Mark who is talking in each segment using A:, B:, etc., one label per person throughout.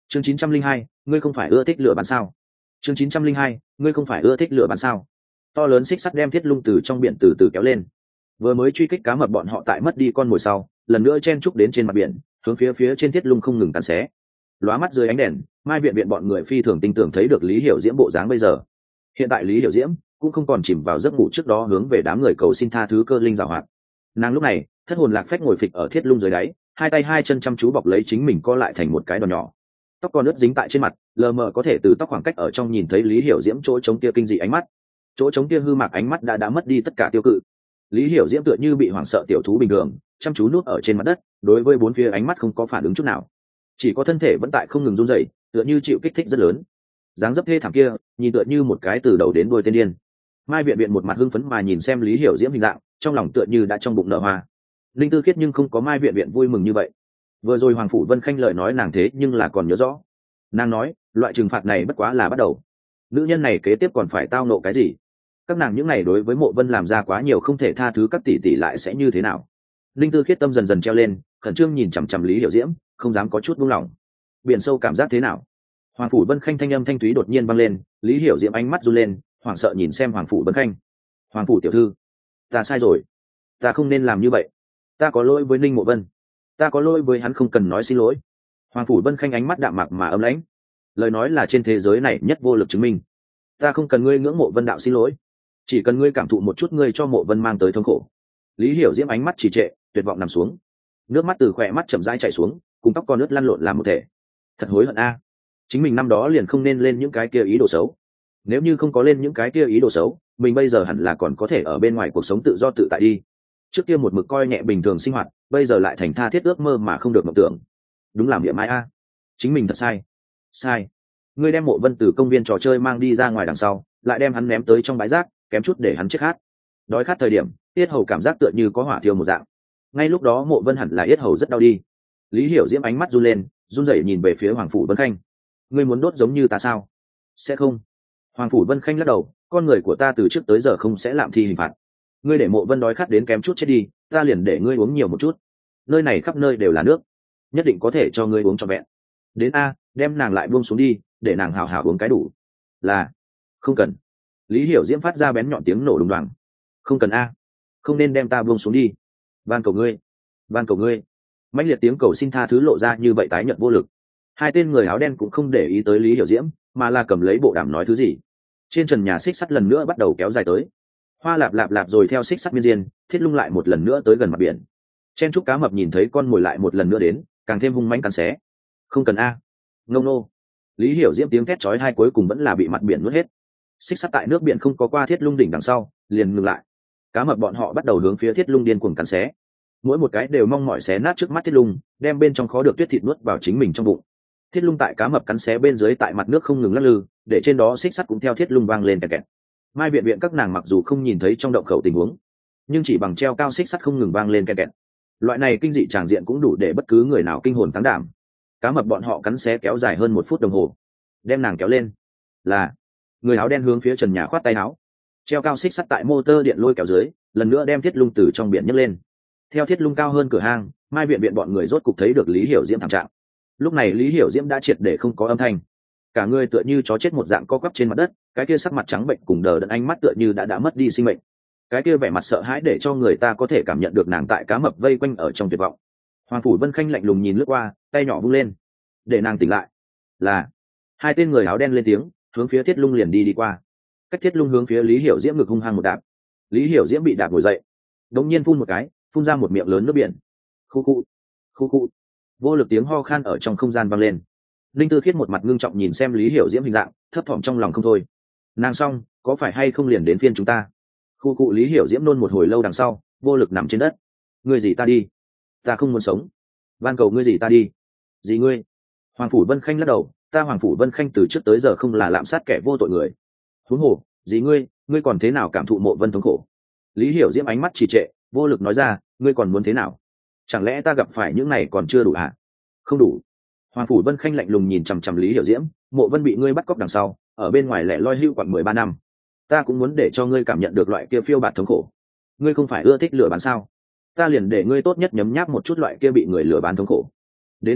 A: chương 902, ngươi không phải ưa thích lửa bán sao? chương 902, ngươi không phải ưa thích lửa bán sao? To lớn xích sắt đem thiết lung từ trong biển từ từ kéo lên. Vừa mới truy kích cá mập bọn họ tại mất đi con mồi sau, lần nữa chen trúc đến trên mặt biển, hướng phía trên thiết lung không ngừng cắn xé. Lóa mắt dưới ánh đèn, mai viện bọn người phi thường tin tưởng thấy được Lý Hiểu Diễm bộ dáng bây giờ. Hiện tại Lý Hiểu Diễm cũng không còn chìm vào giấc ngủ trước đó hướng về đám người cầu xin tha thứ cơ linh giàu hoạt. Nàng lúc này thất hồn lạc phách ngồi phịch ở thiết lung dưới đáy, hai tay hai chân chăm chú bọc lấy chính mình co lại thành một cái đòn nhỏ. Tóc còn ướt dính tại trên mặt, lờ mờ có thể từ tóc khoảng cách ở trong nhìn thấy Lý Hiểu Diễm chỗ trống kia kinh dị ánh mắt. Chỗ trống kia hư mạc ánh mắt đã mất đi tất cả tiêu cự. Lý Hiểu Diễm tựa như bị hoảng sợ tiểu thú bình thường, chăm chú nuốt ở trên mặt đất, đối với bốn phía ánh mắt không có phản ứng chút nào, chỉ có thân thể vẫn tại không ngừng run rẩy, tựa như chịu kích thích rất lớn. Dáng dấp thê thảm kia, nhìn tựa như một cái từ đầu đến đuôi tên điên. Mai viện một mặt hưng phấn mà nhìn xem Lý Hiểu Diễm hình dạng, trong lòng tựa như đã trong bụng nở hoa. Linh Tư Khiết nhưng không có Mai viện vui mừng như vậy. Vừa rồi Hoàng Phủ Vân Khanh lời nói nàng thế nhưng là còn nhớ rõ. Nàng nói, loại trừng phạt này bất quá là bắt đầu. Nữ nhân này kế tiếp còn phải tao nộ cái gì? Các nàng những ngày đối với Mộ Vân làm ra quá nhiều không thể tha thứ, các tỷ tỷ lại sẽ như thế nào? Linh Tư Khiết tâm dần dần treo lên, khẩn trương nhìn chằm chằm Lý Hiểu Diễm, không dám có chút buông lỏng. Biển sâu cảm giác thế nào? Hoàng Phủ Vân Khanh thanh âm thanh thúy đột nhiên vang lên, Lý Hiểu Diễm ánh mắt run lên, hoảng sợ nhìn xem Hoàng Phủ Vân Khanh. Hoàng phủ tiểu thư, ta sai rồi, ta không nên làm như vậy, ta có lỗi với Ninh Mộ Vân, ta có lỗi với hắn, không cần nói xin lỗi. Hoàng Phủ Vân Khanh ánh mắt đạm mạc mà âm lãnh, lời nói là trên thế giới này nhất vô lực chứng minh. Ta không cần ngươi ngưỡng mộ Vân đạo xin lỗi, chỉ cần ngươi cảm thụ một chút ngươi cho Mộ Vân mang tới thống khổ. Lý Hiểu Diễm ánh mắt trì trệ, tuyệt vọng nằm xuống, nước mắt từ khỏe mắt chậm rãi chảy xuống, cùng tóc con nước lăn lộn làm một thể. Thật hối hận a, chính mình năm đó liền không nên lên những cái kia ý đồ xấu. Nếu như không có lên những cái kia ý đồ xấu, mình bây giờ hẳn là còn có thể ở bên ngoài cuộc sống tự do tự tại đi. Trước kia một mực coi nhẹ bình thường sinh hoạt, bây giờ lại thành tha thiết ước mơ mà không được mộng tưởng. Đúng làm địa mãi a, chính mình thật sai. Ngươi đem Mộ Vân từ công viên trò chơi mang đi ra ngoài đằng sau, lại đem hắn ném tới trong bãi rác, kém chút để hắn chết khát. Đói khát thời điểm, yết hầu cảm giác tựa như có hỏa thiêu một dạng. Ngay lúc đó Mộ Vân hẳn là yết hầu rất đau đi. Lý Hiểu Diễm ánh mắt run lên, run rẩy nhìn về phía Hoàng Phủ Vân Khanh. Ngươi muốn đốt giống như ta sao? Sẽ không. Hoàng Phủ Vân Khanh lắc đầu, con người của ta từ trước tới giờ không sẽ làm thi hình phạt. Ngươi để Mộ Vân đói khát đến kém chút chết đi, ta liền để ngươi uống nhiều một chút. Nơi này khắp nơi đều là nước, nhất định có thể cho ngươi uống trọn vẹn. Đến a, đem nàng lại buông xuống đi, để nàng hào hào uống cái đủ. Là, không cần. Lý Hiểu Diễm phát ra bén nhọn tiếng nổ đùng đoàng. Không cần a, không nên đem ta buông xuống đi. Van cầu ngươi, van cầu ngươi. Mãnh liệt tiếng cầu xin tha thứ lộ ra như vậy tái nhợt vô lực. Hai tên người áo đen cũng không để ý tới Lý Hiểu Diễm, mà là cầm lấy bộ đàm nói thứ gì. Trên trần nhà xích sắt lần nữa bắt đầu kéo dài tới. Hoa lạp lạp lạp rồi theo xích sắt miên diên, thiết lung lại một lần nữa tới gần mặt biển. Chen trúc cá mập nhìn thấy con mồi lại một lần nữa đến, càng thêm hung mãnh cắn xé. Không cần a, ngông nô. Lý Hiểu Diễm tiếng thét chói tai cuối cùng vẫn là bị mặt biển nuốt hết. Xích sắt tại nước biển không có qua thiết lung đỉnh đằng sau, liền ngừng lại. Cá mập bọn họ bắt đầu hướng phía thiết lung điên cuồng cắn xé. Mỗi một cái đều mong mỏi xé nát trước mắt thiết lung, đem bên trong khó được tuyết thịt nuốt vào chính mình trong bụng. Thiết lung tại cá mập cắn xé bên dưới tại mặt nước không ngừng lắc lư, để trên đó xích sắt cũng theo thiết lung vang lên kẹt kẹt. Mai viện các nàng mặc dù không nhìn thấy trong động khẩu tình huống, nhưng chỉ bằng treo cao xích sắt không ngừng vang lên kẹt kẹt, loại này kinh dị tràng diện cũng đủ để bất cứ người nào kinh hồn táng đảm. Cá mập bọn họ cắn xé kéo dài hơn 1 phút đồng hồ, đem nàng kéo lên. Là người áo đen hướng phía trần nhà khoát tay áo, treo cao xích sắt tại motor điện lôi kéo dưới, lần nữa đem thiết lung từ trong biển nhấc lên. Theo thiết lung cao hơn cửa hang, Mai viện bọn người rốt cục thấy được Lý Hiểu Diễm thảm trạng. Lúc này Lý Hiểu Diễm đã triệt để không có âm thanh, cả người tựa như chó chết một dạng co quắp trên mặt đất, cái kia sắc mặt trắng bệnh cùng đờ đẫn ánh mắt tựa như đã mất đi sinh mệnh. Cái kia vẻ mặt sợ hãi để cho người ta có thể cảm nhận được nàng tại cá mập vây quanh ở trong tuyệt vọng. Hoàng Phủ Vân Khanh lạnh lùng nhìn lướt qua, tay nhỏ vung lên, để nàng tỉnh lại. Là hai tên người áo đen lên tiếng, hướng phía thiết lung liền đi qua. Cách thiết lung hướng phía Lý Hiểu Diễm ngực hung hăng một đạp. Lý Hiểu Diễm bị đạp ngồi dậy, đống nhiên phun một cái, phun ra một miệng lớn nước biển. Khu khu, vô lực tiếng ho khan ở trong không gian vang lên. Linh Tư Khiết một mặt ngưng trọng nhìn xem Lý Hiểu Diễm hình dạng, thấp thỏm trong lòng không thôi. Nàng xong, có phải hay không liền đến phiên chúng ta? Khu cụ Lý Hiểu Diễm nôn một hồi lâu đằng sau, vô lực nằm trên đất. Ngươi gì ta đi, ta không muốn sống. Van cầu ngươi gì ta đi. Gì ngươi? Hoàng Phủ Vân Khanh lắc đầu, ta Hoàng Phủ Vân Khanh từ trước tới giờ không là lạm sát kẻ vô tội người. Huống hồ, gì ngươi còn thế nào cảm thụ Mộ Vân thống khổ? Lý Hiểu Diễm ánh mắt trì trệ, vô lực nói ra, ngươi còn muốn thế nào? Chẳng lẽ ta gặp phải những này còn chưa đủ hả? Không đủ. Hoàng Phủ Vân Khanh lạnh lùng nhìn chằm chằm Lý Hiểu Diễm, Mộ Vân bị ngươi bắt cóc đằng sau, ở bên ngoài lẻ loi hưu quặng 13 năm. Ta cũng muốn để cho ngươi cảm nhận được loại kia phiêu bạt thống khổ. Ngươi không phải ưa thích lừa bán sao? Ta liền để ngươi tốt nhất nhấm nháp một chút loại kia bị người lừa bán thống khổ. Đến a,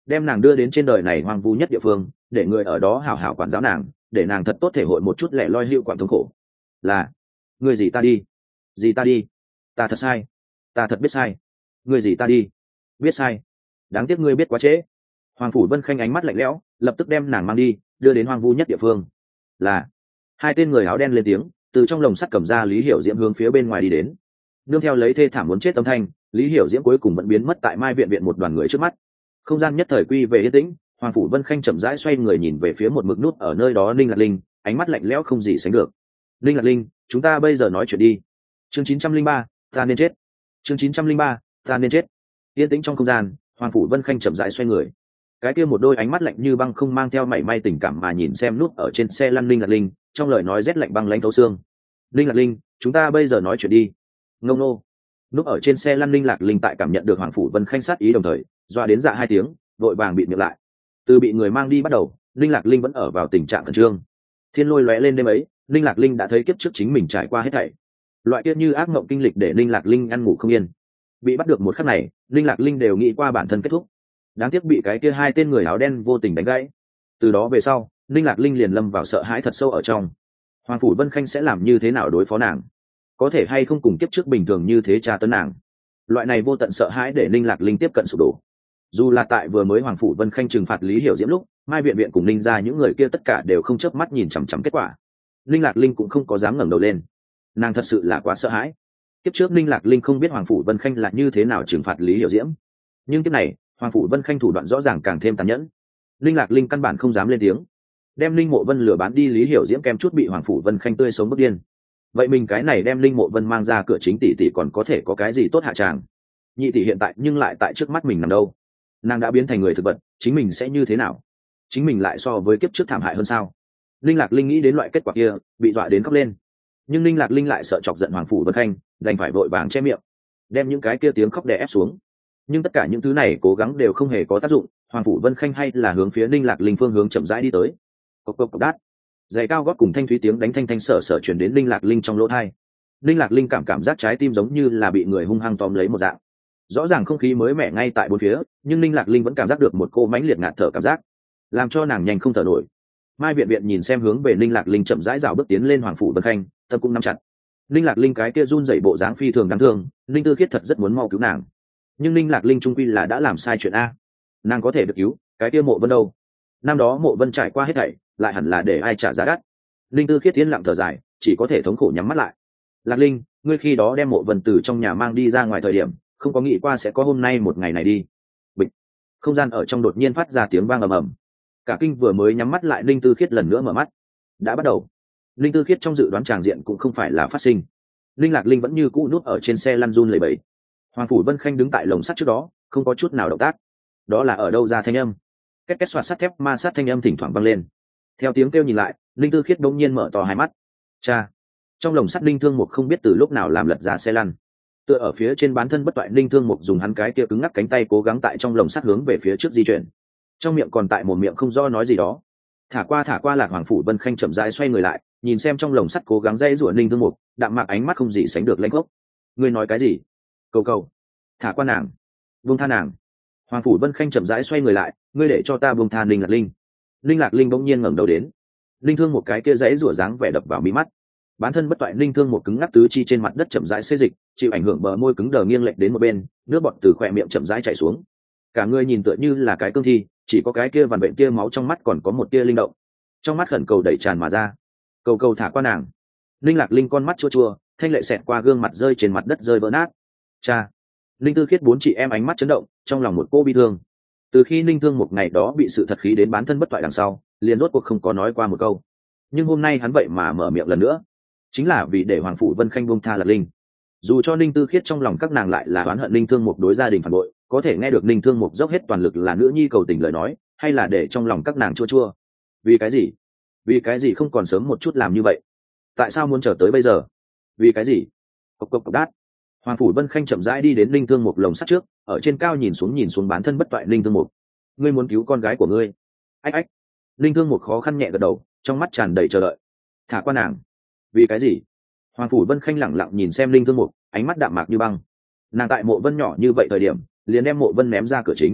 A: đem nàng đưa đến trên đời này hoang vu nhất địa phương, để người ở đó hảo hảo quản giáo nàng, để nàng thật tốt thể hội một chút lẻ loi hữu quản thống khổ. Là người gì ta đi, gì ta đi, ta thật sai, ta thật biết sai, người gì ta đi, biết sai, đáng tiếc ngươi biết quá trễ. Hoàng Phủ Vân Khanh ánh mắt lạnh lẽo, lập tức đem nàng mang đi, đưa đến hoang vu nhất địa phương. Là hai tên người áo đen lên tiếng, từ trong lồng sắt cầm ra Lý Hiểu Diễm hướng phía bên ngoài đi đến. Nương theo lấy thê thảm muốn chết âm thanh, Lý Hiểu Diễm cuối cùng vẫn biến mất tại Mai viện viện một đoàn người trước mắt. Không gian nhất thời quy về yên tĩnh, Hoàng Phủ Vân Khanh chậm rãi xoay người nhìn về phía một mực nút ở nơi đó Ninh Lạc Linh, ánh mắt lạnh lẽo không gì sánh được. Ninh Lạc Linh, chúng ta bây giờ nói chuyện đi. Chương 903, ta nên chết. Chương 903, ta nên chết. Yên tĩnh trong không gian, Hoàng Phủ Vân Khanh chậm rãi xoay người. Cái kia một đôi ánh mắt lạnh như băng không mang theo mảy may tình cảm mà nhìn xem nút ở trên xe lăn Ninh Lạc Linh, trong lời nói rét lạnh băng lãnh thấu xương. Ninh Lạc Linh, chúng ta bây giờ nói chuyện đi. Ngông nô. Núp ở trên xe lăn Ninh Lạc Linh tại cảm nhận được Hoàng Phủ Vân Khanh sát ý đồng thời, doa đến dạ hai tiếng, vội vàng bị miệng lại. Từ bị người mang đi bắt đầu, Ninh Lạc Linh vẫn ở vào tình trạng khẩn trương. Thiên lôi lóe lên đêm ấy, Ninh Lạc Linh đã thấy kiếp trước chính mình trải qua hết thảy. Loại kia như ác mộng kinh lịch để Ninh Lạc Linh ăn ngủ không yên. Bị bắt được một khắc này, Ninh Lạc Linh đều nghĩ qua bản thân kết thúc. Đáng tiếc bị cái kia hai tên người áo đen vô tình đánh gãy. Từ đó về sau, Ninh Lạc Linh liền lâm vào sợ hãi thật sâu ở trong. Hoàng Phủ Vân Khanh sẽ làm như thế nào đối phó nàng? Có thể hay không cùng kiếp trước bình thường như thế tra tấn nàng? Loại này vô tận sợ hãi để Ninh Lạc Linh tiếp cận sụp đổ. Dù là tại vừa mới Hoàng Phủ Vân Khanh trừng phạt Lý Hiểu Diễm lúc, Mai viện viện cùng Ninh gia những người kia tất cả đều không chớp mắt nhìn chằm chằm kết quả. Ninh Lạc Linh cũng không có dám ngẩng đầu lên. Nàng thật sự là quá sợ hãi. Kiếp trước Ninh Lạc Linh không biết Hoàng Phủ Vân Khanh là như thế nào trừng phạt Lý Hiểu Diễm, nhưng kiếp này Hoàng Phủ Vân Khanh thủ đoạn rõ ràng càng thêm tàn nhẫn. Ninh Lạc Linh căn bản không dám lên tiếng, đem Linh Mộ Vân lừa bán đi Lý Hiểu Diễm kem chút bị Hoàng Phủ Vân Khanh tươi sống bức điên. Vậy mình cái này đem Linh Mộ Vân mang ra cửa chính tỷ tỷ còn có thể có cái gì tốt hạ tràng? Nhị tỷ hiện tại nhưng lại tại trước mắt mình nằm đâu? Nàng đã biến thành người thực vật, chính mình sẽ như thế nào? Chính mình lại so với kiếp trước thảm hại hơn sao? Linh Lạc Linh nghĩ đến loại kết quả kia, bị dọa đến khóc lên. Nhưng Linh Lạc Linh lại sợ chọc giận Hoàng Phủ Vân Khanh, đành phải vội vàng che miệng, đem những cái kia tiếng khóc đè ép xuống. Nhưng tất cả những thứ này cố gắng đều không hề có tác dụng, Hoàng Phủ Vân Khanh hay là hướng phía Linh Lạc Linh phương hướng chậm rãi đi tới. Cộc cộc cộc đát, giày cao gót cùng thanh thúy tiếng đánh thanh thanh sở sở truyền đến Linh Lạc Linh trong lỗ tai. Linh Lạc Linh cảm giác trái tim giống như là bị người hung hăng tóm lấy một dạng. Rõ ràng không khí mới mẻ ngay tại bốn phía, nhưng Linh Lạc Linh vẫn cảm giác được một cô mãnh liệt ngạt thở cảm giác, làm cho nàng nhanh không thở nổi. Mai viện viện nhìn xem hướng về Linh Lạc Linh chậm rãi rào bước tiến lên Hoàng Phủ Vân Khanh, tâm cũng nắm chặt. Linh Lạc Linh cái kia run rẩy bộ dáng phi thường đáng thương, Linh Tư Khiết thật rất muốn mau cứu nàng, nhưng Linh Lạc Linh trung quy là đã làm sai chuyện a. Nàng có thể được cứu, cái kia Mộ Vân đâu? Năm đó Mộ Vân trải qua hết thảy, lại hẳn là để ai trả giá đắt. Linh Tư Khiết tiến lặng thở dài, chỉ có thể thống khổ nhắm mắt lại. Lạc Linh, ngươi khi đó đem Mộ Vân từ trong nhà mang đi ra ngoài thời điểm, không có nghĩ qua sẽ có hôm nay một ngày này đi. Bịch. Không gian ở trong đột nhiên phát ra tiếng vang ầm ầm. Cả kinh vừa mới nhắm mắt lại Linh Tư Khiết lần nữa mở mắt. Đã bắt đầu. Linh Tư Khiết trong dự đoán tràng diện cũng không phải là phát sinh. Linh Lạc Linh vẫn như cũ nút ở trên xe lăn run lẩy bẩy. Hoàng Phủ Vân Khanh đứng tại lồng sắt trước đó, không có chút nào động tác. Đó là ở đâu ra thanh âm? Két két xoạt sắt thép ma sát thanh âm thỉnh thoảng vang lên. Theo tiếng kêu nhìn lại, Linh Tư Khiết đống nhiên mở to hai mắt. Cha! Trong lồng sắt Linh Thương Mục không biết từ lúc nào làm lật ra xe lăn. Tựa ở phía trên bán thân bất toại Linh Thương Mục dùng hắn cái kia cứng ngắc cánh tay cố gắng tại trong lồng sắt hướng về phía trước di chuyển. Trong miệng còn tại một miệng không do nói gì đó. Thả qua Lạc Hoàng Phủ Vân Khanh chậm rãi xoay người lại, nhìn xem trong lồng sắt cố gắng dây rủa Linh Thương Mục, đạm mạc ánh mắt không gì sánh được lãnh gốc. Ngươi nói cái gì? Cầu cầu, thả qua nàng, buông tha nàng. Hoàng Phủ Vân Khanh chậm rãi xoay người lại, ngươi để cho ta buông tha Linh Lạc Linh. Linh Lạc Linh bỗng nhiên ngẩng đầu đến. Linh Thương một cái kia dãy rủa dáng vẻ đập vào mí mắt. Bán thân bất toại Linh Thương một cứng ngắc tứ chi trên mặt đất chậm rãi xê dịch, chịu ảnh hưởng bờ môi cứng đờ nghiêng lệch đến một bên, nước bọt từ khóe miệng chậm rãi chảy xuống. Cả người nhìn tựa như là cái cương thi, chỉ có cái kia vằn vện tia máu trong mắt còn có một tia linh động. Trong mắt khẩn cầu đẩy tràn mà ra. Cầu cầu thả qua nàng. Linh Lạc Linh con mắt chua chua, thanh lệ xẹt qua gương mặt rơi trên mặt đất rơi vỡ nát. Cha! Linh Tư Khiết bốn chị em ánh mắt chấn động, trong lòng một cô bi thương. Từ khi Linh Thương một ngày đó bị sự thật khí đến bán thân bất toại đằng sau, liền rốt cuộc không có nói qua một câu. Nhưng hôm nay hắn vậy mà mở miệng lần nữa, chính là vì để Hoàng Phủ Vân Khanh buông tha Lạc Linh. Dù cho Linh Tư Khiết trong lòng các nàng lại là oán hận Linh Thương một đối gia đình phản bội, có thể nghe được Linh Thương một dốc hết toàn lực là nữ nhi cầu tình lời nói, hay là để trong lòng các nàng chua chua. Vì cái gì? Vì cái gì không còn sớm một chút làm như vậy? Tại sao muốn chờ tới bây giờ? Vì cái gì? Cộc cộc cộc đát. Hoàng Phủ Vân Khanh chậm rãi đi đến Linh Thương một lồng sắt trước, ở trên cao nhìn xuống bán thân bất toại Linh Thương một. Ngươi muốn cứu con gái của ngươi? Ách ách. Linh Thương một khó khăn nhẹ gật đầu, trong mắt tràn đầy chờ đợi. Thả qua nàng. Vì cái gì? Hoàng Phủ Vân Khanh lẳng lặng nhìn xem Linh Thương một, ánh mắt đạm mạc như băng. Nàng tại Mộ Vân nhỏ như vậy thời điểm, liền đem Mộ Vân ném ra cửa chính.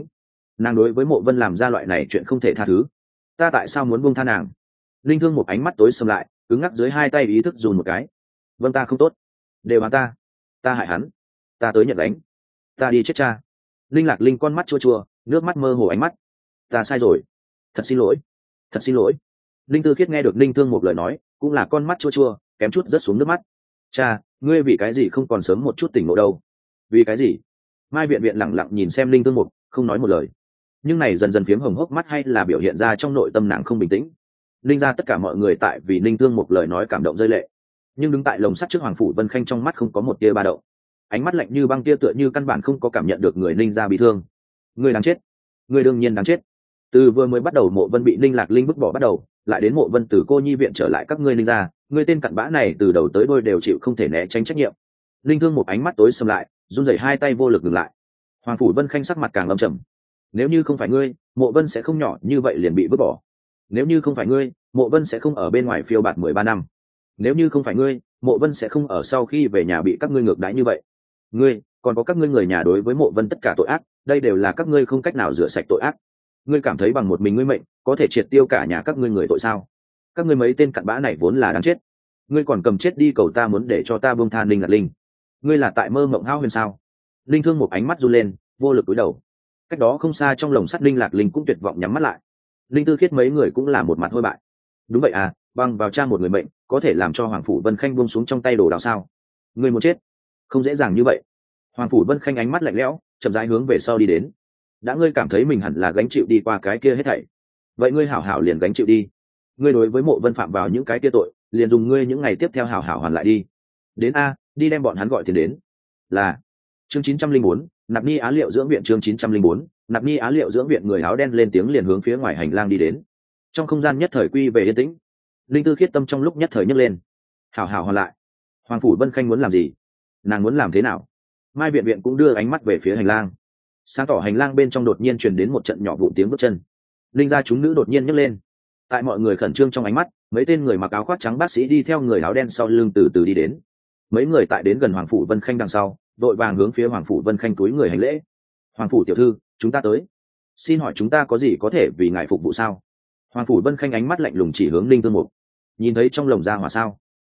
A: nàng đối với Mộ Vân làm ra loại này chuyện không thể tha thứ. Ta tại sao muốn buông tha nàng? Linh Thương một ánh mắt tối sầm lại, cứng ngắc dưới hai tay ý thức dùn một cái. Vâng, ta không tốt, đều hắn ta hại hắn, ta tới nhận đánh, ta đi chết cha. Linh Lạc Linh con mắt chua chua, nước mắt mơ hồ ánh mắt. Ta sai rồi, thật xin lỗi, thật xin lỗi. Linh Tư Khiết nghe được Linh Thương một lời nói, cũng là con mắt chua chua, kém chút rớt xuống nước mắt. Cha, ngươi vì cái gì không còn sớm một chút tỉnh ngộ đâu? Vì cái gì? Mai Viện Viện lẳng lặng nhìn xem Linh Thương một, không nói một lời. Nhưng này dần dần phiếm hồng hốc mắt hay là biểu hiện ra trong nội tâm nàng không bình tĩnh. Linh ra tất cả mọi người tại vì Linh Thương một lời nói cảm động rơi lệ, nhưng đứng tại lồng sắt trước Hoàng Phủ Vân Khanh trong mắt không có một tia ba đậu, ánh mắt lạnh như băng tia tựa như căn bản không có cảm nhận được người Linh ra bị thương. Ngươi đáng chết, ngươi đương nhiên đáng chết. Từ vừa mới bắt đầu Mộ Vân bị Linh Lạc Linh vứt bỏ bắt đầu, lại đến Mộ Vân từ cô nhi viện trở lại các ngươi Linh ra, ngươi tên cặn bã này từ đầu tới đuôi đều chịu không thể né tránh trách nhiệm. Linh Thương một ánh mắt tối sầm lại, run rẩy hai tay vô lực ngừng lại. Hoàng Phủ Vân Khanh sắc mặt càng âm trầm. Nếu như không phải ngươi, Mộ Vân sẽ không nhỏ như vậy liền bị vứt bỏ. Nếu như không phải ngươi, Mộ Vân sẽ không ở bên ngoài phiêu bạt 13 năm. Nếu như không phải ngươi, Mộ Vân sẽ không ở sau khi về nhà bị các ngươi ngược đãi như vậy. Ngươi, còn có các ngươi người nhà đối với Mộ Vân tất cả tội ác, đây đều là các ngươi không cách nào rửa sạch tội ác. Ngươi cảm thấy bằng một mình ngươi mệnh có thể triệt tiêu cả nhà các ngươi người tội sao? Các ngươi mấy tên cặn bã này vốn là đáng chết. Ngươi còn cầm chết đi cầu ta muốn để cho ta buông tha Linh Lạc Linh. Ngươi là tại mơ mộng hão huyền sao? Linh Thương một ánh mắt run lên, vô lực cúi đầu. Cách đó không xa trong lồng sắt Linh Lạc Linh cũng tuyệt vọng nhắm mắt lại. Linh Tư Khiết mấy người cũng là một mặt hôi bại. Đúng vậy à, bằng vào cha một người mệnh có thể làm cho Hoàng Phủ Vân Khanh buông xuống trong tay đồ đào sao? Ngươi muốn chết không dễ dàng như vậy. Hoàng Phủ Vân Khanh ánh mắt lạnh lẽo, chậm rãi hướng về sau đi đến. Đã ngươi cảm thấy mình hẳn là gánh chịu đi qua cái kia hết thảy, vậy ngươi hảo hảo liền gánh chịu đi. Ngươi đối với Mộ Vân phạm vào những cái kia tội, liền dùng ngươi những ngày tiếp theo hảo hảo hoàn lại đi. Đến a, đi đem bọn hắn gọi tiền đến. Là chương 904, Nạp Ni Á Liệu dưỡng viện. Chương 904, Nạp Ni Á Liệu dưỡng viện. Người áo đen lên tiếng liền hướng phía ngoài hành lang đi đến. Trong không gian nhất thời quy về yên tĩnh. Linh Tư Khiết tâm trong lúc nhất thời nhấc lên. Hảo hảo hoàn lại. Hoàng Phủ Vân Khanh muốn làm gì? Nàng muốn làm thế nào? Mai Viện Viện cũng đưa ánh mắt về phía hành lang. Sáng tỏ hành lang bên trong đột nhiên truyền đến một trận nhỏ vụn tiếng bước chân. Linh gia chúng nữ đột nhiên nhấc lên. Tại mọi người khẩn trương trong ánh mắt, mấy tên người mặc áo khoác trắng bác sĩ đi theo người áo đen sau lưng từ từ đi đến. Mấy người tại đến gần Hoàng Phủ Vân Khanh đằng sau, vội vàng hướng phía Hoàng Phủ Vân Khanh túi người hành lễ. Hoàng Phủ tiểu thư, chúng ta tới. Xin hỏi chúng ta có gì có thể vì ngài phục vụ sao? Hoàng Phủ Vân Khanh ánh mắt lạnh lùng chỉ hướng Linh Thương Mục. Nhìn thấy trong lồng ra hỏa sao?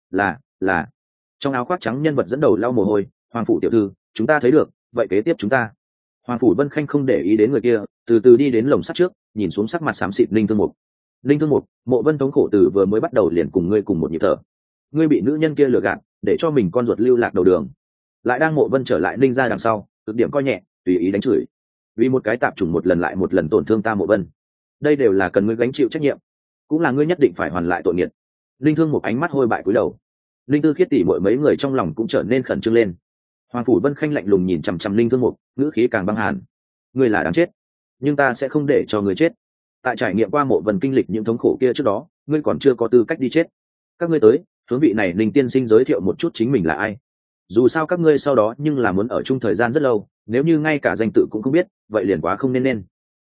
A: Là. Trong áo khoác trắng nhân vật dẫn đầu lau mồ hôi. Hoàng Phủ tiểu thư, chúng ta thấy được, vậy kế tiếp chúng ta. Hoàng Phủ Vân Khanh không để ý đến người kia, từ từ đi đến lồng sắt trước, nhìn xuống sắc mặt xám xịt Linh Thương Mục. Linh Thương Mục, Mộ Vân thống khổ từ vừa mới bắt đầu liền cùng ngươi cùng một nhịp thở. Ngươi bị nữ nhân kia lừa gạt, để cho mình con ruột lưu lạc đầu đường, lại đang Mộ Vân trở lại Linh gia đằng sau, cực điểm coi nhẹ, tùy ý đánh chửi. Vì một cái tạp chủng một lần lại một lần tổn thương ta Mộ Vân, đây đều là cần ngươi gánh chịu trách nhiệm, cũng là ngươi nhất định phải hoàn lại tội nghiệp. Linh Thương một ánh mắt hôi bại cúi đầu. Linh Tư Khiết tỉ mọi mấy người trong lòng cũng trở nên khẩn trương lên. Hoàng Phủ Vân Khanh lạnh lùng nhìn chằm chằm Linh Thương Mục, ngữ khí càng băng hàn. Ngươi là đáng chết, nhưng ta sẽ không để cho ngươi chết. Tại trải nghiệm qua Mộ Vân kinh lịch những thống khổ kia trước đó, ngươi còn chưa có tư cách đi chết. Các ngươi tới, hướng vị này Linh tiên sinh giới thiệu một chút chính mình là ai. Dù sao các ngươi sau đó nhưng là muốn ở chung thời gian rất lâu, nếu như ngay cả danh tự cũng không biết, vậy liền quá không nên.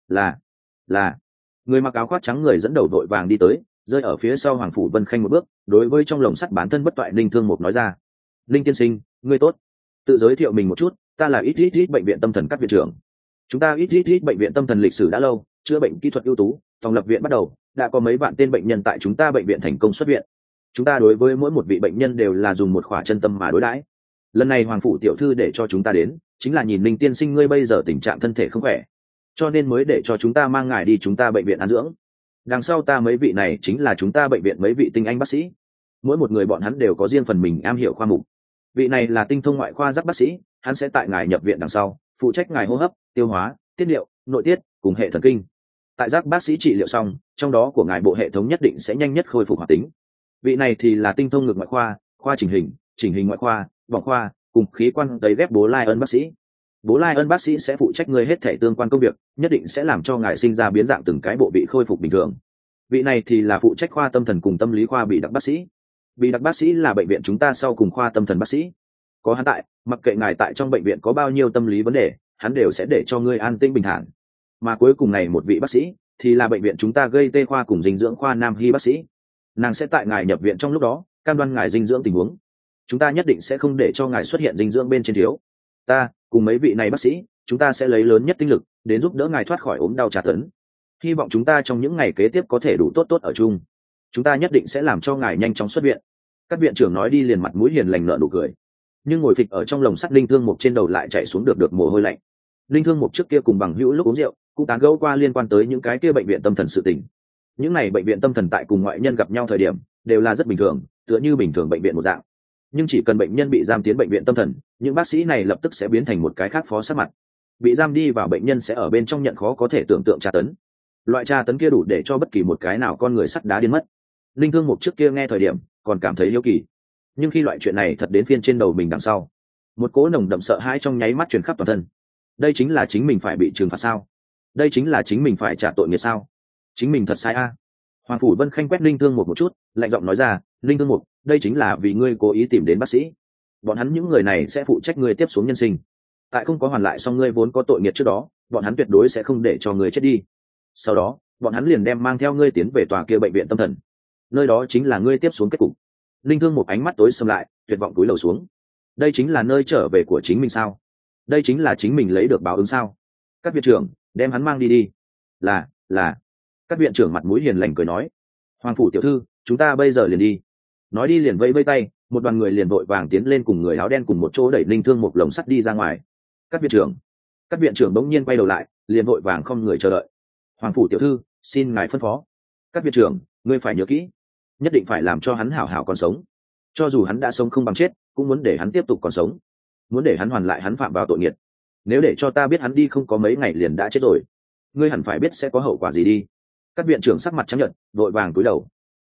A: Là. Người mặc áo khoác trắng người dẫn đầu vội vàng đi tới, rơi ở phía sau Hoàng Phủ Vân Khanh một bước, đối với trong lồng sắt bản thân bất toại Linh Thương Mục nói ra. Linh tiên sinh, ngươi tốt. Tự giới thiệu mình một chút, ta là ít bệnh viện tâm thần các viện trưởng. Chúng ta ít bệnh viện tâm thần lịch sử đã lâu, chữa bệnh kỹ thuật ưu tú, phòng lập viện bắt đầu, đã có mấy vạn tên bệnh nhân tại chúng ta bệnh viện thành công xuất viện. Chúng ta đối với mỗi một vị bệnh nhân đều là dùng một khỏa chân tâm mà đối đãi. Lần này Hoàng Phủ tiểu thư để cho chúng ta đến, chính là nhìn Linh tiên sinh ngươi bây giờ tình trạng thân thể không khỏe, cho nên mới để cho chúng ta mang ngài đi chúng ta bệnh viện an dưỡng. Đằng sau ta mấy vị này chính là chúng ta bệnh viện mấy vị tinh anh bác sĩ, mỗi một người bọn hắn đều có riêng phần mình am hiểu khoa mục. Vị này là tinh thông ngoại khoa giáp bác sĩ, hắn sẽ tại ngài nhập viện đằng sau phụ trách ngài hô hấp, tiêu hóa, tiết niệu, nội tiết cùng hệ thần kinh. Tại giáp bác sĩ trị liệu xong, trong đó của ngài bộ hệ thống nhất định sẽ nhanh nhất khôi phục hoạt tính. Vị này thì là tinh thông ngực ngoại khoa, khoa chỉnh hình ngoại khoa, vòng khoa cùng khí quan tấy ghép bố lai ân bác sĩ. Bố lai ân bác sĩ sẽ phụ trách người hết thể tương quan công việc, nhất định sẽ làm cho ngài sinh ra biến dạng từng cái bộ bị khôi phục bình thường. Vị này thì là phụ trách khoa tâm thần cùng tâm lý khoa bị đặc bác sĩ. Bị đặc bác sĩ là bệnh viện chúng ta sau cùng khoa tâm thần bác sĩ. Có hắn tại, mặc kệ ngài tại trong bệnh viện có bao nhiêu tâm lý vấn đề, hắn đều sẽ để cho ngươi an tĩnh bình thản. Mà cuối cùng này một vị bác sĩ thì là bệnh viện chúng ta gây tê khoa cùng dinh dưỡng khoa Nam Hy bác sĩ. Nàng sẽ tại ngài nhập viện trong lúc đó cam đoan ngài dinh dưỡng tình huống. Chúng ta nhất định sẽ không để cho ngài xuất hiện dinh dưỡng bên trên thiếu. Ta cùng mấy vị này bác sĩ, chúng ta sẽ lấy lớn nhất tinh lực đến giúp đỡ ngài thoát khỏi ốm đau tra tấn. Hy vọng chúng ta trong những ngày kế tiếp có thể đủ tốt tốt ở chung. Chúng ta nhất định sẽ làm cho ngài nhanh chóng xuất viện. Các viện trưởng nói đi liền mặt mũi hiền lành nở nụ cười. Nhưng ngồi phịch ở trong lồng sắt Linh Thương Mục trên đầu lại chạy xuống được mồ hôi lạnh. Linh Thương Mục trước kia cùng bằng hữu lúc uống rượu cũng tán gẫu qua liên quan tới những cái kia bệnh viện tâm thần sự tình. Những này bệnh viện tâm thần tại cùng ngoại nhân gặp nhau thời điểm đều là rất bình thường, tựa như bình thường bệnh viện một dạng. Nhưng chỉ cần bệnh nhân bị giam tiến bệnh viện tâm thần, những bác sĩ này lập tức sẽ biến thành một cái khác phó sát mặt. Bị giam đi vào bệnh nhân sẽ ở bên trong nhận khó có thể tưởng tượng tra tấn. Loại tra tấn kia đủ để cho bất kỳ một cái nào con người sắt đá điên mất. Linh Thương Mục trước kia nghe thời điểm còn cảm thấy hiếu kỳ, nhưng khi loại chuyện này thật đến phiên trên đầu mình đằng sau, một cỗ nồng đậm sợ hãi trong nháy mắt truyền khắp toàn thân. Đây chính là chính mình phải bị trừng phạt sao? Đây chính là chính mình phải trả tội nghiệp sao? Chính mình thật sai a. Hoàng Phủ Vân Khanh quét Linh Thương Mục một chút, lạnh giọng nói ra, Linh Thương Mục, đây chính là vì ngươi cố ý tìm đến bác sĩ. Bọn hắn những người này sẽ phụ trách ngươi tiếp xuống nhân sinh. Tại không có hoàn lại xong ngươi vốn có tội nghiệp trước đó, bọn hắn tuyệt đối sẽ không để cho ngươi chết đi. Sau đó, bọn hắn liền đem mang theo ngươi tiến về tòa kia bệnh viện tâm thần. Nơi đó chính là ngươi tiếp xuống kết cục. Linh Thương Mục ánh mắt tối sầm lại, tuyệt vọng cúi đầu xuống. Đây chính là nơi trở về của chính mình sao? Đây chính là chính mình lấy được báo ứng sao? Các viện trưởng, đem hắn mang đi đi. Là. Các viện trưởng mặt mũi hiền lành cười nói, Hoàng phủ tiểu thư, chúng ta bây giờ liền đi. Nói đi liền vẫy vẫy tay, một đoàn người liền vội vàng tiến lên cùng người áo đen cùng một chỗ đẩy Linh Thương Mục lồng sắt đi ra ngoài. Các viện trưởng bỗng nhiên quay đầu lại, liền vội vàng không người chờ đợi. Hoàng phủ tiểu thư, xin ngài phân phó. Các viện trưởng, ngươi phải nhớ kỹ, nhất định phải làm cho hắn hảo hảo còn sống. Cho dù hắn đã sống không bằng chết, cũng muốn để hắn tiếp tục còn sống, muốn để hắn hoàn lại hắn phạm vào tội nghiệt. Nếu để cho ta biết hắn đi không có mấy ngày liền đã chết rồi, ngươi hẳn phải biết sẽ có hậu quả gì đi. Các viện trưởng sắc mặt trắng nhợt, vội vàng cúi đầu.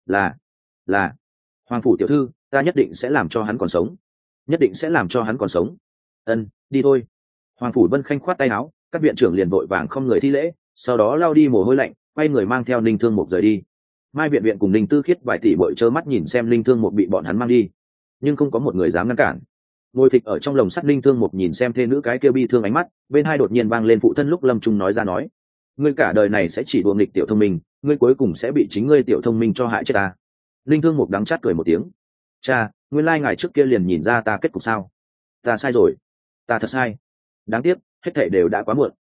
A: Là. Hoàng phủ tiểu thư, ta nhất định sẽ làm cho hắn còn sống, nhất định sẽ làm cho hắn còn sống. Ân, đi thôi. Hoàng phủ Vân Khanh khoát tay áo, các viện trưởng liền vội vàng không người thi lễ, sau đó lao đi mồ hôi lạnh, quay người mang theo Linh Thương Mục rời đi. Mai viện viện cùng Linh Tư Khiết vài tỷ bội trơ mắt nhìn xem Linh Thương Mục bị bọn hắn mang đi, nhưng không có một người dám ngăn cản. Ngồi phịch ở trong lồng sắt Linh Thương Mục nhìn xem thê nữ cái kia bi thương ánh mắt, bên hai đột nhiên vang lên phụ thân lúc lâm trung nói ra nói, ngươi cả đời này sẽ chỉ đùa nghịch tiểu thông minh, ngươi cuối cùng sẽ bị chính ngươi tiểu thông minh cho hại chết ta. Linh Thương Mục đắng chát cười một tiếng, cha, nguyên lai ngài trước kia liền nhìn ra ta kết cục sao? Ta sai rồi, ta thật sai. Đáng tiếc, hết thảy đều đã quá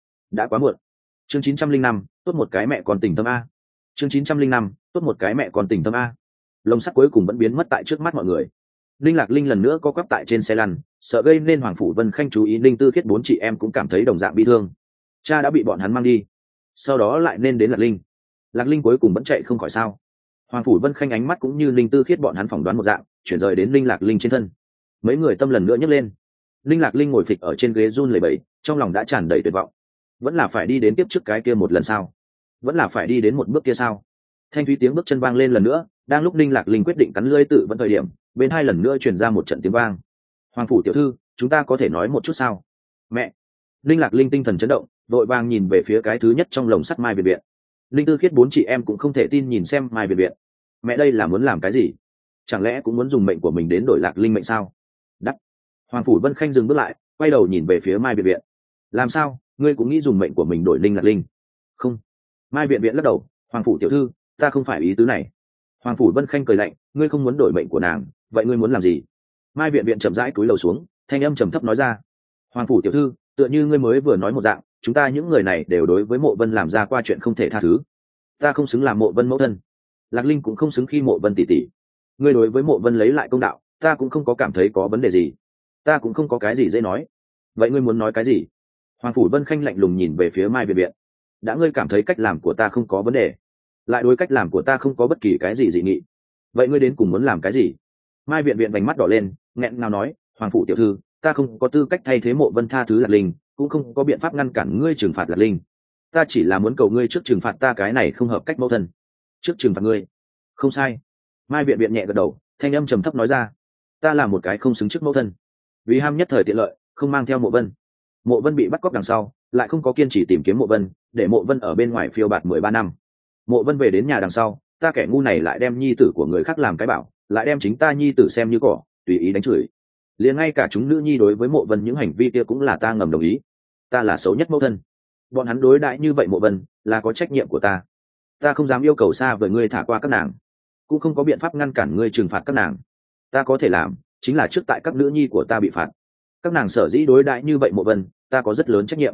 A: muộn. Chương 905, tốt một cái mẹ còn tình tâm a. Chương 905, tốt một cái mẹ còn tình tâm a. Lồng sắt cuối cùng vẫn biến mất tại trước mắt mọi người. Linh Lạc Linh lần nữa co quắp tại trên xe lăn, sợ gây nên Hoàng phủ Vân Khanh chú ý. Linh Tư Khiết bốn chị em cũng cảm thấy đồng dạng bi thương. Cha đã bị bọn hắn mang đi, sau đó lại nên đến Lạc Linh cuối cùng vẫn chạy không khỏi sao? Hoàng phủ Vân Khanh ánh mắt cũng như Linh Tư Khiết bọn hắn phỏng đoán một dạng, chuyển rời đến Linh Lạc Linh trên thân. Mấy người tâm lần nữa nhấc lên. Linh Lạc Linh ngồi phịch ở trên ghế run lẩy bẩy, trong lòng đã tràn đầy tuyệt vọng. Vẫn là phải đi đến tiếp trước cái kia một lần sao? Vẫn là phải đi đến một bước kia sao? Thanh thúy tiếng bước chân vang lên lần nữa, đang lúc Linh Lạc Linh quyết định cắn lưỡi tự vẫn thời điểm, bên hai lần nữa truyền ra một trận tiếng vang. Hoàng phủ tiểu thư, chúng ta có thể nói một chút sao? Mẹ! Linh Lạc Linh tinh thần chấn động, vội vàng nhìn về phía cái thứ nhất trong lồng sắt Mai Viện Viện. Linh Tư Khiết bốn chị em cũng không thể tin nhìn xem Mai Viện Viện. Mẹ đây là muốn làm cái gì? Chẳng lẽ cũng muốn dùng mệnh của mình đến đổi Lạc Linh mệnh sao? Đắc! Hoàng phủ Vân Khanh dừng bước lại, quay đầu nhìn về phía Mai Viện Viện. Làm sao? Ngươi cũng nghĩ dùng mệnh của mình đổi Linh Lạc Linh? Không. Mai Viện Viện lắc đầu, Hoàng phủ tiểu thư, ta không phải ý tứ này. Hoàng phủ Vân Khanh cười lạnh, ngươi không muốn đổi mệnh của nàng, vậy ngươi muốn làm gì? Mai Viện Viện chậm rãi cúi đầu xuống, thanh âm trầm thấp nói ra, Hoàng phủ tiểu thư, tựa như ngươi mới vừa nói một dạng, chúng ta những người này đều đối với Mộ Vân làm ra qua chuyện không thể tha thứ. Ta không xứng làm Mộ Vân mẫu thân, Lạc Linh cũng không xứng khi Mộ Vân tỷ tỷ. Ngươi đối với Mộ Vân lấy lại công đạo, ta cũng không có cảm thấy có vấn đề gì, ta cũng không có cái gì dễ nói. Vậy ngươi muốn nói cái gì? Hoàng phủ Vân Khanh lạnh lùng nhìn về phía Mai Viện Viện. Đã ngươi cảm thấy cách làm của ta không có vấn đề, lại đối cách làm của ta không có bất kỳ cái gì dị nghị, vậy ngươi đến cùng muốn làm cái gì? Mai Viện Viện vành mắt đỏ lên, nghẹn ngào nói, Hoàng phủ tiểu thư, ta không có tư cách thay thế Mộ Vân tha thứ Lạc Linh, cũng không có biện pháp ngăn cản ngươi trừng phạt Lạc Linh. Ta chỉ là muốn cầu ngươi trước trừng phạt ta cái này không hợp cách mẫu thân. Trước trừng phạt ngươi. Không sai. Mai Viện Viện nhẹ gật đầu, thanh âm trầm thấp nói ra, ta là một cái không xứng trước mẫu thân, vì ham nhất thời tiện lợi, không mang theo Mộ Vân. Mộ Vân bị bắt cóc đằng sau, lại không có kiên trì tìm kiếm Mộ Vân, để Mộ Vân ở bên ngoài phiêu bạt 13 năm. Mộ Vân về đến nhà đằng sau, ta kẻ ngu này lại đem nhi tử của người khác làm cái bảo, lại đem chính ta nhi tử xem như cỏ, tùy ý đánh chửi. Liền ngay cả chúng nữ nhi đối với Mộ Vân những hành vi kia cũng là ta ngầm đồng ý. Ta là xấu nhất mẫu thân. Bọn hắn đối đãi như vậy Mộ Vân, là có trách nhiệm của ta. Ta không dám yêu cầu xa vời ngươi thả qua các nàng, cũng không có biện pháp ngăn cản ngươi trừng phạt các nàng. Ta có thể làm, chính là trước tại các nữ nhi của ta bị phạt. Các nàng sở dĩ đối đãi như vậy Mộ Vân, ta có rất lớn trách nhiệm.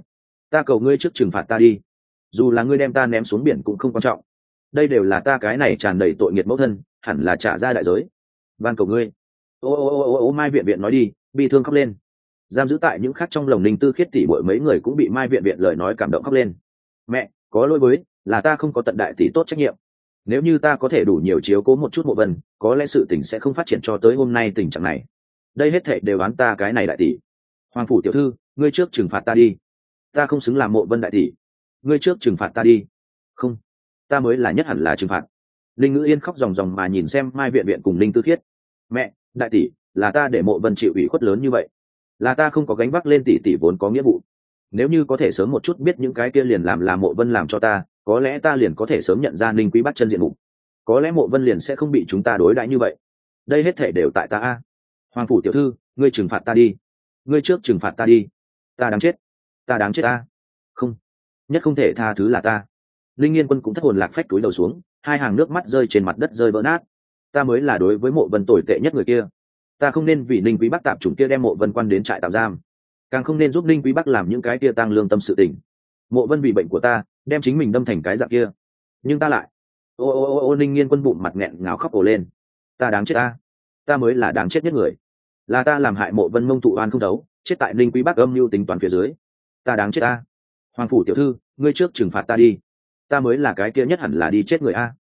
A: ta cầu ngươi trước trừng phạt ta đi, dù là ngươi đem ta ném xuống biển cũng không quan trọng, đây đều là ta cái này tràn đầy tội nghiệt mẫu thân hẳn là trả ra đại giới, van cầu ngươi. Ô Mai viện viện nói đi, bi thương khóc lên. Giam giữ tại những khác trong lồng Ninh Tư Khiết tỷ muội mấy người cũng bị Mai viện viện lời nói cảm động khóc lên. Mẹ, có lỗi với, là ta không có tận đại tỷ tốt trách nhiệm. Nếu như ta có thể đủ nhiều chiếu cố một chút Mộ Vân, có lẽ sự tình sẽ không phát triển cho tới hôm nay tình trạng này. Đây hết thảy đều oán ta cái này đại tỷ. Hoàng phủ tiểu thư, ngươi trước trừng phạt ta đi. Ta không xứng làm Mộ Vân đại tỷ. Ngươi trước trừng phạt ta đi. Không, ta mới là nhất hẳn là trừng phạt. Linh Ngữ Yên khóc ròng ròng mà nhìn xem Mai viện viện cùng Ninh Tư Khiết. Mẹ, đại tỷ, là ta để Mộ Vân chịu ủy khuất lớn như vậy, là ta không có gánh vác lên tỷ tỷ vốn có nghĩa vụ. Nếu như có thể sớm một chút biết những cái kia liền làm là Mộ Vân làm cho ta, có lẽ ta liền có thể sớm nhận ra Ninh Quý Bắc chân diện mục, có lẽ Mộ Vân liền sẽ không bị chúng ta đối đãi như vậy. Đây hết thể đều tại ta a. Hoàng phủ tiểu thư, ngươi trừng phạt ta đi, ngươi trước trừng phạt ta đi, ta đáng chết, ta đáng chết ta. Không, nhất không thể tha thứ là ta. Linh Nghiên Quân cũng thất hồn lạc phách túi đầu xuống, hai hàng nước mắt rơi trên mặt đất rơi vỡ nát. Ta mới là đối với Mộ Vân tồi tệ nhất người kia, ta không nên vì Ninh Quý Bắc tạp chủng kia đem Mộ Vân quan đến trại tạm giam, càng không nên giúp Ninh Quý Bắc làm những cái kia tăng lương tâm sự tình. Mộ Vân vì bệnh của ta đem chính mình đâm thành cái dạng kia, nhưng ta lại Ninh Nghiên Quân bụng mặt nghẹn ngào khóc ồ lên. Ta đáng chết ta, ta mới là đáng chết nhất người, là ta làm hại Mộ Vân mông thụ oan không đấu, chết tại Ninh Quý Bắc âm mưu tính toán phía dưới. Ta đáng chết ta. Hoàng phủ tiểu thư, ngươi trước trừng phạt ta đi, ta mới là cái kia nhất hẳn là đi chết người a.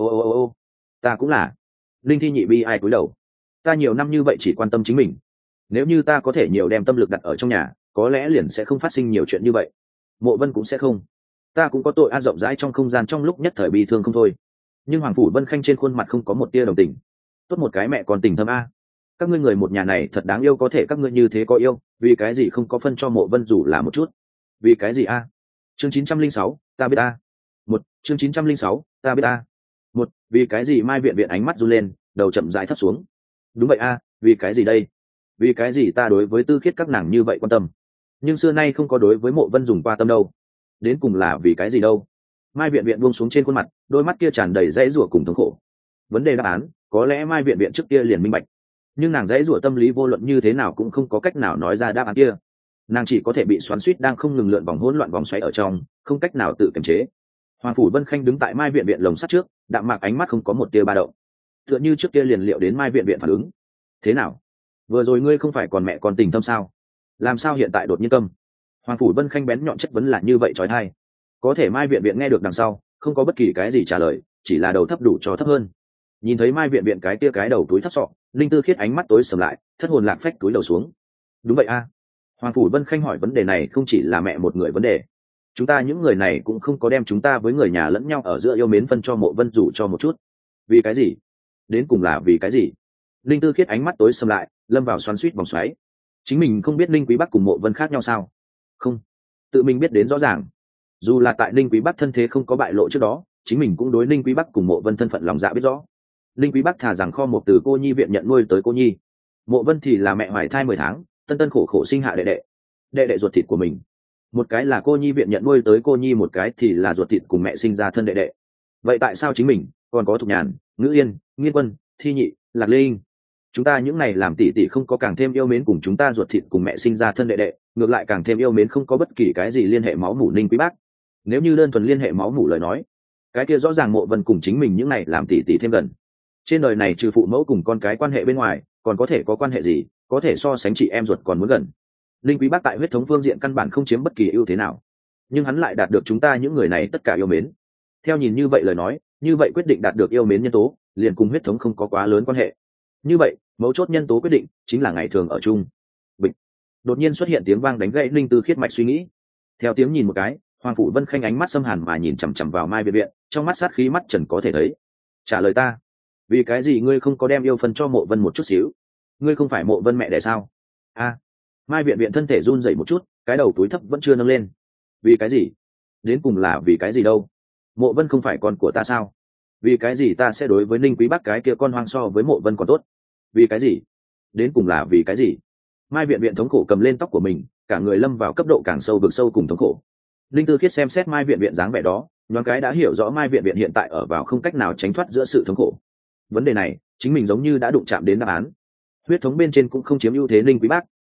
A: Ta cũng là. Linh Thi Nhị bi ai cúi đầu. Ta nhiều năm như vậy chỉ quan tâm chính mình, nếu như ta có thể nhiều đem tâm lực đặt ở trong nhà, có lẽ liền sẽ không phát sinh nhiều chuyện như vậy, Mộ Vân cũng sẽ không. Ta cũng có tội a. Rộng rãi trong không gian trong lúc nhất thời bi thương không thôi, nhưng Hoàng phủ Vân Khanh trên khuôn mặt không có một tia đồng tình. Tốt một cái mẹ con tình thâm a, các ngươi người một nhà này thật đáng yêu, có thể các ngươi như thế có yêu, vì cái gì không có phân cho Mộ Vân dù là một chút? Vì cái gì a? Chương 906, ta biết a. Chương 906, ta biết a. Vì cái gì? Mai viện viện ánh mắt run lên, đầu chậm rãi thấp xuống. Đúng vậy a, vì cái gì đây? Vì cái gì ta đối với Tư Khiết các nàng như vậy quan tâm, nhưng xưa nay không có đối với Mộ Vân dùng qua tâm đâu? Đến cùng là vì cái gì đâu? Mai viện viện buông xuống trên khuôn mặt, đôi mắt kia tràn đầy dãy rủa cùng thống khổ. Vấn đề đáp án, có lẽ Mai viện viện trước kia liền minh bạch, nhưng nàng dãy rủa tâm lý vô luận như thế nào cũng không có cách nào nói ra đáp án kia. Nàng chỉ có thể bị xoắn xuýt đang không ngừng lượn vòng hỗn loạn vòng xoáy ở trong, không cách nào tự kiềm chế. Hoàng phủ Vân Khanh đứng tại Mai viện viện lồng sắt trước, đạm mạc ánh mắt không có một tia ba động, tựa như trước kia liền liệu đến Mai viện viện phản ứng. Thế nào? Vừa rồi ngươi không phải còn mẹ còn tình thâm sao? Làm sao hiện tại đột nhiên câm? Hoàng phủ Vân Khanh bén nhọn chất vấn là như vậy trói thai. Có thể Mai viện viện nghe được đằng sau, không có bất kỳ cái gì trả lời, chỉ là đầu thấp đủ cho thấp hơn. Nhìn thấy Mai viện viện cái tia cái đầu túi thấp sọ, Linh Tư Khiết ánh mắt tối sầm lại, thất hồn lạc phách túi đầu xuống. Đúng vậy a. Hoàng phủ Vân Khanh hỏi vấn đề này không chỉ là mẹ một người vấn đề. Chúng ta những người này cũng không có đem chúng ta với người nhà lẫn nhau ở giữa yêu mến phân cho Mộ Vân dù cho một chút. Vì cái gì? Đến cùng là vì cái gì? Linh Tư Khiết ánh mắt tối sầm lại, lâm vào xoắn xuýt vòng xoáy. Chính mình không biết Linh Quý Bắc cùng Mộ Vân khác nhau sao? Không, tự mình biết đến rõ ràng. Dù là tại Linh Quý Bắc thân thế không có bại lộ trước đó, chính mình cũng đối Linh Quý Bắc cùng Mộ Vân thân phận lòng dạ biết rõ. Linh Quý Bắc thà rằng kho một từ cô nhi viện nhận nuôi tới cô nhi, Mộ Vân thì là mẹ hoài thai 10 tháng, tân khổ khổ sinh hạ đệ đệ ruột thịt của mình. Một cái là cô nhi viện nhận nuôi tới cô nhi, một cái thì là ruột thịt cùng mẹ sinh ra thân đệ đệ. Vậy tại sao chính mình còn có Thục Nhàn, Ngữ Yên, Nghiên Quân, Thi Nhị, Lạc Linh, chúng ta những này làm tỷ tỷ không có càng thêm yêu mến cùng chúng ta ruột thịt cùng mẹ sinh ra thân đệ đệ, ngược lại càng thêm yêu mến không có bất kỳ cái gì liên hệ máu mủ Ninh Quý Bắc? Nếu như đơn thuần liên hệ máu mủ lời nói, cái kia rõ ràng Mộ Vân cùng chính mình những này làm tỷ tỷ thêm gần. Trên đời này trừ phụ mẫu cùng con cái quan hệ bên ngoài, còn có thể có quan hệ gì có thể so sánh chị em ruột còn muốn gần? Linh Quý Bắc tại huyết thống phương diện căn bản không chiếm bất kỳ ưu thế nào, nhưng hắn lại đạt được chúng ta những người này tất cả yêu mến. Theo nhìn như vậy lời nói, như vậy quyết định đạt được yêu mến nhân tố liền cùng huyết thống không có quá lớn quan hệ. Như vậy mấu chốt nhân tố quyết định chính là ngày thường ở chung. Bịch. Đột nhiên xuất hiện tiếng vang đánh gãy Linh Tư Khiết mạch suy nghĩ. Theo tiếng nhìn một cái, Hoàng phủ Vân Khanh ánh mắt xâm hàn mà nhìn chằm chằm vào Mai viện viện, trong mắt sát khí mắt trần có thể thấy. Trả lời ta, vì cái gì ngươi không có đem yêu phân cho Mộ Vân một chút xíu? Ngươi không phải Mộ Vân mẹ đẻ sao? A. Mai viện viện thân thể run rẩy một chút, cái đầu túi thấp vẫn chưa nâng lên. Vì cái gì? Đến cùng là vì cái gì đâu? Mộ Vân không phải con của ta sao? Vì cái gì ta sẽ đối với Ninh Quý Bắc cái kia con hoang so với Mộ Vân còn tốt? Vì cái gì? Đến cùng là vì cái gì? Mai viện viện thống khổ cầm lên tóc của mình, cả người lâm vào cấp độ càng sâu vực sâu cùng thống khổ. Linh Tư Khiết xem xét Mai viện viện dáng vẻ đó, nhoáng cái đã hiểu rõ Mai viện viện hiện tại ở vào không cách nào tránh thoát giữa sự thống khổ. Vấn đề này chính mình giống như đã đụng chạm đến đáp án. Huyết thống bên trên cũng không chiếm ưu thế Ninh Quý Bắc,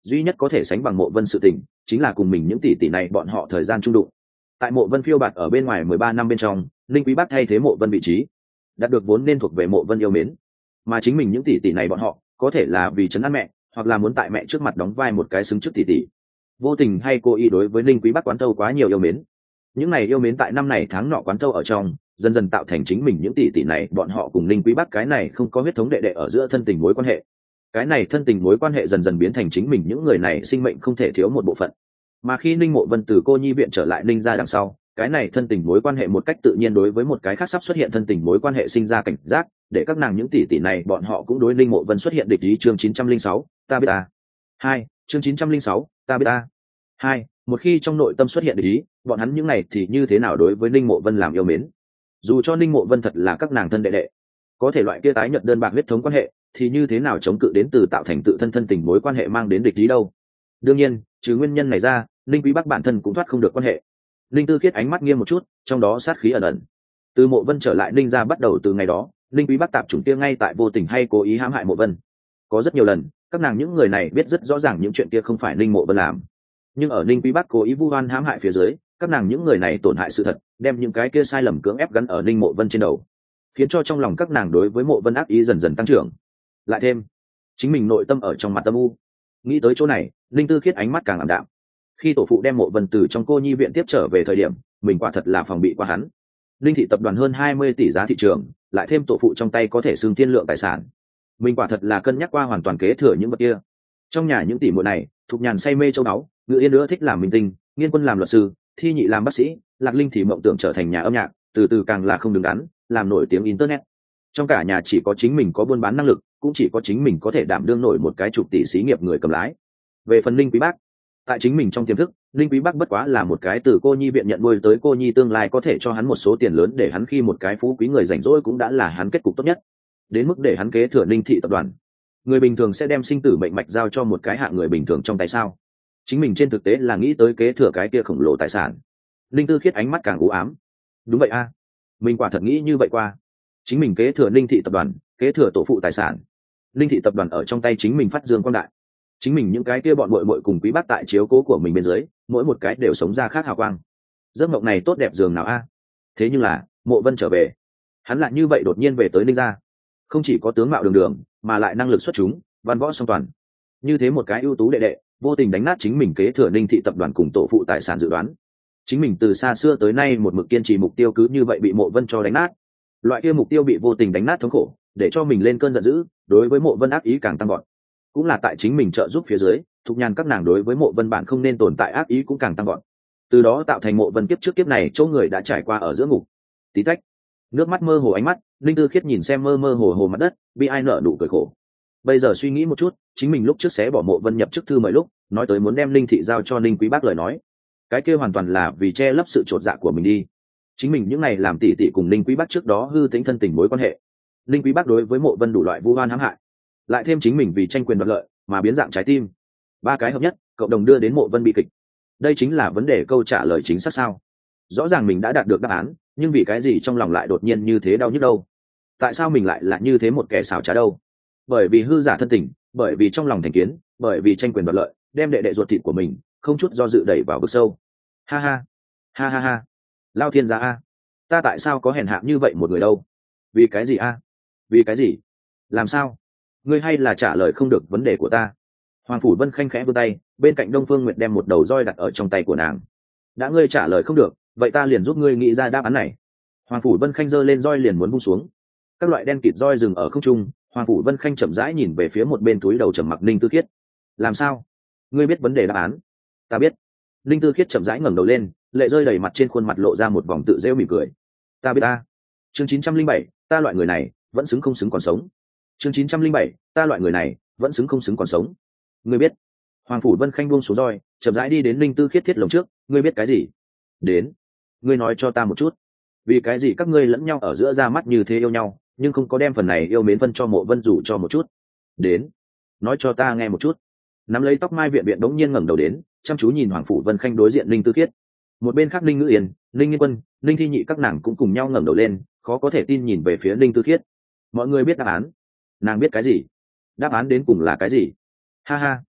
A: duy nhất có thể sánh bằng Mộ Vân sự tình chính là cùng mình những tỷ tỷ này bọn họ thời gian trung đụng. Tại Mộ Vân phiêu bạt ở bên ngoài 13 năm bên trong, Linh Quý Bắc thay thế Mộ Vân vị trí, đạt được vốn nên thuộc về Mộ Vân yêu mến. Mà chính mình những tỷ tỷ này bọn họ có thể là vì trấn an mẹ, hoặc là muốn tại mẹ trước mặt đóng vai một cái xứng trước tỷ tỷ, vô tình hay cố ý đối với Linh Quý Bắc quán thâu quá nhiều yêu mến. Những này yêu mến tại năm này tháng nọ quán thâu ở trong, dần dần tạo thành chính mình những tỷ tỷ này bọn họ cùng Linh Quý Bắc cái này không có huyết thống đệ đệ ở giữa thân tình mối quan hệ. Cái này thân tình mối quan hệ dần dần biến thành chính mình những người này sinh mệnh không thể thiếu một bộ phận. Mà khi Ninh Mộ Vân từ cô nhi viện trở lại Ninh gia đằng sau, cái này thân tình mối quan hệ một cách tự nhiên đối với một cái khác sắp xuất hiện thân tình mối quan hệ sinh ra cảnh giác, để các nàng những tỷ tỷ này bọn họ cũng đối Ninh Mộ Vân xuất hiện địch ý. Chương 906, ta biết ta. 2, chương 906, ta biết ta. 2, một khi trong nội tâm xuất hiện địch ý, bọn hắn những này thì như thế nào đối với Ninh Mộ Vân làm yêu mến. Dù cho Ninh Mộ Vân thật là các nàng thân đệ đệ, có thể loại kia tái nhận đơn bạc huyết thống quan hệ thì như thế nào chống cự đến từ tạo thành tự thân thân tình mối quan hệ mang đến địch ý đâu. Đương nhiên, trừ nguyên nhân này ra, Ninh Quý Bắc bản thân cũng thoát không được quan hệ. Ninh Tư Khiết ánh mắt nghiêm một chút, trong đó sát khí ẩn ẩn. Từ Mộ Vân trở lại Ninh gia bắt đầu từ ngày đó, Ninh Quý Bắc tạp chủng kia ngay tại vô tình hay cố ý hãm hại Mộ Vân. Có rất nhiều lần, các nàng những người này biết rất rõ ràng những chuyện kia không phải Ninh Mộ Vân làm, nhưng ở Ninh Quý Bắc cố ý vu oan hãm hại phía dưới, các nàng những người này tổn hại sự thật, đem những cái kia sai lầm cưỡng ép gắn ở Ninh Mộ Vân trên đầu, khiến cho trong lòng các nàng đối với Mộ Vân ác ý dần dần tăng trưởng. Lại thêm, chính mình nội tâm ở trong mặt âm u. Nghĩ tới chỗ này, Ninh Tư Khiết ánh mắt càng ảm đạm. Khi tổ phụ đem Mộ Vân từ trong cô nhi viện tiếp trở về thời điểm, mình quả thật là phòng bị qua hắn. Ninh thị tập đoàn hơn 20 tỷ giá thị trường, lại thêm tổ phụ trong tay có thể xưng thiên lượng tài sản, mình quả thật là cân nhắc qua hoàn toàn kế thừa những vật kia. Trong nhà những tỷ muội này, Thục Nhàn say mê châu báu, Ngự Yên nữa thích làm minh tinh, Nghiên Quân làm luật sư, Thi Nhị làm bác sĩ, Lạc Linh thì mộng tưởng trở thành nhà âm nhạc, từ từ càng là không đứng đắn, làm nổi tiếng internet. Trong cả nhà chỉ có chính mình có buôn bán năng lực, cũng chỉ có chính mình có thể đảm đương nổi một cái chục tỷ xí nghiệp người cầm lái. Về phần Ninh Quý Bắc, tại chính mình trong tiềm thức, Ninh Quý Bắc bất quá là một cái từ cô nhi viện nhận nuôi tới cô nhi tương lai có thể cho hắn một số tiền lớn để hắn khi một cái phú quý người rảnh rỗi cũng đã là hắn kết cục tốt nhất. Đến mức để hắn kế thừa Ninh thị tập đoàn, người bình thường sẽ đem sinh tử mệnh mạch giao cho một cái hạng người bình thường trong tay sao? Chính mình trên thực tế là nghĩ tới kế thừa cái kia khổng lồ tài sản. Ninh Tư Khiết ánh mắt càng u ám. Đúng vậy a, mình quả thật nghĩ như vậy qua. Chính mình kế thừa Ninh thị tập đoàn, kế thừa tổ phụ tài sản. Ninh thị tập đoàn ở trong tay chính mình phát dương quang đại. Chính mình những cái kia bọn muội muội cùng Quý Bác tại chiếu cố của mình bên dưới, mỗi một cái đều sống ra khác hào quang. Giấc mộng này tốt đẹp dường nào a? Thế nhưng là, Mộ Vân trở về, hắn lại như vậy đột nhiên về tới Ninh gia, không chỉ có tướng mạo đường đường, mà lại năng lực xuất chúng, văn võ song toàn. Như thế một cái ưu tú đệ đệ, vô tình đánh nát chính mình kế thừa Ninh thị tập đoàn cùng tổ phụ tài sản dự đoán. Chính mình từ xa xưa tới nay một mực kiên trì mục tiêu cứ như vậy bị Mộ Vân cho đánh nát. Loại kia mục tiêu bị vô tình đánh nát thống khổ, để cho mình lên cơn giận dữ, đối với Mộ Vân ác ý càng tăng vọt. Cũng là tại chính mình trợ giúp phía dưới, Thục Nhàn các nàng đối với Mộ Vân bản không nên tồn tại ác ý cũng càng tăng vọt. Từ đó tạo thành Mộ Vân kiếp trước kiếp này chỗ người đã trải qua ở giữa ngục. Tí tách, nước mắt mơ hồ ánh mắt, Linh Tư Khiết nhìn xem mơ mơ hồ hồ mặt đất, bi ai nở nụ cười khổ. Bây giờ suy nghĩ một chút, chính mình lúc trước xé bỏ Mộ Vân nhập chức thư mời lúc nói tới muốn đem Linh thị giao cho Linh Quý Bác lời nói, cái kia hoàn toàn là vì che lấp sự chột dạ của mình đi. Chính mình những ngày làm tỉ tỉ cùng Linh Quý Bác trước đó hư tính thân tình mối quan hệ, Linh Quý Bác đối với Mộ Vân đủ loại vu oan hãm hại, lại thêm chính mình vì tranh quyền đoạt lợi mà biến dạng trái tim, ba cái hợp nhất cộng đồng đưa đến Mộ Vân bị kịch. Đây chính là vấn đề câu trả lời chính xác sao? Rõ ràng mình đã đạt được đáp án, nhưng vì cái gì trong lòng lại đột nhiên như thế đau nhức đâu? Tại sao mình lại là như thế một kẻ xảo trá đâu? Bởi vì hư giả thân tình, bởi vì trong lòng thành kiến, bởi vì tranh quyền đoạt lợi, đem đệ đệ ruột thịt của mình không chút do dự đẩy vào vực sâu. Ha ha, ha ha ha, Lao thiên gia a, ta tại sao có hèn hạ như vậy một người đâu? Vì cái gì a? Vì cái gì? Làm sao? Ngươi hay là trả lời không được vấn đề của ta? Hoàng Phủ Vân khanh khẽ vươn tay, bên cạnh Đông Phương Nguyệt đem một đầu roi đặt ở trong tay của nàng. Đã ngươi trả lời không được, vậy ta liền giúp ngươi nghĩ ra đáp án này. Hoàng Phủ Vân khanh giơ lên roi liền muốn vung xuống. Các loại đen kịt roi dừng ở không trung, Hoàng Phủ Vân khanh chậm rãi nhìn về phía một bên túi đầu trầm mặc Ninh Tư Khiết. Làm sao? Ngươi biết vấn đề đáp án? Ta biết. Ninh Tư Khiết chậm rãi ngẩng đầu lên, lệ rơi đầy mặt trên khuôn mặt lộ ra một vòng tự rêu mỉm cười. Ta biết ta. Chương 907, ta loại người này vẫn xứng không xứng còn sống. Chương 907, ta loại người này vẫn xứng không xứng còn sống. Ngươi biết? Hoàng Phủ Vân khanh buông xuống roi, chậm rãi đi đến Ninh Tư Khiết thiết lồng trước. Ngươi biết cái gì? Đến, ngươi nói cho ta một chút. Vì cái gì các ngươi lẫn nhau ở giữa ra mắt như thế yêu nhau, nhưng không có đem phần này yêu mến phân cho Mộ Vân dù cho một chút? Đến, nói cho ta nghe một chút. Nắm lấy tóc mai viện đống nhiên ngẩng đầu đến, chăm chú nhìn Hoàng Phủ Vân khanh đối diện Ninh Tư Khiết. Một bên khác Ninh Ngữ Yên, Ninh Nghiên Quân, Ninh Thi Nhị các nàng cũng cùng nhau ngẩng đầu lên, khó có thể tin nhìn về phía Ninh Tư Khiết. Mọi người biết đáp án. Nàng biết cái gì? Đáp án đến cùng là cái gì? Ha ha.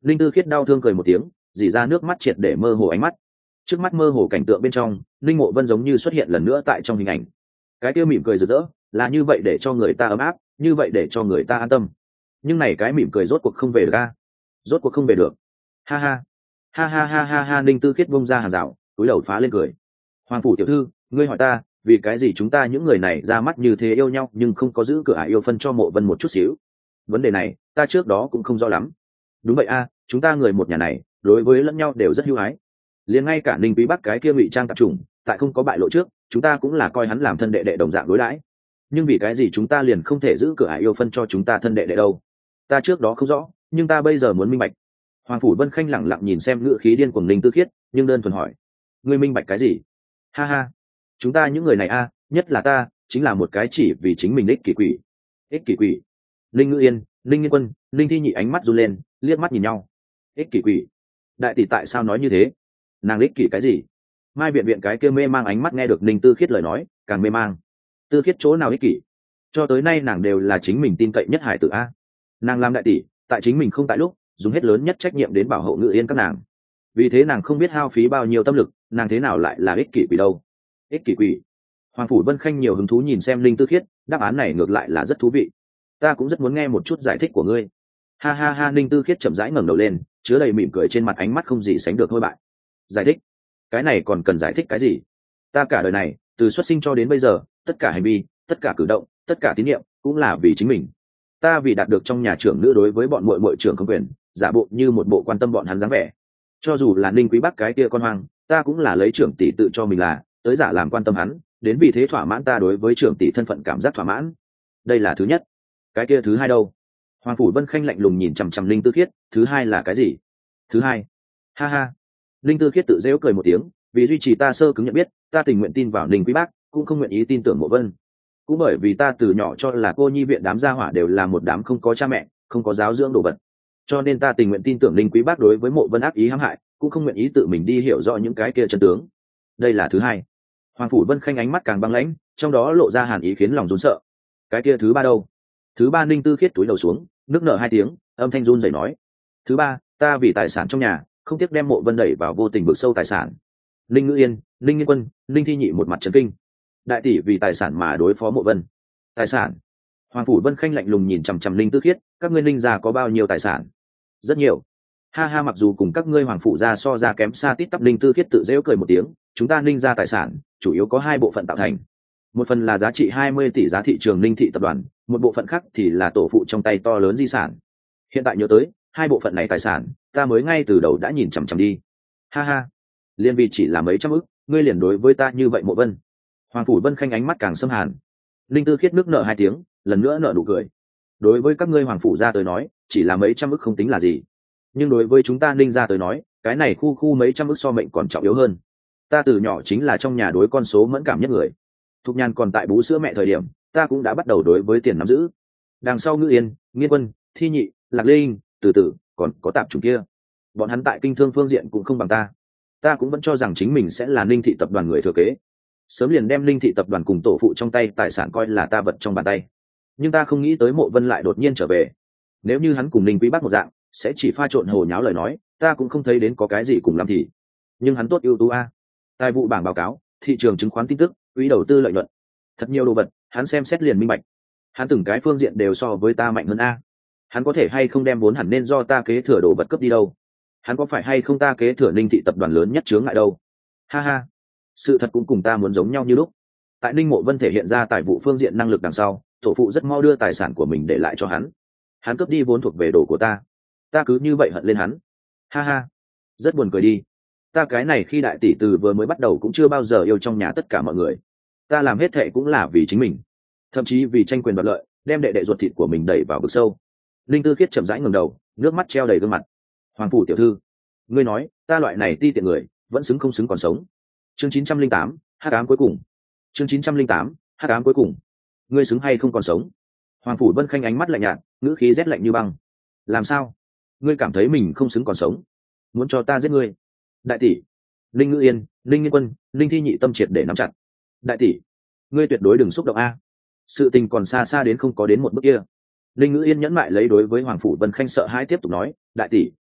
A: Linh Tư Khiết đau thương cười một tiếng, dỉ ra nước mắt triệt để mơ hồ ánh mắt. Trước mắt mơ hồ cảnh tượng bên trong, Linh Mộ Vân giống như xuất hiện lần nữa tại trong hình ảnh. Cái kia mỉm cười rực rỡ, là như vậy để cho người ta ấm áp, như vậy để cho người ta an tâm. Nhưng này cái mỉm cười rốt cuộc không về được a. Rốt cuộc không về được. Ha ha. Ha ha ha ha ha, Linh Tư Khiết bung ra hàng rào, túi đầu phá lên cười. Hoàng phủ tiểu thư, ngươi hỏi ta, vì cái gì chúng ta những người này ra mắt như thế yêu nhau nhưng không có giữ cửa ải yêu phân cho Mộ Vân một chút xíu? Vấn đề này, ta trước đó cũng không rõ lắm. Đúng vậy a, chúng ta người một nhà này, đối với lẫn nhau đều rất hữu ái. Liền ngay cả Ninh Quý Bắc cái kia ngụy trang tạp chủng, tại không có bại lộ trước, chúng ta cũng là coi hắn làm thân đệ đệ đồng dạng đối đãi. Nhưng vì cái gì chúng ta liền không thể giữ cửa ải yêu phân cho chúng ta thân đệ đệ đâu? Ta trước đó không rõ, nhưng ta bây giờ muốn minh bạch. Hoàng phủ Vân Khanh lẳng lặng nhìn xem ngữ khí điên cuồng Ninh Tư Khiết, nhưng đơn thuần hỏi: ngươi minh bạch cái gì? Ha ha, chúng ta những người này a, nhất là ta, chính là một cái chỉ vì chính mình ích kỷ quỷ. Ích kỷ quỷ? Linh Ngữ Yên, Linh Nghiên Quân, Linh Thi Nhị ánh mắt run lên, liếc mắt nhìn nhau. Ích kỷ quỷ? Đại tỷ tại sao nói như thế? Nàng ích kỷ cái gì? Mai viện viện cái kia mê mang ánh mắt nghe được Ninh Tư Khiết lời nói, càng mê mang. Tư Khiết chỗ nào ích kỷ? Cho tới nay nàng đều là chính mình tin cậy nhất hải tử a. Nàng làm đại tỷ, tại chính mình không tại lúc, dùng hết lớn nhất trách nhiệm đến bảo hộ Ngự Yên các nàng. Vì thế nàng không biết hao phí bao nhiêu tâm lực, nàng thế nào lại là ích kỷ quỷ đâu? Ích kỷ quỷ? Hoàng phủ Vân Khanh nhiều hứng thú nhìn xem Linh Tư Khiết, đáp án này ngược lại là rất thú vị. Ta cũng rất muốn nghe một chút giải thích của ngươi. Ha ha ha, Linh Tư Khiết chậm rãi ngẩng đầu lên, chứa đầy mỉm cười trên mặt, ánh mắt không gì sánh được thôi bại. Giải thích? Cái này còn cần giải thích cái gì? Ta cả đời này, từ xuất sinh cho đến bây giờ, tất cả hành vi, tất cả cử động, tất cả tín nhiệm, cũng là vì chính mình. Ta vì đạt được trong nhà trưởng nữ đối với bọn muội muội trưởng không quyền, giả bộ như một bộ quan tâm bọn hắn dáng vẻ. Cho dù là Ninh Quý Bắc cái kia con hoang, ta cũng là lấy trưởng tỷ tự cho mình là, tới giả làm quan tâm hắn, đến vì thế thỏa mãn ta đối với trưởng tỷ thân phận cảm giác thỏa mãn. Đây là thứ nhất. Cái kia thứ hai đâu? Hoàng phủ Vân Khanh lạnh lùng nhìn chằm chằm Linh Tư Khiết, thứ hai là cái gì? Thứ hai? Ha ha. Linh Tư Khiết tự giễu cười một tiếng, vì duy trì ta sơ cứng nhận biết, ta tình nguyện tin vào Ninh Quý Bắc, cũng không nguyện ý tin tưởng Mộ Vân. Cũng bởi vì ta từ nhỏ cho là cô nhi viện đám gia hỏa đều là một đám không có cha mẹ, không có giáo dưỡng đồ vật, cho nên ta tình nguyện tin tưởng Ninh Quý Bắc đối với Mộ Vân ác ý hãm hại, cũng không nguyện ý tự mình đi hiểu rõ những cái kia chân tướng. Đây là thứ hai. Hoàng phủ Vân Khanh ánh mắt càng băng lãnh, trong đó lộ ra hàn ý khiến lòng run sợ. Cái kia thứ ba đâu? Thứ ba? Ninh Tư Khiết túi đầu xuống, nước nở hai tiếng, âm thanh run rẩy nói: thứ ba, ta vì tài sản trong nhà, không tiếc đem Mộ Vân đẩy vào vô tình vực sâu tài sản. Linh Ngữ Yên, Linh Nghiên Quân, Linh Thi Nhị một mặt trấn kinh. Đại tỷ vì tài sản mà đối phó Mộ Vân? Tài sản? Hoàng phủ Vân Khanh lạnh lùng nhìn chằm chằm Linh Tư Khiết, các ngươi Linh gia có bao nhiêu tài sản? Rất nhiều. Ha ha, mặc dù cùng các ngươi hoàng phủ gia so ra kém xa tít tắp, Linh Tư Khiết tự giễu cười một tiếng, chúng ta Linh gia tài sản chủ yếu có hai bộ phận tạo thành. Một phần là giá trị 20 tỷ giá thị trường Linh thị tập đoàn, một bộ phận khác thì là tổ phụ trong tay to lớn di sản. Hiện tại nhớ tới hai bộ phận này tài sản, ta mới ngay từ đầu đã nhìn chằm chằm đi. Ha ha, liên vì chỉ là mấy trăm ức, ngươi liền đối với ta như vậy Mộ Vân? Hoàng phủ Vân Khanh ánh mắt càng xâm hàn. Linh Tư Khiết nước nở hai tiếng, lần nữa nở nụ cười. Đối với các ngươi hoàng phủ gia tới nói, chỉ là mấy trăm ức không tính là gì, nhưng đối với chúng ta Ninh gia tới nói, cái này khu mấy trăm ức so mệnh còn trọng yếu hơn. Ta từ nhỏ chính là trong nhà đối con số mẫn cảm nhất người. Thục Nhan còn tại bú sữa mẹ thời điểm, ta cũng đã bắt đầu đối với tiền nắm giữ. Đằng sau Ngữ Yên, Nghiên Quân, Thi Nhị, Lạc Linh, từ từ còn có tạp chủng kia, bọn hắn tại kinh thương phương diện cũng không bằng ta. Ta cũng vẫn cho rằng chính mình sẽ là Ninh thị tập đoàn người thừa kế, sớm liền đem Ninh thị tập đoàn cùng tổ phụ trong tay tài sản coi là ta vật trong bàn tay. Nhưng ta không nghĩ tới Mộ Vân lại đột nhiên trở về. Nếu như hắn cùng Ninh Quý Bắc một dạng, sẽ chỉ pha trộn hồ nháo lời nói, ta cũng không thấy đến có cái gì cùng làm thì. Nhưng hắn tốt ưu tú a. Tài vụ bảng báo cáo, thị trường chứng khoán tin tức, quỹ đầu tư lợi nhuận, thật nhiều đồ vật, hắn xem xét liền minh bạch. Hắn từng cái phương diện đều so với ta mạnh hơn a. Hắn có thể hay không đem vốn hẳn nên do ta kế thừa đồ vật cướp đi đâu? Hắn có phải hay không ta kế thừa Ninh thị tập đoàn lớn nhất chướng ngại đâu? Ha ha, sự thật cũng cùng ta muốn giống nhau như lúc. Tại Ninh Mộ Vân thể hiện ra tài vụ phương diện năng lực đằng sau, tổ phụ rất mau đưa tài sản của mình để lại cho hắn. Hắn cướp đi vốn thuộc về đồ của ta cứ như vậy hận lên hắn. Ha ha, rất buồn cười đi. Ta cái này khi đại tỷ từ vừa mới bắt đầu cũng chưa bao giờ yêu trong nhà tất cả mọi người. Ta làm hết thệ cũng là vì chính mình, thậm chí vì tranh quyền đoạt lợi, đem đệ đệ ruột thịt của mình đẩy vào vực sâu. Linh Tư Khiết chậm rãi ngẩng đầu, nước mắt treo đầy gương mặt. Hoàng phủ tiểu thư, ngươi nói ta loại này ti tiện người vẫn xứng không xứng còn sống? Chương 908, hắc ám cuối cùng. Chương 908, hắc ám cuối cùng. Ngươi xứng hay không còn sống? Hoàng phủ Vân Khanh ánh mắt lạnh nhạt, ngữ khí rét lạnh như băng. Làm sao? Ngươi cảm thấy mình không xứng còn sống, muốn cho ta giết ngươi? Đại tỷ. Linh Ngữ Yên, Linh Nghiên Quân, Linh Thi Nhị tâm triệt để nắm chặt. Đại tỷ, ngươi tuyệt đối đừng xúc động a. Sự tình còn xa xa đến không có đến một bước kia. Linh Ngữ Yên nhẫn mại lấy đối với Hoàng phủ Vân Khanh sợ hãi tiếp tục nói, đại tỷ,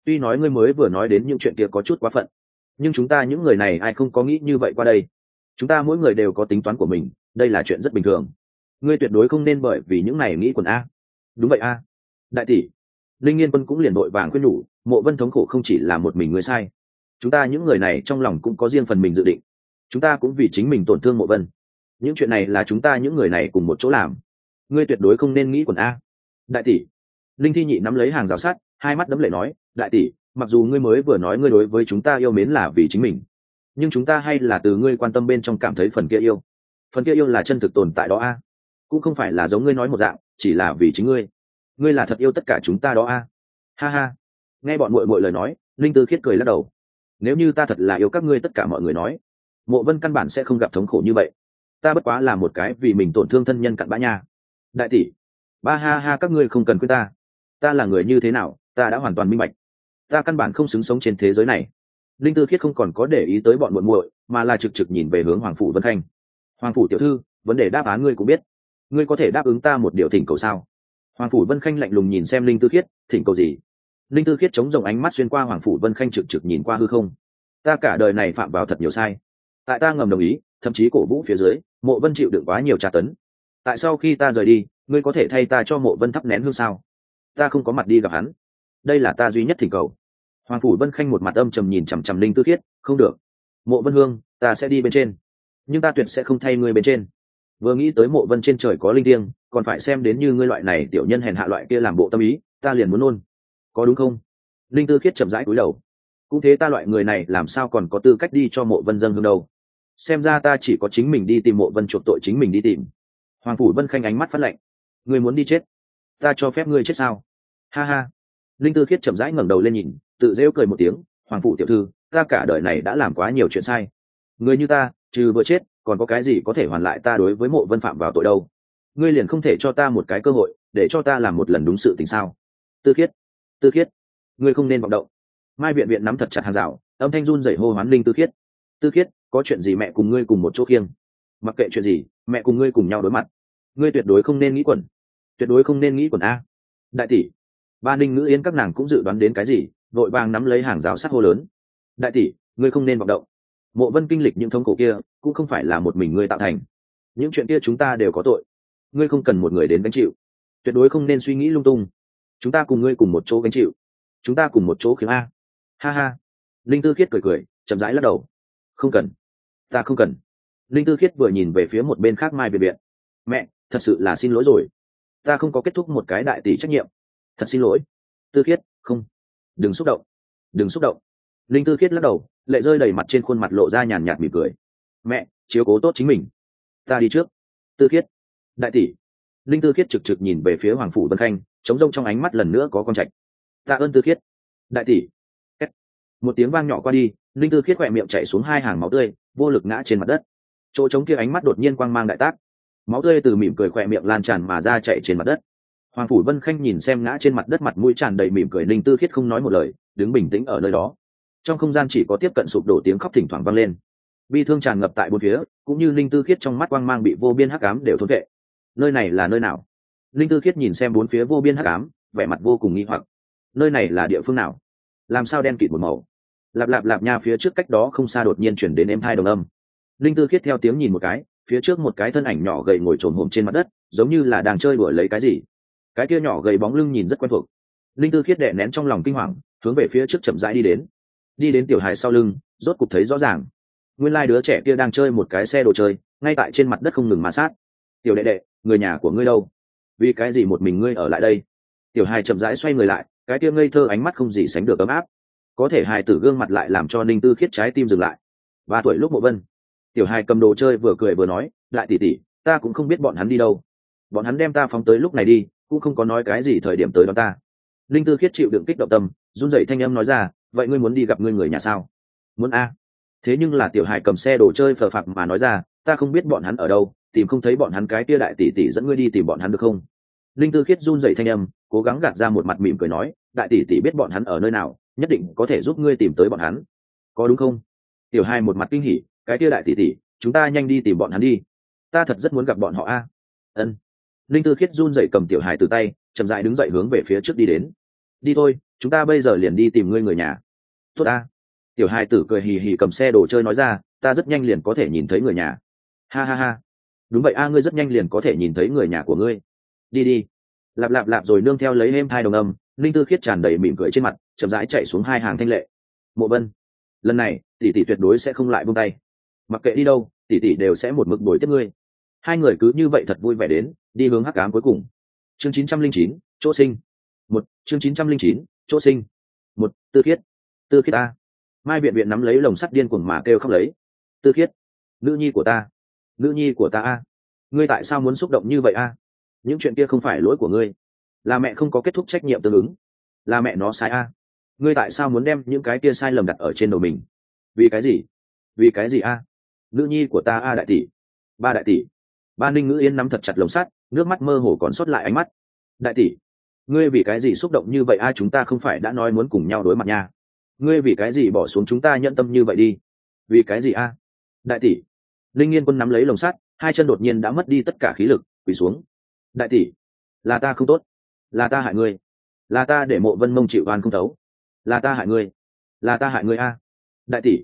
A: Tuy nói ngươi mới vừa nói đến những chuyện kia có chút quá phận, nhưng chúng ta những người này ai không có nghĩ như vậy qua đây. Chúng ta mỗi người đều có tính toán của mình, đây là chuyện rất bình thường. Ngươi tuyệt đối không nên bởi vì những này nghĩ quần a. Đúng vậy a. Đại tỷ. Linh Nghiên Quân cũng liền đội vàng khuyên nhủ, Mộ Vân thống khổ không chỉ là một mình ngươi sai, chúng ta những người này trong lòng cũng có riêng phần mình dự định. Chúng ta cũng vì chính mình tổn thương Mộ Vân. Những chuyện này là chúng ta những người này cùng một chỗ làm. Ngươi tuyệt đối không nên nghĩ quần a. Đại tỷ. Linh Thi Nhị nắm lấy hàng rào sắt, hai mắt đấm lệ nói, đại tỷ, mặc dù ngươi mới vừa nói ngươi đối với chúng ta yêu mến là vì chính mình, nhưng chúng ta hay là từ ngươi quan tâm bên trong cảm thấy phần kia yêu. Phần kia yêu là chân thực tồn tại đó a, cũng không phải là giống ngươi nói một dạng, chỉ là vì chính ngươi. Ngươi là thật yêu tất cả chúng ta đó a. Ha ha. Nghe bọn muội muội lời nói, Linh Tư Khiết cười lắc đầu. Nếu như ta thật là yêu các ngươi tất cả mọi người nói, Mộ Vân căn bản sẽ không gặp thống khổ như vậy. Ta bất quá là một cái vì mình tổn thương thân nhân cặn bã nha. Đại tỷ, ba ha ha, các ngươi không cần khuyên ta. Ta là người như thế nào, ta đã hoàn toàn minh bạch. Ta căn bản không xứng sống trên thế giới này. Linh Tư Khiết không còn có để ý tới bọn muội muội, mà là trực trực nhìn về hướng Hoàng phủ Vân Khanh. Hoàng phủ tiểu thư, vấn đề đáp án ngươi cũng biết, ngươi có thể đáp ứng ta một điều thỉnh cầu sao? Hoàng phủ Vân Khanh lạnh lùng nhìn xem Linh Tư Khiết, thỉnh cầu gì? Linh Tư Khiết chống rồng ánh mắt xuyên qua Hoàng phủ Vân Khanh, trực trực nhìn qua hư không. Ta cả đời này phạm vào thật nhiều sai, tại ta ngầm đồng ý, thậm chí cổ vũ phía dưới, Mộ Vân chịu đựng quá nhiều tra tấn. Tại sau khi ta rời đi, ngươi có thể thay ta cho Mộ Vân thắp nén hương sao? Ta không có mặt đi gặp hắn, đây là ta duy nhất thỉnh cầu. Hoàng phủ Vân Khanh một mặt âm trầm nhìn chằm chằm Linh Tư Khiết, không được. Mộ Vân hương, ta sẽ đi bên trên, nhưng ta tuyệt sẽ không thay ngươi bên trên. Vừa nghĩ tới Mộ Vân trên trời có linh thiêng, còn phải xem đến như ngươi loại này tiểu nhân hèn hạ loại kia làm bộ tâm ý, ta liền muốn nôn. Có đúng không? Linh Tư Khiết chậm rãi cúi đầu. Cũng thế, ta loại người này làm sao còn có tư cách đi cho Mộ Vân dâng hương đâu? Xem ra ta chỉ có chính mình đi tìm Mộ Vân chuộc tội, chính mình đi tìm. Hoàng phủ Vân Khanh ánh mắt phát lạnh. Ngươi muốn đi chết, ta cho phép ngươi chết sao? Ha ha. Linh Tư Khiết chậm rãi ngẩng đầu lên nhìn, tự rêu cười một tiếng. Hoàng phủ tiểu thư, ta cả đời này đã làm quá nhiều chuyện sai. Người như ta, trừ vừa chết, còn có cái gì có thể hoàn lại ta đối với Mộ Vân phạm vào tội đâu? Ngươi liền không thể cho ta một cái cơ hội để cho ta làm một lần đúng sự tình sao? Tư Khiết, Tư Khiết, ngươi không nên vọng động. Mai Viện Viện nắm thật chặt hàng rào, âm thanh run rẩy hô hoán Linh Tư Khiết. Tư Khiết, có chuyện gì mẹ cùng ngươi cùng một chỗ khiêng. Mặc kệ chuyện gì, mẹ cùng ngươi cùng nhau đối mặt. Ngươi tuyệt đối không nên nghĩ quẩn, tuyệt đối không nên nghĩ quẩn a. Đại tỷ, Ba Ninh Ngữ Yên các nàng cũng dự đoán đến cái gì, vội vàng nắm lấy hàng rào sắt hô lớn. Đại tỷ, ngươi không nên vọng động. Mộ Vân kinh lịch những thống khổ kia, cũng không phải là một mình ngươi tạo thành. Những chuyện kia chúng ta đều có tội, ngươi không cần một người đến gánh chịu. Tuyệt đối không nên suy nghĩ lung tung. Chúng ta cùng ngươi cùng một chỗ gánh chịu, chúng ta cùng một chỗ khiêng a. Ha ha. Linh Tư Khiết cười cười, chậm rãi lắc đầu. Không cần, ta không cần. Linh Tư Khiết vừa nhìn về phía một bên khác Mai Viện Viện. Mẹ, thật sự là xin lỗi rồi, ta không có kết thúc một cái đại tỷ trách nhiệm, thật xin lỗi. Tư Khiết, không, đừng xúc động, đừng xúc động. Linh Tư Khiết lắc đầu, lệ rơi đầy mặt, trên khuôn mặt lộ ra nhàn nhạt mỉm cười. Mẹ, chiếu cố tốt chính mình, ta đi trước. Tư Khiết, đại tỷ. Linh Tư Khiết trực trực nhìn về phía Hoàng phủ Vân Khanh, trống rông trong ánh mắt lần nữa có con trạch. Tạ ơn Tư Khiết. Đại tỷ. Một tiếng vang nhỏ qua đi, Linh Tư Khiết khỏe miệng chảy xuống hai hàng máu tươi, vô lực ngã trên mặt đất. Chỗ trống kia ánh mắt đột nhiên quang mang đại tác, máu tươi từ mỉm cười khỏe miệng lan tràn mà ra chảy trên mặt đất. Hoàng phủ Vân Khanh nhìn xem ngã trên mặt đất mặt mũi tràn đầy mỉm cười Linh Tư Khiết, không nói một lời, đứng bình tĩnh ở nơi đó. Trong không gian chỉ có tiếp cận sụp đổ tiếng khóc thỉnh thoảng vang lên, bi thương tràn ngập tại bốn phía, cũng như Linh Tư Khiết trong mắt quang mang bị vô biên hắc ám đều thôn vệ. Nơi này là nơi nào? Linh Tư Khiết nhìn xem bốn phía vô biên hắc ám, vẻ mặt vô cùng nghi hoặc. Nơi này là địa phương nào? Làm sao đen kịt một màu? Lạp lạp lạp nha, phía trước cách đó không xa đột nhiên chuyển đến êm thai đồng âm. Linh Tư Khiết theo tiếng nhìn một cái, phía trước một cái thân ảnh nhỏ gầy ngồi trồn hổm trên mặt đất, giống như là đang chơi đùa lấy cái gì. Cái kia nhỏ gầy bóng lưng nhìn rất quen thuộc. Linh Tư Khiết đè nén trong lòng kinh hoàng, hướng về phía trước chậm rãi đi đến tiểu hài sau lưng, rốt cục thấy rõ ràng, nguyên lai đứa trẻ kia đang chơi một cái xe đồ chơi, ngay tại trên mặt đất không ngừng ma sát. Tiểu đệ đệ, người nhà của ngươi đâu? Vì cái gì một mình ngươi ở lại đây? Tiểu hài chậm rãi xoay người lại, cái kia ngây thơ ánh mắt không gì sánh được ấm áp, có thể hài tử gương mặt lại làm cho Linh Tư Khiết trái tim dừng lại. 3 tuổi lúc Mộ Vân. Tiểu hài cầm đồ chơi vừa cười vừa nói, lại tỷ tỷ, ta cũng không biết bọn hắn đi đâu, bọn hắn đem ta phóng tới lúc này đi, cũng không có nói cái gì thời điểm tới đón ta. Linh Tư Khiết chịu đựng kích động tâm, run rẩy thanh âm nói ra, vậy ngươi muốn đi gặp ngươi người nhà sao? Muốn a. Thế nhưng là tiểu hài cầm xe đồ chơi phờ phạc mà nói ra, ta không biết bọn hắn ở đâu, tìm không thấy bọn hắn, cái kia đại tỷ tỷ dẫn ngươi đi tìm bọn hắn được không? Linh Tư Khiết run rẩy thanh âm, cố gắng gạt ra một mặt mỉm cười nói, đại tỷ tỷ biết bọn hắn ở nơi nào, nhất định có thể giúp ngươi tìm tới bọn hắn, có đúng không? Tiểu hài một mặt kinh hỉ, cái kia đại tỷ tỷ, chúng ta nhanh đi tìm bọn hắn đi, ta thật rất muốn gặp bọn họ a. Ân. Linh Tư Khiết run rẩy cầm tiểu hài từ tay, chậm rãi đứng dậy hướng về phía trước đi đến. đi thôi, chúng ta bây giờ liền đi tìm ngươi người nhà. Tốt a. Tiểu hai tử cười hì hì cầm xe đồ chơi nói ra, ta rất nhanh liền có thể nhìn thấy người nhà. Ha ha ha. Đúng vậy a, ngươi rất nhanh liền có thể nhìn thấy người nhà của ngươi. Đi đi. Lạp lạp lạp, rồi nương theo lấy êm thai đồng âm, Linh Tư Khiết tràn đầy mỉm cười trên mặt, chậm rãi chạy xuống hai hàng thanh lệ. Mộ Vân, lần này tỷ tỷ tuyệt đối sẽ không lại buông tay, mặc kệ đi đâu tỷ tỷ đều sẽ một mực đuổi tiếp ngươi. Hai người cứ như vậy thật vui vẻ đến đi hướng hắc ám cuối cùng. Chương 909, chỗ sinh. Chương 909, chỗ sinh. Tư Khiết, Tư Khiết a. Mai Viện Viện nắm lấy lồng sắt điên cuồng mà kêu khóc lấy. Tư Khiết, nữ nhi của ta, nữ nhi của ta a. Ngươi tại sao muốn xúc động như vậy a? Những chuyện kia không phải lỗi của ngươi, là mẹ không có kết thúc trách nhiệm tương ứng, là mẹ nó sai a. Ngươi tại sao muốn đem những cái kia sai lầm đặt ở trên đầu mình? Vì cái gì? Vì cái gì a? Nữ nhi của ta a. Đại tỷ, ba đại tỷ. Ba Ninh Ngữ Yên nắm thật chặt lồng sắt, nước mắt mơ hồ còn sót lại ánh mắt. Đại tỷ, ngươi vì cái gì xúc động như vậy a? Chúng ta không phải đã nói muốn cùng nhau đối mặt nha. Ngươi vì cái gì bỏ xuống chúng ta nhận tâm như vậy đi? Vì cái gì a? Đại tỷ. Linh Nghiên Quân nắm lấy lồng sắt, hai chân đột nhiên đã mất đi tất cả khí lực, quỳ xuống. Đại tỷ, là ta không tốt, là ta hại ngươi, là ta để Mộ Vân Mông chịu oan không thấu, là ta hại ngươi, là ta hại ngươi a. Đại tỷ,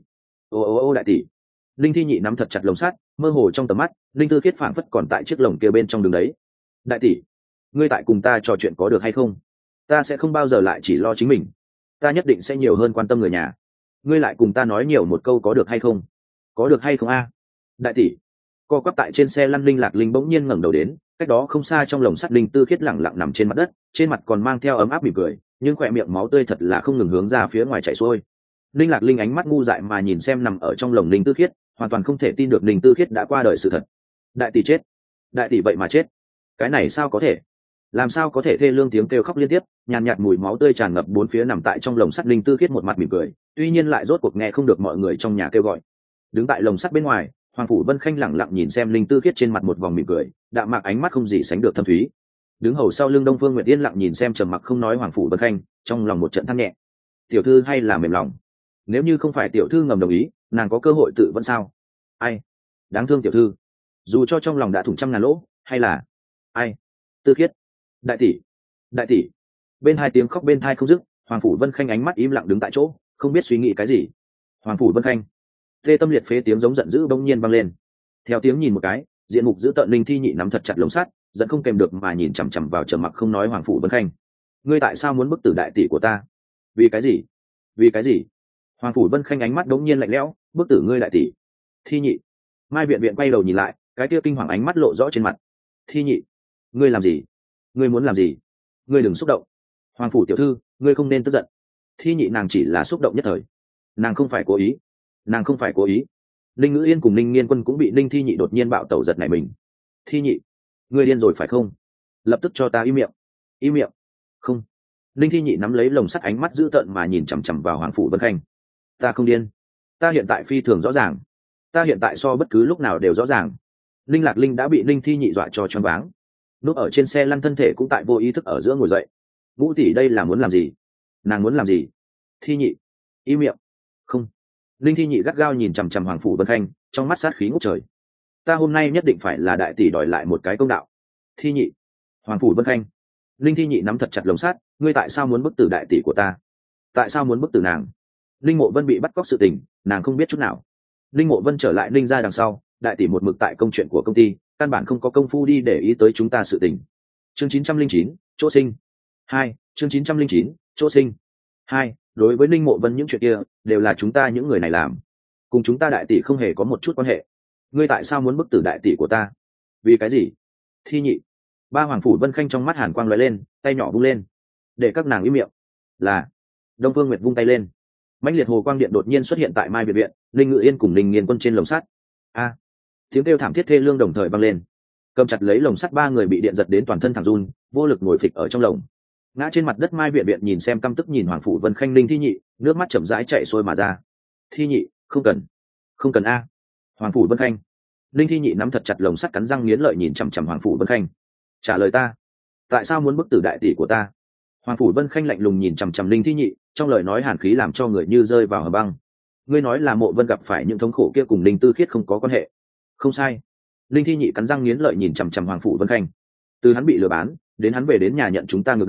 A: ô đại tỷ. Linh Thi Nhị nắm thật chặt lồng sắt, mơ hồ trong tầm mắt, Linh Tư Khiết phảng phất còn tại chiếc lồng kia bên trong đường đấy. Đại tỷ, ngươi tại cùng ta trò chuyện có được hay không? Ta sẽ không bao giờ lại chỉ lo chính mình, ta nhất định sẽ nhiều hơn quan tâm người nhà. Ngươi lại cùng ta nói nhiều một câu có được hay không? Có được hay không a? Đại tỷ. Co quắp tại trên xe lăn Linh Lạc Linh bỗng nhiên ngẩng đầu đến, cách đó không xa trong lồng sắt Linh Tư Khiết lẳng lặng nằm trên mặt đất, trên mặt còn mang theo ấm áp mỉm cười, nhưng khỏe miệng máu tươi thật là không ngừng hướng ra phía ngoài chảy xuôi. Linh Lạc Linh ánh mắt ngu dại mà nhìn xem nằm ở trong lồng Linh Tư Khiết, hoàn toàn không thể tin được Linh Tư Khiết đã qua đời sự thật. Đại tỷ chết, đại tỷ vậy mà chết, cái này sao có thể? Làm sao có thể? Thê lương tiếng kêu khóc liên tiếp, nhàn nhạt mùi máu tươi tràn ngập bốn phía. Nằm tại trong lồng sắt Linh Tư Khiết một mặt mỉm cười, tuy nhiên lại rốt cuộc nghe không được mọi người trong nhà kêu gọi. Đứng tại lồng sắt bên ngoài, Hoàng Phủ Vân Khanh lẳng lặng nhìn xem Linh Tư Khiết trên mặt một vòng mỉm cười, đạm mạc ánh mắt không gì sánh được thâm thúy. Đứng hầu sau lưng Đông Phương Nguyệt yên lặng nhìn xem trầm mặc không nói Hoàng Phủ Vân Khanh, trong lòng một trận than nhẹ. Tiểu thư hay là mềm lòng, nếu như không phải tiểu thư ngầm đồng ý, nàng có cơ hội tự vẫn sao? Ai? Đáng thương tiểu thư, dù cho trong lòng đã thủng trăm ngàn lỗ, hay là ai? Tư Khiết, đại tỷ, đại tỷ. Bên hai tiếng khóc bên thai không dứt, Hoàng Phủ Vân Khanh ánh mắt im lặng đứng tại chỗ, không biết suy nghĩ cái gì. Hoàng Phủ Vân Khanh. Tê tâm liệt phế tiếng giống giận dữ bỗng nhiên vang lên. Theo tiếng nhìn một cái, diện mục giữ tợn Linh Thi Nhị nắm thật chặt lồng sắt, giận không kèm được mà nhìn chằm chằm vào trầm mặc không nói Hoàng Phủ Vân Khanh. Ngươi tại sao muốn bức tử đại tỷ của ta? Vì cái gì? Vì cái gì? Hoàng Phủ Vân Khanh ánh mắt đống nhiên lạnh lẽo, bức tử ngươi đại tỷ. Thi Nhị. Mai Viện Viện quay đầu nhìn lại, cái kia kinh hoàng ánh mắt lộ rõ trên mặt. Thi Nhị, ngươi làm gì? Ngươi muốn làm gì? Ngươi đừng xúc động. Hoàng phủ tiểu thư, ngươi không nên tức giận. Thi Nhị nàng chỉ là xúc động nhất thời, nàng không phải cố ý, nàng không phải cố ý. Linh Ngữ Yên cùng Linh Nghiên Quân cũng bị Linh Thi Nhị đột nhiên bạo tẩu giật nảy mình. Thi Nhị, ngươi điên rồi phải không? Lập tức cho ta im miệng. Im miệng. Không. Linh Thi Nhị nắm lấy lồng sắt, ánh mắt dữ tợn mà nhìn chằm chằm vào Hoàng phủ Vân Khanh. Ta không điên, ta hiện tại phi thường rõ ràng, ta hiện tại so bất cứ lúc nào đều rõ ràng. Linh Lạc Linh đã bị Linh Thi Nhị dọa cho choáng váng, núp ở trên xe lăn thân thể cũng tại vô ý thức ở giữa ngồi dậy. Ngũ tỷ đây là muốn làm gì? Nàng muốn làm gì? Thi Nhị, im miệng. Không. Linh Thi Nhị gắt gao nhìn chằm chằm Hoàng phủ Vân Khanh, trong mắt sát khí ngút trời. Ta hôm nay nhất định phải là đại tỷ đòi lại một cái công đạo. Thi Nhị. Hoàng phủ Vân Khanh. Linh Thi Nhị nắm thật chặt lồng sắt, ngươi tại sao muốn bức tử đại tỷ của ta? Tại sao muốn bức tử nàng? Linh Mộ Vân bị bắt cóc sự tình, nàng không biết chút nào. Linh Mộ Vân trở lại Linh gia đằng sau, đại tỷ một mực tại công chuyện của công ty, căn bản không có công phu đi để ý tới chúng ta sự tình. Chương 909, chỗ sinh. 2, chương 909, chỗ sinh. 2, đối với Linh Mộ Vân những chuyện kia, đều là chúng ta những người này làm, cùng chúng ta đại tỷ không hề có một chút quan hệ. Ngươi tại sao muốn bức tử đại tỷ của ta? Vì cái gì? Thi Nhị. Ba Hoàng phủ Vân Khanh trong mắt hàn quang lóe lên, tay nhỏ vung lên, để các nàng im miệng. Là. Đông Phương Nguyệt vung tay lên, mãnh liệt hồ quang điện đột nhiên xuất hiện tại Mai Viện Viện, Linh Ngự Yên cùng Linh Nghiên Quân trên lồng sắt. A. Tiếng kêu thảm thiết thê lương đồng thời vang lên. Cầm chặt lấy lồng sắt ba người bị điện giật đến toàn thân thẳng run, vô lực ngồi phịch ở trong lồng. Ngã trên mặt đất Mai Viện Viện nhìn xem căm tức nhìn Hoàng phủ Vân Khanh, Linh Thi Nhị, nước mắt chậm rãi chảy xuôi mà ra. Thi Nhị, không cần, không cần a. Hoàng phủ Vân Khanh. Linh Thi Nhị nắm thật chặt lồng sắt, cắn răng nghiến lợi nhìn chằm chằm Hoàng phủ Vân Khanh. Trả lời ta, tại sao muốn bức tử đại tỷ của ta? Hoàng phủ Vân Khanh lạnh lùng nhìn chằm chằm Linh Thi Nhị, trong lời nói hàn khí làm cho người như rơi vào hầm băng. Ngươi nói là Mộ Vân gặp phải những thống khổ kia cùng Linh Tư Khiết không có quan hệ? Không sai. Linh Thi Nhị cắn răng nghiến lợi nhìn chằm chằm Hoàng phủ Vân Khanh. Từ hắn bị lừa bán đến hắn về đến nhà nhận chúng ta ngược đãi,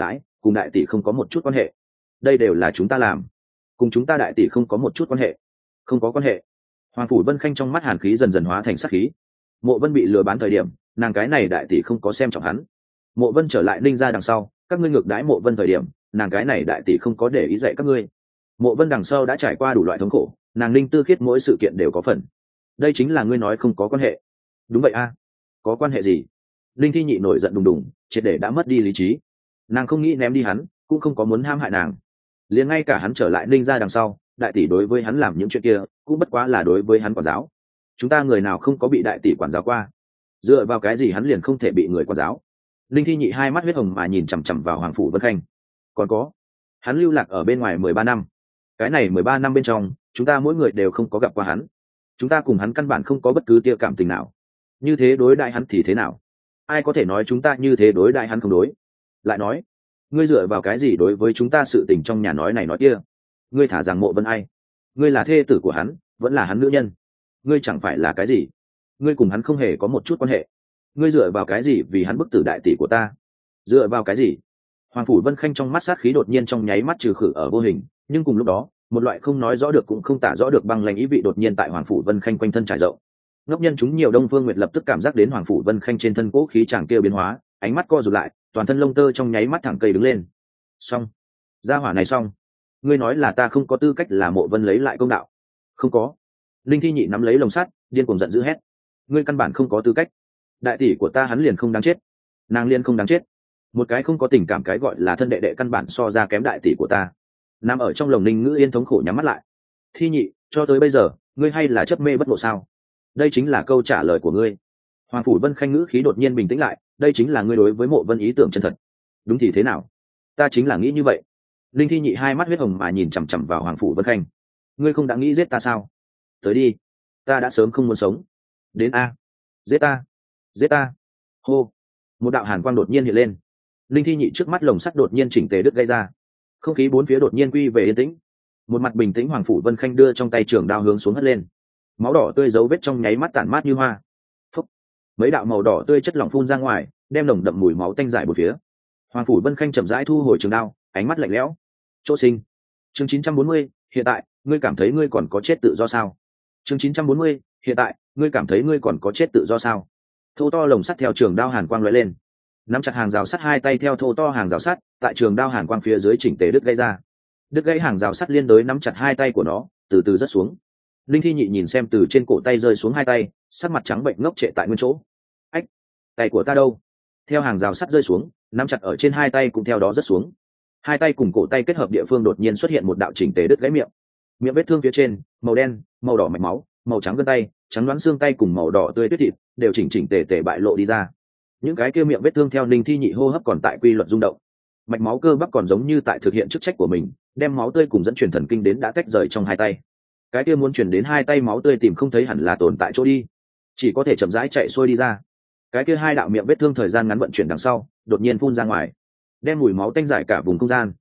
A: cùng đại tỷ không có một chút quan hệ. Đây đều là chúng ta làm, cùng chúng ta đại tỷ không có một chút quan hệ. Không có quan hệ. Hoàng Phủ Vân Khanh trong mắt hàn khí dần dần hóa thành sát khí. Mộ Vân bị lừa bán thời điểm, nàng cái này đại tỷ không có xem trọng hắn. Mộ Vân trở lại Ninh gia đằng sau, các ngươi ngược đãi Mộ Vân thời điểm, nàng cái này đại tỷ không có để ý dạy các ngươi. Mộ Vân đằng sau đã trải qua đủ loại thống khổ, nàng Ninh Tư Khiết mỗi sự kiện đều có phần. Đây chính là ngươi nói không có quan hệ. Đúng vậy a, có quan hệ gì? Linh Thi Nhị nổi giận đùng đùng, triệt để đã mất đi lý trí. Nàng không nghĩ ném đi hắn, cũng không có muốn ham hại nàng. Liền ngay cả hắn trở lại Ninh gia đằng sau, đại tỷ đối với hắn làm những chuyện kia, cũng bất quá là đối với hắn quản giáo. Chúng ta người nào không có bị đại tỷ quản giáo qua? Dựa vào cái gì hắn liền không thể bị người quản giáo? Linh Thi Nhị hai mắt huyết hồng mà nhìn chằm chằm vào Hoàng Phủ Vân Khanh. Còn có, hắn lưu lạc ở bên ngoài 13 năm. Cái này 13 năm bên trong, chúng ta mỗi người đều không có gặp qua hắn. Chúng ta cùng hắn căn bản không có bất cứ tia cảm tình nào. Như thế đối đại hắn thì thế nào? Ai có thể nói chúng ta như thế đối đại hắn không đối? Lại nói, ngươi dựa vào cái gì đối với chúng ta sự tình trong nhà nói này nói kia? Ngươi thả rằng Mộ Vân ai? Ngươi là thê tử của hắn, vẫn là hắn nữ nhân. Ngươi chẳng phải là cái gì? Ngươi cùng hắn không hề có một chút quan hệ. Ngươi dựa vào cái gì vì hắn bức tử đại tỷ của ta? Dựa vào cái gì? Hoàng Phủ Vân Khanh trong mắt sát khí đột nhiên trong nháy mắt trừ khử ở vô hình, nhưng cùng lúc đó, một loại không nói rõ được cũng không tả rõ được băng lãnh ý vị đột nhiên tại Hoàng Phủ Vân Khanh quanh thân trải rộng. Ngốc nhân chúng nhiều Đông Phương Nguyệt lập tức cảm giác đến Hoàng Phủ Vân Khanh trên thân cố khí chàng kia biến hóa, ánh mắt co rụt lại, toàn thân lông tơ trong nháy mắt thẳng cây đứng lên. Xong, gia hỏa này xong. Ngươi nói là ta không có tư cách là Mộ Vân lấy lại công đạo? Không có. Linh Thi Nhị nắm lấy lồng sắt, điên cuồng giận dữ hét. Ngươi căn bản không có tư cách. Đại tỷ của ta hắn liền không đáng chết. Nàng liền không đáng chết. Một cái không có tình cảm cái gọi là thân đệ đệ căn bản so ra kém đại tỷ của ta. Nằm ở trong lồng Ninh Ngữ Yên thống khổ nhắm mắt lại. Thi Nhị, cho tới bây giờ, ngươi hay là chấp mê bất ngộ sao? Đây chính là câu trả lời của ngươi. Hoàng Phủ Vân Khanh ngữ khí đột nhiên bình tĩnh lại, đây chính là ngươi đối với Mộ Vân ý tưởng chân thật. Đúng thì thế nào? Ta chính là nghĩ như vậy. Linh Thi Nhị hai mắt huyết hồng mà nhìn chằm chằm vào Hoàng Phủ Vân Khanh. Ngươi không đã nghĩ giết ta sao? Tới đi, ta đã sớm không muốn sống. Đến a, giết ta, giết ta. Hô, một đạo hàn quang đột nhiên hiện lên. Linh Thi Nhị trước mắt lồng sắt đột nhiên chỉnh tề đứt gây ra, không khí bốn phía đột nhiên quy về yên tĩnh. Một mặt bình tĩnh Hoàng Phủ Vân Khanh đưa trong tay trường đao hướng xuống hất lên, máu đỏ tươi dấu vết trong nháy mắt tản mát như hoa. Phúc. Mấy đạo màu đỏ tươi chất lỏng phun ra ngoài, đem nồng đậm mùi máu tanh dại bốn phía. Hoàng Phủ Vân Khanh chậm rãi thu hồi trường đao, ánh mắt lạnh lẽo. Chỗ sinh. Chương 940, hiện tại, ngươi cảm thấy ngươi còn có chết tự do sao? Chương 940, hiện tại, ngươi cảm thấy ngươi còn có chết tự do sao? Thô to lồng sắt theo trường đao hàn quang lóe lên, nắm chặt hàng rào sắt hai tay theo thô to hàng rào sắt, tại trường đao hàn quang phía dưới chỉnh tề đứt gãy ra. Đứt gãy hàng rào sắt liên đối nắm chặt hai tay của nó, từ từ rớt xuống. Linh Thi Nhị nhìn xem từ trên cổ tay rơi xuống hai tay, sắc mặt trắng bệnh ngốc trệ tại nguyên chỗ. Ách, tay của ta đâu? Theo hàng rào sắt rơi xuống, nắm chặt ở trên hai tay cũng theo đó rớt xuống. Hai tay cùng cổ tay kết hợp địa phương đột nhiên xuất hiện một đạo chỉnh tề đứt gãy miệng. Miệng vết thương phía trên, màu đen, màu đỏ mạch máu, màu trắng gân tay, trắng đoán xương tay cùng màu đỏ tươi tuyết thịt, đều chỉnh chỉnh tề tề bại lộ đi ra. Những cái kia miệng vết thương theo Linh Thi Nhị hô hấp còn tại quy luật rung động, mạch máu cơ bắp còn giống như tại thực hiện chức trách của mình, đem máu tươi cùng dẫn truyền thần kinh đến đã tách rời trong hai tay. Cái kia muốn truyền đến hai tay máu tươi tìm không thấy hẳn là tồn tại chỗ đi, chỉ có thể chậm rãi chạy xuôi đi ra. Cái kia hai đạo miệng vết thương thời gian ngắn vận chuyển đằng sau, đột nhiên phun ra ngoài, đem mùi máu tanh rải cả vùng không gian.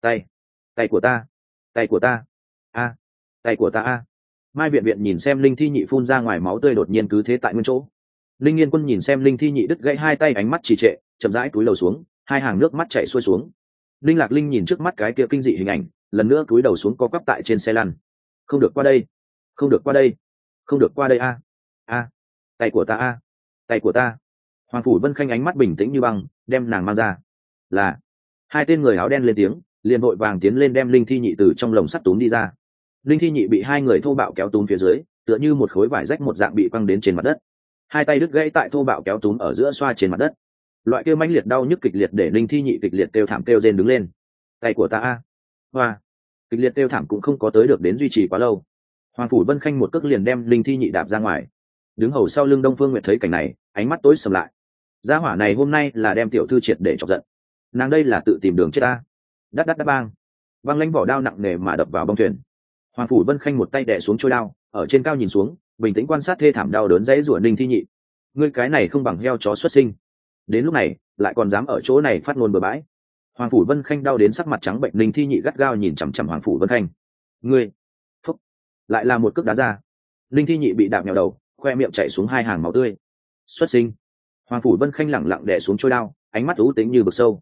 A: Tay của ta, tay của ta, a, tay của ta a. Mai Viện Viện nhìn xem Linh Thi Nhị phun ra ngoài máu tươi đột nhiên cứ thế tại nguyên chỗ. Linh Nghiên Quân nhìn xem Linh Thi Nhị đứt gãy hai tay, ánh mắt trì trệ, chậm rãi cúi đầu xuống, hai hàng nước mắt chảy xuôi xuống. Linh Lạc Linh nhìn trước mắt cái kia kinh dị hình ảnh, lần nữa cúi đầu xuống co quắp tại trên xe lăn. Không được qua đây, không được qua đây, không được qua đây a, a, tay của ta a, tay của ta. Hoàng Phủ Vân Khanh ánh mắt bình tĩnh như băng, đem nàng mang ra. Là hai tên người áo đen lên tiếng, liền vội vàng tiến lên đem Linh Thi Nhị từ trong lồng sắt túm đi ra. Linh Thi Nhị bị hai người thô bạo kéo túm phía dưới, tựa như một khối vải rách một dạng bị quăng đến trên mặt đất. Hai tay đứt gãy tại thô bạo kéo túm ở giữa xoa trên mặt đất. Loại kêu mãnh liệt đau nhức kịch liệt để Linh Thi Nhị kịch liệt kêu thảm kêu rên đứng lên. Tay của ta a. Hoa. Kịch liệt kêu thảm cũng không có tới được đến duy trì quá lâu. Hoàng Phủ Vân Khanh một cước liền đem Linh Thi Nhị đạp ra ngoài. Đứng hầu sau lưng Đông Phương Nguyệt thấy cảnh này, ánh mắt tối sầm lại. Gia hỏa này hôm nay là đem tiểu thư triệt để chọc giận. Nàng đây là tự tìm đường chết ta. Đắt đắt đắt bang. Băng lãnh vỏ đao nặng nề mà đập vào bông thuyền. Hoàng Phủ Vân Khanh một tay đè xuống trôi đao, ở trên cao nhìn xuống, bình tĩnh quan sát thê thảm đau đớn dãy rủa Linh Thi Nhị. Ngươi cái này không bằng heo chó xuất sinh. Đến lúc này, lại còn dám ở chỗ này phát ngôn bừa bãi. Hoàng Phủ Vân Khanh đau đến sắc mặt trắng bệnh, Linh Thi Nhị gắt gao nhìn chằm chằm Hoàng Phủ Vân Khanh. Ngươi, phúc, lại là một cước đá ra. Linh Thi Nhị bị đạp nhào đầu, khoe miệng chảy xuống hai hàng máu tươi. Xuất sinh. Hoàng Phủ Vân Khanh lẳng lặng đè xuống trôi đao, ánh mắt u tĩnh như vực sâu.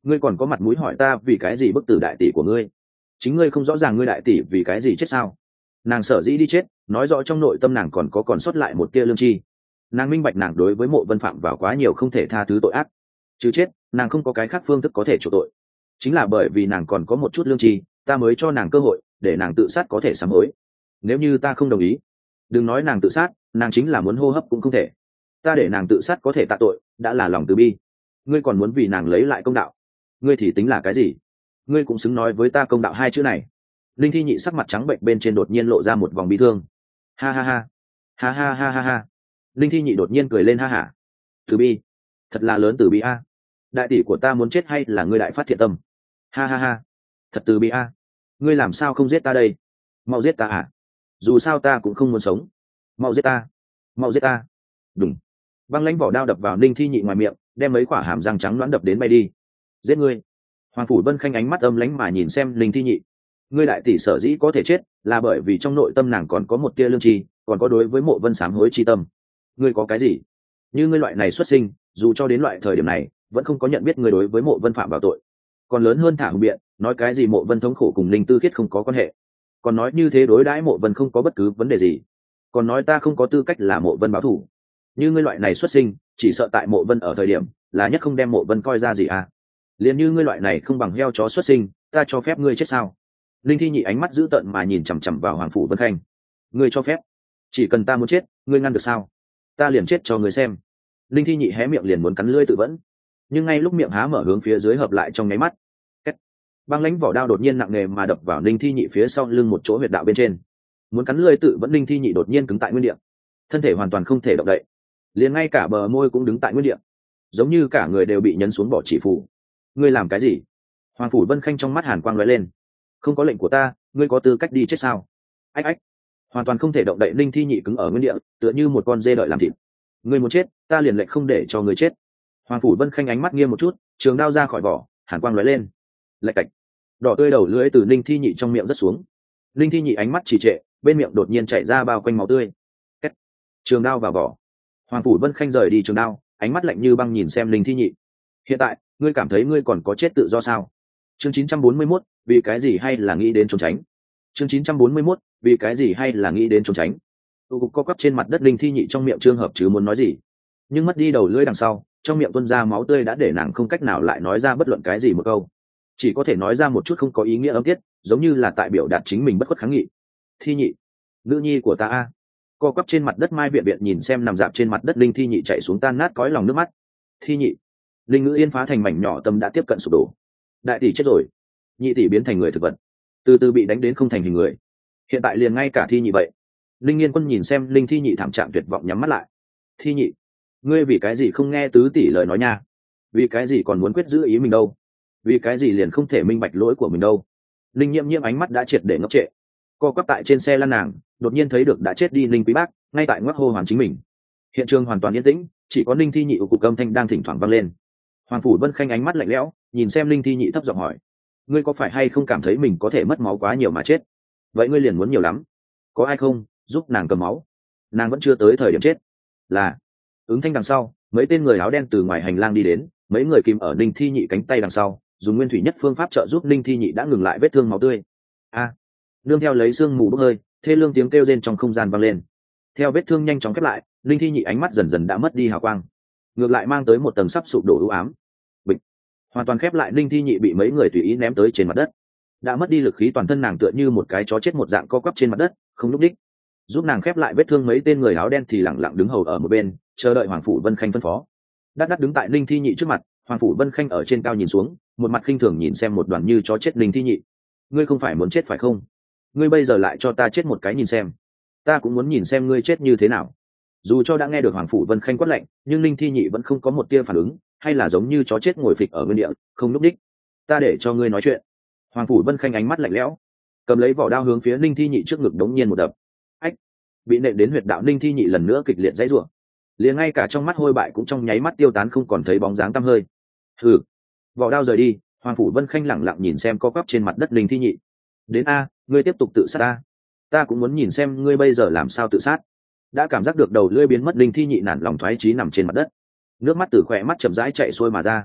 A: ngươi còn có mặt mũi hỏi ta vì cái gì bức tử đại tỷ của ngươi? Chính ngươi không rõ ràng ngươi đại tỷ vì cái gì chết sao? Nàng sở dĩ đi chết, nói rõ trong nội tâm nàng còn sót lại một tia lương tri. Nàng minh bạch nàng đối với Mộ Vân phạm vào quá nhiều không thể tha thứ tội ác, chứ chết nàng không có cái khác phương thức có thể chuộc tội. Chính là bởi vì nàng còn có một chút lương tri, ta mới cho nàng cơ hội để nàng tự sát có thể sám hối. Nếu như ta không đồng ý, đừng nói nàng tự sát, nàng chính là muốn hô hấp cũng không thể. Ta để nàng tự sát có thể tạ tội đã là lòng từ bi, ngươi còn muốn vì nàng lấy lại công đạo, ngươi thì tính là cái gì? Ngươi cũng xứng nói với ta công đạo hai chữ này? Linh Thi Nhị sắc mặt trắng bệnh bên trên đột nhiên lộ ra một vòng bi thương. Ha ha ha, ha ha ha ha ha. Linh Thi Nhị đột nhiên cười lên ha hả. Từ bi, thật là lớn từ bi a. Đại tỷ của ta muốn chết hay là ngươi đại phát thiện tâm? Ha ha ha, thật từ bi a. Ngươi làm sao không giết ta đây? Mau giết ta à? Dù sao ta cũng không muốn sống. Mau giết ta, mau giết ta. Đùng. Băng lãnh vỏ đao đập vào Linh Thi Nhị ngoài miệng, đem mấy quả hàm răng trắng loãng đập đến bay đi. Giết ngươi! Hoàng Phủ Vân Khanh ánh mắt âm lãnh mà nhìn xem Linh Thi Nhị. Ngươi đại tỷ sở dĩ có thể chết là bởi vì trong nội tâm nàng còn có một tia lương tri, còn có đối với Mộ Vân sám hối chi tâm. Ngươi có cái gì? Như ngươi loại này xuất sinh, dù cho đến loại thời điểm này vẫn không có nhận biết ngươi đối với Mộ Vân phạm vào tội, còn lớn hơn thả hùng biện nói cái gì Mộ Vân thống khổ cùng Linh Tư Khiết không có quan hệ, còn nói như thế đối đãi Mộ Vân không có bất cứ vấn đề gì, còn nói ta không có tư cách là Mộ Vân báo thù. Như ngươi loại này xuất sinh, chỉ sợ tại Mộ Vân ở thời điểm là nhất không đem Mộ Vân coi ra gì à? Liền như ngươi loại này không bằng heo chó xuất sinh, ta cho phép ngươi chết sao? Linh Thi Nhị ánh mắt dữ tợn mà nhìn chằm chằm vào Hoàng Phủ Vân Khanh. Ngươi cho phép? Chỉ cần ta muốn chết, ngươi ngăn được sao? Ta liền chết cho ngươi xem. Linh Thi Nhị hé miệng liền muốn cắn lưỡi tự vẫn, nhưng ngay lúc miệng há mở hướng phía dưới hợp lại trong nháy mắt, băng lãnh vỏ đao đột nhiên nặng nề mà đập vào Linh Thi Nhị phía sau lưng một chỗ huyệt đạo bên trên. Muốn cắn lưỡi tự vẫn, Linh Thi Nhị đột nhiên cứng tại nguyên địa, thân thể hoàn toàn không thể động đậy, liền ngay cả bờ môi cũng đứng tại nguyên địa, giống như cả người đều bị nhấn xuống bỏ chỉ phủ. Ngươi làm cái gì? Hoàng Phủ Vân Khanh trong mắt hàn quang lóe lên. Không có lệnh của ta, ngươi có tư cách đi chết sao? Ách ách. Hoàn toàn không thể động đậy, Linh Thi Nhị cứng ở nguyên địa, tựa như một con dê đợi làm thịt. Ngươi muốn chết, ta liền lệnh không để cho ngươi chết. Hoàng Phủ Vân Khanh ánh mắt nghiêm một chút, trường đao ra khỏi vỏ, hàn quang lóe lên. Lạch cạch. Đỏ tươi đầu lưỡi từ Linh Thi Nhị trong miệng rớt xuống. Linh Thi Nhị ánh mắt trì trệ, bên miệng đột nhiên chảy ra bao quanh máu tươi. Kết. Trường đao vào vỏ. Hoàng Phủ Vân Khanh rời đi trường đao, ánh mắt lạnh như băng nhìn xem Linh Thi Nhị. Hiện tại, ngươi cảm thấy ngươi còn có chết tự do sao? Chương 941, vì cái gì hay là nghĩ đến trốn tránh? Chương 941, vì cái gì hay là nghĩ đến trốn tránh? Tu cục co quắp trên mặt đất, Linh Thi Nhị trong miệng Trương Hợp chứ muốn nói gì, nhưng mất đi đầu lưỡi đằng sau, trong miệng tuôn ra máu tươi đã để nàng không cách nào lại nói ra bất luận cái gì một câu, chỉ có thể nói ra một chút không có ý nghĩa âm tiết, giống như là tại biểu đạt chính mình bất khuất kháng nghị. Thi Nhị, nữ nhi của ta a. Co quắp trên mặt đất Mai Viện Viện nhìn xem nằm dạp trên mặt đất Linh Thi Nhị chạy xuống tan nát cõi lòng nước mắt. Thi Nhị. Linh Ngữ Yên phá thành mảnh nhỏ, tâm đã tiếp cận sụp đổ. Đại tỷ chết rồi, nhị tỷ biến thành người thực vật, từ từ bị đánh đến không thành hình người, hiện tại liền ngay cả Thi Nhị vậy. Linh Nghiên Quân nhìn xem Linh Thi Nhị thảm trạng tuyệt vọng nhắm mắt lại. Thi Nhị, ngươi vì cái gì không nghe tứ tỷ lời nói nha? Vì cái gì còn muốn quyết giữ ý mình đâu? Vì cái gì liền không thể minh bạch lỗi của mình đâu? Linh Nhiễm Nhiễm ánh mắt đã triệt để ngốc trệ, co quắp tại trên xe lăn nàng đột nhiên thấy được đã chết đi Linh Quý Bác ngay tại ngoắc hô hoàn chính mình. Hiện trường hoàn toàn yên tĩnh, chỉ có Linh Thi Nhị cục âm thanh đang thỉnh thoảng vang lên. Hoàng Phủ Vân Khanh ánh mắt lạnh lẽo nhìn xem Linh Thi Nhị thấp giọng hỏi, ngươi có phải hay không cảm thấy mình có thể mất máu quá nhiều mà chết? Vậy ngươi liền muốn nhiều lắm. Có ai không giúp nàng cầm máu? Nàng vẫn chưa tới thời điểm chết. Là. Ứng thanh đằng sau, mấy tên người áo đen từ ngoài hành lang đi đến, mấy người kìm ở Linh Thi Nhị cánh tay đằng sau, dùng nguyên thủy nhất phương pháp trợ giúp Linh Thi Nhị đã ngừng lại vết thương máu tươi. A. Nương theo lấy sương mù bốc hơi, thê lương tiếng kêu rên trong không gian vang lên. Theo vết thương nhanh chóng khép lại, Linh Thi Nhị ánh mắt dần dần đã mất đi hào quang, ngược lại mang tới một tầng sắp sụp đổ u ám. Bịch. Hoàn toàn khép lại, Linh Thi Nhị bị mấy người tùy ý ném tới trên mặt đất. Đã mất đi lực khí, toàn thân nàng tựa như một cái chó chết một dạng co quắp trên mặt đất, không lúc đích. Giúp nàng khép lại vết thương mấy tên người áo đen thì lặng lặng đứng hầu ở một bên, chờ đợi Hoàng Phủ Vân Khanh phân phó. Đắt đắt đứng tại Linh Thi Nhị trước mặt, Hoàng Phủ Vân Khanh ở trên cao nhìn xuống, một mặt khinh thường nhìn xem một đoàn như chó chết Linh Thi Nhị. Ngươi không phải muốn chết phải không? Ngươi bây giờ lại cho ta chết một cái nhìn xem. Ta cũng muốn nhìn xem ngươi chết như thế nào. Dù cho đã nghe được Hoàng Phủ Vân Khanh quát lệnh, nhưng Linh Thi Nhị vẫn không có một tia phản ứng, hay là giống như chó chết ngồi phịch ở nguyên địa, không lúc đích. Ta để cho ngươi nói chuyện. Hoàng Phủ Vân Khanh ánh mắt lạnh lẽo, cầm lấy vỏ đao hướng phía Linh Thi Nhị trước ngực đống nhiên một đập. Ách! Bị nện đến huyệt đạo, Linh Thi Nhị lần nữa kịch liệt dãy rủa, liền ngay cả trong mắt hôi bại cũng trong nháy mắt tiêu tán, không còn thấy bóng dáng tăm hơi. Hừ! Vỏ đao rời đi, Hoàng Phủ Vân Khanh lẳng lặng nhìn xem co quắp trên mặt đất Linh Thi Nhị. Đến a, ngươi tiếp tục tự sát a. Ta cũng muốn nhìn xem ngươi bây giờ làm sao tự sát. Đã cảm giác được đầu lưỡi biến mất, Linh Thi Nhị nản lòng thoái chí nằm trên mặt đất, nước mắt từ khỏe mắt chậm rãi chạy xuôi mà ra.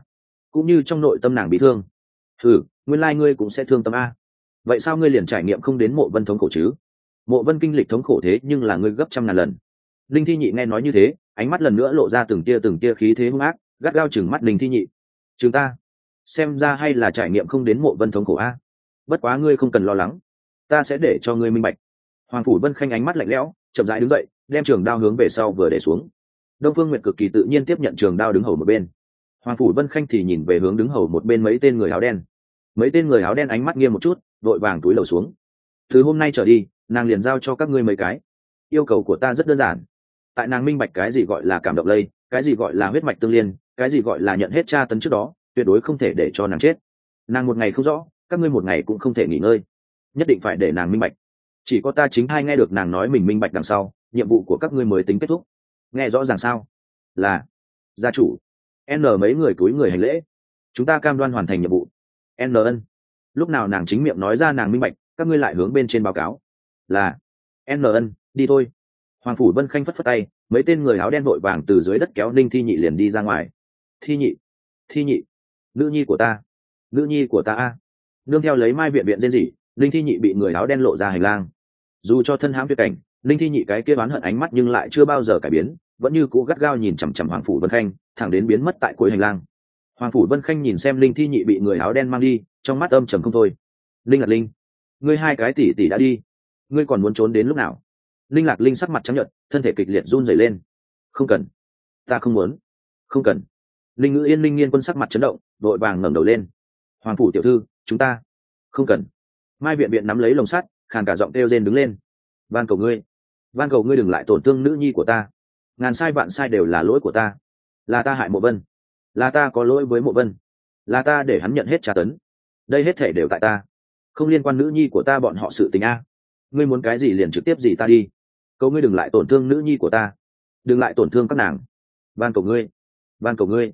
A: cũng như trong nội tâm nàng bị thương. Nguyên lai ngươi cũng sẽ thương tâm a. Vậy sao ngươi liền trải nghiệm không đến Mộ Vân thống khổ chứ? Mộ Vân kinh lịch thống khổ thế nhưng là ngươi gấp trăm ngàn lần. Linh Thi Nhị nghe nói như thế, ánh mắt lần nữa lộ ra từng tia khí thế hung ác, gắt gao chừng mắt Linh Thi Nhị. Chúng ta xem ra hay là trải nghiệm không đến Mộ Vân thống khổ a. Bất quá ngươi không cần lo lắng, ta sẽ để cho ngươi minh bạch. Hoàng Phủ Vân Khanh ánh mắt lạnh lẽo, chậm rãi đứng dậy, đem trường đao hướng về sau vừa để xuống. Đông Phương Nguyệt cực kỳ tự nhiên tiếp nhận trường đao đứng hầu một bên. Hoàng Phủ Vân Khanh thì nhìn về hướng đứng hầu một bên mấy tên người áo đen. Mấy tên người áo đen ánh mắt nghiêm một chút, vội vàng túi lầu xuống. Từ hôm nay trở đi, nàng liền giao cho các ngươi mấy cái. Yêu cầu của ta rất đơn giản. Tại nàng minh bạch cái gì gọi là cảm động lây, cái gì gọi là huyết mạch tương liên, cái gì gọi là nhận hết tra tấn trước đó, tuyệt đối không thể để cho nàng chết. Nàng một ngày không rõ, các ngươi một ngày cũng không thể nghỉ ngơi. Nhất định phải để nàng minh bạch. Chỉ có ta chính hai nghe được nàng nói mình minh bạch đằng sau, nhiệm vụ của các ngươi mới tính kết thúc. Nghe rõ ràng sao? Là gia chủ. N mấy người cúi người hành lễ. Chúng ta cam đoan hoàn thành nhiệm vụ. N ân. Lúc nào nàng chính miệng nói ra nàng minh bạch, các ngươi lại hướng bên trên báo cáo. Là N ân, đi thôi. Hoàng Phủ Vân Khanh phất phất tay, mấy tên người áo đen vội vàng từ dưới đất kéo Ninh Thi Nhị liền đi ra ngoài. Thi Nhị, nữ nhi của ta, nữ nhi của ta a. Nương theo lấy Mai viện viện rên rỉ, Ninh Thi Nhị bị người áo đen lộ ra hành lang. Dù cho thân hãm tuyệt cảnh, Ninh Thi Nhị cái kia oán hận ánh mắt nhưng lại chưa bao giờ cải biến, vẫn như cũ gắt gao nhìn chằm chằm Hoàng Phủ Vân Khanh, thẳng đến biến mất tại cuối hành lang. Hoàng Phủ Vân Khanh nhìn xem Ninh Thi Nhị bị người áo đen mang đi, trong mắt âm trầm không thôi. Linh Lạc Linh, ngươi hai cái tỷ tỷ đã đi, ngươi còn muốn trốn đến lúc nào? Linh Lạc Linh sắc mặt trắng nhợt, thân thể kịch liệt run rẩy lên. Không cần, ta không muốn, không cần. Linh Ngữ Yên, Linh Nghiên Quân sắc mặt chấn động, vội vàng ngẩng đầu lên. Hoàng phủ tiểu thư, chúng ta không cần. Mai viện viện nắm lấy lồng sắt, khàn cả giọng kêu rên đứng lên. Van cầu ngươi đừng lại tổn thương nữ nhi của ta. Ngàn sai vạn sai đều là lỗi của ta, là ta hại Mộ Vân, là ta có lỗi với Mộ Vân, là ta để hắn nhận hết tra tấn. Đây hết thể đều tại ta, không liên quan nữ nhi của ta bọn họ sự tình a. Ngươi muốn cái gì liền trực tiếp gì ta đi. Cầu ngươi đừng lại tổn thương nữ nhi của ta, đừng lại tổn thương các nàng. Van cầu ngươi.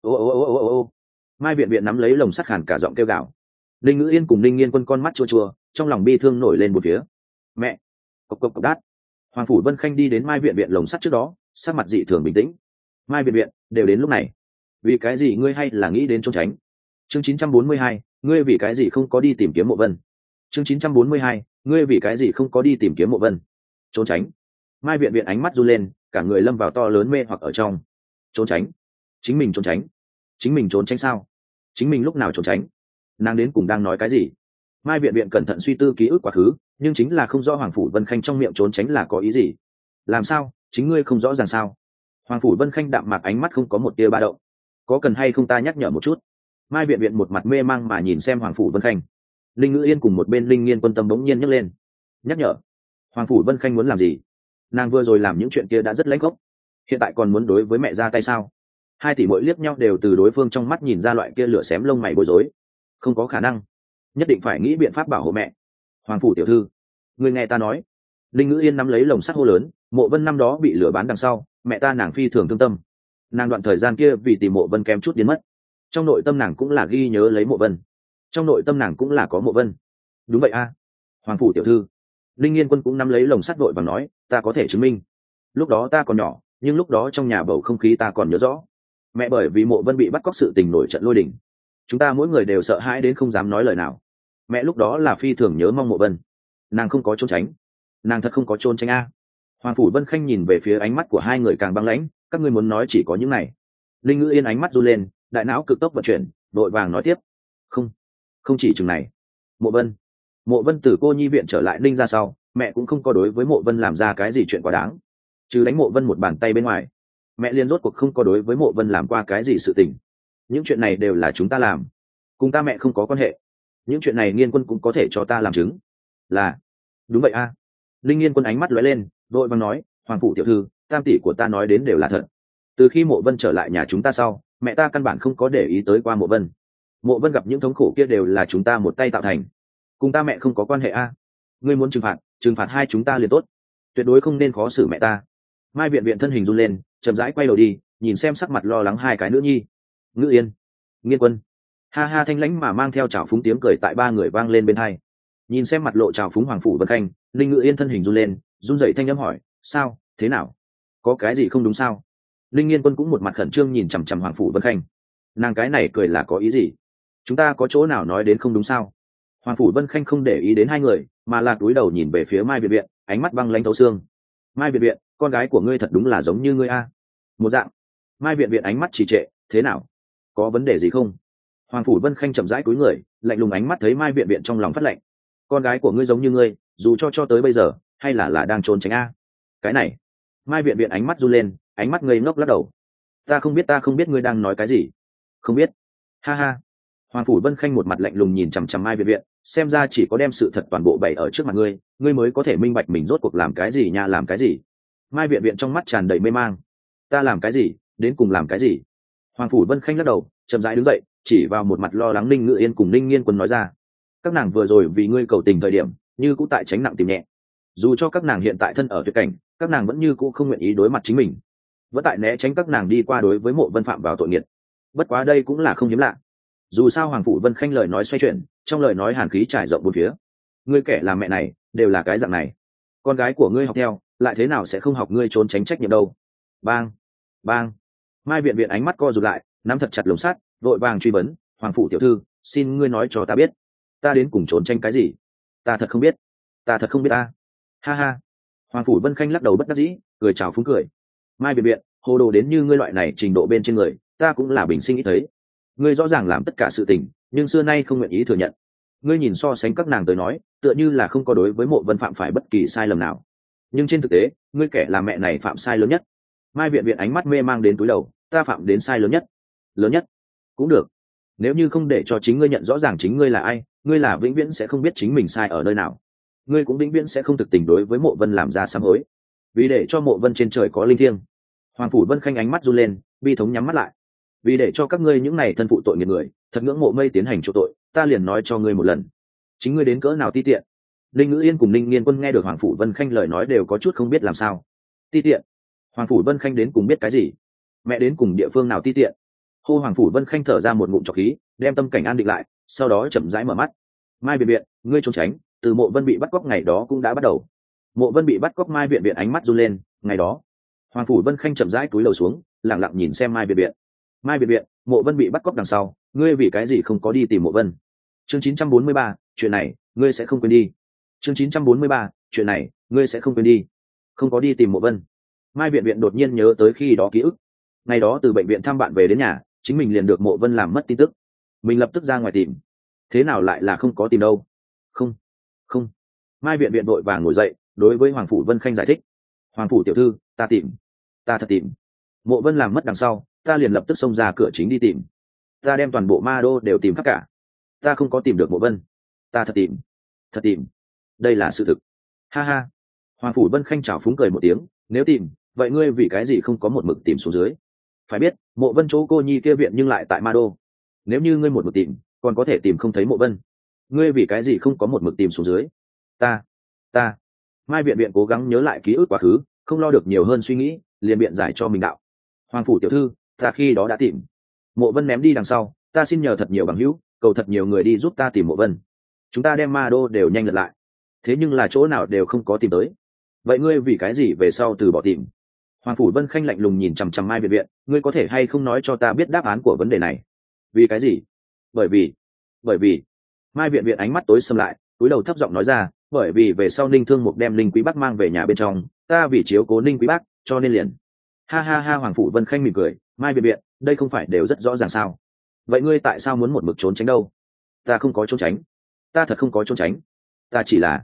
A: Ô. Mai viện viện nắm lấy lồng sắt khàn cả giọng kêu gào. Linh Ngữ Yên cùng Linh Nghiên Quân con mắt chua chua, trong lòng bi thương nổi lên một phía. Mẹ, cộc đát. Hoàng phủ Vân Khanh đi đến Mai viện viện lồng sắt trước đó, sắc mặt dị thường bình tĩnh. Mai viện viện, đều đến lúc này, vì cái gì ngươi hay là nghĩ đến trốn tránh? Chương 942, ngươi vì cái gì không có đi tìm kiếm Mộ Vân? Chương 942, ngươi vì cái gì không có đi tìm kiếm Mộ Vân? Trốn tránh. Mai viện viện ánh mắt run lên, cả người lâm vào to lớn mê hoặc ở trong. Trốn tránh? Chính mình trốn tránh? Chính mình trốn tránh sao? Chính mình lúc nào trốn tránh? Nàng đến cùng đang nói cái gì? Mai viện viện cẩn thận suy tư ký ức quá khứ, nhưng chính là không rõ Hoàng phủ Vân Khanh trong miệng trốn tránh là có ý gì. Làm sao? Chính ngươi không rõ ràng sao? Hoàng phủ Vân Khanh đạm mạc ánh mắt không có một tia ba động. Có cần hay không ta nhắc nhở một chút? Mai viện viện một mặt mê mang mà nhìn xem Hoàng phủ Vân Khanh. Linh Ngữ Yên cùng một bên Linh Nghiên Quân tâm bỗng nhiên nhấc lên. Nhắc nhở? Hoàng phủ Vân Khanh muốn làm gì? Nàng vừa rồi làm những chuyện kia đã rất lãnh gốc, hiện tại còn muốn đối với mẹ ra tay sao? Hai tỷ muội liếc nhau đều từ đối phương trong mắt nhìn ra loại kia lửa xém lông mày bối rối. Không có khả năng, nhất định phải nghĩ biện pháp bảo hộ mẹ. Hoàng phủ tiểu thư, người nghe ta nói. Linh Ngữ Yên nắm lấy lồng sắt hô lớn. Mộ Vân năm đó bị lửa bán đằng sau, mẹ ta nàng phi thường thương tâm. Nàng đoạn thời gian kia vì tìm Mộ Vân kém chút biến mất. Trong nội tâm nàng cũng là ghi nhớ lấy Mộ Vân, trong nội tâm nàng cũng là có Mộ Vân. Đúng vậy a. Hoàng phủ tiểu thư. Linh Nghiên Quân cũng nắm lấy lồng sắt vội vàng nói, ta có thể chứng minh. Lúc đó ta còn nhỏ, nhưng lúc đó trong nhà bầu không khí ta còn nhớ rõ. Mẹ bởi vì Mộ Vân bị bắt cóc sự tình nổi trận lôi đình, chúng ta mỗi người đều sợ hãi đến không dám nói lời nào. Mẹ lúc đó là phi thường nhớ mong Mộ Vân, nàng không có trốn tránh, nàng thật không có trốn tránh a. Hoàng phủ Vân Khanh nhìn về phía ánh mắt của hai người càng băng lãnh, các ngươi muốn nói chỉ có những này. Linh Ngữ Yên ánh mắt run lên, đại não cực tốc vận chuyển, vội vàng nói tiếp, không chỉ chừng này. Mộ Vân từ cô nhi viện trở lại Ninh ra sau, mẹ cũng không có đối với Mộ Vân làm ra cái gì chuyện quá đáng, trừ đánh Mộ Vân một bàn tay bên ngoài, mẹ liền rốt cuộc không có đối với Mộ Vân làm qua cái gì sự tình. Những chuyện này đều là chúng ta làm, cùng ta mẹ không có quan hệ. Những chuyện này Nghiên Quân cũng có thể cho ta làm chứng. Là đúng vậy a. Linh Nghiên Quân ánh mắt lóe lên, vội vàng nói, Hoàng phủ tiểu thư, tam tỷ của ta nói đến đều là thật. Từ khi Mộ Vân trở lại nhà chúng ta sau, mẹ ta căn bản không có để ý tới qua Mộ Vân. Mộ Vân gặp những thống khổ kia đều là chúng ta một tay tạo thành, cùng ta mẹ không có quan hệ a. Ngươi muốn trừng phạt hai chúng ta liền tốt, tuyệt đối không nên khó xử mẹ ta. Mai viện viện thân hình run lên, chậm rãi quay đầu đi, nhìn xem sắc mặt lo lắng hai cái nữ nhi. Ngữ Yên, Nghiên Quân. Ha ha thanh lãnh mà mang theo trào phúng tiếng cười tại ba người vang lên bên hai. Nhìn xem mặt lộ trào phúng Hoàng phủ Vân Khanh, Linh Ngữ Yên thân hình run lên, run dậy thanh âm hỏi, sao, thế nào, có cái gì không đúng sao? Linh Nghiên Quân cũng một mặt khẩn trương nhìn chằm chằm Hoàng phủ Vân Khanh. Nàng cái này cười là có ý gì? Chúng ta có chỗ nào nói đến không đúng sao? Hoàng phủ Vân Khanh không để ý đến hai người, mà là cúi đầu nhìn về phía Mai Viện Viện, ánh mắt băng lãnh thấu xương. Mai Viện Viện, con gái của ngươi thật đúng là giống như ngươi a. Một dạng. Mai Viện Viện ánh mắt trì trệ, thế nào? Có vấn đề gì không? Hoàng phủ Vân Khanh chậm rãi cúi người, lạnh lùng ánh mắt thấy Mai Viện Viện trong lòng phát lạnh. Con gái của ngươi giống như ngươi, dù cho tới bây giờ, hay là đang trốn tránh a? Cái này. Mai Viện Viện ánh mắt run lên, ánh mắt ngây ngốc lắc đầu. Ta không biết ngươi đang nói cái gì. Không biết. Ha ha. Hoàng phủ Vân Khanh một mặt lạnh lùng nhìn chằm chằm Mai Viện Viện, xem ra chỉ có đem sự thật toàn bộ bày ở trước mặt ngươi, ngươi mới có thể minh bạch mình rốt cuộc làm cái gì nha, làm cái gì. Mai Viện Viện trong mắt tràn đầy mê mang. Ta làm cái gì, đến cùng làm cái gì? Hoàng phủ Vân Khanh lắc đầu, chậm rãi đứng dậy, chỉ vào một mặt lo lắng Ninh Ngự Yên cùng Ninh Nghiên Quân nói ra. Các nàng vừa rồi vì ngươi cầu tình thời điểm, như cũ tại tránh nặng tìm nhẹ. Dù cho các nàng hiện tại thân ở tuyệt cảnh, các nàng vẫn như cũ không nguyện ý đối mặt chính mình, vẫn tại né tránh các nàng đi qua đối với Mộ Vân phạm vào tội nghiệt. Bất quá đây cũng là không hiếm lạ. Dù sao Hoàng phủ Vân Khanh lời nói xoay chuyển, trong lời nói hàn khí trải rộng bốn phía. Ngươi kẻ làm mẹ này, đều là cái dạng này. Con gái của ngươi học theo, lại thế nào sẽ không học ngươi trốn tránh trách nhiệm đâu. Bang, bang. Mai Viện Viện ánh mắt co rụt lại, nắm thật chặt lồng sắt, vội vàng truy vấn, Hoàng phủ tiểu thư, xin ngươi nói cho ta biết, ta đến cùng trốn tránh cái gì? Ta thật không biết, ta thật không biết ta. Ha ha. Hoàng phủ Vân Khanh lắc đầu bất đắc dĩ, cười chào phúng cười. Mai Viện Viện, hồ đồ đến như ngươi loại này trình độ bên trên người, ta cũng là bình sinh ít thấy. Ngươi rõ ràng làm tất cả sự tình, nhưng xưa nay không nguyện ý thừa nhận. Ngươi nhìn so sánh các nàng tới nói, tựa như là không có đối với Mộ Vân phạm phải bất kỳ sai lầm nào. Nhưng trên thực tế, ngươi kẻ làm mẹ này phạm sai lớn nhất. Mai Viện Viện ánh mắt mê mang đến túi đầu, ta phạm đến sai lớn nhất. Lớn nhất? Cũng được. Nếu như không để cho chính ngươi nhận rõ ràng chính ngươi là ai, ngươi là vĩnh viễn sẽ không biết chính mình sai ở nơi nào. Ngươi cũng vĩnh viễn sẽ không thực tình đối với Mộ Vân làm ra sám hối. Vì để cho Mộ Vân trên trời có linh thiêng. Hoàng phủ Vân Khanh ánh mắt run lên, bi thống nhắm mắt lại. Vì để cho các ngươi những này thân phụ tội nghiệt người, thật ngưỡng mộ mây tiến hành chỗ tội, ta liền nói cho ngươi một lần. Chính ngươi đến cỡ nào ti tiện. Linh Ngữ Yên cùng Linh Nghiên Quân nghe được Hoàng phủ Vân Khanh lời nói đều có chút không biết làm sao. Ti tiện? Hoàng phủ Vân Khanh đến cùng biết cái gì? Mẹ đến cùng địa phương nào ti tiện? Hô. Hoàng phủ Vân Khanh thở ra một ngụm trọc khí, đem tâm cảnh an định lại, sau đó chậm rãi mở mắt. Mai Viện Viện, ngươi trốn tránh, từ Mộ Vân bị bắt cóc ngày đó cũng đã bắt đầu. Mộ Vân bị bắt cóc. Mai Viện Viện ánh mắt run lên, ngày đó. Hoàng phủ Vân Khanh chậm rãi cúi đầu xuống, lặng lặng nhìn xem Mai Viện Viện. Mai Viện Viện, Mộ Vân bị bắt cóc đằng sau, ngươi vì cái gì không có đi tìm Mộ Vân? Chương 943, chuyện này ngươi sẽ không quên đi. Chương 943, chuyện này ngươi sẽ không quên đi. Không có đi tìm Mộ Vân. Mai Viện Viện đột nhiên nhớ tới khi đó ký ức. Ngày đó từ bệnh viện thăm bạn về đến nhà, chính mình liền được Mộ Vân làm mất tin tức. Mình lập tức ra ngoài tìm. Thế nào lại là không có tìm đâu? Không. Mai Viện Viện vội vàng ngồi dậy, đối với Hoàng phủ Vân Khanh giải thích. Hoàng phủ tiểu thư, ta thật tìm. Mộ Vân làm mất đằng sau, ta liền lập tức xông ra cửa chính đi tìm. Ta đem toàn bộ ma đô đều tìm khắp cả. Ta không có tìm được Mộ Vân. Ta thật tìm. Đây là sự thực. Ha ha. Hoàng phủ Vân Khanh trào phúng cười một tiếng, nếu tìm, vậy ngươi vì cái gì không có một mực tìm xuống dưới? Phải biết, Mộ Vân chỗ cô nhi kia viện nhưng lại tại ma đô. Nếu như ngươi một mực tìm, còn có thể tìm không thấy Mộ Vân. Ngươi vì cái gì không có một mực tìm xuống dưới? Ta. Mai Viện Viện cố gắng nhớ lại ký ức quá khứ, không lo được nhiều hơn suy nghĩ, liền biện giải cho mình đạo. Hoàng phủ tiểu thư, ta khi đó đã tìm. Mộ Vân ném đi đằng sau, ta xin nhờ thật nhiều bằng hữu, cầu thật nhiều người đi giúp ta tìm Mộ Vân. Chúng ta đem ma đô đều nhanh lật lại. Thế nhưng là chỗ nào đều không có tìm tới. Vậy ngươi vì cái gì về sau từ bỏ tìm? Hoàng phủ Vân Khanh lạnh lùng nhìn chằm chằm Mai Viện Viện, ngươi có thể hay không nói cho ta biết đáp án của vấn đề này? Vì cái gì? Bởi vì. Mai Viện Viện ánh mắt tối sầm lại, cúi đầu thấp giọng nói ra, bởi vì về sau Ninh Thương Mục đem Ninh Quý Bắc mang về nhà bên trong, ta vì chiếu cố Ninh Quý Bắc, cho nên liền. Ha ha ha. Hoàng phủ Vân Khanh mỉm cười, Mai Viện Viện, đây không phải đều rất rõ ràng sao? Vậy ngươi tại sao muốn một mực trốn tránh đâu? Ta không có trốn tránh. Ta thật không có trốn tránh. Ta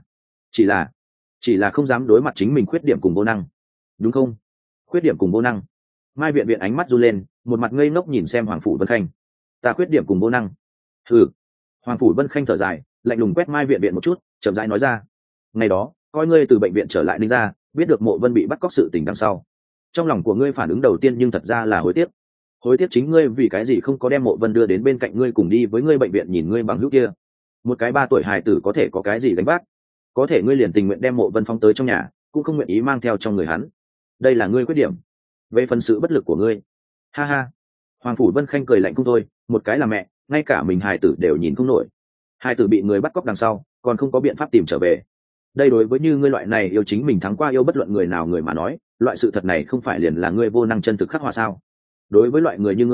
A: chỉ là không dám đối mặt chính mình khuyết điểm cùng vô năng. Đúng không? Khuyết điểm cùng vô năng. Mai Viện Viện ánh mắt run lên, một mặt ngây ngốc nhìn xem Hoàng phủ Vân Khanh. Ta khuyết điểm cùng vô năng? Ừ. Hoàng phủ Vân Khanh thở dài, lạnh lùng quét Mai Viện Viện một chút, chậm rãi nói ra. Ngày đó, coi ngươi từ bệnh viện trở lại Ninh gia, biết được Mộ Vân bị bắt cóc sự tình đằng sau, trong lòng của ngươi phản ứng đầu tiên nhưng thật ra là hối tiếc chính ngươi vì cái gì không có đem Mộ Vân đưa đến bên cạnh ngươi cùng đi với ngươi bệnh viện nhìn ngươi bằng hữu kia. Một cái 3 tuổi hài tử có thể có cái gì gánh vác? Có thể ngươi liền tình nguyện đem Mộ Vân phóng tới trong nhà, cũng không nguyện ý mang theo trong người hắn. Đây là ngươi khuyết điểm. Về phần sự bất lực của ngươi. Ha ha. Hoàng phủ Vân Khanh cười lạnh không thôi, một cái là mẹ, ngay cả mình hài tử đều nhìn không nổi. Hài tử bị người bắt cóc đằng sau, còn không có biện pháp tìm trở về. Đây đối với như ngươi loại này yêu chính mình thắng qua yêu bất luận người nào người mà nói, loại sự thật này không phải liền là ngươi vô năng chân thực khắc họa sao? Đối với loại người như ngươi,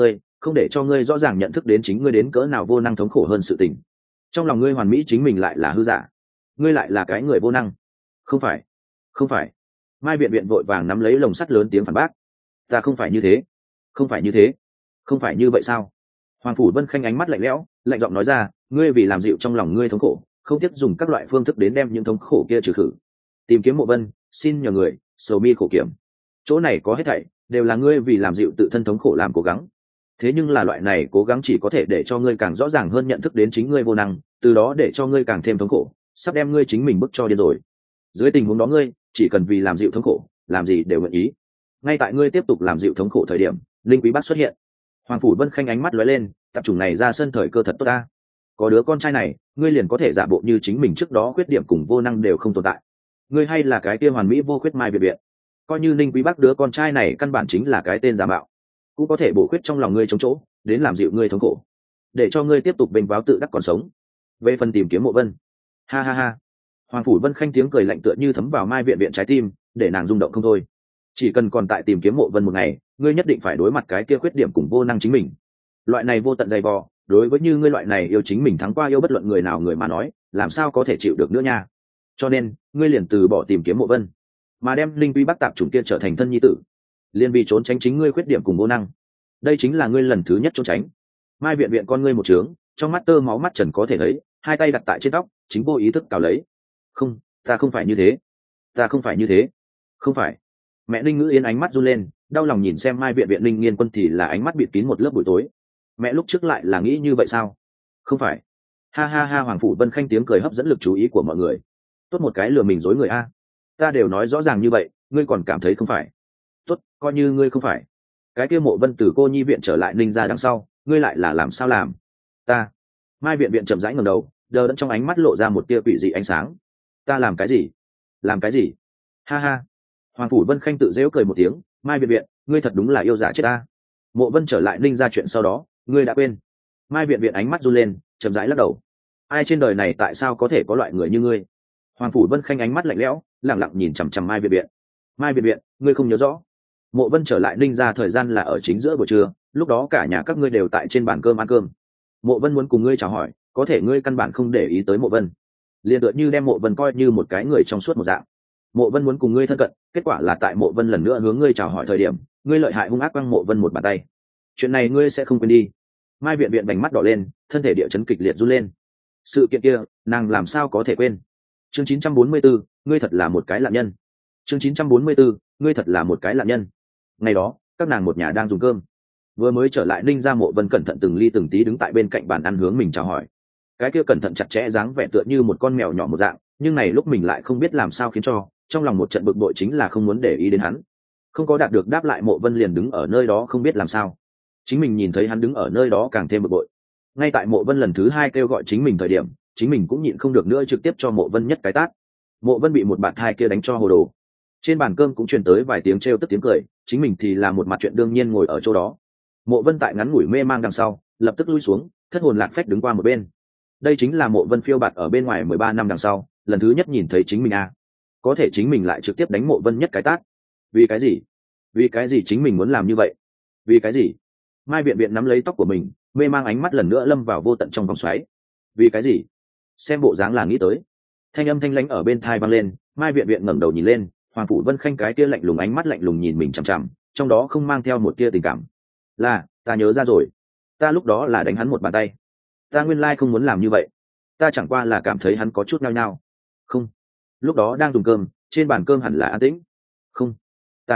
A: không để cho ngươi rõ ràng nhận thức đến chính ngươi đến cỡ nào vô năng thống khổ hơn sự tình. Trong lòng ngươi hoàn mỹ chính mình lại là hư giả, ngươi lại là cái người vô năng. Không phải, không phải. Mai Viện Viện vội vàng nắm lấy lồng sắt lớn tiếng phản bác. Ta không phải như thế, không phải như thế, không phải như vậy sao? Hoàng Phủ Vân Khanh ánh mắt lạnh lẽo, lạnh giọng nói ra, ngươi vì làm dịu trong lòng ngươi thống khổ, không tiếc dùng các loại phương thức đến đem những thống khổ kia trừ khử. Tìm kiếm Mộ Vân, xin nhờ người, sầu mi khổ kiểm. Chỗ này có hết thảy, đều là ngươi vì làm dịu tự thân thống khổ làm cố gắng. Thế nhưng là loại này cố gắng chỉ có thể để cho ngươi càng rõ ràng hơn nhận thức đến chính ngươi vô năng, từ đó để cho ngươi càng thêm thống khổ, sắp đem ngươi chính mình bức cho điên rồi. Dưới tình huống đó ngươi chỉ cần vì làm dịu thống khổ, làm gì đều nguyện ý. Ngay tại ngươi tiếp tục làm dịu thống khổ thời điểm, Linh Quý Bắc xuất hiện. Hoàng Phủ Vân Khanh ánh mắt lóe lên, tập trung này ra sân thời cơ thật tốt ta. Có đứa con trai này, ngươi liền có thể giả bộ như chính mình trước đó khuyết điểm cùng vô năng đều không tồn tại. Ngươi hay là cái kia hoàn mỹ vô khuyết Mai Viện Viện. Coi như Linh Quý Bắc đứa con trai này căn bản chính là cái tên giả mạo, cũng có thể bổ khuyết trong lòng ngươi chống chỗ, đến làm dịu ngươi thống khổ, để cho ngươi tiếp tục bình váo tự đắc còn sống. Về phần tìm kiếm Mộ Vân, ha ha ha. Hoàng Phủ Vân Khanh tiếng cười lạnh tựa như thấm vào Mai Viện Viện trái tim, để nàng rung động không thôi. Chỉ cần còn tại tìm kiếm Mộ Vân một ngày, ngươi nhất định phải đối mặt cái kia khuyết điểm cùng vô năng chính mình. Loại này vô tận dày vò, đối với như ngươi loại này yêu chính mình thắng qua yêu bất luận người nào người mà nói, làm sao có thể chịu được nữa nha. Cho nên, ngươi liền từ bỏ tìm kiếm Mộ Vân, mà đem Linh Quy Bắc tạp chủng kia trở thành thân nhi tử, liền vì trốn tránh chính ngươi khuyết điểm cùng vô năng. Đây chính là ngươi lần thứ nhất trốn tránh. Mai Viện Viện con ngươi một trướng, trong mắt tơ máu mắt trần có thể thấy, hai tay đặt tại trên tóc, chính vô ý thức cào lấy. Không, ta không phải như thế, ta không phải như thế, không phải. Mẹ Linh Ngữ Yên ánh mắt run lên, đau lòng nhìn xem Mai Viện Viện Linh Nghiên Quân thì là ánh mắt bịt kín một lớp bụi tối. Mẹ lúc trước lại là nghĩ như vậy sao? Không phải. Ha ha ha. Hoàng Phủ Vân Khanh tiếng cười hấp dẫn lực chú ý của mọi người. Tốt một cái lừa mình dối người a. Ta đều nói rõ ràng như vậy, ngươi còn cảm thấy không phải? Tốt, coi như ngươi không phải. Cái kia Mộ Vân từ cô nhi viện trở lại Ninh gia đằng sau, ngươi lại là làm sao làm? Ta. Mai Viện Viện chậm rãi ngẩng đầu, đờ đẫn trong ánh mắt lộ ra một tia quỷ dị ánh sáng. Ta làm cái gì? Làm cái gì? Ha ha. Hoàng Phủ Vân Khanh tự giễu cười một tiếng, Mai Viện Viện, ngươi thật đúng là yêu giả chết ta. Mộ Vân trở lại Ninh gia chuyện sau đó, ngươi đã quên? Mai Viện Viện ánh mắt run lên, chậm rãi lắc đầu. Ai trên đời này tại sao có thể có loại người như ngươi? Hoàng Phủ Vân Khanh ánh mắt lạnh lẽo, lẳng lặng nhìn chằm chằm Mai Viện Viện. Mai Viện Viện, ngươi không nhớ rõ? Mộ Vân trở lại Ninh gia thời gian là ở chính giữa buổi trưa, lúc đó cả nhà các ngươi đều tại trên bàn cơm ăn cơm. Mộ Vân muốn cùng ngươi chào hỏi, có thể ngươi căn bản không để ý tới Mộ Vân, liền tựa như đem Mộ Vân coi như một cái người trong suốt một dạng. Mộ Vân muốn cùng ngươi thân cận, kết quả là tại Mộ Vân lần nữa hướng ngươi chào hỏi thời điểm, ngươi lợi hại hung ác quăng Mộ Vân một bàn tay. Chuyện này ngươi sẽ không quên đi. Mai Viện Viện vành mắt đỏ lên, thân thể địa chấn kịch liệt run lên. Sự kiện kia, nàng làm sao có thể quên? Chương 944, ngươi thật là một cái lạn nhân. Chương 944, ngươi thật là một cái lạn nhân. Ngày đó, các nàng một nhà đang dùng cơm. Vừa mới trở lại Ninh gia, Mộ Vân cẩn thận từng ly từng tí đứng tại bên cạnh bàn ăn hướng mình chào hỏi. Cái kia cẩn thận chặt chẽ dáng vẻ tựa như một con mèo nhỏ một dạng, nhưng này lúc mình lại không biết làm sao khiến cho, trong lòng một trận bực bội chính là không muốn để ý đến hắn. Không có đạt được đáp lại, Mộ Vân liền đứng ở nơi đó không biết làm sao. Chính mình nhìn thấy hắn đứng ở nơi đó càng thêm bực bội. Ngay tại Mộ Vân lần thứ hai kêu gọi chính mình thời điểm, chính mình cũng nhịn không được nữa trực tiếp cho Mộ Vân nhất cái tát. Mộ Vân bị một bạt hai kia đánh cho hồ đồ. Trên bàn cơm cũng truyền tới vài tiếng trêu tức tiếng cười, chính mình thì là một mặt chuyện đương nhiên ngồi ở chỗ đó. Mộ Vân tại ngắn ngủi mê mang đằng sau, lập tức lui xuống, thất hồn lạc phách đứng qua một bên. Đây chính là Mộ Vân phiêu bạt ở bên ngoài 13 năm đằng sau, lần thứ nhất nhìn thấy chính mình a. Có thể chính mình lại trực tiếp đánh Mộ Vân nhất cái tát. Vì cái gì? Vì cái gì chính mình muốn làm như vậy? Vì cái gì? Mai Viện Viện nắm lấy tóc của mình, mê mang ánh mắt lần nữa lâm vào vô tận trong vòng xoáy. Vì cái gì? Xem bộ dáng là nghĩ tới. Thanh âm thanh lãnh ở bên tai vang lên, Mai Viện Viện ngẩng đầu nhìn lên, Hoàng Phủ Vân Khanh cái kia lạnh lùng ánh mắt lạnh lùng nhìn mình chằm chằm, trong đó không mang theo một tia tình cảm. Là, ta nhớ ra rồi. Ta lúc đó là đánh hắn một bàn tay. Ta nguyên lai không muốn làm như vậy. Ta chẳng qua là cảm thấy hắn có chút nhao nhao. Không. Lúc đó đang dùng cơm, trên bàn cơm hẳn là an tĩnh. Không. Ta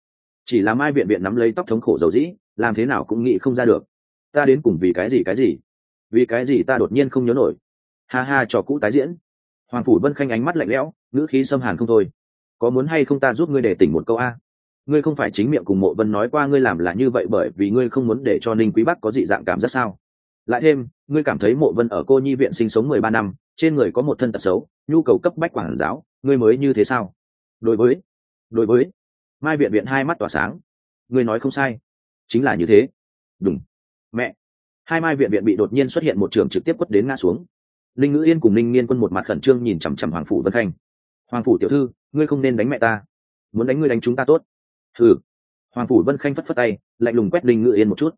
A: chỉ là Mai Viện Viện nắm lấy tóc thống khổ dầu dĩ, làm thế nào cũng nghĩ không ra được. Ta đến cùng vì cái gì? Vì cái gì ta đột nhiên không nhớ nổi. Ha ha, trò cũ tái diễn. Hoàng Phủ Vân Khanh ánh mắt lạnh lẽo, ngữ khí xâm hàn không thôi. Có muốn hay không ta giúp ngươi để tỉnh một câu a? Ngươi không phải chính miệng cùng Mộ Vân nói qua ngươi làm là như vậy bởi vì ngươi không muốn để cho Ninh Quý Bắc có dị dạng cảm giác sao? Lại thêm, ngươi cảm thấy Mộ Vân ở cô nhi viện sinh sống 13 năm, trên người có một thân tật xấu, nhu cầu cấp bách quản giáo, ngươi mới như thế sao? Đối với Mai Viện Viện hai mắt tỏa sáng. Ngươi nói không sai, chính là như thế. Đúng. Mẹ. Hai Mai Viện Viện bị đột nhiên xuất hiện một trường trực tiếp quất đến ngã xuống. Linh Ngữ Yên cùng Ninh Nghiên Quân một mặt khẩn trương nhìn chằm chằm Hoàng Phủ Vân Khanh. Hoàng phủ tiểu thư, ngươi không nên đánh mẹ ta. Muốn đánh ngươi đánh chúng ta tốt. Ừ. Hoàng Phủ Vân Khanh phất phất tay, lạnh lùng quét Linh Ngữ Yên một chút.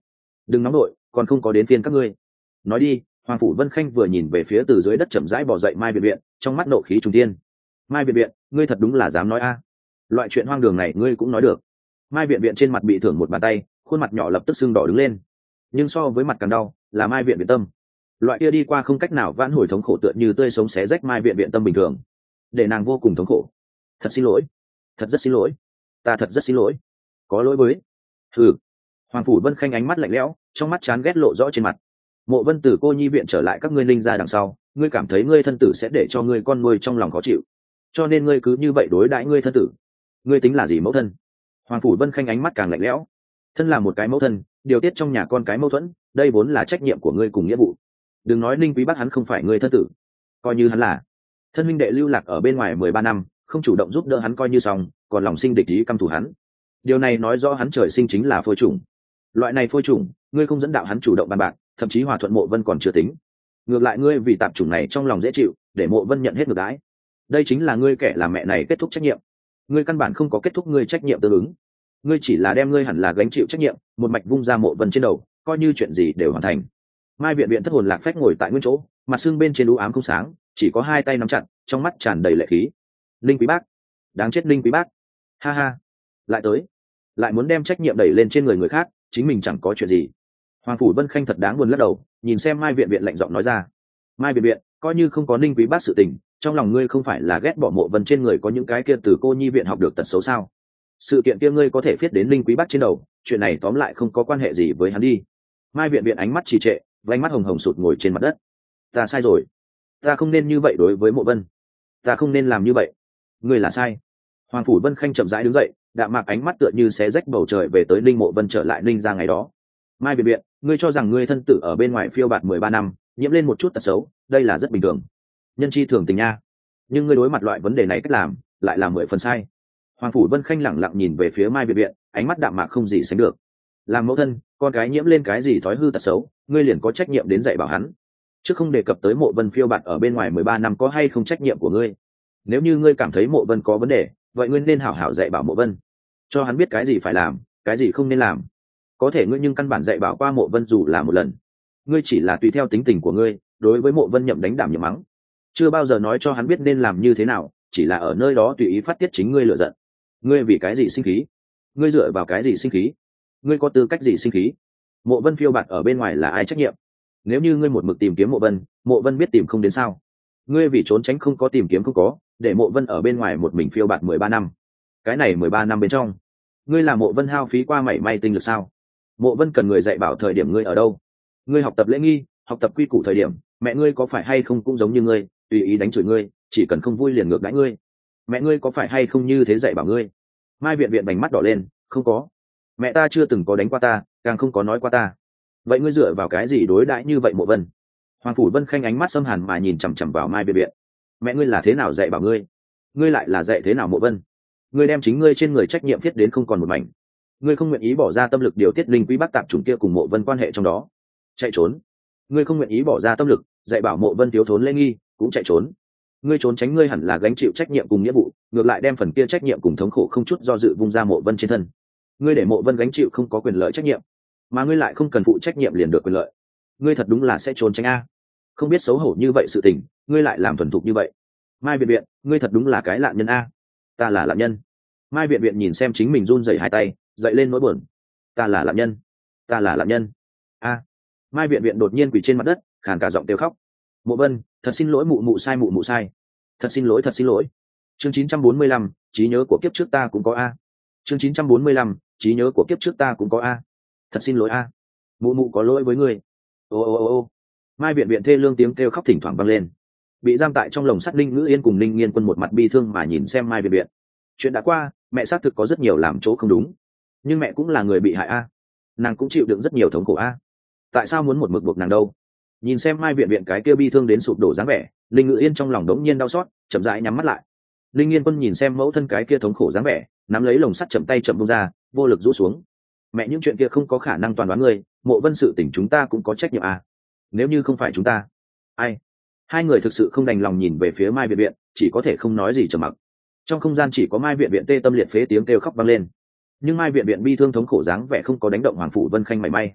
A: đừng nóng nổi, còn không có đến phiên các ngươi. Nói đi. Hoàng phủ Vân Khanh vừa nhìn về phía từ dưới đất chậm rãi bò dậy Mai Viện Viện, trong mắt nộ khí trùng thiên. Mai Viện Viện, ngươi thật đúng là dám nói a. Loại chuyện hoang đường này ngươi cũng nói được. Mai Viện Viện trên mặt bị thưởng một bàn tay, khuôn mặt nhỏ lập tức sưng đỏ đứng lên. Nhưng so với mặt càng đau là Mai Viện Viện tâm. Loại kia đi qua không cách nào vãn hồi thống khổ tựa như tươi sống xé rách Mai Viện Viện tâm bình thường, để nàng vô cùng thống khổ. Thật xin lỗi, thật rất xin lỗi, ta thật rất xin lỗi, có lỗi với. Ừ. Hoàng phủ Vân Khanh ánh mắt lạnh lẽo, trong mắt chán ghét lộ rõ trên mặt. Mộ Vân từ cô nhi viện trở lại các ngươi Ninh gia đằng sau, ngươi cảm thấy ngươi thân tử sẽ để cho ngươi con nuôi trong lòng khó chịu, cho nên ngươi cứ như vậy đối đãi ngươi thân tử. Ngươi tính là gì mẫu thân? Hoàng phủ Vân Khanh ánh mắt càng lạnh lẽo. Thân là một cái mẫu thân, điều tiết trong nhà con cái mâu thuẫn, đây vốn là trách nhiệm của ngươi cùng nghĩa vụ. Đừng nói Ninh Quý Bắc hắn không phải ngươi thân tử, coi như hắn là thân huynh đệ lưu lạc ở bên ngoài 13 năm, không chủ động giúp đỡ hắn coi như xong, còn lòng sinh địch ý căm thù hắn. Điều này nói rõ hắn trời sinh chính là phôi chủng. Loại này phôi chủng, ngươi không dẫn đạo hắn chủ động bàn bạc, thậm chí hòa thuận Mộ Vân còn chưa tính. Ngược lại ngươi vì tạp chủng này trong lòng dễ chịu, để Mộ Vân nhận hết ngược đãi. Đây chính là ngươi kẻ làm mẹ này kết thúc trách nhiệm. Ngươi căn bản không có kết thúc ngươi trách nhiệm tương ứng. Ngươi chỉ là đem ngươi hẳn là gánh chịu trách nhiệm, một mạch vung ra Mộ Vân trên đầu, coi như chuyện gì đều hoàn thành. Mai Viện Viện thất hồn lạc phách ngồi tại nguyên chỗ, mặt sưng bên trên u ám không sáng, chỉ có hai tay nắm chặt, trong mắt tràn đầy lệ khí. Linh Quý Bác, đáng chết Linh Quý Bác. Ha ha, lại tới, lại muốn đem trách nhiệm đẩy lên trên người người khác, chính mình chẳng có chuyện gì. Hoàng phủ Vân Khanh thật đáng buồn lắc đầu, nhìn xem Mai Viện Viện lạnh giọng nói ra. Mai Viện Viện, coi như không có Ninh Quý Bác sự tình, trong lòng ngươi không phải là ghét bỏ Mộ Vân trên người có những cái kia từ cô nhi viện học được tật xấu sao? Sự kiện kia ngươi có thể viết đến Ninh Quý Bác trên đầu, chuyện này tóm lại không có quan hệ gì với hắn đi. Mai Viện Viện ánh mắt trì trệ, vành mắt hồng hồng sụt ngồi trên mặt đất. Ta sai rồi, ta không nên như vậy đối với Mộ Vân, ta không nên làm như vậy. Ngươi là sai. Hoàng phủ Vân Khanh chậm rãi đứng dậy, đạm mạc ánh mắt tựa như xé rách bầu trời về tới Ninh Mộ Vân trở lại Ninh ra ngày đó. Mai Viện Viện, ngươi cho rằng ngươi thân tử ở bên ngoài phiêu bạt 13 năm, nhiễm lên một chút tật xấu, đây là rất bình thường, nhân chi thường tình nha. Nhưng ngươi đối mặt loại vấn đề này cách làm, lại là 10 phần sai. Hoàng phủ Vân Khanh lẳng lặng nhìn về phía Mai Viện Viện, ánh mắt đạm mạc không gì sánh được. Làm mẫu thân, con cái nhiễm lên cái gì thói hư tật xấu, ngươi liền có trách nhiệm đến dạy bảo hắn. Chứ không đề cập tới Mộ Vân phiêu bạt ở bên ngoài 13 năm có hay không trách nhiệm của ngươi. Nếu như ngươi cảm thấy Mộ Vân có vấn đề, vậy ngươi nên hảo hảo dạy bảo Mộ Vân, cho hắn biết cái gì phải làm, cái gì không nên làm. Có thể ngươi nhưng căn bản dạy bảo qua Mộ Vân dù là một lần. Ngươi chỉ là tùy theo tính tình của ngươi, đối với Mộ Vân nhậm đánh đảm nhậm mắng, chưa bao giờ nói cho hắn biết nên làm như thế nào, chỉ là ở nơi đó tùy ý phát tiết chính ngươi lựa giận. Ngươi vì cái gì sinh khí? Ngươi dựa vào cái gì sinh khí? Ngươi có tư cách gì sinh khí? Mộ Vân phiêu bạt ở bên ngoài là ai trách nhiệm? Nếu như ngươi một mực tìm kiếm Mộ Vân biết tìm không đến sao? Ngươi vì trốn tránh không có tìm kiếm không có, để Mộ Vân ở bên ngoài một mình phiêu bạt 13 năm. Cái này 13 năm bên trong, ngươi làm Mộ Vân hao phí qua mảy may tinh lực sao? Mộ Vân cần người dạy bảo thời điểm ngươi ở đâu? Ngươi học tập lễ nghi, học tập quy củ thời điểm, mẹ ngươi có phải hay không cũng giống như ngươi, tùy ý đánh chửi ngươi, chỉ cần không vui liền ngược đãi ngươi? Mẹ ngươi có phải hay không như thế dạy bảo ngươi? Mai Viện Viện vành mắt đỏ lên, không có, mẹ ta chưa từng có đánh qua ta, càng không có nói qua ta. Vậy ngươi dựa vào cái gì đối đãi như vậy Mộ Vân? Hoàng phủ Vân Khanh ánh mắt xâm hàn mà nhìn chằm chằm vào Mai Viện Viện. Mẹ ngươi là thế nào dạy bảo ngươi? Ngươi lại là dạy thế nào Mộ Vân? Ngươi đem chính ngươi trên người trách nhiệm viết đến không còn một mảnh. Ngươi không nguyện ý bỏ ra tâm lực điều tiết Linh Quý Bác tạp chủng kia cùng Mộ Vân quan hệ trong đó, chạy trốn. Ngươi không nguyện ý bỏ ra tâm lực dạy bảo Mộ Vân thiếu thốn lễ nghi, cũng chạy trốn. Ngươi trốn tránh ngươi hẳn là gánh chịu trách nhiệm cùng nghĩa vụ, ngược lại đem phần kia trách nhiệm cùng thống khổ không chút do dự vung ra Mộ Vân trên thân. Ngươi để Mộ Vân gánh chịu không có quyền lợi trách nhiệm, mà ngươi lại không cần phụ trách nhiệm liền được quyền lợi. Ngươi thật đúng là sẽ trốn tránh a. Không biết xấu hổ như vậy sự tình, ngươi lại làm thuần thục như vậy. Mai Viện Viện, ngươi thật đúng là cái lạn nhân a. Ta là lạn nhân. Mai Viện Viện nhìn xem chính mình run rẩy hai tay, dậy lên nỗi buồn. Ta là lạn nhân, ta là lạn nhân a. Mai Viện Viện đột nhiên quỳ trên mặt đất, khàn cả giọng kêu khóc. Mộ Vân, thật xin lỗi mụ mụ sai, thật xin lỗi, thật xin lỗi. Chương 945, trí nhớ của kiếp trước ta cũng có a. Chương 945, trí nhớ của kiếp trước ta cũng có a. Thật xin lỗi a. Mụ có lỗi với ngươi. Ô ô ô ô. Mai Viện Viện thê lương tiếng kêu khóc thỉnh thoảng vang lên. Bị giam tại trong lồng sắt Linh Ngữ Yên cùng Linh Nghiên Quân một mặt bi thương mà nhìn xem Mai Viện Viện. Chuyện đã qua, mẹ xác thực có rất nhiều làm chỗ không đúng, nhưng mẹ cũng là người bị hại a. Nàng cũng chịu đựng rất nhiều thống khổ a. Tại sao muốn một mực buộc nàng đâu? Nhìn xem Mai Viện Viện cái kia bi thương đến sụp đổ dáng vẻ, Linh Ngữ Yên trong lòng đống nhiên đau xót, chậm rãi nhắm mắt lại. Linh Nghiên Quân nhìn xem mẫu thân cái kia thống khổ dáng vẻ, nắm lấy lồng sắt chậm tay chậm buông ra, vô lực rũ xuống. Mẹ, những chuyện kia không có khả năng toàn đoán ngươi, Mộ Vân sự tình chúng ta cũng có trách nhiệm à? Nếu như không phải chúng ta, ai? Hai người thực sự không đành lòng nhìn về phía Mai Viện Viện, chỉ có thể không nói gì trầm mặc. Trong không gian chỉ có Mai Viện Viện tê tâm liệt phế tiếng kêu khóc vang lên, nhưng Mai Viện Viện bi thương thống khổ dáng vẻ không có đánh động Hoàng phủ Vân Khanh mảy may.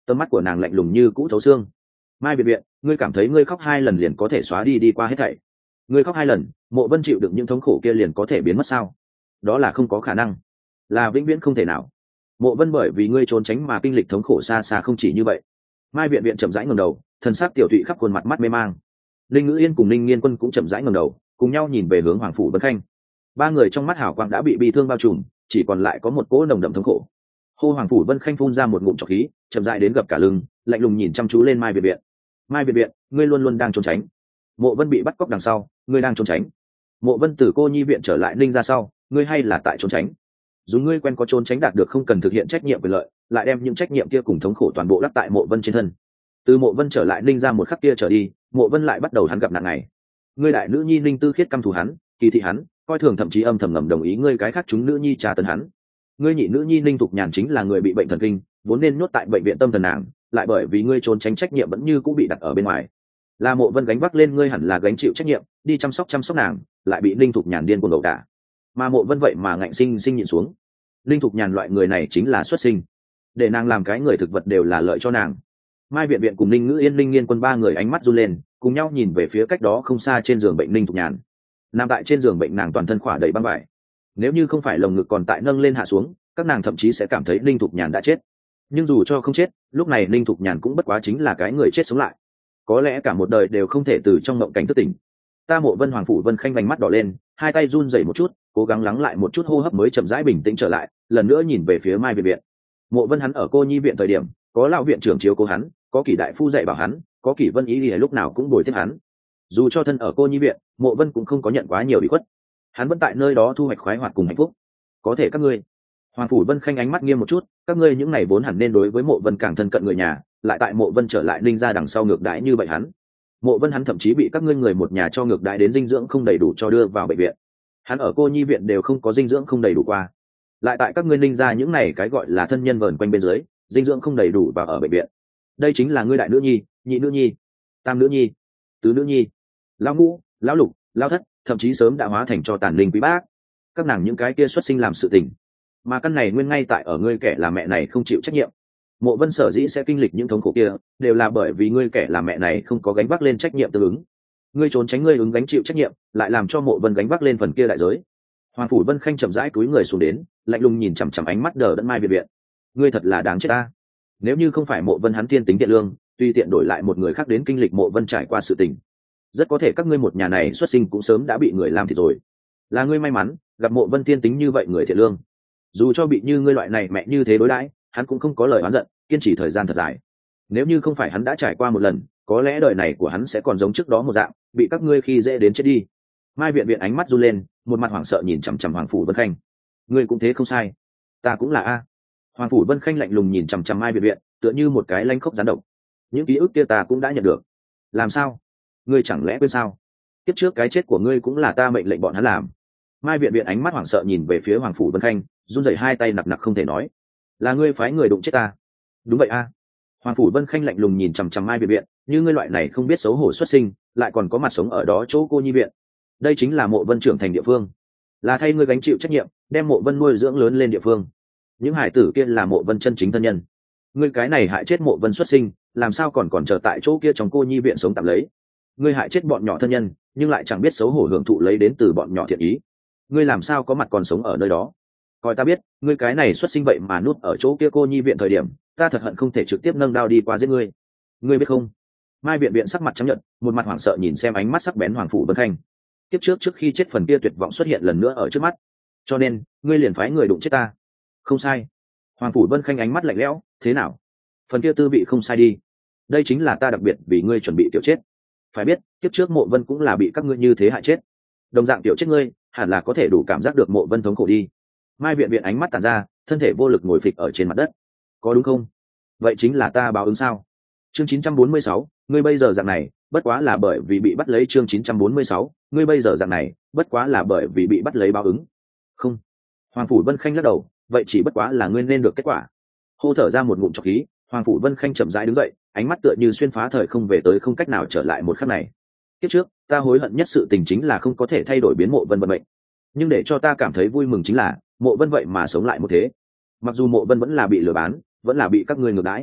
A: tầm mắt của nàng lạnh lùng như cũ thấu xương. Mai Viện Viện, ngươi cảm thấy ngươi khóc 2 lần liền có thể xóa đi qua hết thảy? Ngươi khóc 2 lần, Mộ Vân chịu đựng những thống khổ kia liền có thể biến mất sao? Đó là không có khả năng, là vĩnh viễn không thể nào. Mộ Vân bởi vì ngươi trốn tránh mà kinh lịch thống khổ xa xa không chỉ như vậy. Mai Viện Viện chậm rãi ngẩng đầu, thần sắc tiểu thụy khắp khuôn mặt mắt mê mang. Linh Ngữ Yên cùng Linh Nghiên Quân cũng chậm rãi ngẩng đầu, cùng nhau nhìn về hướng Hoàng phủ Vân Khanh. Ba người trong mắt hào quang đã bị bi thương bao trùm, chỉ còn lại có một cỗ nồng đậm thống khổ. Hô Hoàng phủ Vân Khanh phun ra một ngụm trọc khí, chậm rãi đến gập cả lưng, lạnh lùng nhìn chăm chú lên Mai Viện Viện. Mai Viện Viện, ngươi luôn luôn đang trốn tránh. Mộ Vân bị bắt cóc đằng sau, ngươi đang trốn tránh. Mộ Vân từ cô nhi viện trở lại Ninh ra sau, ngươi hay là tại trốn tránh. Dùng ngươi quen có trốn tránh đạt được không cần thực hiện trách nhiệm quyền lợi, lại đem những trách nhiệm kia cùng thống khổ toàn bộ lắp tại Mộ Vân trên thân. Từ Mộ Vân trở lại Ninh ra một khắc kia trở đi, Mộ Vân lại bắt đầu hắn gặp nạn này. Ngươi đại nữ nhi Ninh Tư Khiết căm thù hắn, kỳ thị hắn, coi thường thậm chí âm thầm ngầm đồng ý ngươi cái khác chúng nữ nhi trà tấn hắn. Ngươi nhị nữ nhi Ninh Thục Nhàn chính là người bị bệnh thần kinh, vốn nên nhốt tại bệnh viện tâm thần nàng, lại bởi vì ngươi trốn tránh trách nhiệm vẫn như cũng bị đặt ở bên ngoài. Là Mộ Vân gánh vác lên ngươi hẳn là gánh chịu trách nhiệm, đi chăm sóc nàng, lại bị Ninh Thục Nhàn điên cuồng ẩu đả. Mà Mộ Vân vậy mà ngạnh sinh nhịn xuống. Ninh Thục Nhàn loại người này chính là xuất sinh, để nàng làm cái người thực vật đều là lợi cho nàng. Mai Viện Viện cùng Ninh Ngữ Yên, Linh Nghiên Quân ba người ánh mắt run lên, cùng nhau nhìn về phía cách đó không xa trên giường bệnh Ninh Thục Nhàn. Nằm tại trên giường bệnh nàng toàn thân khỏa đầy băng vải, nếu như không phải lồng ngực còn tại nâng lên hạ xuống, các nàng thậm chí sẽ cảm thấy Ninh Thục Nhàn đã chết. Nhưng dù cho không chết, lúc này Ninh Thục Nhàn cũng bất quá chính là cái người chết sống lại, có lẽ cả một đời đều không thể từ trong mộng cảnh thức tỉnh. Ta Mộ Vân Hoàng phủ Vân Khanh vành mắt đỏ lên, hai tay run rẩy một chút, cố gắng lắng lại một chút hô hấp mới chậm rãi bình tĩnh trở lại, lần nữa nhìn về phía Mai Viện Viện. Mộ Vân hắn ở cô nhi viện thời điểm, có lão viện trưởng chiếu cố hắn, có Kỷ đại phu dạy bảo hắn, có Kỷ Vân ý thì lúc nào cũng bồi tiếp hắn. Dù cho thân ở cô nhi viện, Mộ Vân cũng không có nhận quá nhiều ủy khuất, hắn vẫn tại nơi đó thu hoạch khoái hoạt cùng hạnh phúc. Có thể các ngươi, Hoàng phủ Vân Khanh ánh mắt nghiêm một chút, các ngươi những này vốn hẳn nên đối với Mộ Vân càng thân cận người nhà, lại tại Mộ Vân trở lại Ninh ra đằng sau ngược đãi như vậy hắn. Mộ Vân hắn thậm chí bị các ngươi người một nhà cho ngược đãi đến dinh dưỡng không đầy đủ cho đưa vào bệnh viện. Hắn ở cô nhi viện đều không có dinh dưỡng không đầy đủ qua, lại tại các ngươi Ninh ra những này cái gọi là thân nhân vờn quanh bên dưới, dinh dưỡng không đầy đủ và ở bệnh viện. Đây chính là ngươi đại nữ nhi, nhị nữ nhi, tam nữ nhi, tứ nữ nhi, lão ngũ, lão lục, lão thất, thậm chí sớm đã hóa thành cho tàn linh quý bác. Các nàng những cái kia xuất sinh làm sự tình, mà căn này nguyên ngay tại ở ngươi kẻ là mẹ này không chịu trách nhiệm. Mộ Vân sở dĩ sẽ kinh lịch những thống khổ kia, đều là bởi vì ngươi kẻ là mẹ này không có gánh vác lên trách nhiệm tương ứng. Ngươi trốn tránh ngươi ứng gánh chịu trách nhiệm, lại làm cho Mộ Vân gánh vác lên phần kia đại giới. Hoàng phủ Vân Khanh chậm rãi cúi người xuống đến, lạnh lùng nhìn chằm chằm ánh mắt đờ đẫn Mai Viện Viện. Ngươi thật là đáng chết ta. Nếu như không phải Mộ Vân hắn thiên tính thiện lương, tùy tiện đổi lại một người khác đến kinh lịch Mộ Vân trải qua sự tình, rất có thể các ngươi một nhà này xuất sinh cũng sớm đã bị người làm thịt rồi. Là ngươi may mắn gặp Mộ Vân thiên tính như vậy người thiện lương, dù cho bị như ngươi loại này mẹ như thế đối đãi, hắn cũng không có lời oán giận, kiên trì thời gian thật dài. Nếu như không phải hắn đã trải qua một lần, có lẽ đời này của hắn sẽ còn giống trước đó một dạng, bị các ngươi khi dễ đến chết đi. Mai Viện Viện ánh mắt run lên, một mặt hoảng sợ nhìn chằm chằm Hoàng phủ Vân Khanh. Ngươi cũng thế không sai, ta cũng là a. Hoàng phủ Vân Khanh lạnh lùng nhìn chằm chằm Mai Viện Viện, tựa như một cái lanh khốc gián độc. Những ký ức kia ta cũng đã nhận được. Làm sao? Ngươi chẳng lẽ quên sao? Tiếp trước cái chết của ngươi cũng là ta mệnh lệnh bọn hắn làm. Mai Viện Viện ánh mắt hoảng sợ nhìn về phía Hoàng phủ Vân Khanh, run rẩy hai tay nặc nặc không thể nói. Là ngươi phái người đụng chết ta? Đúng vậy a. Hoàng phủ Vân Khanh lạnh lùng nhìn chằm chằm Mai Viện Viện, như ngươi loại này không biết xấu hổ xuất sinh, lại còn có mặt sống ở đó chỗ cô nhi viện. Đây chính là Mộ Vân trưởng thành địa phương, là thay ngươi gánh chịu trách nhiệm, đem Mộ Vân nuôi dưỡng lớn lên địa phương. Những hải tử kia là Mộ Vân chân chính thân nhân. Ngươi cái này hại chết Mộ Vân xuất sinh, làm sao còn chờ tại chỗ kia trong cô nhi viện sống tạm lấy? Ngươi hại chết bọn nhỏ thân nhân, nhưng lại chẳng biết xấu hổ hưởng thụ lấy đến từ bọn nhỏ thiện ý. Ngươi làm sao có mặt còn sống ở nơi đó? Coi ta biết, ngươi cái này xuất sinh vậy mà nuốt ở chỗ kia cô nhi viện thời điểm, ta thật hận không thể trực tiếp nâng đao đi qua giết ngươi. Ngươi biết không? Mai Viện Viện sắc mặt trắng nhợt, một mặt hoảng sợ nhìn xem ánh mắt sắc bén Hoàng phủ Vân Khanh. Tiếp trước khi chết phần kia tuyệt vọng xuất hiện lần nữa ở trước mắt, cho nên ngươi liền phái người đụng chết ta. Không sai. Hoàng phủ Vân Khanh ánh mắt lạnh lẽo, thế nào? Phần kia tư vị không sai đi. Đây chính là ta đặc biệt vì ngươi chuẩn bị tiểu chết. Phải biết, tiếp trước Mộ Vân cũng là bị các ngươi như thế hại chết. Đồng dạng tiểu chết ngươi, hẳn là có thể đủ cảm giác được Mộ Vân thống khổ đi. Mai Viện Viện ánh mắt tản ra, thân thể vô lực ngồi phịch ở trên mặt đất. Có đúng không? Vậy chính là ta báo ứng sao? Chương 946, ngươi bây giờ dạng này, bất quá là bởi vì bị bắt lấy. Chương 946, ngươi bây giờ dạng này, bất quá là bởi vì bị bắt lấy báo ứng. Không. Hoàng phủ Vân Khanh lắc đầu, vậy chỉ bất quá là ngươi nên được kết quả. Hô thở ra một ngụm trọc khí, Hoàng phủ Vân Khanh chậm rãi đứng dậy, ánh mắt tựa như xuyên phá thời không về tới không cách nào trở lại một khắc này. Kiếp trước, ta hối hận nhất sự tình chính là không có thể thay đổi biến Mộ Vân vận mệnh. Nhưng để cho ta cảm thấy vui mừng chính là, Mộ Vân vậy mà sống lại một thế. Mặc dù Mộ Vân vẫn là bị lừa bán, vẫn là bị các ngươi ngược đãi,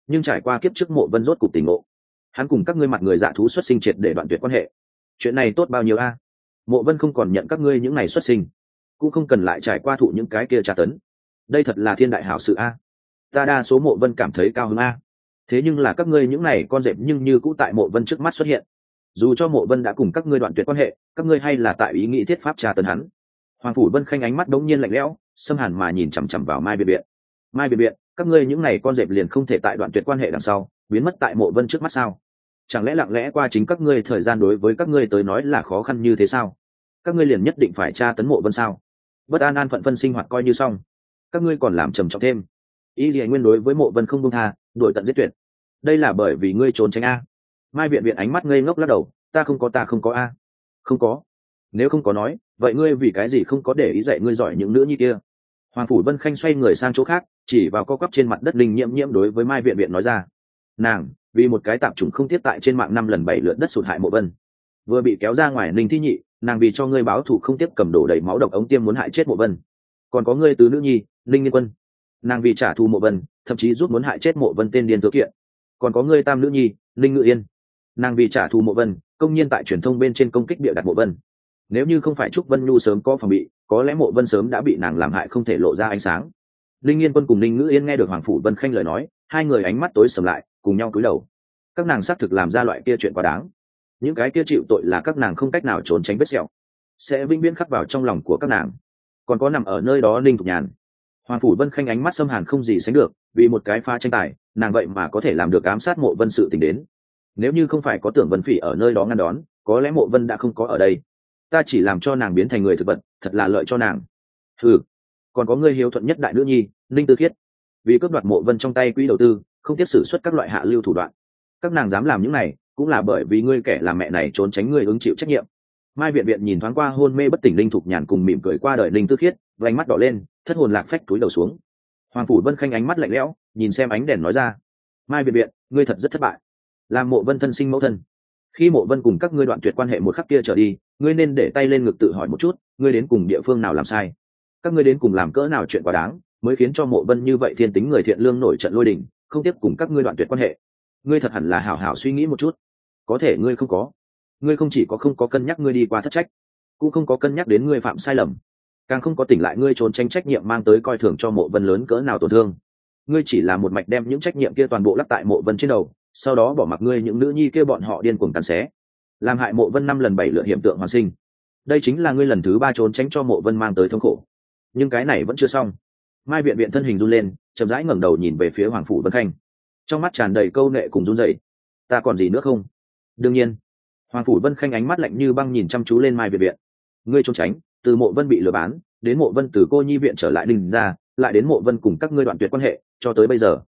A: nhưng trải qua kiếp trước mộ vân rốt cục tỉnh ngộ, hắn cùng các ngươi mặt người dạ thú xuất sinh triệt để đoạn tuyệt quan hệ. Chuyện này tốt bao nhiêu a? Mộ vân không còn nhận các ngươi những ngày xuất sinh, cũng không cần lại trải qua thụ những cái kia tra tấn. Đây thật là thiên đại hảo sự a. Ta đa số mộ vân cảm thấy cao hứng a. Thế nhưng là các ngươi những này con rệp nhưng như cũ tại mộ vân trước mắt xuất hiện. Dù cho mộ vân đã cùng các ngươi đoạn tuyệt quan hệ, các ngươi hay là tại ý nghĩ thiết pháp tra tấn hắn. Hoàng phủ Vân Khanh ánh mắt đống nhiên lạnh lẽo, xâm hàn mà nhìn chằm chằm vào Mai Biện Biện. Mai Biện Biện, các ngươi những này con rệp liền không thể tại đoạn tuyệt quan hệ đằng sau biến mất tại mộ vân trước mắt sao? Chẳng lẽ lặng lẽ qua chính các ngươi thời gian đối với các ngươi tới nói là khó khăn như thế sao? Các ngươi liền nhất định phải tra tấn mộ vân sao? Bất an an phận phân sinh hoạt coi như xong, các ngươi còn làm trầm trọng thêm. Ý gì nguyên đối với mộ vân không buông tha, đuổi tận giết tuyệt. Đây là bởi vì ngươi trốn tránh a. Mai Biện Biện ánh mắt ngây ngốc lắc đầu, ta không có a. Không có. Nếu không có nói, vậy ngươi vì cái gì không có để ý dạy ngươi giỏi những nữ nhi kia? Hoàng phủ Vân Khanh xoay người sang chỗ khác, chỉ vào co quắp trên mặt đất Linh Nhiễm Nhiễm đối với Mai Biện Biện nói ra. Nàng vì một cái tạp chủng không tiếp tại trên mạng 5 lần 7 lượt đất sụt hại mộ vân, vừa bị kéo ra ngoài Ninh Thi Nhị, nàng vì cho ngươi báo thù không tiếp cầm đổ đầy máu độc ống tiêm muốn hại chết mộ vân. Còn có ngươi tứ nữ nhi Ninh Nghiên Quân, nàng vì trả thù mộ vân thậm chí giúp muốn hại chết mộ vân tên điên thừa kiện. Còn có ngươi tam nữ nhi Ninh Ngự Yên, nàng vì trả thù mộ vân công nhiên tại truyền thông bên trên công kích bịa đặt mộ vân. Nếu như không phải Trúc Vân Nhu sớm có phòng bị, có lẽ mộ vân sớm đã bị nàng làm hại không thể lộ ra ánh sáng. Linh Nghiên Quân cùng Ninh Ngữ Yên nghe được Hoàng phủ Vân Khanh lời nói, hai người ánh mắt tối sầm lại, cùng nhau cúi đầu. Các nàng xác thực làm ra loại kia chuyện quá đáng. Những cái kia chịu tội là các nàng không cách nào trốn tránh vết sẹo, sẽ vĩnh viễn khắc vào trong lòng của các nàng. Còn có nằm ở nơi đó Ninh Thục Nhàn. Hoàng phủ Vân Khanh ánh mắt xâm hàn không gì sánh được, vì một cái pha tranh tài, nàng vậy mà có thể làm được ám sát mộ vân sự tình đến. Nếu như không phải có Tưởng Vân Phỉ ở nơi đó ngăn đón, có lẽ mộ vân đã không có ở đây. Ta chỉ làm cho nàng biến thành người thực vật, thật là lợi cho nàng. Ừ, còn có ngươi hiếu thuận nhất đại nữ nhi Ninh Tư Khiết, vì cướp đoạt mộ vân trong tay quỹ đầu tư, không tiếp xử suất các loại hạ lưu thủ đoạn. Các nàng dám làm những này, cũng là bởi vì ngươi kẻ làm mẹ này trốn tránh ngươi ứng chịu trách nhiệm. Mai Viện Viện nhìn thoáng qua hôn mê bất tỉnh Linh Thục Nhàn cùng mỉm cười qua đời Ninh Tư Khiết, và ánh mắt đỏ lên, thất hồn lạc phách túi đầu xuống. Hoàng phủ Vân Khanh ánh mắt lạnh lẽo, nhìn xem ánh đèn nói ra: Mai Viện Viện, ngươi thật rất thất bại. Làm mộ vân thân sinh mẫu thân, khi mộ vân cùng các ngươi đoạn tuyệt quan hệ một khắc kia trở đi, ngươi nên để tay lên ngực tự hỏi một chút, ngươi đến cùng địa phương nào làm sai, các ngươi đến cùng làm cỡ nào chuyện quá đáng, mới khiến cho mộ vân như vậy thiên tính người thiện lương nổi trận lôi đình, không tiếp cùng các ngươi đoạn tuyệt quan hệ. Ngươi thật hẳn là hảo hảo suy nghĩ một chút. Có thể ngươi không có, ngươi không chỉ có không có cân nhắc ngươi đi qua thất trách, cũng không có cân nhắc đến ngươi phạm sai lầm, càng không có tỉnh lại ngươi trốn tránh trách nhiệm mang tới coi thường cho mộ vân lớn cỡ nào tổn thương. Ngươi chỉ là một mạch đem những trách nhiệm kia toàn bộ lắp tại mộ vân trên đầu, sau đó bỏ mặc ngươi những nữ nhi kia bọn họ điên cuồng cắn xé, làm hại mộ vân 5 lần 7 lượt hiện tượng hoàn sinh. Đây chính là ngươi lần thứ 3 trốn tránh cho mộ vân mang tới thống khổ. Nhưng cái này vẫn chưa xong. Mai Viện Viện thân hình run lên, chậm rãi ngẩng đầu nhìn về phía Hoàng phủ Vân Khanh, trong mắt tràn đầy câu nệ cùng run rẩy. Ta còn gì nữa không? Đương nhiên. Hoàng phủ Vân Khanh ánh mắt lạnh như băng nhìn chăm chú lên Mai Viện Viện. Ngươi trốn tránh, từ mộ vân bị lừa bán, đến mộ vân từ cô nhi viện trở lại đình ra, lại đến mộ vân cùng các ngươi đoạn tuyệt quan hệ, cho tới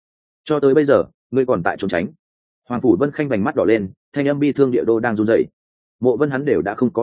A: bây giờ, ngươi còn tại trốn tránh. Hoàng phủ Vân Khanh vành mắt đỏ lên, thanh âm bi thương địa đô đang run rẩy. Mộ vân hắn đều đã không có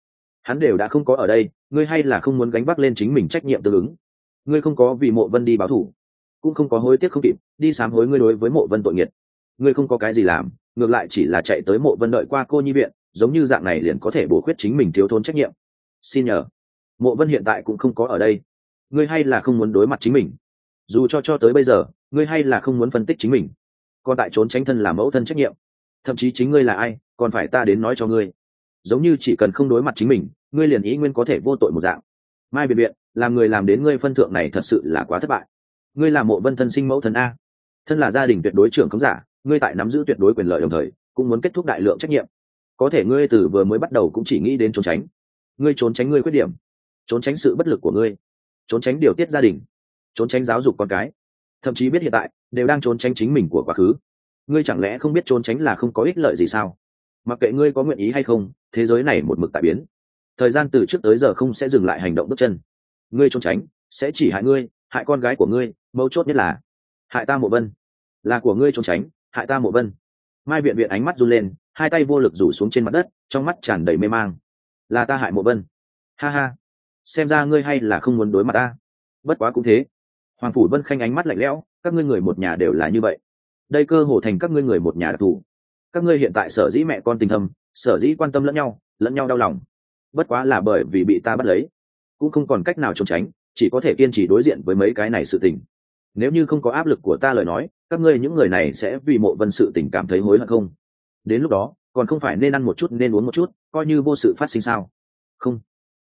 A: ở đây, ngươi hay là không muốn gánh vác lên chính mình trách nhiệm tương ứng. Ngươi không có vì mộ vân đi báo thù, cũng không có hối tiếc không kịp đi sám hối ngươi đối với mộ vân tội nghiệt. Ngươi không có cái gì làm, ngược lại chỉ là chạy tới mộ vân đợi qua cô nhi viện, giống như dạng này liền có thể bổ khuyết chính mình thiếu thốn trách nhiệm. Xin nhờ, mộ vân hiện tại cũng không có ở đây, ngươi hay là không muốn đối mặt chính mình. Dù cho tới bây giờ, ngươi hay là không muốn phân tích chính mình, còn tại trốn tránh thân là mẫu thân trách nhiệm. Thậm chí chính ngươi là ai còn phải ta đến nói cho ngươi, giống như chỉ cần không đối mặt chính mình, ngươi liền ý nguyên có thể vô tội một dạng. Mai Biệt Biệt, làm người làm đến ngươi phân thượng này thật sự là quá thất bại. Ngươi là mộ vân thân sinh mẫu thân a, thân là gia đình tuyệt đối trưởng khống giả, ngươi tại nắm giữ tuyệt đối quyền lợi đồng thời cũng muốn kết thúc đại lượng trách nhiệm. Có thể ngươi từ vừa mới bắt đầu cũng chỉ nghĩ đến trốn tránh. Ngươi trốn tránh ngươi khuyết điểm, trốn tránh sự bất lực của ngươi, trốn tránh điều tiết gia đình, trốn tránh giáo dục con cái, thậm chí biết hiện tại đều đang trốn tránh chính mình của quá khứ. Ngươi chẳng lẽ không biết trốn tránh là không có ích lợi gì sao? Mặc kệ ngươi có nguyện ý hay không, thế giới này một mực tại biến, thời gian từ trước tới giờ không sẽ dừng lại hành động bước chân. Ngươi trốn tránh sẽ chỉ hại ngươi, hại con gái của ngươi, mấu chốt nhất là hại ta Mộ Vân. Là của ngươi trốn tránh hại ta Mộ Vân. Mai Viện Viện ánh mắt run lên, hai tay vô lực rủ xuống trên mặt đất, trong mắt tràn đầy mê mang. Là ta hại Mộ Vân? Ha ha, xem ra ngươi hay là không muốn đối mặt ta. Bất quá cũng thế. Hoàng phủ Vân Khanh ánh mắt lạnh lẽo, các ngươi người một nhà đều là như vậy. Đây cơ hồ thành các ngươi người một nhà đặc thù. Các ngươi hiện tại sở dĩ mẹ con tình thâm, sở dĩ quan tâm lẫn nhau đau lòng, bất quá là bởi vì bị ta bắt lấy, cũng không còn cách nào trốn tránh, chỉ có thể kiên trì đối diện với mấy cái này sự tình. nếu như không có áp lực của ta lời nói, các ngươi những người này sẽ vì Mộ Vân sự tình cảm thấy hối hận không? Đến lúc đó còn không phải nên ăn một chút nên uống một chút, coi như vô sự phát sinh sao? Không,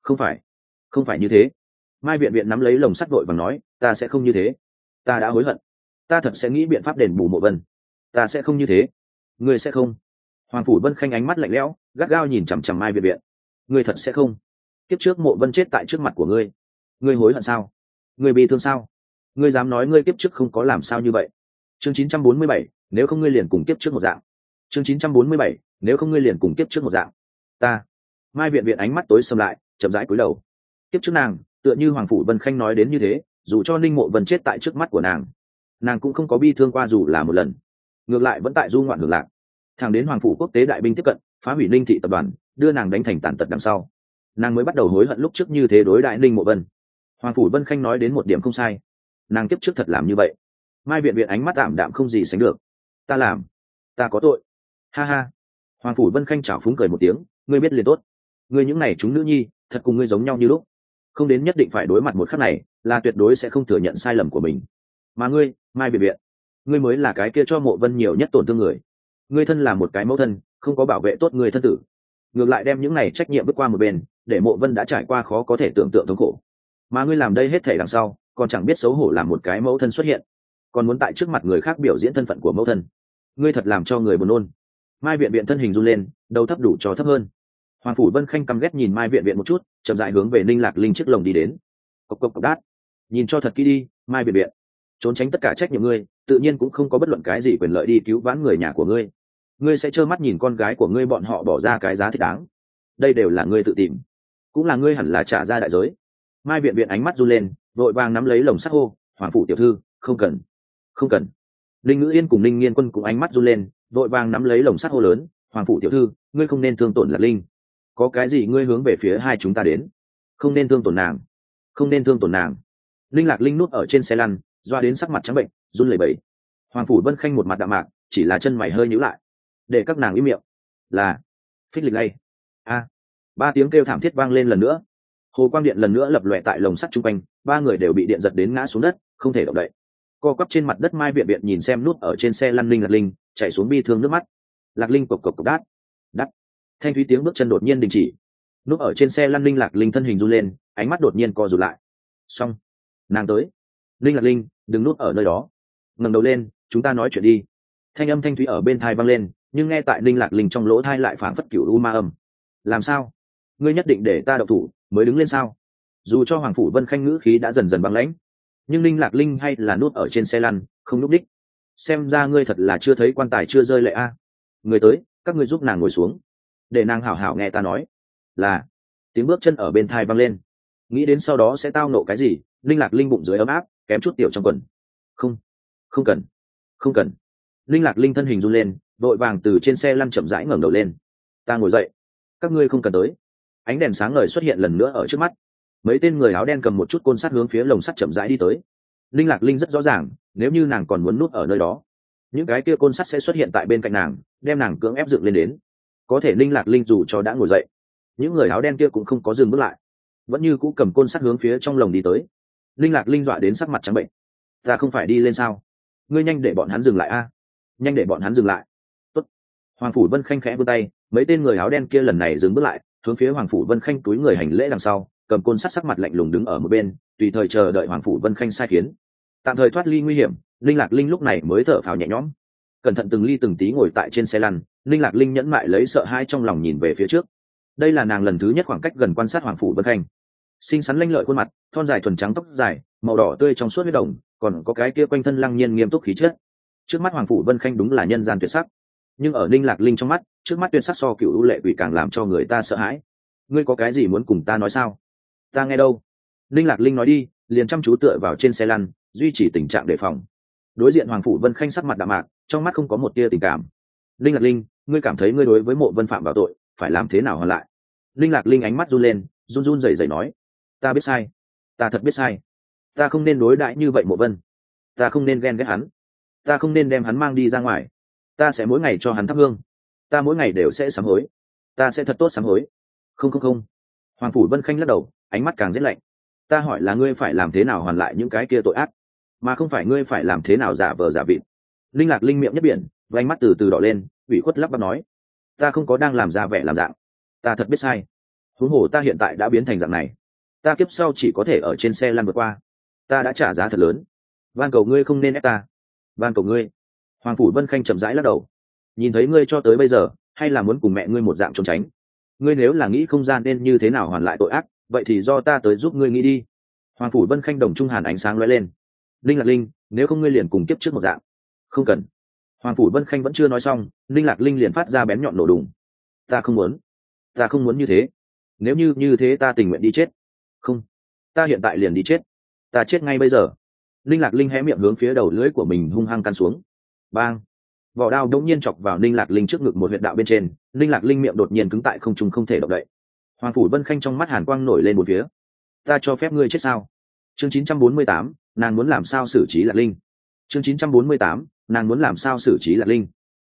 A: không phải như thế. Mai Viện Viện nắm lấy lồng sắt vội vàng nói, ta sẽ không như thế, ta đã hối hận, ta thật sẽ nghĩ biện pháp đền bù Mộ Vân, ta sẽ không như thế. Ngươi sẽ không? Hoàng Phủ Vân Khanh ánh mắt lạnh lẽo, gắt gao nhìn chằm chằm Mai Viện Viện. Ngươi thật sẽ không? Kiếp trước Mộ Vân chết tại trước mặt của ngươi, ngươi hối hận sao? Ngươi bị thương sao? Ngươi dám nói ngươi kiếp trước không có làm sao như vậy? Chương 947, nếu không ngươi liền cùng kiếp trước một dạng. Chương 947, nếu không ngươi liền cùng kiếp trước một dạng. Ta. Mai Viện Viện ánh mắt tối sầm lại, chậm rãi cúi đầu. Kiếp trước nàng, tựa như Hoàng Phủ Vân Khanh nói đến như thế, dù cho Ninh Mộ Vân chết tại trước mắt của nàng cũng không có bi thương qua dù là một lần, ngược lại vẫn tại du ngoạn hưởng lạc. Thẳng đến Hoàng Phủ Quốc tế đại binh tiếp cận, phá hủy Ninh thị tập đoàn, đưa nàng đánh thành tàn tật đằng sau, nàng mới bắt đầu hối hận lúc trước như thế đối đại Ninh Mộ Vân. Hoàng Phủ Vân Khanh nói đến một điểm không sai, nàng kiếp trước thật làm như vậy. Mai Viện Viện ánh mắt ảm đạm không gì sánh được. Ta làm, ta có tội. Ha ha. Hoàng Phủ Vân Khanh chảo phúng cười một tiếng, ngươi biết liền tốt. Ngươi những này chúng nữ nhi, thật cùng ngươi giống nhau như lúc. Không đến nhất định phải đối mặt một khắc này, là tuyệt đối sẽ không thừa nhận sai lầm của mình. Mà ngươi, Mai Viện Viện, ngươi mới là cái kia cho Mộ Vân nhiều nhất tổn thương người. Ngươi thân là một cái mẫu thân, không có bảo vệ tốt người thân tử, ngược lại đem những này trách nhiệm bước qua một bên, để Mộ Vân đã trải qua khó có thể tưởng tượng thống khổ. Mà ngươi làm đây hết thảy đằng sau, còn chẳng biết xấu hổ làm một cái mẫu thân xuất hiện, còn muốn tại trước mặt người khác biểu diễn thân phận của mẫu thân. Ngươi thật làm cho người buồn nôn. Mai Viện Viện thân hình run lên, đầu thấp đủ cho thấp hơn. Hoàng Phủ Vân Khanh căm ghét nhìn Mai Viện Viện một chút, chậm rãi hướng về Ninh Lạc Linh chiếc lồng đi đến. Cộc cộc cộc đát. Nhìn cho thật kỹ đi, Mai Viện Viện. Trốn tránh tất cả trách nhiệm ngươi, tự nhiên cũng không có bất luận cái gì quyền lợi đi cứu vãn người nhà của ngươi. Ngươi sẽ trơ mắt nhìn con gái của ngươi bọn họ bỏ ra cái giá thích đáng. Đây đều là ngươi tự tìm, cũng là ngươi hẳn là trả ra đại giới. Mai Viện Viện ánh mắt run lên, vội vàng nắm lấy lồng sắt hô, Hoàng Phủ tiểu thư, không cần, không cần. Linh Ngữ Yên cùng Linh Nghiên Quân cũng ánh mắt run lên, vội vàng nắm lấy lồng sắt hô lớn, Hoàng Phủ tiểu thư, ngươi không nên thương tổn Lạc Linh. Có cái gì ngươi hướng về phía hai chúng ta đến, không nên thương tổn nàng, không nên thương tổn nàng. Linh Lạc Linh nuốt ở trên xe lăn, doa đến sắc mặt trắng bệnh, run lẩy bẩy. Hoàng Phủ Vân Khanh một mặt đạm mạc, chỉ là chân mày hơi nhíu lại, để các nàng im miệng. Là phích lịch lay. A. Ba tiếng kêu thảm thiết vang lên lần nữa. Hồ quang điện lần nữa lập lòe tại lồng sắt trung quanh, ba người đều bị điện giật đến ngã xuống đất, không thể động đậy. Co quắp trên mặt đất Mai Viện Viện nhìn xem nút ở trên xe lăn Linh Lạc Linh, chảy xuống bi thương nước mắt. Lạc Linh cộc cộc cộc đát, đắt. Thanh thúy tiếng bước chân đột nhiên đình chỉ. Nút ở trên xe lăn Linh Lạc Linh thân hình run lên, ánh mắt đột nhiên co rụt lại. Xong, nàng tới. Linh Lạc Linh, đừng nút ở nơi đó. Ngẩng đầu lên, chúng ta nói chuyện đi. Thanh âm thanh thúy ở bên tai vang lên, nhưng nghe tại Linh Lạc Linh trong lỗ tai lại phảng phất cửu u ma âm. Làm sao? Ngươi nhất định để ta động thủ mới đứng lên sao? Dù cho Hoàng Phủ Vân Khanh ngữ khí đã dần dần băng lãnh, nhưng Linh Lạc Linh hay là nuốt ở trên xe lăn, không núp đích. Xem ra ngươi thật là chưa thấy quan tài chưa rơi lệ a. Người tới, các ngươi giúp nàng ngồi xuống, để nàng hảo hảo nghe ta nói. Là. Tiếng bước chân ở bên tai vang lên. Nghĩ đến sau đó sẽ tao nộ cái gì, Linh Lạc Linh bụng dưới ấm áp, kém chút tiểu trong quần. Không, không cần, không cần. Linh Lạc Linh thân hình run lên, vội vàng từ trên xe lăn chậm rãi ngẩng đầu lên. Ta ngồi dậy, các ngươi không cần tới. Ánh đèn sáng ngời xuất hiện lần nữa ở trước mắt. Mấy tên người áo đen cầm một chút côn sắt hướng phía lồng sắt chậm rãi đi tới. Linh Lạc Linh rất rõ ràng, nếu như nàng còn muốn núp ở nơi đó, những cái kia côn sắt sẽ xuất hiện tại bên cạnh nàng, đem nàng cưỡng ép dựng lên đến. Có thể Linh Lạc Linh dù cho đã ngồi dậy, những người áo đen kia cũng không có dừng bước lại, vẫn như cũ cầm côn sắt hướng phía trong lồng đi tới. Linh Lạc Linh dọa đến sắc mặt trắng bệnh. Ta không phải đi lên sao? Ngươi nhanh để bọn hắn dừng lại a! Nhanh để bọn hắn dừng lại. Tốt. Hoàng Phủ Vân Khanh khẽ vươn tay, mấy tên người áo đen kia lần này dừng bước lại, hướng phía Hoàng Phủ Vân Khanh túi người hành lễ đằng sau, cầm côn sắt sắc mặt lạnh lùng đứng ở một bên, tùy thời chờ đợi Hoàng Phủ Vân Khanh sai khiến. Tạm thời thoát ly nguy hiểm, Linh Lạc Linh lúc này mới thở phào nhẹ nhõm. Cẩn thận từng ly từng tí ngồi tại trên xe lăn, Linh Lạc Linh nhẫn mại lấy sợ hãi trong lòng nhìn về phía trước. Đây là nàng lần thứ nhất khoảng cách gần quan sát Hoàng Phủ Vân Khanh. Xinh xắn lanh lợi khuôn mặt, thon dài thuần trắng tóc dài, màu đỏ tươi trong suốt huyết đồng, còn có cái kia quanh thân lăng nhiên nghiêm túc khí chất. Trước mắt Hoàng Phủ Vân Khanh đúng là nhân gian tuyệt sắc, nhưng ở Linh Lạc Linh trong mắt, trước mắt tuyệt sắc so cựu lệ quỷ càng làm cho người ta sợ hãi. Ngươi có cái gì muốn cùng ta nói sao? Ta nghe đâu. Linh Lạc Linh nói đi, liền chăm chú tựa vào trên xe lăn, duy trì tình trạng đề phòng. Đối diện Hoàng Phủ Vân Khanh sắc mặt đạm mạc, trong mắt không có một tia tình cảm. Linh Lạc Linh, ngươi cảm thấy ngươi đối với Mộ Vân phạm vào tội, phải làm thế nào hoàn lại? Linh Lạc Linh ánh mắt run lên, run run rẩy rẩy nói, ta biết sai, ta thật biết sai, ta không nên đối đãi như vậy Mộ Vân, ta không nên ghen ghét hắn, ta không nên đem hắn mang đi ra ngoài, ta sẽ mỗi ngày cho hắn thắp hương, ta mỗi ngày đều sẽ sám hối, ta sẽ thật tốt sám hối. Không không không. Hoàng Phủ Vân Khanh lắc đầu, ánh mắt càng rét lạnh. Ta hỏi là ngươi phải làm thế nào hoàn lại những cái kia tội ác? mà không phải ngươi phải làm thế nào giả vờ giả vịt. Linh Lạc Linh miệng nhất biển, và ánh mắt từ từ đỏ lên, ủy khuất lắp bắp nói: ta không có đang làm ra vẻ làm dạng, ta thật biết sai. Huống hồ ta hiện tại đã biến thành dạng này, ta kiếp sau chỉ có thể ở trên xe lăn vượt qua. Ta đã trả giá thật lớn, van cầu ngươi không nên ép ta, van cầu ngươi. Hoàng Phủ Vân Khanh chậm rãi lắc đầu. Nhìn thấy ngươi cho tới bây giờ, hay là muốn cùng mẹ ngươi một dạng trốn tránh. Ngươi nếu là nghĩ không gian nên như thế nào hoàn lại tội ác, vậy thì do ta tới giúp ngươi nghĩ đi. Hoàng Phủ Vân Khanh đồng trung hàn ánh sáng lóe lên. Linh Lạc Linh, nếu không ngươi liền cùng kiếp trước một dạng. Không cần. Hoàng Phủ Vân Khanh vẫn chưa nói xong, Linh Lạc Linh liền phát ra bén nhọn nổ đùng. Ta không muốn, ta không muốn như thế. Nếu như thế ta tình nguyện đi chết. Không, ta hiện tại liền đi chết, ta chết ngay bây giờ. Linh Lạc Linh hé miệng hướng phía đầu lưỡi của mình hung hăng căn xuống. Bang! Vỏ đao đống nhiên chọc vào Linh Lạc Linh trước ngực một huyệt đạo bên trên, Linh Lạc Linh miệng đột nhiên cứng tại không trung không thể động đậy. Hoàng Phủ Vân Khanh trong mắt hàn quang nổi lên một phía. Ta cho phép ngươi chết sao? Chương 948, nàng muốn làm sao xử trí Lạc Linh. Chương 948, nàng muốn làm sao xử trí Lạc Linh.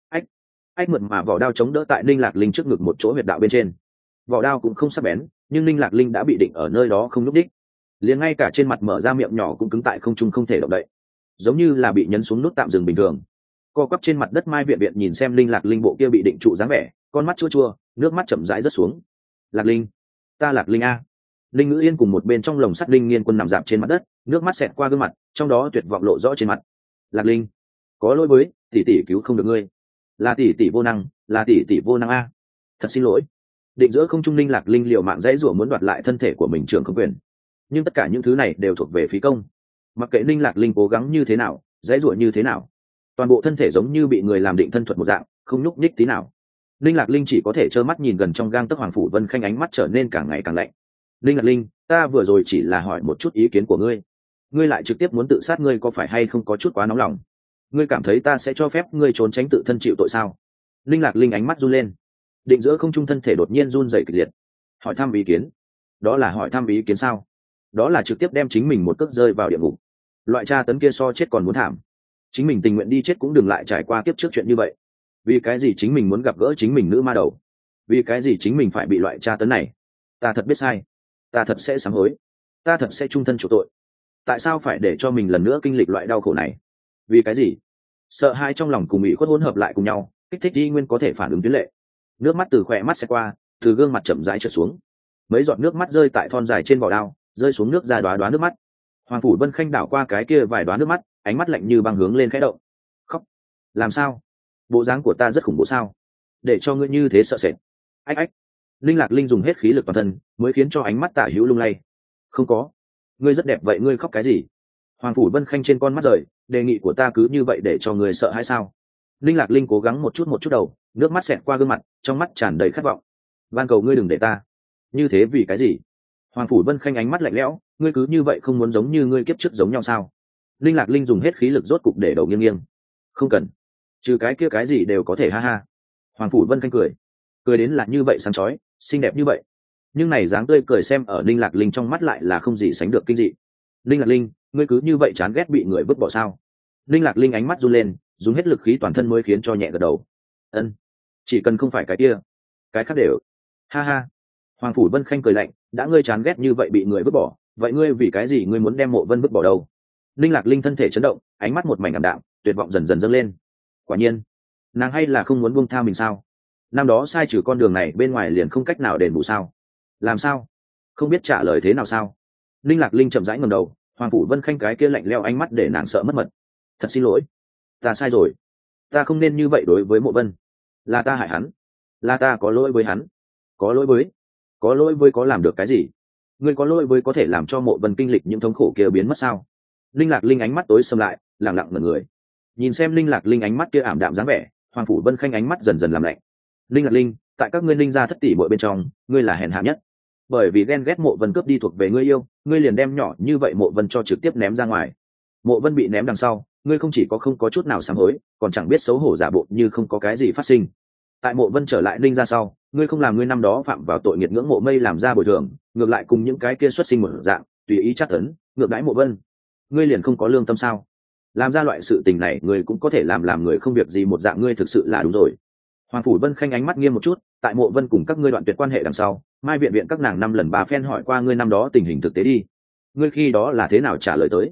A: Ách mượt mà vỏ đao chống đỡ tại Linh Lạc Linh trước ngực một chỗ huyệt đạo bên trên. Vỏ đao cũng không sắc bén, nhưng Linh Lạc Linh đã bị định ở nơi đó không nhúc đích. Liền ngay cả trên mặt mở ra miệng nhỏ cũng cứng tại không trung không thể động đậy, giống như là bị nhấn xuống nút tạm dừng bình thường. Co quắp trên mặt đất Mai Viện Viện nhìn xem Linh Lạc Linh bộ kia bị định trụ dáng vẻ, con mắt chua chua, nước mắt chậm rãi rớt xuống. Lạc Linh, ta Lạc Linh a. Linh Ngữ Yên cùng một bên trong lồng sắt Linh Nghiên Quân nằm dạp trên mặt đất, nước mắt xẹt qua gương mặt, trong đó tuyệt vọng lộ rõ trên mặt. Lạc Linh, có lỗi với tỷ tỷ cứu không được ngươi, là tỷ tỷ vô năng, là tỷ tỷ vô năng a. Thật xin lỗi. Định giữa không trung Linh Lạc Linh liều mạng dãy rủa muốn đoạt lại thân thể của mình trưởng không quyền, nhưng tất cả những thứ này đều thuộc về phí công. Mặc kệ Linh Lạc Linh cố gắng như thế nào, dãy rủa như thế nào, toàn bộ thân thể giống như bị người làm định thân thuật một dạng, không nhúc nhích tí nào. Linh Lạc Linh chỉ có thể trơ mắt nhìn gần trong gang tấc Hoàng Phủ Vân Khanh ánh mắt trở nên càng ngày càng lạnh. Linh Lạc Linh, ta vừa rồi chỉ là hỏi một chút ý kiến của ngươi, ngươi lại trực tiếp muốn tự sát, ngươi có phải hay không có chút quá nóng lòng? Ngươi cảm thấy ta sẽ cho phép ngươi trốn tránh tự thân chịu tội sao? Linh Lạc Linh ánh mắt run lên, định giữa không trung thân thể đột nhiên run rẩy kịch liệt. Hỏi thăm ý kiến? Đó là hỏi thăm ý kiến sao? Đó là trực tiếp đem chính mình một cước rơi vào địa ngục. Loại tra tấn kia so chết còn muốn thảm. Chính mình tình nguyện đi chết cũng đừng lại trải qua kiếp trước chuyện như vậy. Vì cái gì chính mình muốn gặp gỡ chính mình nữ ma đầu? Vì cái gì chính mình phải bị loại tra tấn này? Ta thật biết sai, ta thật sẽ sám hối, ta thật sẽ trung thân chịu tội. Tại sao phải để cho mình lần nữa kinh lịch loại đau khổ này? Vì cái gì? Sợ hãi trong lòng cùng ủy khuất hỗn hợp lại cùng nhau, kích thích đi nguyên có thể phản ứng tuyến lệ. Nước mắt từ khỏe mắt sẽ qua, từ gương mặt chậm rãi trượt xuống. Mấy giọt nước mắt rơi tại thon dài trên vỏ đao, rơi xuống nước ra đoá nước mắt. Hoàng Phủ Vân Khanh đảo qua cái kia vài đoá nước mắt, ánh mắt lạnh như băng hướng lên khẽ động. Khóc? Làm sao? Bộ dáng của ta rất khủng bố sao? Để cho ngươi như thế sợ sệt? Ách ách. Linh Lạc Linh dùng hết khí lực toàn thân, mới khiến cho ánh mắt Tả Hữu lung lay. Không có. Ngươi rất đẹp vậy, ngươi khóc cái gì? Hoàng Phủ Vân Khanh trên con mắt rời, đề nghị của ta cứ như vậy để cho ngươi sợ hay sao? Linh Lạc Linh cố gắng một chút đầu, nước mắt xẹt qua gương mặt, trong mắt tràn đầy khát vọng. Van cầu ngươi đừng để ta như thế, vì cái gì? Hoàng Phủ Vân Khanh ánh mắt lạnh lẽo, ngươi cứ như vậy không muốn giống như ngươi kiếp trước giống nhau sao? Linh Lạc Linh dùng hết khí lực rốt cục để đầu nghiêng nghiêng. Không cần, trừ cái kia cái gì đều có thể, ha ha. Hoàng Phủ Vân Khanh cười đến là như vậy sáng chói, xinh đẹp như vậy, nhưng này dáng tươi cười xem ở Linh Lạc Linh trong mắt lại là không gì sánh được kinh dị. Linh Lạc Linh, ngươi cứ như vậy chán ghét bị người vứt bỏ sao? Linh Lạc Linh ánh mắt run lên, dùng hết lực khí toàn thân mới khiến cho nhẹ gật đầu. Ân, chỉ cần không phải cái kia, cái khác đều. Ha ha. Hoàng Phủ Vân Khanh cười lạnh, đã ngươi chán ghét như vậy bị người vứt bỏ, vậy ngươi vì cái gì ngươi muốn đem Mộ Vân vứt bỏ đâu? Linh Lạc Linh thân thể chấn động, ánh mắt một mảnh ảm đạm, tuyệt vọng dần dần dâng lên. Quả nhiên, nàng hay là không muốn buông tha mình sao? Năm đó sai trừ con đường này bên ngoài liền không cách nào đền bù sao? Làm sao? Không biết trả lời thế nào sao? Linh Lạc Linh chậm rãi ngẩng đầu, Hoàng Phủ Vân Khanh cái kia lạnh lẽo ánh mắt để nàng sợ mất mật. Thật xin lỗi, ta sai rồi, ta không nên như vậy đối với Mộ Vân, là ta hại hắn, là ta có lỗi với hắn. Có lỗi với có làm được cái gì? Ngươi có lỗi với có thể làm cho Mộ Vân kinh lịch những thống khổ kia biến mất sao? Linh Lạc Linh ánh mắt tối sầm lại, lặng lặng ngẩn người. Nhìn xem Linh Lạc Linh ánh mắt kia ảm đạm dáng vẻ, Hoàng Phủ Vân Khanh ánh mắt dần dần làm lạnh. Linh Lạc Linh, tại các ngươi Linh gia thất tỷ muội bên trong, ngươi là hèn hạ nhất. Bởi vì ghen ghét Mộ Vân cướp đi thuộc về ngươi yêu, ngươi liền đem nhỏ như vậy Mộ Vân cho trực tiếp ném ra ngoài. Mộ Vân bị ném đằng sau, ngươi không chỉ không có chút nào sám hối, còn chẳng biết xấu hổ giả bộ như không có cái gì phát sinh. Tại Mộ Vân trở lại Linh gia sau, ngươi không làm ngươi năm đó phạm vào tội nghiệt ngưỡng mộ mây làm ra bồi thường, ngược lại cùng những cái kia xuất sinh một dạng, tùy ý trát tấn, ngược đãi Mộ Vân. Ngươi liền không có lương tâm sao? Làm ra loại sự tình này ngươi cũng có thể làm người không việc gì một dạng, ngươi thực sự là đúng rồi. Hoàng Phủ Vân Khanh ánh mắt nghiêm một chút, tại Mộ Vân cùng các ngươi đoạn tuyệt quan hệ đằng sau, Mai Viện Viện các nàng 5 lần 3 phen hỏi qua ngươi năm đó tình hình thực tế đi. Ngươi khi đó là thế nào trả lời tới?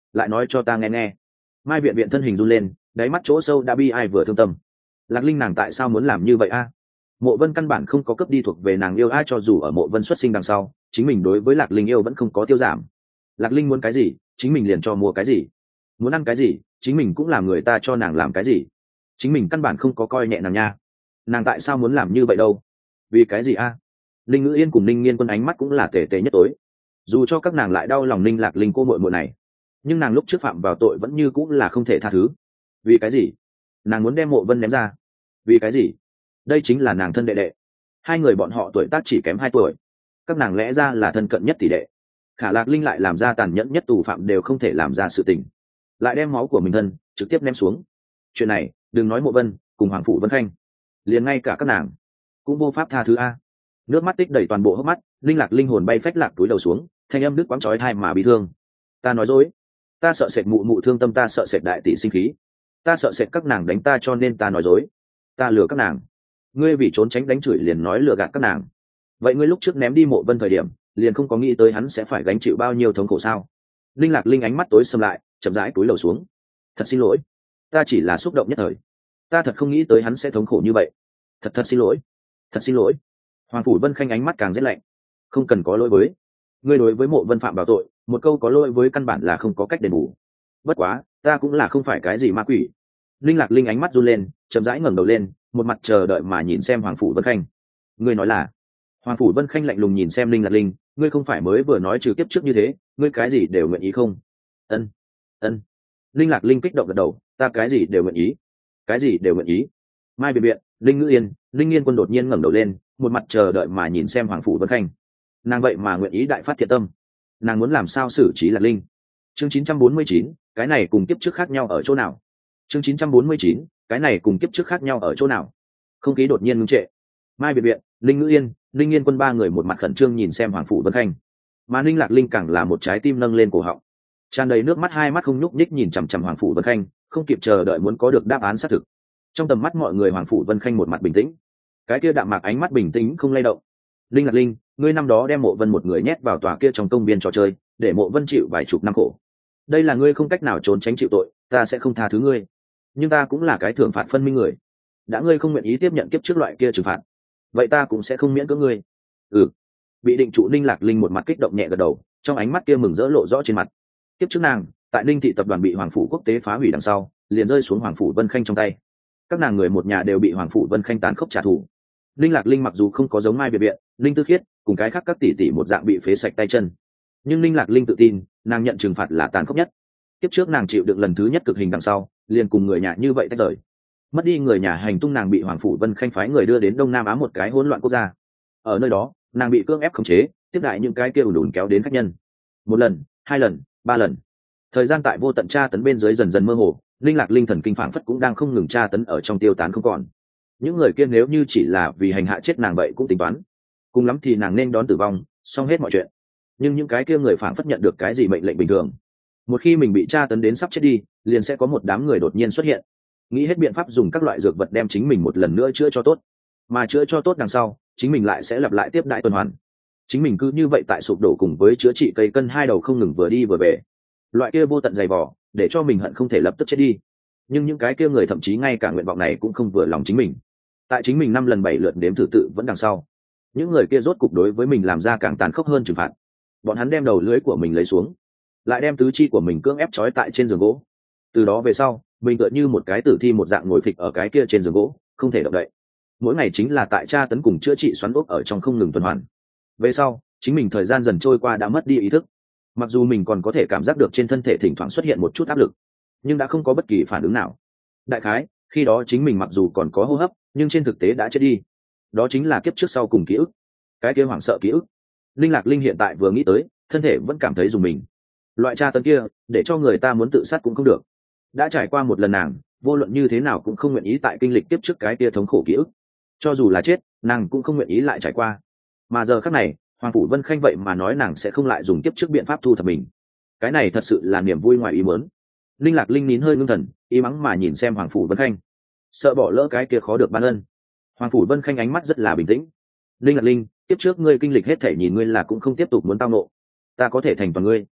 A: lại nói cho ta nghe nghe. Mai viện viện thân hình run lên, đáy mắt chỗ sâu đã bi ai vừa thương tâm. Lạc Linh nàng tại sao muốn làm như vậy a? Mộ Vân căn bản không có cấp đi thuộc về nàng yêu ai, cho dù ở Mộ Vân xuất sinh đằng sau, chính mình đối với Lạc Linh yêu vẫn không có tiêu giảm. Lạc Linh muốn cái gì, chính mình liền cho mua cái gì. Muốn ăn cái gì, chính mình cũng làm người ta cho nàng làm cái gì. Chính mình căn bản không có coi nhẹ nàng nha. Nàng tại sao muốn làm như vậy đâu? Vì cái gì a? Linh Ngữ Yên cùng Ninh Nghiên Quân ánh mắt cũng là tề tề nhất tối. Dù cho các nàng lại đau lòng Ninh Lạc Linh cô muội muội này, nhưng nàng lúc trước phạm vào tội vẫn như cũng là không thể tha thứ. Vì cái gì? Nàng muốn đem Mộ Vân ném ra. Vì cái gì? Đây chính là nàng thân đệ đệ. Hai người bọn họ tuổi tác chỉ kém 2 tuổi. Các nàng lẽ ra là thân cận nhất tỷ đệ. Khả Lạc Linh lại làm ra tàn nhẫn nhất tù phạm đều không thể làm ra sự tình, lại đem máu của mình thân trực tiếp ném xuống. Chuyện này đừng nói Mộ Vân cùng Hoàng Phủ Vân Khanh, liền ngay cả các nàng cũng vô pháp tha thứ a. Nước mắt tích đầy toàn bộ hốc mắt, Linh Lạc linh hồn bay phách lạc túi đầu xuống, thanh âm đứt quãng chói tai mà bị thương. Ta nói dối, ta sợ sệt mụ mụ thương tâm, ta sợ sệt đại tỷ sinh khí, ta sợ sệt các nàng đánh ta cho nên ta nói dối, ta lừa các nàng. Ngươi vì trốn tránh đánh chửi liền nói lừa gạt các nàng, vậy ngươi lúc trước ném đi Mộ Vân thời điểm liền không có nghĩ tới hắn sẽ phải gánh chịu bao nhiêu thống khổ sao? Linh Lạc linh ánh mắt tối sầm lại, chậm rãi túi đầu xuống. Thật xin lỗi, ta chỉ là xúc động nhất thời, ta thật không nghĩ tới hắn sẽ thống khổ như vậy. Thật xin lỗi, thật xin lỗi. Hoàng Phủ Vân Khanh ánh mắt càng rét lạnh. Không cần có lỗi với, ngươi đối với Mộ Vân phạm vào tội, một câu có lỗi với căn bản là không có cách đền bù. Bất quá ta cũng là không phải cái gì ma quỷ. Linh Lạc linh ánh mắt run lên, chậm rãi ngẩng đầu lên, một mặt chờ đợi mà nhìn xem Hoàng Phủ Vân Khanh. Ngươi nói là? Hoàng Phủ Vân Khanh lạnh lùng nhìn xem Linh Lạc linh, ngươi không phải mới vừa nói trừ kiếp trước như thế, ngươi cái gì đều nguyện ý không? Ân, ân. Linh Lạc linh kích động gật đầu, ta cái gì đều nguyện ý, cái gì đều nguyện ý. Mai Biện Biện, Linh Ngữ Yên, Linh Nghiên Quân đột nhiên ngẩng đầu lên, một mặt chờ đợi mà nhìn xem Hoàng Phủ Vân Khanh. Nàng vậy mà nguyện ý đại phát thiện tâm, nàng muốn làm sao xử trí Lạc linh. Chương 949, cái này cùng kiếp trước khác nhau ở chỗ nào? Chương 949, cái này cùng kiếp trước khác nhau ở chỗ nào? Không khí đột nhiên ngưng trệ. Mai Biện Biện, Linh Ngữ Yên, Linh Nghiên Quân ba người một mặt khẩn trương nhìn xem Hoàng Phủ Vân Khanh, mà Linh Lạc linh càng là một trái tim nâng lên cổ họng, tràn đầy nước mắt, hai mắt không nhúc nhích nhìn chằm chằm Hoàng Phủ Vân Khanh, không kịp chờ đợi muốn có được đáp án xác thực. Trong tầm mắt mọi người, Hoàng Phủ Vân Khanh một mặt bình tĩnh, cái kia đạm mạc ánh mắt bình tĩnh không lay động. Linh Lạc linh, ngươi năm đó đem Mộ Vân một người nhét vào tòa kia trong công viên trò chơi, để Mộ Vân chịu vài chục năm khổ. Đây là ngươi không cách nào trốn tránh chịu tội, ta sẽ không tha thứ ngươi. Nhưng ta cũng là cái thưởng phạt phân minh người, đã ngươi không nguyện ý tiếp nhận kiếp trước loại kia trừng phạt, vậy ta cũng sẽ không miễn cưỡng ngươi. Bị định trụ Linh Lạc linh một mặt kích động nhẹ gật đầu, trong ánh mắt kia mừng rỡ lộ rõ trên mặt. Kiếp trước nàng tại Ninh thị tập đoàn bị Hoàng Phủ Quốc tế phá hủy đằng sau, liền rơi xuống Hoàng Phủ Vân Khanh trong tay. Các nàng người một nhà đều bị Hoàng Phủ Vân Khanh tàn khốc trả thù. Linh Lạc linh mặc dù không có giống Mai Biện Biện, Linh Tư Khiết cùng cái khác các tỷ tỷ một dạng bị phế sạch tay chân, nhưng Linh Lạc linh tự tin nàng nhận trừng phạt là tàn khốc nhất. Kiếp trước nàng chịu đựng lần thứ nhất cực hình đằng sau, liền cùng người nhà như vậy tách rời, mất đi người nhà hành tung, nàng bị Hoàng Phủ Vân Khanh phái người đưa đến Đông Nam Á một cái hỗn loạn quốc gia. Ở nơi đó nàng bị cưỡng ép khống chế, tiếp đại những cái kia ùn ùn kéo đến khách nhân, một lần, 2 lần, 3 lần. Thời gian tại vô tận tra tấn bên dưới dần dần mơ hồ, Linh Lạc linh thần kinh phảng phất cũng đang không ngừng tra tấn ở trong tiêu tán không còn. Những người kia nếu như chỉ là vì hành hạ chết nàng vậy cũng tính toán, cùng lắm thì nàng nên đón tử vong, xong hết mọi chuyện. Nhưng những cái kia người phảng phất nhận được cái gì mệnh lệnh bình thường, một khi mình bị tra tấn đến sắp chết đi, liền sẽ có một đám người đột nhiên xuất hiện, nghĩ hết biện pháp dùng các loại dược vật đem chính mình một lần nữa chữa cho tốt, mà chữa cho tốt đằng sau chính mình lại sẽ lặp lại tiếp đại tuần hoàn. Chính mình cứ như vậy tại sụp đổ cùng với chữa trị cây cân hai đầu không ngừng vừa đi vừa về, loại kia vô tận dày vò để cho mình hận không thể lập tức chết đi. Nhưng những cái kia người thậm chí ngay cả nguyện vọng này cũng không vừa lòng chính mình, tại chính mình 5 lần 7 lượt đếm thử tự vẫn đằng sau, những người kia rốt cục đối với mình làm ra càng tàn khốc hơn trừng phạt. Bọn hắn đem đầu lưới của mình lấy xuống, lại đem tứ chi của mình cưỡng ép trói tại trên giường gỗ. Từ đó về sau mình tựa như một cái tử thi một dạng ngồi phịch ở cái kia trên giường gỗ, không thể động đậy. Mỗi ngày chính là tại tra tấn cùng chữa trị xoắn ốc ở trong không ngừng tuần hoàn. Về sau chính mình thời gian dần trôi qua đã mất đi ý thức, mặc dù mình còn có thể cảm giác được trên thân thể thỉnh thoảng xuất hiện một chút áp lực, nhưng đã không có bất kỳ phản ứng nào. Đại khái khi đó chính mình mặc dù còn có hô hấp, nhưng trên thực tế đã chết đi. Đó chính là kiếp trước sau cùng ký ức, cái kia hoảng sợ ký ức. Linh Lạc linh hiện tại vừa nghĩ tới, thân thể vẫn cảm thấy rùng mình. Loại tra tấn kia để cho người ta muốn tự sát cũng không được. Đã trải qua một lần, nàng vô luận như thế nào cũng không nguyện ý tại kinh lịch kiếp trước cái kia thống khổ ký ức, cho dù là chết nàng cũng không nguyện ý lại trải qua. Mà giờ khắc này Hoàng Phủ Vân Khanh vậy mà nói nàng sẽ không lại dùng kiếp trước biện pháp thu thập mình, cái này thật sự là niềm vui ngoài ý muốn. Linh Lạc linh nín hơi ngưng thần, ý mắng mà nhìn xem Hoàng Phủ Vân Khanh, sợ bỏ lỡ cái kia khó được ban ân. Hoàng Phủ Vân Khanh ánh mắt rất là bình tĩnh. Linh Lạc linh, kiếp trước ngươi kinh lịch hết thể, nhìn ngươi là cũng không tiếp tục muốn tao nộ, ta có thể thành toàn ngươi.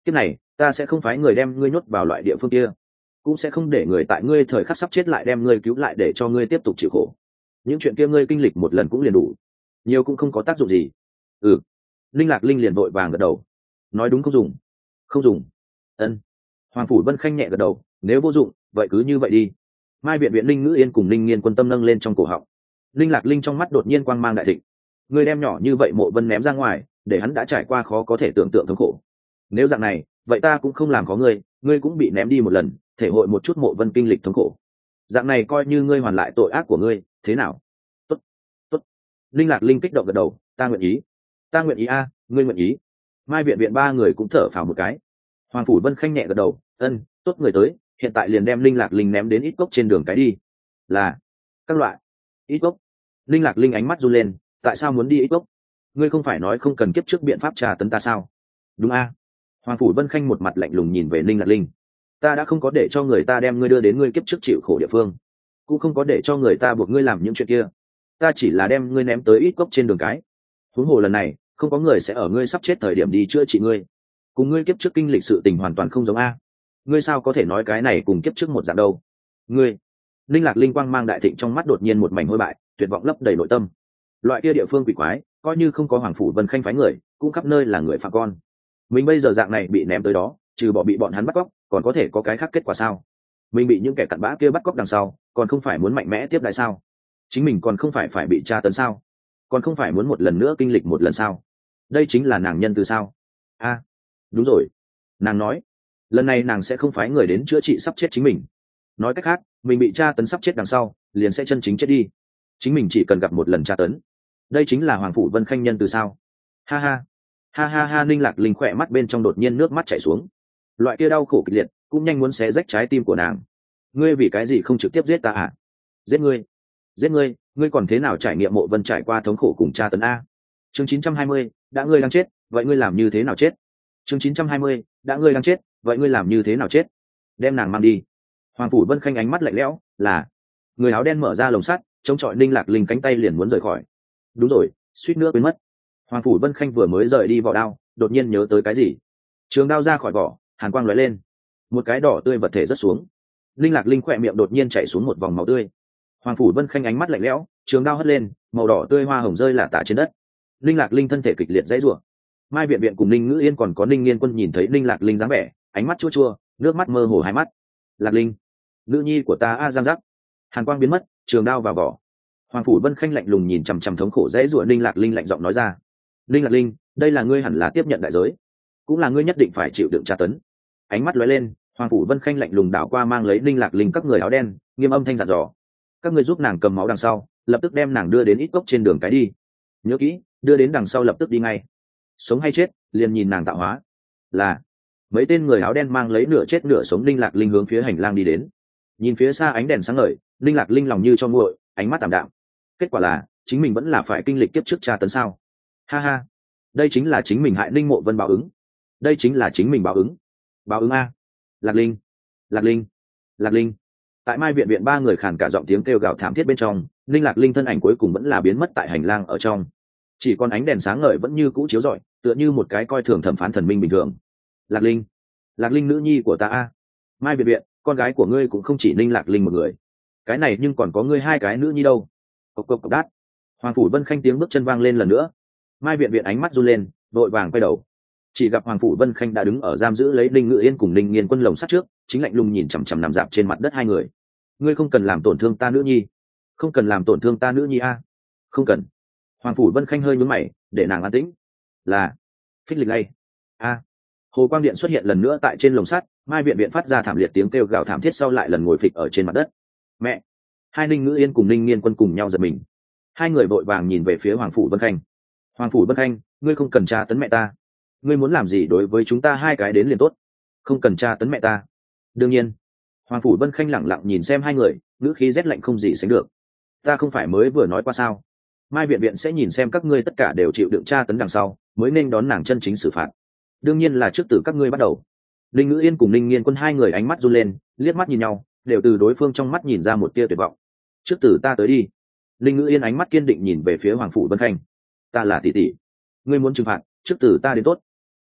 A: kiếp này ta sẽ không phái người đem ngươi nhốt vào loại địa phương kia, cũng sẽ không để người tại ngươi thời khắc sắp chết lại đem ngươi cứu lại để cho ngươi tiếp tục chịu khổ. Những chuyện kia ngươi kinh lịch một lần cũng liền đủ, nhiều cũng không có tác dụng gì. Ừ. Linh Lạc Linh liền vội vàng gật đầu, nói đúng, không dùng. Không dùng. Ân. Hoàng Phủ Vân Khanh nhẹ gật đầu, nếu vô dụng vậy cứ như vậy đi. Mai viện viện Linh Ngữ Yên cùng Linh Nghiên Quân tâm nâng lên trong cổ họng. Linh Lạc Linh trong mắt đột nhiên quang mang đại thịnh. Ngươi đem nhỏ như vậy Mộ Vân ném ra ngoài, để hắn đã trải qua khó có thể tưởng tượng thống khổ. Nếu dạng này, vậy ta cũng không làm có ngươi, ngươi cũng bị ném đi một lần, thể hội một chút Mộ Vân kinh lịch thống khổ. Dạng này coi như ngươi hoàn lại tội ác của ngươi, thế nào? Tốt, tốt. Linh Lạc Linh kích động gật đầu, ta nguyện ý. Ta nguyện ý a, ngươi nguyện ý. Mai viện viện ba người cũng thở phào một cái. Hoàng Phủ Vân Khanh nhẹ gật đầu, ân, tốt, người tới, hiện tại liền đem Linh Lạc Linh ném đến ít cốc trên đường cái đi. Là các loại. Ít cốc. Linh Lạc Linh ánh mắt run lên, tại sao muốn đi ít cốc? Ngươi không phải nói không cần kiếp trước biện pháp trà tấn ta sao? Đúng a. Hoàng Phủ Vân Khanh một mặt lạnh lùng nhìn về Linh Lạc Linh. Ta đã không có để cho người ta đem ngươi đưa đến ngươi kiếp trước chịu khổ địa phương, cũng không có để cho người ta buộc ngươi làm những chuyện kia. Ta chỉ là đem ngươi ném tới ít cốc trên đường cái. Huống hồ lần này không có người sẽ ở ngươi sắp chết thời điểm đi chữa trị ngươi, cùng ngươi kiếp trước kinh lịch sự tình hoàn toàn không giống a. Ngươi sao có thể nói cái này cùng kiếp trước một dạng đâu? Ngươi. Linh Lạc Linh quang mang đại thịnh trong mắt đột nhiên một mảnh hôi bại, tuyệt vọng lấp đầy nội tâm. Loại kia địa phương quỷ quái, coi như không có Hoàng Phủ Vân Khanh phái người, cũng khắp nơi là người phạm con. Mình bây giờ dạng này bị ném tới đó, trừ bỏ bị bọn hắn bắt cóc, còn có thể có cái khác kết quả sao? Mình bị những kẻ cặn bã kia bắt cóc đằng sau, còn không phải muốn mạnh mẽ tiếp lại sao? Chính mình còn không phải bị tra tấn sao? Còn không phải muốn một lần nữa kinh lịch một lần sao? Đây chính là nàng nhân từ sao? A, đúng rồi, nàng nói lần này nàng sẽ không phái người đến chữa trị sắp chết chính mình. Nói cách khác, mình bị tra tấn sắp chết đằng sau liền sẽ chân chính chết đi, chính mình chỉ cần gặp một lần tra tấn. Đây chính là Hoàng Phủ Vân Khanh nhân từ sao? Ha ha, ha ha ha. Linh Lạc Linh khỏe mắt bên trong đột nhiên nước mắt chảy xuống, loại kia đau khổ kịch liệt cũng nhanh muốn xé rách trái tim của nàng. Ngươi vì cái gì không trực tiếp giết ta à? Giết ngươi, giết ngươi, ngươi còn thế nào trải nghiệm Mộ Vân trải qua thống khổ cùng tra tấn a? Chương 920, đã ngươi đang chết, vậy ngươi làm như thế nào chết? Chương 920, đã ngươi đang chết, vậy ngươi làm như thế nào chết? Đem nàng mang đi. Hoàng Phủ Vân Khanh ánh mắt lạnh lẽo, là người áo đen mở ra lồng sắt, chống chọi Linh Lạc Linh cánh tay liền muốn rời khỏi. Đúng rồi, suýt nữa quên mất. Hoàng Phủ Vân Khanh vừa mới rời đi vỏ đao, đột nhiên nhớ tới cái gì. Trường đao ra khỏi vỏ, hàn quang lóe lên, một cái đỏ tươi vật thể rớt xuống. Linh Lạc Linh khỏe miệng đột nhiên chảy xuống một vòng máu tươi. Hoàng Phủ Vân Khanh ánh mắt lạnh lẽo, trường đao hất lên, màu đỏ tươi hoa hồng rơi lả tả trên đất. Linh Lạc Linh thân thể kịch liệt dãy rủa. Mai viện viện cùng Ninh Ngữ Yên còn có Ninh Nghiên Quân nhìn thấy Linh Lạc Linh dáng vẻ, ánh mắt chua chua, nước mắt mơ hồ hai mắt. Lạc Linh, nữ nhi của ta a. Giang giác. Hàn quang biến mất, trường đao vào vỏ. Hoàng Phủ Vân Khanh lạnh lùng nhìn chằm chằm thống khổ dãy rủa Linh Lạc Linh, lạnh giọng nói ra. Linh Lạc Linh, đây là ngươi hẳn là tiếp nhận đại giới, cũng là ngươi nhất định phải chịu đựng tra tấn. Ánh mắt lóe lên, Hoàng Phủ Vân Khanh lạnh lùng đảo qua mang lấy Linh Lạc Linh các người áo đen, nghiêm âm thanh dặn dò. Các ngươi giúp nàng cầm máu đằng sau, lập tức đem nàng đưa đến ít cốc trên đường cái đi. Nhớ kỹ, đưa đến đằng sau lập tức đi ngay. Sống hay chết, liền nhìn nàng tạo hóa. Là. Mấy tên người áo đen mang lấy nửa chết nửa sống Linh Lạc Linh hướng phía hành lang đi đến. Nhìn phía xa ánh đèn sáng ngời, Linh Lạc Linh lòng như cho nguội, ánh mắt tạm đạm. Kết quả là, chính mình vẫn là phải kinh lịch kiếp trước tra tấn sao? Ha ha, đây chính là chính mình hại Linh Mộ Vân báo ứng. Đây chính là chính mình báo ứng. Báo ứng a. Lạc Linh, Lạc Linh, Lạc Linh. Tại Mai viện viện ba người khàn cả giọng tiếng kêu gào thảm thiết bên trong, Linh Lạc Linh thân ảnh cuối cùng vẫn là biến mất tại hành lang ở trong. Chỉ còn ánh đèn sáng ngời vẫn như cũ chiếu rọi, tựa như một cái coi thường thẩm phán thần minh bình thường. Lạc Linh, Lạc Linh nữ nhi của ta a. Mai viện viện, con gái của ngươi cũng không chỉ Linh Lạc Linh một người, cái này nhưng còn có ngươi hai cái nữ nhi đâu. Cộc cộc cộc đát. Hoàng Phủ Vân Khanh tiếng bước chân vang lên lần nữa. Mai viện viện ánh mắt run lên, vội vàng quay đầu, chỉ gặp Hoàng Phủ Vân Khanh đã đứng ở giam giữ lấy Linh Ngự Yên cùng Linh Nghiên Quân lồng sắt trước, chính lạnh lùng nhìn chằm chằm nằm dạp trên mặt đất hai người. Ngươi không cần làm tổn thương ta nữ nhi, không cần làm tổn thương ta nữ nhi a. Không cần. Hoàng Phủ Vân Khanh hơi nhướng mày, để nàng an tĩnh. Là. Phích lịch lay. A. Hồ quang điện xuất hiện lần nữa tại trên lồng sắt, Mai viện viện phát ra thảm liệt tiếng kêu gào thảm thiết, sau lại lần ngồi phịch ở trên mặt đất. Mẹ. Hai Linh Ngự Yên cùng Linh Nghiên Quân cùng nhau giật mình. Hai người vội vàng nhìn về phía Hoàng Phủ Vân Khanh. Hoàng Phủ Vân Khanh, ngươi không cần tra tấn mẹ ta. Ngươi muốn làm gì đối với chúng ta hai cái đến liền tốt, không cần tra tấn mẹ ta. Đương nhiên. Hoàng Phủ Vân Khanh lẳng lặng nhìn xem hai người, ngữ khí rét lạnh không gì sánh được. Ta không phải mới vừa nói qua sao? Mai viện viện sẽ nhìn xem các ngươi tất cả đều chịu đựng tra tấn đằng sau, mới nên đón nàng chân chính xử phạt. Đương nhiên là trước từ các ngươi bắt đầu. Linh Ngữ Yên cùng Linh Nghiên Quân hai người ánh mắt run lên, liếc mắt nhìn nhau, đều từ đối phương trong mắt nhìn ra một tia tuyệt vọng. Trước từ ta tới đi. Linh Ngữ Yên ánh mắt kiên định nhìn về phía Hoàng Phủ Vân Khanh. Ta là tỷ tỷ, ngươi muốn trừng phạt, trước từ ta đến tốt.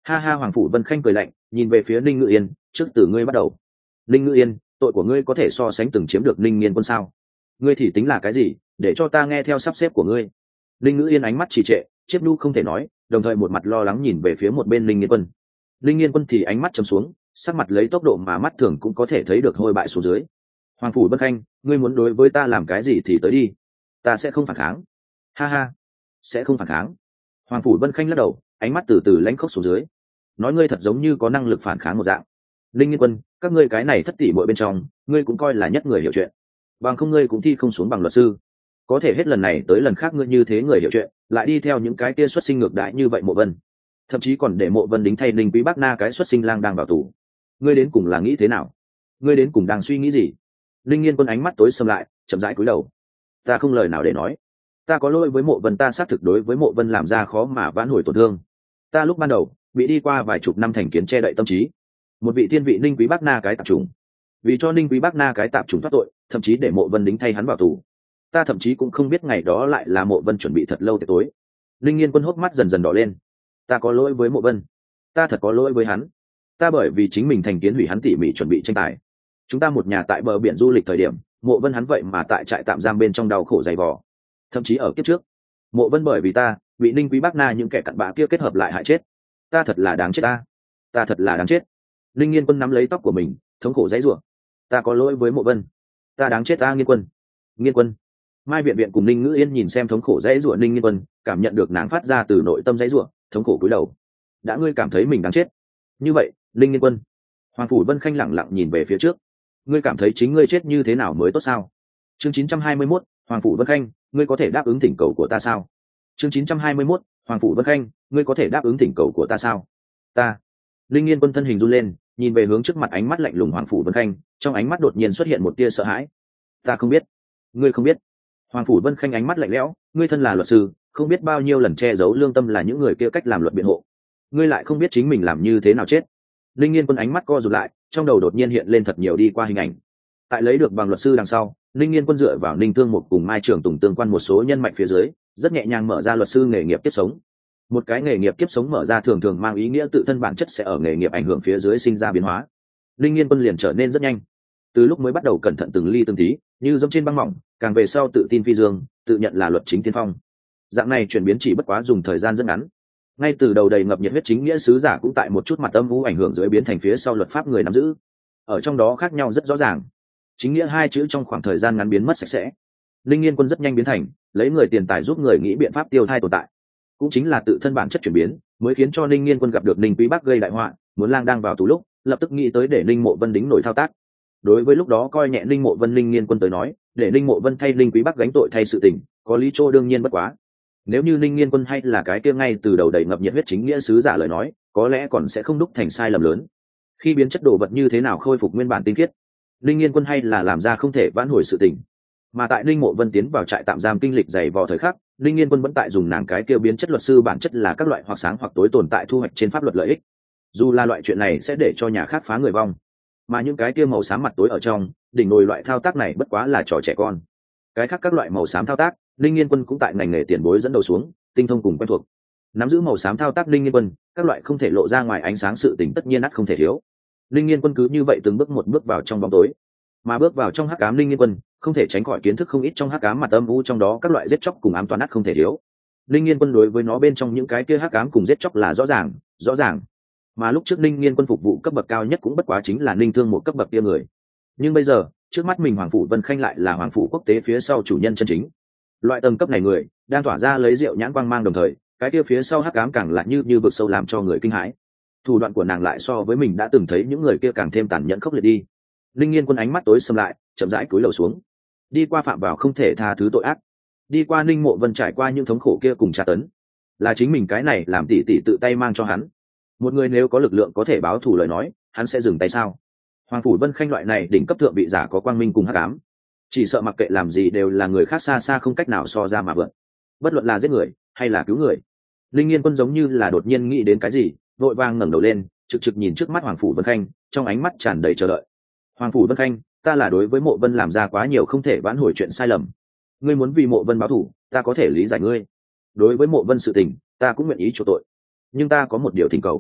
A: Ha ha, Hoàng Phủ Vân Khanh cười lạnh, nhìn về phía Ninh Ngự Yên, trước từ ngươi bắt đầu. Ninh Ngự Yên, tội của ngươi có thể so sánh từng chiếm được Ninh Nghiên Quân sao? Ngươi thì tính là cái gì, để cho ta nghe theo sắp xếp của ngươi? Ninh Ngự Yên ánh mắt trì trệ, chiếc nu không thể nói, đồng thời một mặt lo lắng nhìn về phía một bên Ninh Nghiên Quân. Ninh Nghiên Quân thì ánh mắt trầm xuống, sắc mặt lấy tốc độ mà mắt thường cũng có thể thấy được hôi bại xuống dưới. Hoàng Phủ Vân Khanh, ngươi muốn đối với ta làm cái gì thì tới đi, ta sẽ không phản kháng. Ha ha, sẽ không phản kháng. Hoàng Phủ Vân Khanh lắc đầu, ánh mắt từ từ lãnh khốc xuống dưới. Nói ngươi thật giống như có năng lực phản kháng một dạng. Linh Nghiên Quân, các ngươi cái này thất tỷ muội bên trong, ngươi cũng coi là nhất người hiểu chuyện. Bằng không ngươi cũng thi không xuống bằng luật sư. Có thể hết lần này tới lần khác ngươi như thế người hiểu chuyện, lại đi theo những cái kia xuất sinh ngược đãi như vậy Mộ Vân. Thậm chí còn để Mộ Vân đính thay Linh Quý Bác Na cái xuất sinh lang đang vào tù. Ngươi đến cùng là nghĩ thế nào? Ngươi đến cùng đang suy nghĩ gì? Linh Nghiên Quân ánh mắt tối sầm lại, chậm rãi cúi đầu. Ta không lời nào để nói. Ta có lỗi với Mộ Vân, ta xác thực đối với Mộ Vân làm ra khó mà vãn hồi tổn thương. Ta lúc ban đầu bị đi qua vài chục năm thành kiến che đậy tâm trí, một vị thiên vị Ninh Quý Bác Na cái tạp chủng, vì cho Ninh Quý Bác Na cái tạp chủng thoát tội, thậm chí để Mộ Vân đính thay hắn vào tù. Ta thậm chí cũng không biết ngày đó lại là Mộ Vân chuẩn bị thật lâu tới tối. Linh Nghiên Quân hốc mắt dần dần đỏ lên. Ta có lỗi với Mộ Vân, ta thật có lỗi với hắn. Ta bởi vì chính mình thành kiến hủy hắn tỉ mỉ chuẩn bị tranh tài. Chúng ta một nhà tại bờ biển du lịch thời điểm, Mộ Vân hắn vậy mà tại trại tạm giam bên trong đau khổ dày vò. Thậm chí ở kiếp trước, Mộ Vân bởi vì ta bị Ninh Quý Bác Na những kẻ cặn bã kia kết hợp lại hại chết. Ta thật là đáng chết ta, ta thật là đáng chết. Linh Nghiên Quân nắm lấy tóc của mình, thống khổ dãy rủa. Ta có lỗi với Mộ Vân, ta đáng chết ta. Nghiên Quân, Nghiên Quân. Mai Viện Viện cùng Ninh Ngữ Yên nhìn xem thống khổ dãy rủa Ninh Nghiên Quân, cảm nhận được nàng phát ra từ nội tâm dãy rủa, thống khổ cúi đầu. Đã ngươi cảm thấy mình đáng chết, như vậy, Ninh Nghiên Quân. Hoàng Phủ Vân Khanh lẳng lặng nhìn về phía trước. Ngươi cảm thấy chính ngươi chết như thế nào mới tốt sao? Chương 921, Hoàng Phủ Vân Khanh, ngươi có thể đáp ứng thỉnh cầu của ta sao? Chương 921, Hoàng Phủ Vân Khanh, ngươi có thể đáp ứng thỉnh cầu của ta sao? Ta. Linh Nghiên Quân thân hình run lên, nhìn về hướng trước mặt, ánh mắt lạnh lùng Hoàng Phủ Vân Khanh, trong ánh mắt đột nhiên xuất hiện một tia sợ hãi. Ta không biết. Ngươi không biết. Hoàng Phủ Vân Khanh ánh mắt lạnh lẽo, ngươi thân là luật sư, không biết bao nhiêu lần che giấu lương tâm là những người kia cách làm luật biện hộ. Ngươi lại không biết chính mình làm như thế nào chết. Linh Nghiên Quân ánh mắt co rụt lại, trong đầu đột nhiên hiện lên thật nhiều đi qua hình ảnh. Tại lấy được bằng luật sư đằng sau, Linh Nghiên Quân dựa vào Ninh Thương Mục cùng Mai Trường Tùng tương quan một số nhân mạch phía dưới, rất nhẹ nhàng mở ra luật sư nghề nghiệp kiếp sống. Một cái nghề nghiệp kiếp sống mở ra thường thường mang ý nghĩa tự thân bản chất sẽ ở nghề nghiệp ảnh hưởng phía dưới sinh ra biến hóa. Linh Nghiên Quân liền trở nên rất nhanh. Từ lúc mới bắt đầu cẩn thận từng ly từng tí, như dẫm trên băng mỏng, càng về sau tự tin phi dương, tự nhận là luật chính tiên phong. Dạng này chuyển biến chỉ bất quá dùng thời gian rất ngắn. Ngay từ đầu đầy ngập nhiệt huyết chính nghĩa sứ giả cũng tại một chút mặt âm u ảnh hưởng dưới biến thành phía sau luật pháp người nắm giữ. Ở trong đó khác nhau rất rõ ràng. Chính nghĩa hai chữ trong khoảng thời gian ngắn biến mất sạch sẽ. Linh Nghiên Quân rất nhanh biến thành lấy người tiền tài giúp người nghĩ biện pháp tiêu thai tồn tại. Cũng chính là tự thân bản chất chuyển biến, mới khiến cho Linh Nghiên Quân gặp được Ninh Quý Bác gây đại họa, muốn lang đang vào tù lúc, lập tức nghĩ tới để Ninh Mộ Vân đính nổi thao tác. Đối với lúc đó coi nhẹ Ninh Mộ Vân, Linh Nghiên Quân tới nói, để Ninh Mộ Vân thay Ninh Quý Bác gánh tội thay sự tình, có lý chỗ đương nhiên bất quá. Nếu như Linh Nghiên Quân hay là cái kia ngay từ đầu đầy ngập nhiệt huyết chính nghĩa sứ giả lời nói, có lẽ còn sẽ không đúc thành sai lầm lớn. Khi biến chất đồ vật như thế nào khôi phục nguyên bản tinh khiết, Linh Nghiên Quân hay là làm ra không thể vãn hồi sự tình. Mà tại Linh Mộ Vân tiến vào trại tạm giam kinh lịch dày vò thời khắc, Linh Nghiên Quân vẫn tại dùng nàng cái kêu biến chất luật sư bản chất là các loại hoặc sáng hoặc tối tồn tại thu hoạch trên pháp luật lợi ích. Dù là loại chuyện này sẽ để cho nhà khác phá người vong, mà những cái kia màu xám mặt tối ở trong đỉnh nồi loại thao tác này bất quá là trò trẻ con. Cái khác các loại màu xám thao tác, Linh Nghiên Quân cũng tại ngành nghề tiền bối dẫn đầu xuống, tinh thông cùng quen thuộc. Nắm giữ màu xám thao tác Linh Nghiên Quân, các loại không thể lộ ra ngoài ánh sáng sự tình tất nhiên ắt không thể thiếu. Linh Nghiên Quân cứ như vậy từng bước một bước vào trong bóng tối, mà bước vào trong hắc ám Linh Nghiên Quân không thể tránh khỏi kiến thức không ít trong hắc ám mặt âm u, trong đó các loại giết chóc cùng ám toán ắt không thể thiếu. Linh Nghiên Quân đối với nó bên trong những cái kia hắc ám cùng giết chóc là rõ ràng. Mà lúc trước Linh Nghiên Quân phục vụ cấp bậc cao nhất cũng bất quá chính là Ninh Thương một cấp bậc kia người. Nhưng bây giờ, trước mắt mình Hoàng Phủ Vân Khanh lại là Hoàng Phủ quốc tế phía sau chủ nhân chân chính. Loại tầng cấp này người đang tỏa ra lấy rượu nhãn quang mang, đồng thời cái kia phía sau hắc ám càng lại như vực sâu làm cho người kinh hãi. Thủ đoạn của nàng lại so với mình đã từng thấy những người kia càng thêm tàn nhẫn khốc liệt đi. Linh Nghiên Quân ánh mắt tối sầm lại, chậm rãi cúi đầu xuống. Đi qua phạm vào không thể tha thứ tội ác, đi qua Ninh Mộ Vân trải qua những thống khổ kia cùng tra tấn, là chính mình cái này làm tỷ tỷ tự tay mang cho hắn. Một người nếu có lực lượng có thể báo thù lời nói, hắn sẽ dừng tay sao? Hoàng Phủ Vân Khanh loại này đỉnh cấp thượng vị giả có quang minh cùng hắc ám, chỉ sợ mặc kệ làm gì đều là người khác xa xa không cách nào so ra mà vượt. Bất luận là giết người hay là cứu người. Linh Nghiên Quân giống như là đột nhiên nghĩ đến cái gì, vội vàng ngẩng đầu lên, trực nhìn trước mắt Hoàng Phủ Vân Khanh, trong ánh mắt tràn đầy chờ đợi. Hoàng Phủ Vân Khanh, ta là đối với Mộ Vân làm ra quá nhiều không thể vãn hồi chuyện sai lầm. Ngươi muốn vì Mộ Vân báo thù, ta có thể lý giải ngươi. Đối với Mộ Vân sự tình, ta cũng nguyện ý chuộc tội. Nhưng ta có một điều thỉnh cầu.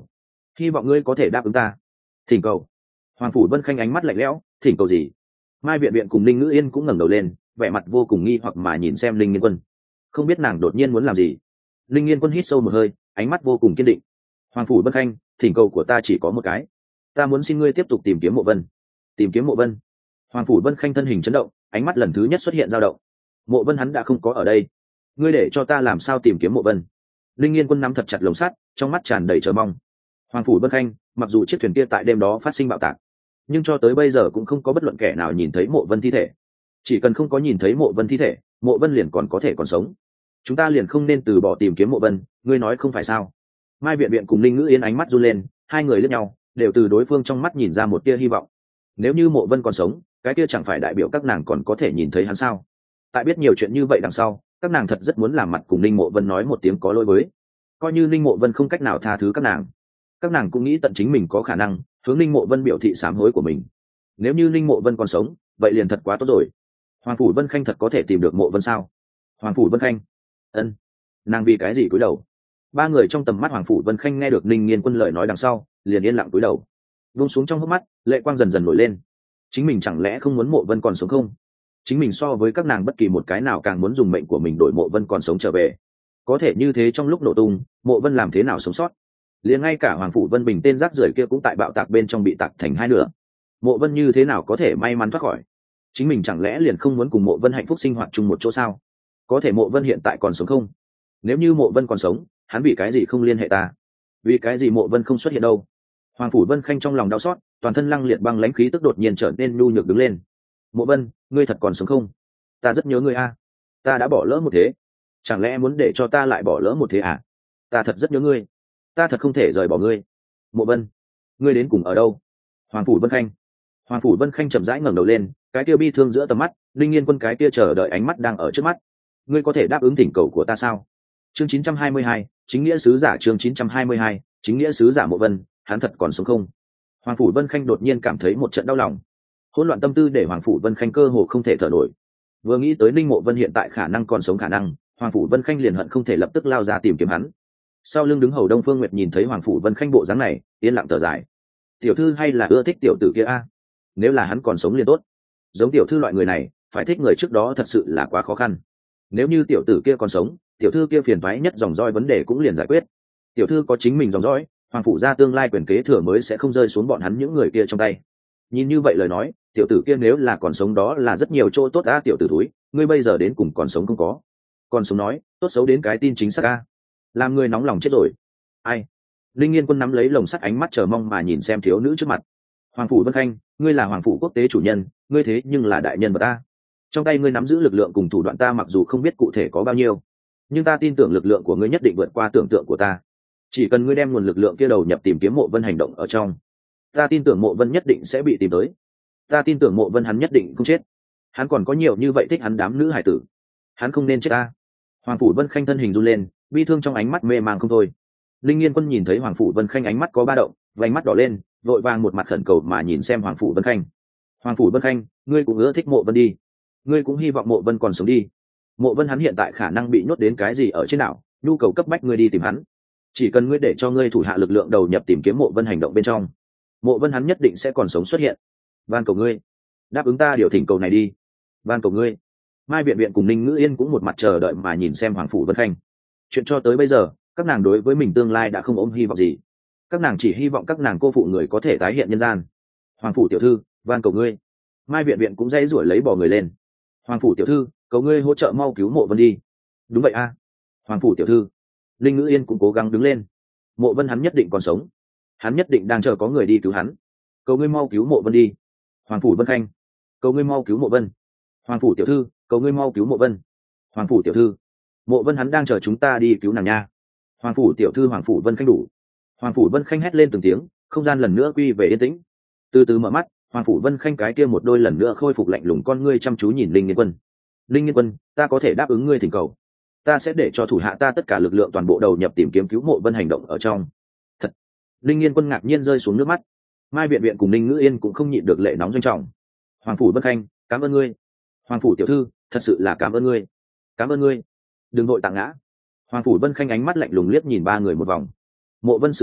A: hy vọng ngươi có thể đáp ứng ta. Thỉnh cầu. Hoàng phủ vân khanh ánh mắt lạnh lẽo, thỉnh cầu gì? Mai viện viện cùng Linh Ngữ Yên cũng ngẩng đầu lên, vẻ mặt vô cùng nghi hoặc mà nhìn xem Linh Nghiên Quân, không biết nàng đột nhiên muốn làm gì. Linh Nghiên Quân hít sâu một hơi, ánh mắt vô cùng kiên định. Hoàng phủ vân khanh, thỉnh cầu của ta chỉ có một cái, ta muốn xin ngươi tiếp tục tìm kiếm Mộ Vân. Tìm kiếm Mộ Vân? Hoàng phủ vân khanh thân hình chấn động, ánh mắt lần thứ nhất xuất hiện dao động. Mộ Vân hắn đã không có ở đây, ngươi để cho ta làm sao tìm kiếm Mộ Vân? Linh Nghiên Quân nắm thật chặt lồng sắt, trong mắt tràn đầy chờ mong. Hoàng phủ vân khanh, mặc dù chiếc thuyền kia tại đêm đó phát sinh bạo tạc, nhưng cho tới bây giờ cũng không có bất luận kẻ nào nhìn thấy Mộ Vân thi thể. Chỉ cần không có nhìn thấy Mộ Vân thi thể, Mộ Vân liền còn có thể còn sống. Chúng ta liền không nên từ bỏ tìm kiếm Mộ Vân, ngươi nói không phải sao? Mai viện viện cùng Linh Ngữ Yên ánh mắt run lên, hai người liếc nhau, đều từ đối phương trong mắt nhìn ra một tia hy vọng. Nếu như Mộ Vân còn sống, cái kia chẳng phải đại biểu các nàng còn có thể nhìn thấy hắn sao? Tại biết nhiều chuyện như vậy đằng sau, các nàng thật rất muốn làm mặt cùng Linh Mộ Vân nói một tiếng có lỗi với. Coi như Linh Mộ Vân không cách nào tha thứ các nàng cũng nghĩ tận chính mình có khả năng hướng Linh Mộ Vân biểu thị sám hối của mình. Nếu như Linh Mộ Vân còn sống, vậy liền thật quá tốt rồi. Hoàng phủ Vân khanh thật có thể tìm được Mộ Vân sao? Hoàng phủ Vân khanh, ân, nàng vì cái gì cúi đầu? Ba người trong tầm mắt Hoàng phủ Vân khanh nghe được Ninh Nghiên Quân lời nói đằng sau, liền yên lặng cúi đầu, buông xuống trong hốc mắt, lệ quang dần dần nổi lên. Chính mình chẳng lẽ không muốn Mộ Vân còn sống không? Chính mình so với các nàng bất kỳ một cái nào càng muốn dùng mệnh của mình đổi Mộ Vân còn sống trở về. Có thể như thế trong lúc nổ tung, Mộ Vân làm thế nào sống sót? Liền ngay cả Hoàng phủ Vân Bình tên rác rưởi kia cũng tại bạo tạc bên trong bị tạc thành hai nửa. Mộ Vân như thế nào có thể may mắn thoát khỏi? Chính mình chẳng lẽ liền không muốn cùng Mộ Vân hạnh phúc sinh hoạt chung một chỗ sao? Có thể Mộ Vân hiện tại còn sống không? Nếu như Mộ Vân còn sống, hắn vì cái gì không liên hệ ta? Vì cái gì Mộ Vân không xuất hiện đâu? Hoàng phủ Vân khanh trong lòng đau xót, toàn thân lăng liệt băng lãnh khí tức đột nhiên trở nên nhu nhược đứng lên. Mộ Vân, ngươi thật còn sống không? Ta rất nhớ ngươi a. Ta đã bỏ lỡ một thế, chẳng lẽ muốn để cho ta lại bỏ lỡ một thế à? Ta thật rất nhớ ngươi, ta thật không thể rời bỏ ngươi. Mộ Vân, ngươi đến cùng ở đâu? Hoàng phủ Vân khanh. Hoàng phủ Vân khanh chậm rãi ngẩng đầu lên, cái kia bi thương giữa tầm mắt, Linh Nghiên Quân cái kia chờ đợi ánh mắt đang ở trước mắt. Ngươi có thể đáp ứng thỉnh cầu của ta sao? Chương 922, chính nghĩa sứ giả. Chương 922, chính nghĩa sứ giả Mộ Vân, hắn thật còn sống không? Hoàng phủ Vân khanh đột nhiên cảm thấy một trận đau lòng. Hỗn loạn tâm tư để Hoàng phủ Vân khanh cơ hồ không thể thở nổi. Vừa nghĩ tới Linh Mộ Vân hiện tại khả năng còn sống khả năng, Hoàng phủ Vân khanh liền hận không thể lập tức lao ra tìm kiếm hắn. Sau lưng đứng hầu Đông Phương Nguyệt nhìn thấy Hoàng phủ Vân khanh bộ dáng này, yên lặng thở dài. Tiểu thư hay là ưa thích tiểu tử kia a? Nếu là hắn còn sống liền tốt. Giống tiểu thư loại người này, phải thích người trước đó thật sự là quá khó khăn. Nếu như tiểu tử kia còn sống, tiểu thư kia phiền toái nhất dòng dõi vấn đề cũng liền giải quyết. Tiểu thư có chính mình dòng dõi, hoàng phủ gia tương lai quyền kế thừa mới sẽ không rơi xuống bọn hắn những người kia trong tay. Nhìn như vậy lời nói, tiểu tử kia nếu là còn sống đó là rất nhiều chỗ tốt a. Tiểu tử túi, ngươi bây giờ đến cùng còn sống không có? Còn sống nói, tốt xấu đến cái tin chính xác a. Làm người nóng lòng chết rồi. Ai? Linh Nghiên Quân nắm lấy lồng sắt, ánh mắt chờ mong mà nhìn xem thiếu nữ trước mặt. Hoàng phủ Vân khanh, ngươi là hoàng phủ quốc tế chủ nhân, ngươi thế nhưng là đại nhân vật ta. Trong tay ngươi nắm giữ lực lượng cùng thủ đoạn ta mặc dù không biết cụ thể có bao nhiêu, nhưng ta tin tưởng lực lượng của ngươi nhất định vượt qua tưởng tượng của ta. Chỉ cần ngươi đem nguồn lực lượng kia đầu nhập tìm kiếm Mộ Vân hành động ở trong, ta tin tưởng Mộ Vân nhất định sẽ bị tìm tới. Ta tin tưởng Mộ Vân hắn nhất định không chết. Hắn còn có nhiều như vậy thích hắn đám nữ hải tử, hắn không nên chết ta. Hoàng phủ Vân khanh thân hình run lên, bi thương trong ánh mắt mê màng không thôi. Linh Nghiên Quân nhìn thấy Hoàng phủ Vân khanh ánh mắt có ba động, vành mắt đỏ lên, vội vàng một mặt khẩn cầu mà nhìn xem Hoàng phủ Vân khanh. Hoàng phủ Vân khanh, ngươi cũng ưa thích Mộ Vân đi, ngươi cũng hy vọng Mộ Vân còn sống đi. Mộ Vân hắn hiện tại khả năng bị nhốt đến cái gì ở trên đảo, nhu cầu cấp bách ngươi đi tìm hắn. Chỉ cần ngươi để cho ngươi thủ hạ lực lượng đầu nhập tìm kiếm Mộ Vân hành động bên trong, Mộ Vân hắn nhất định sẽ còn sống xuất hiện. Van cầu ngươi, đáp ứng ta điều thỉnh cầu này đi. Van cầu ngươi. Mai viện viện cùng Ninh Ngữ Yên cũng một mặt chờ đợi mà nhìn xem Hoàng phủ Vân khanh. Chuyện cho tới bây giờ, các nàng đối với mình tương lai đã không ôm hy vọng gì. Các nàng chỉ hy vọng các nàng cô phụ người có thể tái hiện nhân gian. Hoàng phủ tiểu thư, van cầu ngươi. Mai viện viện cũng dãy rủi lấy bỏ người lên. Hoàng phủ tiểu thư, cầu ngươi hỗ trợ mau cứu Mộ Vân đi. Đúng vậy a. Hoàng phủ tiểu thư. Linh Ngữ Yên cũng cố gắng đứng lên. Mộ Vân hắn nhất định còn sống, hắn nhất định đang chờ có người đi cứu hắn. Cầu ngươi mau cứu Mộ Vân đi. Hoàng phủ Vân khanh, cầu ngươi mau cứu Mộ Vân. Hoàng phủ tiểu thư, cầu ngươi mau cứu Mộ Vân. Hoàng phủ tiểu thư, Mộ Vân hắn đang chờ chúng ta đi cứu nàng nha. Hoàng phủ tiểu thư, Hoàng phủ Vân khanh đủ. Hoàng phủ Vân khanh hét lên từng tiếng, không gian lần nữa quy về yên tĩnh. Từ từ mở mắt, Hoàng phủ Vân khanh cái kia một đôi lần nữa khôi phục lạnh lùng con ngươi chăm chú nhìn Linh Nghiên Quân. Linh Nghiên Quân, ta có thể đáp ứng ngươi thỉnh cầu, ta sẽ để cho thủ hạ ta tất cả lực lượng toàn bộ đầu nhập tìm kiếm cứu Mộ Vân hành động ở trong. Thật. Linh Nghiên Quân ngạc nhiên rơi xuống nước mắt. Mai viện viện cùng Ninh Ngữ Yên cũng không nhịn được lệ nóng doanh trọng. Hoàng phủ Vân khanh, cảm ơn ngươi. Hoàng phủ tiểu thư, thật sự là cảm ơn ngươi. Cảm ơn ngươi. Đừng vội tạng ngã. Hoàng phủ Vân khanh ánh mắt lạnh lùng liếc nhìn ba người một vòng. Mộ Vân sự tình,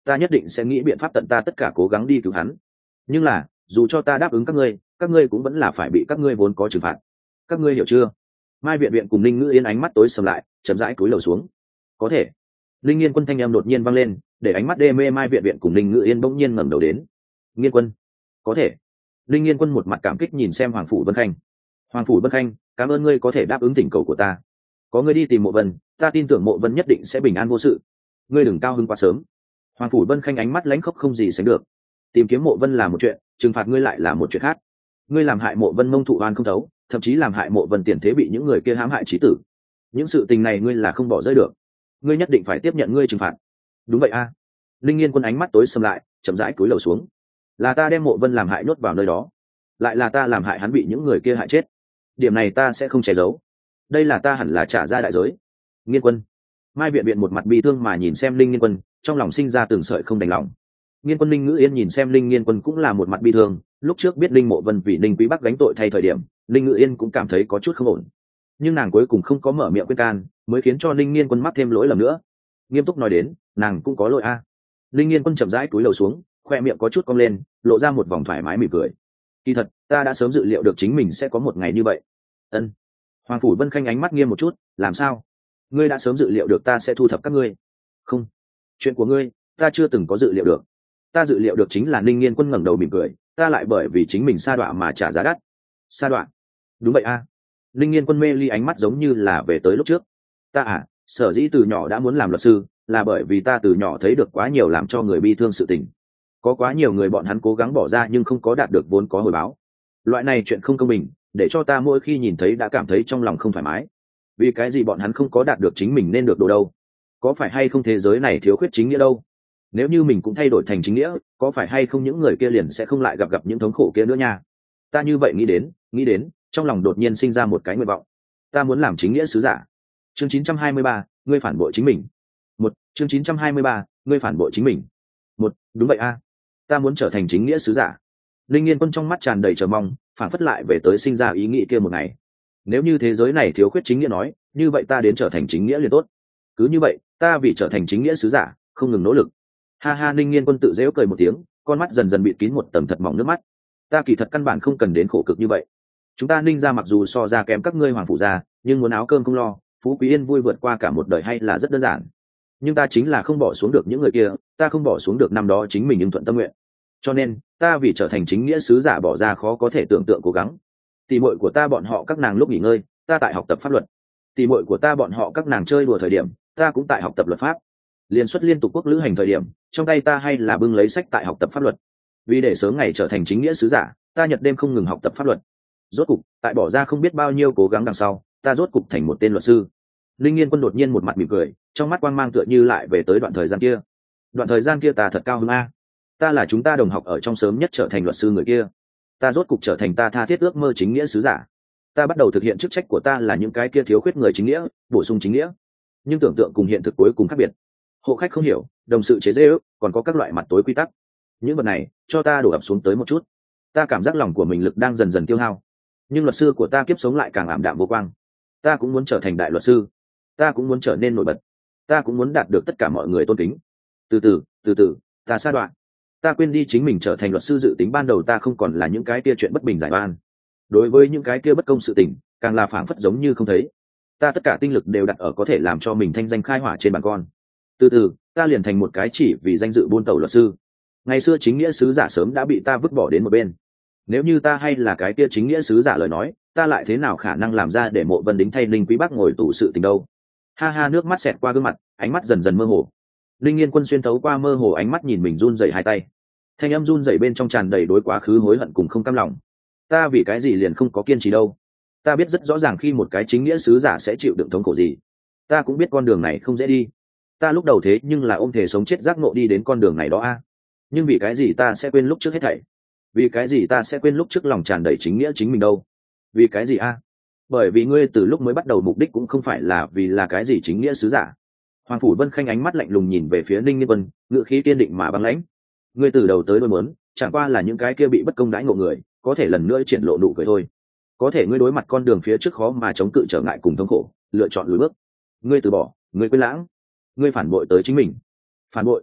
A: ta nhất định sẽ nghĩ biện pháp tận ta tất cả cố gắng đi cứu hắn. Nhưng là dù cho ta đáp ứng các ngươi cũng vẫn là phải bị các ngươi vốn có trừng phạt. Các ngươi hiểu chưa? Mai viện viện cùng Linh Ngữ Yên ánh mắt tối sầm lại, chậm rãi cúi đầu xuống. Có thể. Linh Nghiên Quân thanh âm đột nhiên vang lên, để ánh mắt đê mê Mai viện viện cùng Linh Ngữ Yên bỗng nhiên ngẩng đầu đến. Nghiên Quân. Có thể. Linh Nghiên Quân một mặt cảm kích nhìn xem Hoàng phủ Vân Khanh. Hoàng phủ Vân Khanh, cảm ơn ngươi có thể đáp ứng thỉnh cầu của ta. Có ngươi đi tìm Mộ Vân, ta tin tưởng Mộ Vân nhất định sẽ bình an vô sự. Ngươi đừng cao hứng quá sớm. Hoàng phủ Vân Khanh ánh mắt lãnh khốc không gì sánh được. Tìm kiếm Mộ Vân là một chuyện, trừng phạt ngươi lại là một chuyện khác. Ngươi làm hại Mộ Vân mông thụ oan không thấu, thậm chí làm hại Mộ Vân tiền thế bị những người kia hãm hại chí tử. Những sự tình này ngươi là không bỏ rơi được. Ngươi nhất định phải tiếp nhận ngươi trừng phạt. Đúng vậy a. Linh Nghiên Quân ánh mắt tối sầm lại, chậm rãi cúi đầu xuống. Là ta đem Mộ Vân làm hại nhốt vào nơi đó, lại là ta làm hại hắn bị những người kia hại chết. Điểm này ta sẽ không che giấu. Đây là ta hẳn là trả ra đại giới. Nghiên Quân. Mai viện viện một mặt bi thương mà nhìn xem Linh Nghiên Quân, trong lòng sinh ra từng sợi không đành lòng. Nghiên Quân Linh Ngữ Yên nhìn xem Linh Nghiên Quân cũng là một mặt bi thương. Lúc trước biết Linh Mộ Vân vì Linh Quý Bắc gánh tội thay thời điểm, Linh Ngữ Yên cũng cảm thấy có chút không ổn. Nhưng nàng cuối cùng không có mở miệng khuyên can, mới khiến cho Linh Nghiên Quân mắc thêm lỗi lầm nữa. Nghiêm túc nói đến, nàng cũng có lỗi a. Linh Nghiên Quân chậm rãi cúi đầu xuống, khoe miệng có chút cong lên, lộ ra một vòng thoải mái mỉm cười. Kỳ thật, ta đã sớm dự liệu được chính mình sẽ có một ngày như vậy. Ân. Hoàng phủ Vân Khanh ánh mắt nghiêm một chút, làm sao? Ngươi đã sớm dự liệu được ta sẽ thu thập các ngươi? Không, chuyện của ngươi, ta chưa từng có dự liệu được. Ta dự liệu được chính là Linh Nghiên Quân ngẩng đầu mỉm cười, ta lại bởi vì chính mình sa đọa mà trả giá đắt. Sa đọa? Đúng vậy a. Linh Nghiên Quân mê ly ánh mắt giống như là về tới lúc trước. Ta sở dĩ từ nhỏ đã muốn làm luật sư, là bởi vì ta từ nhỏ thấy được quá nhiều làm cho người bi thương sự tình. Có quá nhiều người bọn hắn cố gắng bỏ ra nhưng không có đạt được vốn có hồi báo. Loại này chuyện không công bình, để cho ta mỗi khi nhìn thấy đã cảm thấy trong lòng không thoải mái. Vì cái gì bọn hắn không có đạt được chính mình nên được đồ đâu? Có phải hay không thế giới này thiếu khuyết chính nghĩa đâu? Nếu như mình cũng thay đổi thành chính nghĩa, có phải hay không những người kia liền sẽ không lại gặp những thống khổ kia nữa nha? Ta như vậy nghĩ đến, trong lòng đột nhiên sinh ra một cái nguyện vọng. Ta muốn làm chính nghĩa sứ giả. Chương 923, ngươi phản bội chính mình. Chương 923, ngươi phản bội chính mình. Đúng vậy a. Ta muốn trở thành chính nghĩa sứ giả. Linh Nghiên Quân trong mắt tràn đầy chờ mong, phản phất lại về tới sinh ra ý nghĩ kia một ngày. Nếu như thế giới này thiếu khuyết chính nghĩa nói, như vậy ta đến trở thành chính nghĩa liền tốt. Cứ như vậy, ta vì trở thành chính nghĩa sứ giả, không ngừng nỗ lực. Ha ha, Linh Nghiên Quân tự giễu cười một tiếng, con mắt dần dần bịt kín một tầng thật mỏng nước mắt. Ta kỳ thật căn bản không cần đến khổ cực như vậy. Chúng ta Ninh gia mặc dù so ra kém các ngươi Hoàng phủ gia, nhưng muốn áo cơm không lo, phú quý yên vui vượt qua cả một đời hay là rất đơn giản. Nhưng ta chính là không bỏ xuống được những người kia, ta không bỏ xuống được năm đó chính mình nhưng thuận tâm nguyện. Cho nên ta vì trở thành chính nghĩa sứ giả bỏ ra khó có thể tưởng tượng cố gắng. Tỷ muội của ta bọn họ các nàng lúc nghỉ ngơi, ta tại học tập pháp luật. Tỷ muội của ta bọn họ các nàng chơi đùa thời điểm, ta cũng tại học tập luật pháp. Liên xuất liên tục quốc lữ hành thời điểm, trong tay ta hay là bưng lấy sách tại học tập pháp luật. Vì để sớm ngày trở thành chính nghĩa sứ giả, ta nhật đêm không ngừng học tập pháp luật. Rốt cục, tại bỏ ra không biết bao nhiêu cố gắng đằng sau, ta rốt cục thành một tên luật sư. Linh Nghiên Quân đột nhiên một mặt mỉm cười, trong mắt quang mang tựa như lại về tới đoạn thời gian kia. Đoạn thời gian kia ta thật cao hứng a. Ta là chúng ta đồng học ở trong sớm nhất trở thành luật sư người kia. Ta rốt cục trở thành ta tha thiết ước mơ chính nghĩa sứ giả. Ta bắt đầu thực hiện chức trách của ta là những cái kia thiếu khuyết người chính nghĩa, bổ sung chính nghĩa. Nhưng tưởng tượng cùng hiện thực cuối cùng khác biệt. Hộ khách không hiểu, đồng sự chế giễu, còn có các loại mặt tối quy tắc. Những vật này, cho ta đổ ập xuống tới một chút. Ta cảm giác lòng của mình lực đang dần dần tiêu hao. Nhưng luật sư của ta kiếp sống lại càng ảm đạm vô quang. Ta cũng muốn trở thành đại luật sư. Ta cũng muốn trở nên nổi bật. Ta cũng muốn đạt được tất cả mọi người tôn kính. Từ từ, ta sa đoạn. Ta quên đi chính mình trở thành luật sư dự tính ban đầu ta không còn là những cái kia chuyện bất bình giải oan. Đối với những cái kia bất công sự tình, càng là phảng phất giống như không thấy. Ta tất cả tinh lực đều đặt ở có thể làm cho mình thanh danh khai hỏa trên bàn con. Từ từ, ta liền thành một cái chỉ vì danh dự buôn tẩu luật sư. Ngày xưa chính nghĩa sứ giả sớm đã bị ta vứt bỏ đến một bên. Nếu như ta hay là cái kia chính nghĩa sứ giả lời nói, ta lại thế nào khả năng làm ra để Mộ Vân Đính thay Linh Quý Bắc ngồi tù sự tình đâu? Ha ha, nước mắt xẹt qua gương mặt, ánh mắt dần dần mơ hồ. Linh Nghiên Quân xuyên thấu qua mơ hồ ánh mắt nhìn mình run rẩy hai tay. Thanh âm run rẩy bên trong tràn đầy đối quá khứ hối hận cùng không cam lòng. Ta vì cái gì liền không có kiên trì đâu? Ta biết rất rõ ràng khi một cái chính nghĩa sứ giả sẽ chịu đựng thống khổ gì. Ta cũng biết con đường này không dễ đi. Ta lúc đầu thế nhưng là ôm thể sống chết giác ngộ đi đến con đường này đó a. Nhưng vì cái gì ta sẽ quên lúc trước hết thảy? Vì cái gì ta sẽ quên lúc trước lòng tràn đầy chính nghĩa chính mình đâu? Vì cái gì a? Bởi vì ngươi từ lúc mới bắt đầu mục đích cũng không phải là vì là cái gì chính nghĩa sứ giả. Hoàng phủ Vân Khanh ánh mắt lạnh lùng nhìn về phía Ninh Nghiên Quân, ngữ khí kiên định mà băng lãnh. Ngươi từ đầu tới đuôi muốn, chẳng qua là những cái kia bị bất công đãi ngộ người, có thể lần nữa triển lộ nụ cười thôi. Có thể ngươi đối mặt con đường phía trước khó mà chống cự trở ngại cùng thống khổ, lựa chọn lùi bước. Ngươi từ bỏ, ngươi quên lãng, ngươi phản bội tới chính mình. Phản bội?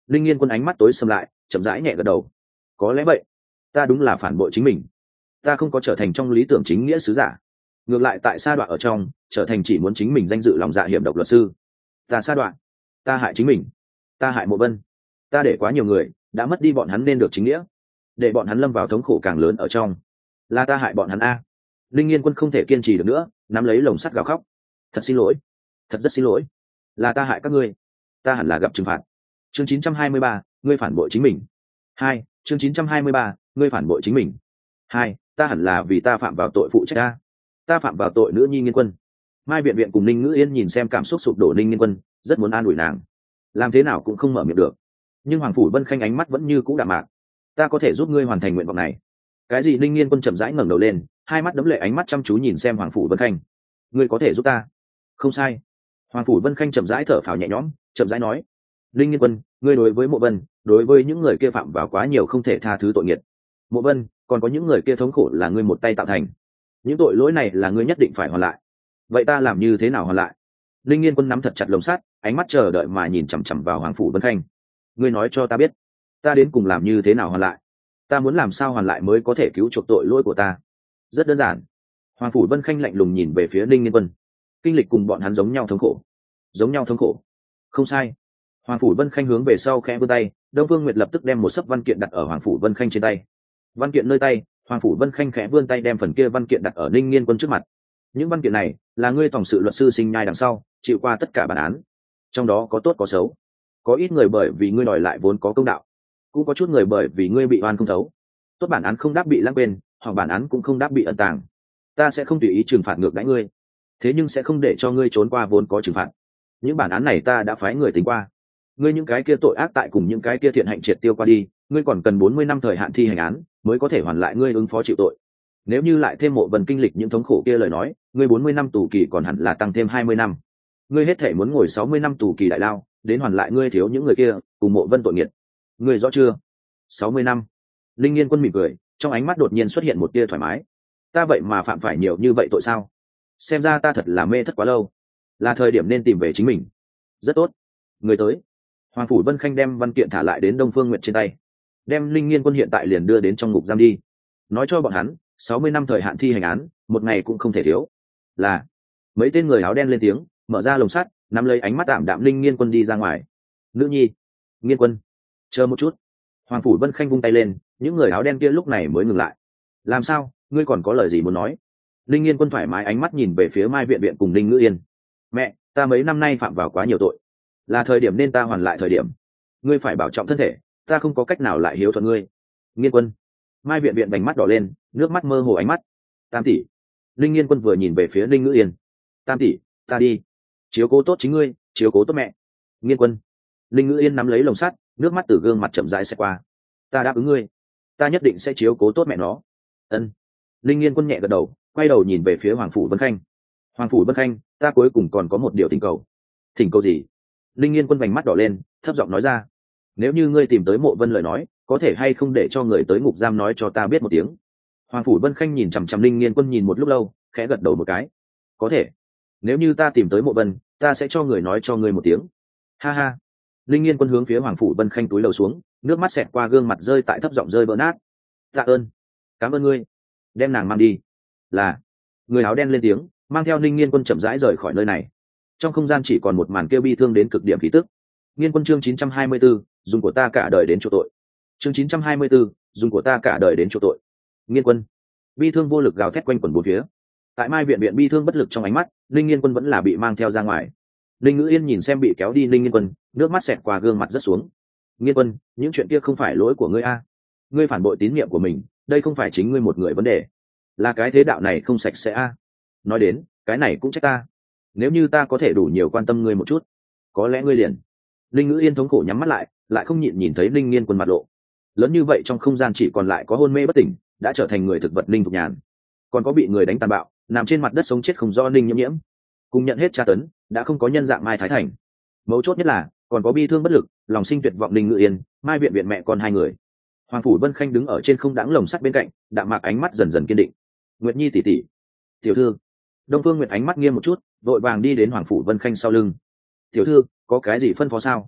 A: Linh Nghiên Quân ánh mắt tối sầm lại, chậm rãi nhẹ gật đầu. Có lẽ vậy, ta đúng là phản bội chính mình. Ta không có trở thành trong lý tưởng chính nghĩa sứ giả, ngược lại tại sa đoạn ở trong trở thành chỉ muốn chính mình danh dự lòng dạ hiểm độc luật sư. Ta sa đoạn, ta hại chính mình, ta hại Mộ Vân, ta để quá nhiều người đã mất đi bọn hắn nên được chính nghĩa, để bọn hắn lâm vào thống khổ càng lớn ở trong. Là ta hại bọn hắn a. Linh Nghiên Quân không thể kiên trì được nữa, nắm lấy lồng sắt gào khóc. Thật xin lỗi, thật rất xin lỗi, là ta hại các ngươi, ta hẳn là gặp trừng phạt. Chương 923, ngươi phản bội chính mình. 2. Chương 923, ngươi phản bội chính mình. 2. Ta hẳn là vì ta phạm vào tội phụ trách ta phạm vào tội nữ nhi Nghiên Quân. Mai Viện Viện cùng Ninh Ngữ Yên nhìn xem cảm xúc sụp đổ Ninh Nghiên Quân, rất muốn an ủi nàng, làm thế nào cũng không mở miệng được. Nhưng Hoàng Phủ Vân Khanh ánh mắt vẫn như cũ đạm mạc. Ta có thể giúp ngươi hoàn thành nguyện vọng này. Cái gì? Ninh Nghiên Quân chậm rãi ngẩng đầu lên, hai mắt đẫm lệ, ánh mắt chăm chú nhìn xem Hoàng Phủ Vân Khanh. Ngươi có thể giúp ta? Không sai. Hoàng Phủ Vân Khanh chậm rãi thở phào nhẹ nhõm, chậm rãi nói. Ninh Nghiên Quân, ngươi đối với Mộ Vân, đối với những người kia phạm vào quá nhiều không thể tha thứ tội nghiệt. Mộ Vân, còn có những người kia thống khổ là ngươi một tay tạo thành. Những tội lỗi này là ngươi nhất định phải hoàn lại. Vậy ta làm như thế nào hoàn lại? Linh Nghiên Quân nắm thật chặt lồng sắt, ánh mắt chờ đợi mà nhìn chằm chằm vào Hoàng Phủ Vân Khanh. Ngươi nói cho ta biết, ta đến cùng làm như thế nào hoàn lại? Ta muốn làm sao hoàn lại mới có thể cứu chuộc tội lỗi của ta? Rất đơn giản. Hoàng Phủ Vân Khanh lạnh lùng nhìn về phía Linh Nghiên Quân. Kinh lịch cùng bọn hắn giống nhau thống khổ. Giống nhau thống khổ. Không sai. Hoàng Phủ Vân Khanh hướng về sau khẽ vươn tay, Đông Phương Nguyệt lập tức đem một sấp văn kiện đặt ở Hoàng Phủ Vân Khanh trên tay. Văn kiện nơi tay, Hoàng Phủ Vân Khanh khẽ vươn tay đem phần kia văn kiện đặt ở Ninh Nghiên Quân trước mặt. Những văn kiện này là ngươi tổng sự luật sư sinh nhai đằng sau chịu qua tất cả bản án, trong đó có tốt có xấu. Có ít người bởi vì ngươi đòi lại vốn có công đạo, cũng có chút người bởi vì ngươi bị oan không thấu. Tốt bản án không đáp bị lãng quên, hoặc bản án cũng không đáp bị ẩn tàng. Ta sẽ không tùy ý trừng phạt ngược đãi ngươi, thế nhưng sẽ không để cho ngươi trốn qua vốn có trừng phạt. Những bản án này ta đã phái người tính qua, ngươi những cái kia tội ác tại cùng những cái kia thiện hạnh triệt tiêu qua đi, ngươi còn cần 40 năm thời hạn thi hành án mới có thể hoàn lại ngươi ứng phó chịu tội. Nếu như lại thêm Mộ Vân kinh lịch những thống khổ kia lời nói, ngươi 40 năm tù kỳ còn hẳn là tăng thêm 20 năm. Ngươi hết thể muốn ngồi 60 năm tù kỳ đại lao, đến hoàn lại ngươi thiếu những người kia cùng Mộ Vân tội nghiệt. Ngươi rõ chưa? 60 năm. Linh Nghiên Quân mỉm cười, trong ánh mắt đột nhiên xuất hiện một tia thoải mái. Ta vậy mà phạm phải nhiều như vậy tội sao? Xem ra ta thật là mê thất quá lâu, là thời điểm nên tìm về chính mình. Rất tốt. Người tới. Hoàng Phủ Vân Khanh đem văn kiện thả lại đến Đông Phương Nguyệt trên tay, đem Linh Nghiên Quân hiện tại liền đưa đến trong ngục giam đi, nói cho bọn hắn 60 năm thời hạn thi hành án, một ngày cũng không thể thiếu. Là. Mấy tên người áo đen lên tiếng, mở ra lồng sắt, nắm lấy ánh mắt đạm đạm Linh Nghiên Quân đi ra ngoài. Nữ nhi. Nghiên Quân, chờ một chút. Hoàng Phủ Vân Khanh vung tay lên, những người áo đen kia lúc này mới ngừng lại. Làm sao, ngươi còn có lời gì muốn nói? Linh Nghiên Quân thoải mái ánh mắt nhìn về phía Mai Viện Viện cùng Linh Ngữ Yên. Mẹ, ta mấy năm nay phạm vào quá nhiều tội, là thời điểm nên ta hoàn lại thời điểm. Ngươi phải bảo trọng thân thể, ta không có cách nào lại hiếu thuận ngươi. Nghiên Quân. Mai Viện Viện vành mắt đỏ lên, nước mắt mơ hồ ánh mắt. Tam tỷ. Linh Nghiên Quân vừa nhìn về phía Linh Ngữ Yên. Tam tỷ, ta đi. Chiếu cố tốt chính ngươi, chiếu cố tốt mẹ. Nghiên Quân. Linh Ngữ Yên nắm lấy lồng sắt, nước mắt từ gương mặt chậm rãi sẽ qua. Ta đáp ứng ngươi, ta nhất định sẽ chiếu cố tốt mẹ nó. Ân. Linh Nghiên Quân nhẹ gật đầu, quay đầu nhìn về phía Hoàng Phủ Vân Khanh. Hoàng Phủ Vân Khanh, ta cuối cùng còn có một điều thỉnh cầu. Thỉnh cầu gì? Linh Nghiên Quân vành mắt đỏ lên, thấp giọng nói ra. Nếu như ngươi tìm tới Mộ Vân lời nói, có thể hay không để cho người tới ngục giam nói cho ta biết một tiếng? Hoàng Phủ Vân Khanh nhìn chằm chằm Linh Nghiên Quân nhìn một lúc lâu, khẽ gật đầu một cái. Có thể. Nếu như ta tìm tới Mộ Vân, ta sẽ cho người nói cho ngươi một tiếng. Ha ha. Linh Nghiên Quân hướng phía Hoàng Phủ Vân Khanh túi lầu xuống, nước mắt xẹt qua gương mặt rơi tại thấp giọng rơi vỡ nát. Tạ ơn. Cảm ơn ngươi. Đem nàng mang đi. Là. Người áo đen lên tiếng, mang theo Linh Nghiên Quân chậm rãi rời khỏi nơi này. Trong không gian chỉ còn một màn kêu bi thương đến cực điểm khí tức. Nghiên Quân chương 924, dùng của ta cả đời đến chỗ tội. Chương 924, dùng của ta cả đời đến chỗ tội. Nghiên Quân. Bi thương vô lực gào thét quanh quẩn bốn phía. Tại Mai Viện Viện bi thương bất lực trong ánh mắt, Linh Nghiên Quân vẫn là bị mang theo ra ngoài. Linh Ngữ Yên nhìn xem bị kéo đi Linh Nghiên Quân, nước mắt xẹt qua gương mặt rất xuống. Nghiên Quân, những chuyện kia không phải lỗi của ngươi a. Ngươi phản bội tín nhiệm của mình, đây không phải chính ngươi một người vấn đề, là cái thế đạo này không sạch sẽ a. Nói đến, cái này cũng trách ta. Nếu như ta có thể đủ nhiều quan tâm ngươi một chút, có lẽ ngươi liền. Linh Ngữ Yên thống khổ nhắm mắt lại không nhịn nhìn thấy Linh Nghiên Quân mặt lộ. Lớn như vậy trong không gian chỉ còn lại có hôn mê bất tỉnh, đã trở thành người thực vật Linh Thục Nhàn, còn có bị người đánh tàn bạo, nằm trên mặt đất sống chết không do Linh Nhiễm Nhiễm, cùng nhận hết tra tấn, đã không có nhân dạng Mai Thái Thành. Mấu chốt nhất là còn có bi thương bất lực, lòng sinh tuyệt vọng Linh Ngữ Yên, Mai Viện Viện mẹ con hai người. Hoàng Phủ Vân Khanh đứng ở trên không đãng lồng sắt bên cạnh, đạm mạc ánh mắt dần dần kiên định. Nguyệt Nhi tỷ tỷ. Tiểu thư. Đông Phương Nguyệt ánh mắt nghiêm một chút, vội vàng đi đến Hoàng Phủ Vân Khanh sau lưng. Tiểu thư, có cái gì phân phó sao?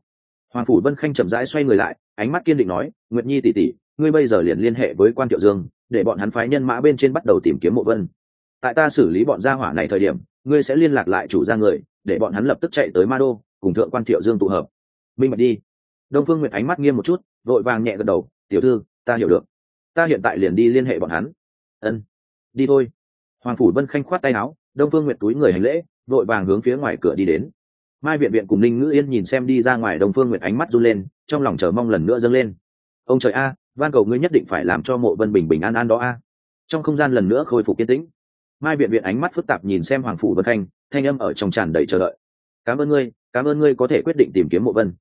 A: Hoàng phủ Vân Khanh chậm rãi xoay người lại, ánh mắt kiên định nói, Nguyệt Nhi tỷ tỷ, ngươi bây giờ liền liên hệ với quan Thiệu Dương, để bọn hắn phái nhân mã bên trên bắt đầu tìm kiếm Mộ Vân. Tại ta xử lý bọn gia hỏa này thời điểm, ngươi sẽ liên lạc lại chủ gia người, để bọn hắn lập tức chạy tới Ma Đô, cùng thượng quan Thiệu Dương tụ hợp. Minh bạch đi. Đông Phương Nguyệt ánh mắt nghiêm một chút, vội vàng nhẹ gật đầu, tiểu thư, ta hiểu được. Ta hiện tại liền đi liên hệ bọn hắn. Ân, đi thôi. Hoàng phủ Vân Khanh khoát tay áo, Đông Phương Nguyệt túi người hành lễ, vội vàng hướng phía ngoài cửa đi đến. Mai Viện Viện cùng Ninh Ngữ Yên nhìn xem đi ra ngoài, Đông Phương Nguyệt ánh mắt run lên, trong lòng chờ mong lần nữa dâng lên. Ông trời a, van cầu ngươi nhất định phải làm cho Mộ Vân bình bình an an đó a. Trong không gian lần nữa khôi phục yên tĩnh. Mai Viện Viện ánh mắt phức tạp nhìn xem Hoàng phủ Vân Khanh, thanh âm ở trong tràn đầy chờ đợi. Cảm ơn ngươi có thể quyết định tìm kiếm Mộ Vân.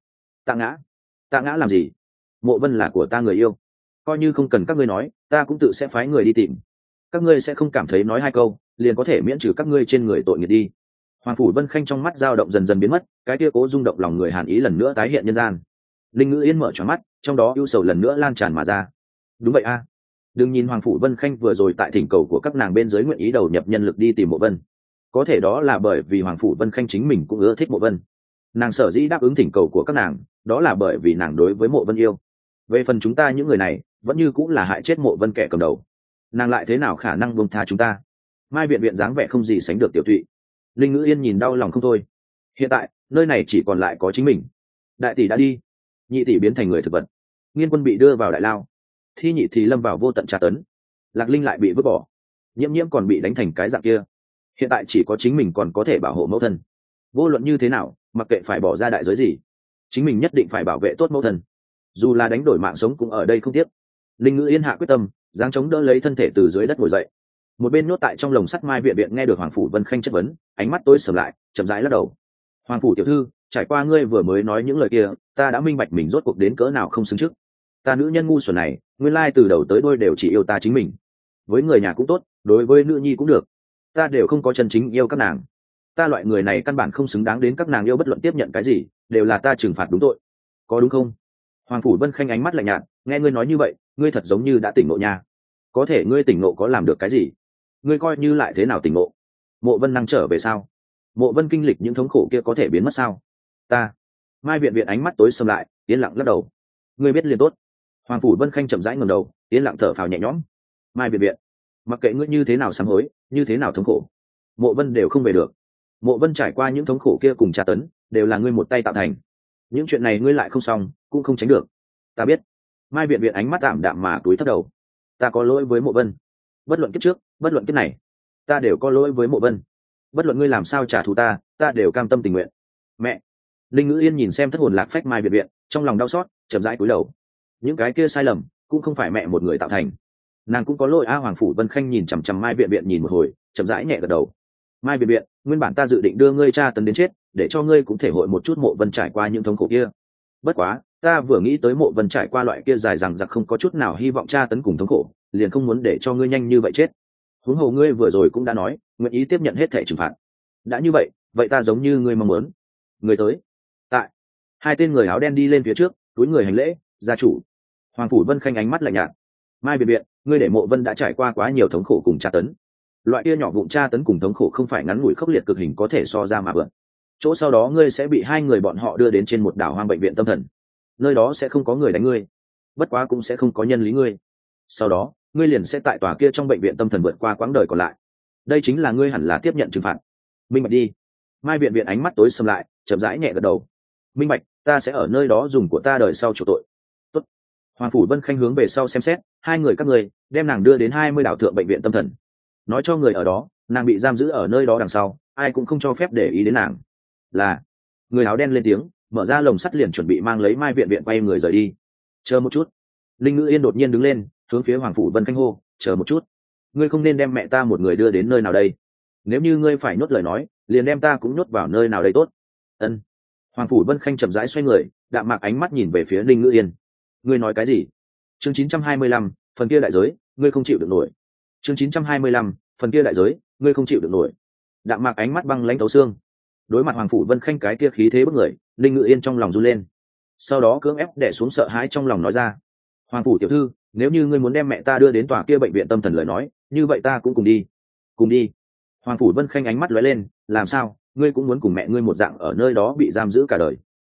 A: Tạ Ngã làm gì? Mộ Vân là của ta người yêu, coi như không cần các ngươi nói, ta cũng tự sẽ phái người đi tìm. Các ngươi sẽ không cảm thấy nói hai câu liền có thể miễn trừ các ngươi trên người tội nghiệp đi. Hoàng phủ Vân Khanh trong mắt dao động dần dần biến mất, cái kia cố rung động lòng người hàn ý lần nữa tái hiện nhân gian. Linh Ngữ Yên mở tròn mắt, trong đó ưu sầu lần nữa lan tràn mà ra. Đúng vậy a, đừng nhìn Hoàng phủ Vân Khanh vừa rồi tại thỉnh cầu của các nàng bên dưới nguyện ý đầu nhập nhân lực đi tìm Mộ Vân, có thể đó là bởi vì Hoàng phủ Vân Khanh chính mình cũng ưa thích Mộ Vân. Nàng sở dĩ đáp ứng thỉnh cầu của các nàng, đó là bởi vì nàng đối với Mộ Vân yêu. Về phần chúng ta những người này, vẫn như cũng là hại chết Mộ Vân kẻ cầm đầu, nàng lại thế nào khả năng buông tha chúng ta? Mai Viện Viện dáng vẻ không gì sánh được tiểu thụy. Linh Ngữ Yên nhìn đau lòng không thôi. Hiện tại nơi này chỉ còn lại có chính mình. Đại tỷ đã đi, nhị tỷ biến thành người thực vật, Nghiên Quân bị đưa vào đại lao, Thi nhị thì lâm vào vô tận tra tấn, Lạc Linh lại bị vứt bỏ, Nhiễm Nhiễm còn bị đánh thành cái dạng kia. Hiện tại chỉ có chính mình còn có thể bảo hộ mẫu thân. Vô luận như thế nào, mặc kệ phải bỏ ra đại giới gì, chính mình nhất định phải bảo vệ tốt mẫu thân, dù là đánh đổi mạng sống cũng ở đây không tiếc. Linh Ngữ Yên hạ quyết tâm, giáng chống đỡ lấy thân thể từ dưới đất ngồi dậy. Một bên nhốt tại trong lồng sắt Mai Viện Viện nghe được Hoàng phủ Vân Khanh chất vấn, ánh mắt tối sầm lại, chậm rãi lắc đầu. Hoàng phủ tiểu thư, trải qua ngươi vừa mới nói những lời kia, ta đã minh bạch mình rốt cuộc đến cỡ nào không xứng trước. Ta nữ nhân ngu xuẩn này, nguyên lai từ đầu tới đuôi đều chỉ yêu ta chính mình. Với người nhà cũng tốt, đối với nữ nhi cũng được, ta đều không có chân chính yêu các nàng. Ta loại người này căn bản không xứng đáng đến các nàng yêu, bất luận tiếp nhận cái gì, đều là ta trừng phạt đúng tội. Có đúng không? Hoàng phủ Vân Khanh ánh mắt lạnh nhạt, nghe ngươi nói như vậy, ngươi thật giống như đã tỉnh ngộ nha. Có thể ngươi tỉnh ngộ có làm được cái gì? Ngươi coi như lại thế nào tỉnh ngộ? Mộ Vân năng trở về sao? Mộ Vân kinh lịch những thống khổ kia có thể biến mất sao? Ta. Mai Viện Viện ánh mắt tối sầm lại, yên lặng lắc đầu. Ngươi biết liền tốt. Hoàng phủ Vân Khanh chậm rãi ngẩng đầu, yên lặng thở phào nhẹ nhõm. Mai Viện Viện, mặc kệ ngươi như thế nào sám hối, như thế nào thống khổ, Mộ Vân đều không về được. Mộ Vân trải qua những thống khổ kia cùng tra tấn, đều là ngươi một tay tạo thành. Những chuyện này ngươi lại không xong, cũng không tránh được. Ta biết. Mai Viện Viện ánh mắt đạm đạm mà túi thấp đầu. Ta có lỗi với Mộ Vân. Bất luận kiếp trước, bất luận kiếp này, ta đều có lỗi với Mộ Vân. Bất luận ngươi làm sao trả thù ta, ta đều cam tâm tình nguyện. Mẹ. Linh Ngữ Yên nhìn xem thất hồn lạc phách Mai Viện Viện, trong lòng đau xót, chậm rãi cúi đầu. Những cái kia sai lầm, cũng không phải mẹ một người tạo thành. Nàng cũng có lỗi a. Hoàng phủ Vân Khanh nhìn chằm chằm Mai Viện Viện nhìn một hồi, chậm rãi nhẹ gật đầu. Mai Viện Viện, nguyên bản ta dự định đưa ngươi tra tấn đến chết, để cho ngươi cũng thể hội một chút Mộ Vân trải qua những thống khổ kia. Bất quá, ta vừa nghĩ tới Mộ Vân trải qua loại kia dài dằng dặc không có chút nào hy vọng tra tấn cùng thống khổ, liền không muốn để cho ngươi nhanh như vậy chết. Huống hồ ngươi vừa rồi cũng đã nói, nguyện ý tiếp nhận hết thảy trừng phạt. Đã như vậy, vậy ta giống như ngươi mong muốn. Người tới. Tại. Hai tên người áo đen đi lên phía trước, túi người hành lễ, gia chủ. Hoàng phủ Vân Khanh ánh mắt lạnh nhạt. Mai Viện Viện, ngươi để Mộ Vân đã trải qua quá nhiều thống khổ cùng tra tấn. Loại kia nhỏ vụn tra tấn cùng thống khổ không phải ngắn ngủi khốc liệt cực hình có thể so ra mà vượt. Chỗ sau đó ngươi sẽ bị hai người bọn họ đưa đến trên một đảo hoang bệnh viện tâm thần. Nơi đó sẽ không có người đánh ngươi, bất quá cũng sẽ không có nhân lý ngươi. Sau đó, ngươi liền sẽ tại tòa kia trong bệnh viện tâm thần vượt qua quãng đời còn lại. Đây chính là ngươi hẳn là tiếp nhận trừng phạt. Minh bạch đi. Mai Viện Viện ánh mắt tối sầm lại, chậm rãi nhẹ gật đầu. Minh bạch, ta sẽ ở nơi đó dùng của ta đời sau chủ tội. Tốt. Hoàng phủ Vân Khanh hướng về sau xem xét, hai người các ngươi đem nàng đưa đến 20 đảo thượng bệnh viện tâm thần. Nói cho người ở đó, nàng bị giam giữ ở nơi đó đằng sau, ai cũng không cho phép để ý đến nàng. Là. Người áo đen lên tiếng, mở ra lồng sắt liền chuẩn bị mang lấy Mai Viện Viện quay người rời đi. Chờ một chút. Linh Ngữ Yên đột nhiên đứng lên, hướng phía Hoàng phủ Vân Khanh hô, chờ một chút. Ngươi không nên đem mẹ ta một người đưa đến nơi nào đây. Nếu như ngươi phải nhốt lời nói, liền đem ta cũng nhốt vào nơi nào đây tốt. Ân. Hoàng phủ Vân Khanh chậm rãi xoay người, đạm mạc ánh mắt nhìn về phía Linh Ngữ Yên. Ngươi nói cái gì? Chương 925, phần kia đại giới, ngươi không chịu được nổi. Chương 925, phần kia đại giới, ngươi không chịu được nổi. Đạm mạc ánh mắt băng lãnh thấu xương. Đối mặt Hoàng phủ Vân Khanh cái kia khí thế bức người, Linh Ngữ Yên trong lòng run lên. Sau đó cưỡng ép đè xuống sợ hãi trong lòng nói ra. Hoàng phủ tiểu thư, nếu như ngươi muốn đem mẹ ta đưa đến tòa kia bệnh viện tâm thần lời nói, như vậy ta cũng cùng đi. Cùng đi. Hoàng phủ Vân Khanh ánh mắt lóe lên, làm sao, ngươi cũng muốn cùng mẹ ngươi một dạng ở nơi đó bị giam giữ cả đời?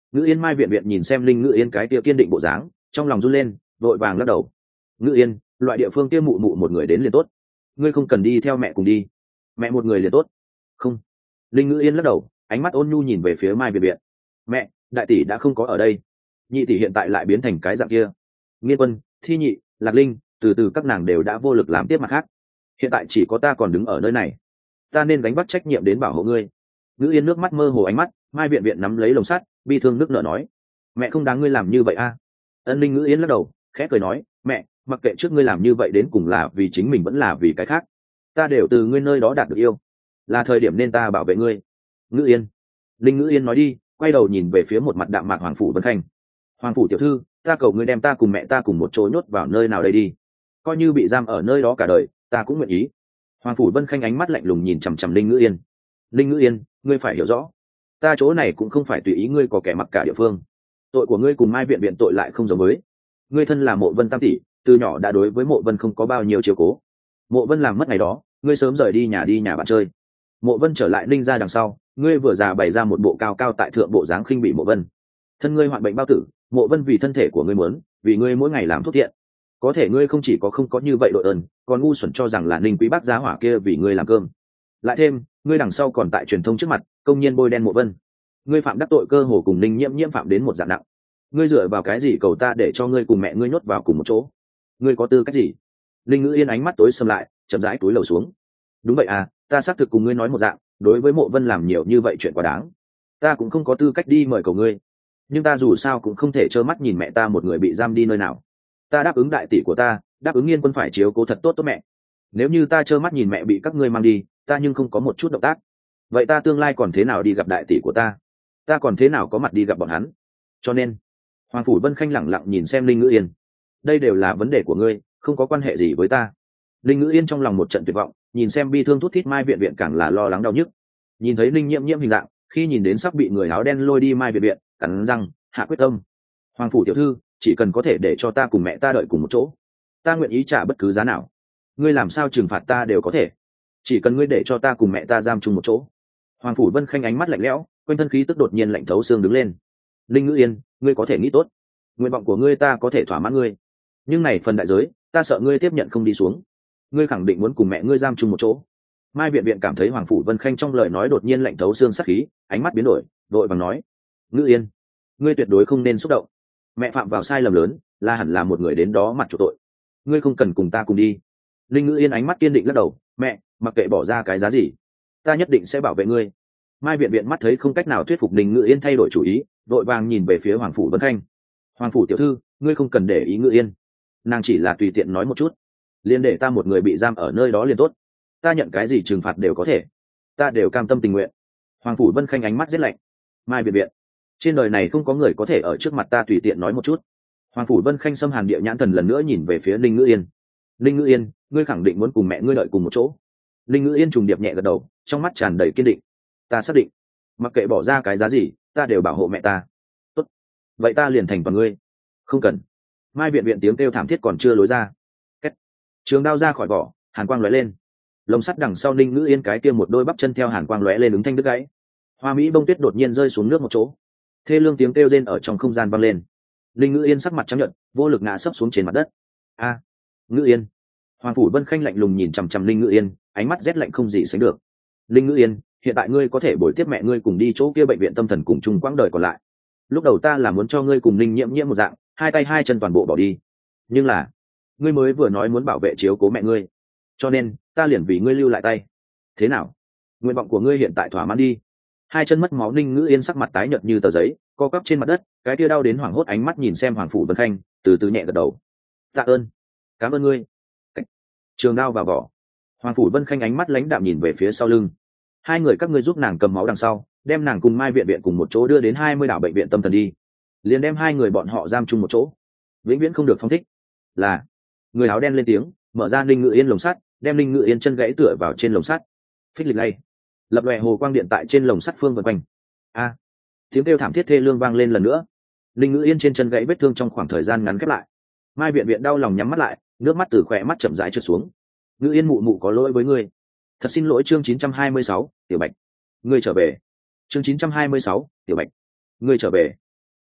A: Ngữ Yên Mai viện viện nhìn xem Linh Ngữ Yên cái kia kiên định bộ dáng, trong lòng run lên, vội vàng lắc đầu. Ngữ Yên, loại địa phương kia mụ mụ một người đến liền tốt, ngươi không cần đi theo mẹ cùng đi, mẹ một người liền tốt. Không. Linh Ngữ Yên lắc đầu, ánh mắt ôn nhu nhìn về phía Mai viện viện. Mẹ, đại tỷ đã không có ở đây, nhị tỷ hiện tại lại biến thành cái dạng kia. Nghiên Quân, Thi Nhị, Lạc Linh, từ từ các nàng đều đã vô lực làm tiếp mặt khác, hiện tại chỉ có ta còn đứng ở nơi này, ta nên gánh vác trách nhiệm đến bảo hộ ngươi. Ngữ Yên nước mắt mơ hồ ánh mắt, Mai viện viện nắm lấy lồng sắt, bi thương nước nở nói, mẹ không đáng ngươi làm như vậy a. Ân Linh Ngữ Yên lắc đầu, khẽ cười nói, mẹ, mặc kệ trước ngươi làm như vậy đến cùng là vì chính mình vẫn là vì cái khác, ta đều từ ngươi nơi đó đạt được yêu, là thời điểm nên ta bảo vệ ngươi. Ngữ Yên. Linh Ngữ Yên nói đi, quay đầu nhìn về phía một mặt đạm mạc Hoàng Phủ Vân Khanh. Hoàng phủ tiểu thư, ta cầu ngươi đem ta cùng mẹ ta cùng một chỗ nhốt vào nơi nào đây đi, coi như bị giam ở nơi đó cả đời ta cũng nguyện ý. Hoàng phủ Vân Khanh ánh mắt lạnh lùng nhìn chằm chằm Linh Ngữ Yên. Linh Ngữ Yên, ngươi phải hiểu rõ, ta chỗ này cũng không phải tùy ý ngươi có kẻ mặc cả địa phương, tội của ngươi cùng Mai viện viện tội lại không giống với ngươi. Thân là Mộ Vân tam tỷ, từ nhỏ đã đối với Mộ Vân không có bao nhiêu chiếu cố. Mộ Vân làm mất ngày đó, ngươi sớm rời đi nhà bạn chơi. Mộ Vân trở lại Ninh gia đằng sau, ngươi vừa già bày ra một bộ cao cao tại thượng bộ dáng khinh bỉ Mộ Vân. Thân ngươi hoạn bệnh bao tử, Mộ Vân vì thân thể của ngươi muốn, vì ngươi mỗi ngày làm thuốc thiện, có thể ngươi không chỉ có không có như vậy đội ơn, còn ngu xuẩn cho rằng là Ninh Quý Bác giá hỏa kia vì ngươi làm cơm. Lại thêm, ngươi đằng sau còn tại truyền thông trước mặt công nhiên bôi đen Mộ Vân. Ngươi phạm đắc tội cơ hồ cùng Ninh Nhiễm phạm đến một dạng nặng. Ngươi dựa vào cái gì cầu ta để cho ngươi cùng mẹ ngươi nhốt vào cùng một chỗ? Ngươi có tư cách gì? Linh Ngữ Yên ánh mắt tối sầm lại, chậm rãi túi lầu xuống. Đúng vậy à, ta xác thực cùng ngươi nói một dạng, đối với Mộ Vân làm nhiều như vậy chuyện quá đáng, ta cũng không có tư cách đi mời cầu ngươi, nhưng ta dù sao cũng không thể trơ mắt nhìn mẹ ta một người bị giam đi nơi nào. Ta đáp ứng đại tỷ của ta, đáp ứng Nghiên Quân phải chiếu cố thật tốt tốt mẹ. Nếu như ta trơ mắt nhìn mẹ bị các ngươi mang đi, ta nhưng không có một chút động tác, vậy ta tương lai còn thế nào đi gặp đại tỷ của ta còn thế nào có mặt đi gặp bọn hắn? Cho nên, Hoàng phủ Vân Khanh lẳng lặng nhìn xem Linh Ngữ Yên. Đây đều là vấn đề của ngươi, không có quan hệ gì với ta. Linh Ngữ Yên trong lòng một trận tuyệt vọng, nhìn xem bi thương thút thít Mai viện viện càng là lo lắng đau nhức. Nhìn thấy Linh Nhiễm hình dạng, khi nhìn đến sắp bị người áo đen lôi đi Mai viện viện, cắn răng hạ quyết tâm. Hoàng phủ tiểu thư, chỉ cần có thể để cho ta cùng mẹ ta đợi cùng một chỗ, ta nguyện ý trả bất cứ giá nào. Ngươi làm sao trừng phạt ta đều có thể, chỉ cần ngươi để cho ta cùng mẹ ta giam chung một chỗ. Hoàng phủ Vân Khanh ánh mắt lạnh lẽo, quanh thân khí tức đột nhiên lạnh thấu xương đứng lên. Linh Ngữ Yên, ngươi có thể nghĩ tốt, nguyện vọng của ngươi ta có thể thỏa mãn ngươi, nhưng này phần đại giới, ta sợ ngươi tiếp nhận không đi xuống. Ngươi khẳng định muốn cùng mẹ ngươi giam chung một chỗ. Mai viện viện cảm thấy Hoàng phủ Vân Khanh trong lời nói đột nhiên lạnh thấu xương sắc khí, ánh mắt biến đổi, vội vàng nói, Ngữ Yên, ngươi tuyệt đối không nên xúc động, mẹ phạm vào sai lầm lớn, là hẳn là một người đến đó mặt chủ tội, ngươi không cần cùng ta cùng đi. Linh Ngữ Yên ánh mắt kiên định lắc đầu, mẹ, mặc kệ bỏ ra cái giá gì, ta nhất định sẽ bảo vệ ngươi. Mai viện viện mắt thấy không cách nào thuyết phục Linh Ngữ Yên thay đổi chủ ý, vội vàng nhìn về phía Hoàng phủ Vân Khanh. Hoàng phủ tiểu thư, ngươi không cần để ý Ngữ Yên, nàng chỉ là tùy tiện nói một chút, liền để ta một người bị giam ở nơi đó liền tốt, ta nhận cái gì trừng phạt đều có thể, ta đều cam tâm tình nguyện. Hoàng phủ Vân Khanh ánh mắt rất lạnh. Mai viện viện, trên đời này không có người có thể ở trước mặt ta tùy tiện nói một chút. Hoàng phủ Vân Khanh xâm hàn địa nhãn thần lần nữa nhìn về phía Linh Ngữ Yên. Linh Ngữ Yên, ngươi khẳng định muốn cùng mẹ ngươi đợi cùng một chỗ? Linh Ngữ Yên trùng điệp nhẹ gật đầu, trong mắt tràn đầy kiên định. Ta xác định, mặc kệ bỏ ra cái giá gì, ta đều bảo hộ mẹ ta. Tốt, vậy ta liền thành toàn ngươi. Không cần. Mai viện viện tiếng kêu thảm thiết còn chưa lối ra. Két. Trường đao ra khỏi vỏ, hàn quang lóe lên. Lồng sắt đằng sau Linh Ngữ Yên cái kia một đôi bắp chân theo hàn quang lóe lên ứng thanh đứt gãy. Hoa mỹ bông tuyết đột nhiên rơi xuống nước một chỗ. Thê lương tiếng kêu rên ở trong không gian vang lên. Linh Ngữ Yên sắc mặt trắng nhợt, vô lực ngã sấp xuống trên mặt đất. A, Ngữ Yên. Hoàng phủ Vân Khanh lạnh lùng nhìn chằm chằm Linh Ngữ Yên, ánh mắt rét lạnh không gì sánh được. Linh Ngữ Yên, hiện tại ngươi có thể bồi tiếp mẹ ngươi cùng đi chỗ kia bệnh viện tâm thần cùng chung quãng đời còn lại. Lúc đầu ta là muốn cho ngươi cùng Linh Nhiễm một dạng, hai tay hai chân toàn bộ bỏ đi, nhưng là ngươi mới vừa nói muốn bảo vệ chiếu cố mẹ ngươi, cho nên ta liền vì ngươi lưu lại tay. Thế nào, nguyện vọng của ngươi hiện tại thỏa mãn đi? Hai chân mất máu Linh Ngữ Yên sắc mặt tái nhợt như tờ giấy, co quắp trên mặt đất, cái kia đau đến hoảng hốt ánh mắt nhìn xem Hoàng phủ Vân Khanh, từ từ nhẹ gật đầu. Tạ ơn, cảm ơn ngươi. Trường đao vào vỏ. Hoàng phủ Vân Khanh ánh mắt lãnh đạm nhìn về phía sau lưng. Hai người các ngươi giúp nàng cầm máu đằng sau, đem nàng cùng Mai viện viện cùng một chỗ đưa đến 20 đảo bệnh viện tâm thần đi, liền đem hai người bọn họ giam chung một chỗ, vĩnh viễn không được phóng thích. Là. Người áo đen lên tiếng, mở ra Linh Ngữ Yên lồng sắt, đem Linh Ngữ Yên chân gãy tựa vào trên lồng sắt. Phích lịch lay, lập lòe hồ quang điện tại trên lồng sắt phương vần quanh. A, tiếng kêu thảm thiết thê lương vang lên lần nữa. Linh Ngữ Yên trên chân gãy vết thương trong khoảng thời gian ngắn khép lại. Mai viện viện đau lòng nhắm mắt lại, nước mắt từ khỏe mắt chậm rãi trượt xuống. Ngữ Yên mụ mụ có lỗi với ngươi, thật xin lỗi. Chương 926, Tiểu Bạch, ngươi trở về. Chương 926, Tiểu Bạch, ngươi trở về.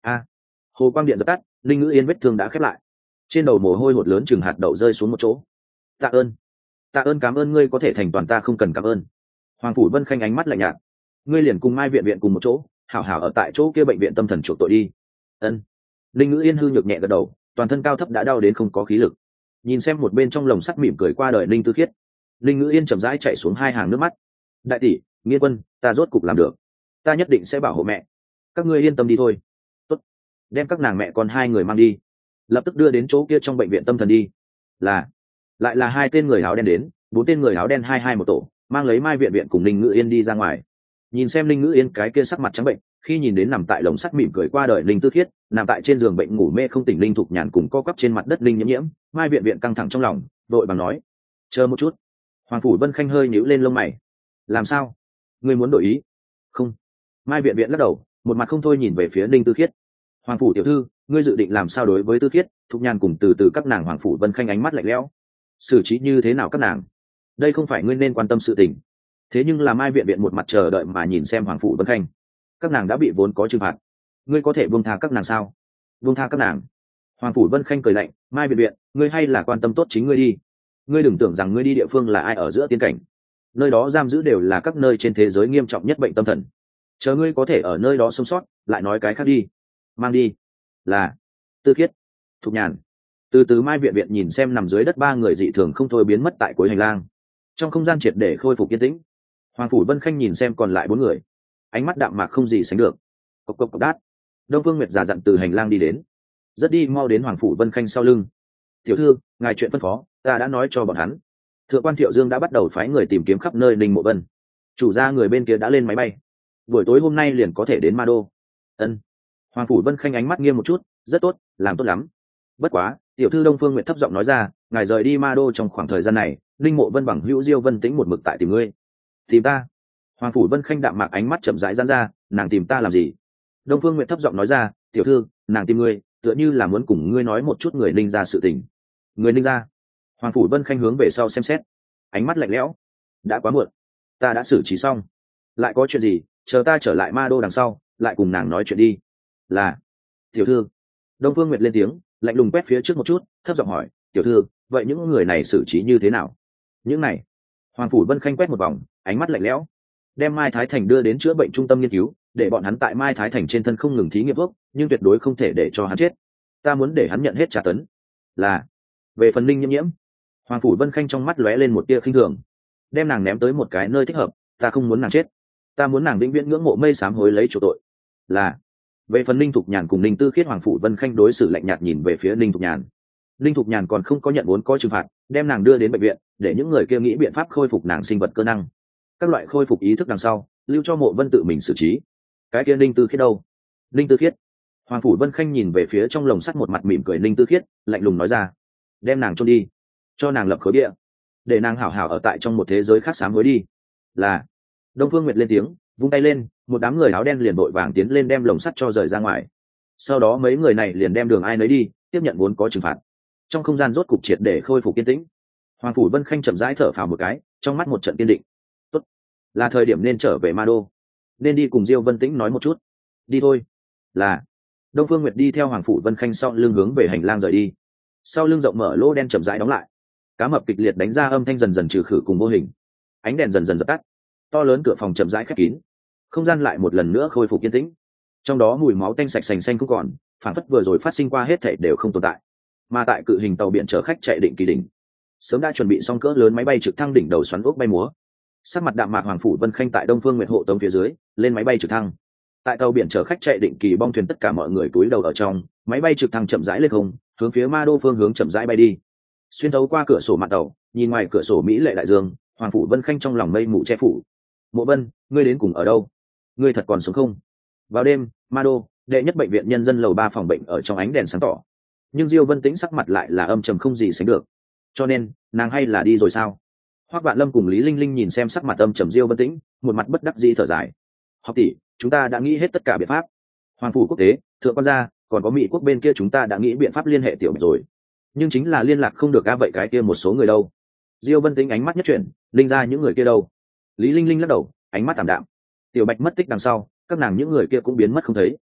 A: a hồ quang điện dập tắt, linh ngữ yên vết thương đã khép lại, trên đầu mồ hôi hột lớn chừng hạt đậu rơi xuống một chỗ. Tạ ơn, tạ ơn, cảm ơn ngươi có thể thành toàn ta, không cần cảm ơn. Hoàng phủ vân khanh ánh mắt lạnh nhạt. Ngươi liền cùng mai viện viện cùng một chỗ, hảo hảo ở tại chỗ kia bệnh viện tâm thần chuộc tội đi. Ân. Linh ngữ yên hư nhược nhẹ gật đầu, toàn thân cao thấp đã đau đến không có khí lực. Nhìn xem một bên trong lồng sắt mỉm cười qua đời Linh Tư Khiết, Linh ngữ yên chậm rãi chạy xuống hai hàng nước mắt. Đại tỷ, Nghiên Quân, ta rốt cục làm được, ta nhất định sẽ bảo hộ mẹ, các ngươi yên tâm đi thôi. Tốt, đem các nàng mẹ con hai người mang đi, lập tức đưa đến chỗ kia trong bệnh viện tâm thần đi. Là, lại là hai tên người áo đen đến, bốn tên người áo đen hai hai một tổ, mang lấy mai viện viện cùng Linh ngữ yên đi ra ngoài. Nhìn xem Linh ngữ yên cái kia sắc mặt trắng bệnh, khi nhìn đến nằm tại lồng sắt mỉm cười qua đời Linh Tư Khiết, nằm tại trên giường bệnh ngủ mê không tỉnh Linh Thục Nhàn cùng co quắp trên mặt đất Linh Nhiễm Nhiễm, mai viện viện căng thẳng trong lòng, vội bằng nói: chờ một chút. Hoàng phủ vân khanh hơi nhíu lên lông mày. Làm sao, ngươi muốn đổi ý? Không. Mai viện viện lắc đầu, một mặt không thôi nhìn về phía Linh Tư Khiết. Hoàng phủ tiểu thư, ngươi dự định làm sao đối với Tư Khiết? Thục Nhàn cùng từ từ các nàng. Hoàng phủ vân khanh ánh mắt lạnh lẽo. Xử trí như thế nào các nàng, đây không phải ngươi nên quan tâm sự tình. Thế nhưng là mai viện viện một mặt chờ đợi mà nhìn xem Hoàng phủ vân khanh. Các nàng đã bị vốn có trừng phạt, ngươi có thể buông tha các nàng sao? Buông tha các nàng? Hoàng phủ vân khanh cười lạnh. Mai viện viện, ngươi hay là quan tâm tốt chính ngươi đi. Ngươi đừng tưởng rằng ngươi đi địa phương là ai ở giữa tiên cảnh, nơi đó giam giữ đều là các nơi trên thế giới nghiêm trọng nhất bệnh tâm thần. Chờ ngươi có thể ở nơi đó sống sót, lại nói cái khác đi. Mang đi. Là. Tư Khiết, Thục Nhàn. Từ từ mai viện viện nhìn xem nằm dưới đất ba người dị thường không thôi biến mất tại cuối hành lang, trong không gian triệt để khôi phục yên tĩnh. Hoàng phủ vân khanh nhìn xem còn lại bốn người, ánh mắt đạm mạc không gì sánh được. Cộc cộc cộc đát. Đông Phương Nguyệt già dặn từ hành lang đi đến, rất đi mau đến Hoàng phủ vân khanh sau lưng. Tiểu thư, ngài chuyện phân phó ta đã nói cho bọn hắn. Thượng quan Thiệu Dương đã bắt đầu phái người tìm kiếm khắp nơi Linh Mộ Vân, chủ gia người bên kia đã lên máy bay, buổi tối hôm nay liền có thể đến Ma Đô. Ân. Hoàng phủ vân khanh ánh mắt nghiêm một chút. Rất tốt, làm tốt lắm. Bất quá, tiểu thư Đông Phương Nguyệt thấp giọng nói ra, ngài rời đi Ma Đô trong khoảng thời gian này, Linh Mộ Vân bằng hữu Diêu Vân Tĩnh một mực tại tìm ngươi. Tìm ta? Hoàng phủ vân khanh đạm mạc ánh mắt chậm rãi giãn ra. Nàng tìm ta làm gì? Đông Phương Nguyệt thấp giọng nói ra, tiểu thư, nàng tìm ngươi tựa như là muốn cùng ngươi nói một chút người Ninh gia sự tình. Người Ninh gia? Hoàng phủ vân khanh hướng về sau xem xét, ánh mắt lạnh lẽo. Đã quá muộn, ta đã xử trí xong. Lại có chuyện gì, chờ ta trở lại Ma Đô đằng sau lại cùng nàng nói chuyện đi. Là. Tiểu thư. Đông Phương Nguyệt lên tiếng, lạnh lùng quét phía trước một chút, thấp giọng hỏi, tiểu thư, vậy những người này xử trí như thế nào? Những này? Hoàng phủ vân khanh quét một vòng, ánh mắt lạnh lẽo. Đem Mai Thái Thành đưa đến chữa bệnh trung tâm nghiên cứu, để bọn hắn tại Mai Thái Thành trên thân không ngừng thí nghiệm thuốc, nhưng tuyệt đối không thể để cho hắn chết. Ta muốn để hắn nhận hết trả tấn. Là. Về phần Linh Nhiễm Nhiễm, Hoàng phủ vân khanh trong mắt lóe lên một tia khinh thường. Đem nàng ném tới một cái nơi thích hợp, ta không muốn nàng chết, ta muốn nàng vĩnh viễn ngưỡng mộ mây sám hối lấy chủ tội. Là. Về phần Linh Thục Nhàn cùng Linh Tư Khiết, Hoàng phủ vân khanh đối xử lạnh nhạt nhìn về phía Linh Thục Nhàn. Linh Thục Nhàn còn không có nhận vốn có trừng phạt, đem nàng đưa đến bệnh viện, để những người kia nghĩ biện pháp khôi phục nàng sinh vật cơ năng, các loại khôi phục ý thức đằng sau, lưu cho Mộ Vân tự mình xử trí. Cái kia Linh Tư Khiết đâu? Linh Tư Khiết? Hoàng phủ vân khanh nhìn về phía trong lồng sắt một mặt mỉm cười Linh Tư Khiết, lạnh lùng nói ra, đem nàng chôn đi, cho nàng lập khối địa, để nàng hảo hảo ở tại trong một thế giới khác sám hối đi. Là. Đông Phương Nguyệt lên tiếng, vung tay lên, một đám người áo đen liền vội vàng tiến lên đem lồng sắt cho rời ra ngoài. Sau đó mấy người này liền đem đường ai nấy đi, tiếp nhận vốn có trừng phạt. Trong không gian rốt cục triệt để khôi phục yên tĩnh. Hoàng phủ vân khanh chậm rãi thở phào một cái, trong mắt một trận kiên định. Tốt, là thời điểm nên trở về Ma Đô, nên đi cùng Diêu Vân Tĩnh nói một chút. Đi thôi. Là. Đông Phương Nguyệt đi theo Hoàng phủ vân khanh sau lưng hướng về hành lang rời đi. Sau lưng rộng mở lỗ đen chậm rãi đóng lại, cá mập kịch liệt đánh ra âm thanh dần dần trừ khử cùng vô hình, ánh đèn dần dần dập tắt, to lớn cửa phòng chậm rãi khép kín, không gian lại một lần nữa khôi phục yên tĩnh. Trong đó mùi máu tanh sạch sành xanh không còn, phản phất vừa rồi phát sinh qua hết thảy đều không tồn tại. Mà tại cự hình tàu biển chở khách chạy định kỳ đỉnh, sớm đã chuẩn bị xong cỡ lớn máy bay trực thăng đỉnh đầu xoắn ốc bay múa. Sắc mặt đạm mạc Hoàng phủ vân khanh tại Đông Phương Nguyệt hộ tống phía dưới lên máy bay trực thăng. Tại tàu biển chở khách chạy định kỳ bong thuyền, tất cả mọi người cúi đầu ở trong máy bay trực thăng chậm rãi lên không, hướng phía Ma Đô phương hướng chậm rãi bay đi. Xuyên thấu qua cửa sổ mạn tàu, nhìn ngoài cửa sổ mỹ lệ đại dương, Hoàng phủ vân khanh trong lòng mây mù che phủ. Mộ Vân, ngươi đến cùng ở đâu? Ngươi thật còn sống không? Vào đêm, Ma Đô đệ nhất bệnh viện nhân dân lầu 3 phòng bệnh ở trong ánh đèn sáng tỏ, nhưng Diêu Vân Tĩnh sắc mặt lại là âm trầm không gì sánh được. Cho nên nàng hay là đi rồi sao? Hoắc Vạn Lâm cùng Lý Linh Linh nhìn xem sắc mặt âm trầm Diêu Vân Tĩnh, một mặt bất đắc dĩ thở dài. Học tỷ, chúng ta đã nghĩ hết tất cả biện pháp. Hoàng phủ quốc tế, thượng quan gia, còn có Mỹ quốc bên kia chúng ta đã nghĩ biện pháp liên hệ tiểu Bạch rồi, nhưng chính là liên lạc không được. Vậy cái kia một số người đâu? Diêu Vân Tĩnh ánh mắt nhất chuyển, Linh ra những người kia đâu? Lý Linh Linh lắc đầu, ánh mắt ảm đạm. Tiểu Bạch mất tích đằng sau, các nàng những người kia cũng biến mất không thấy.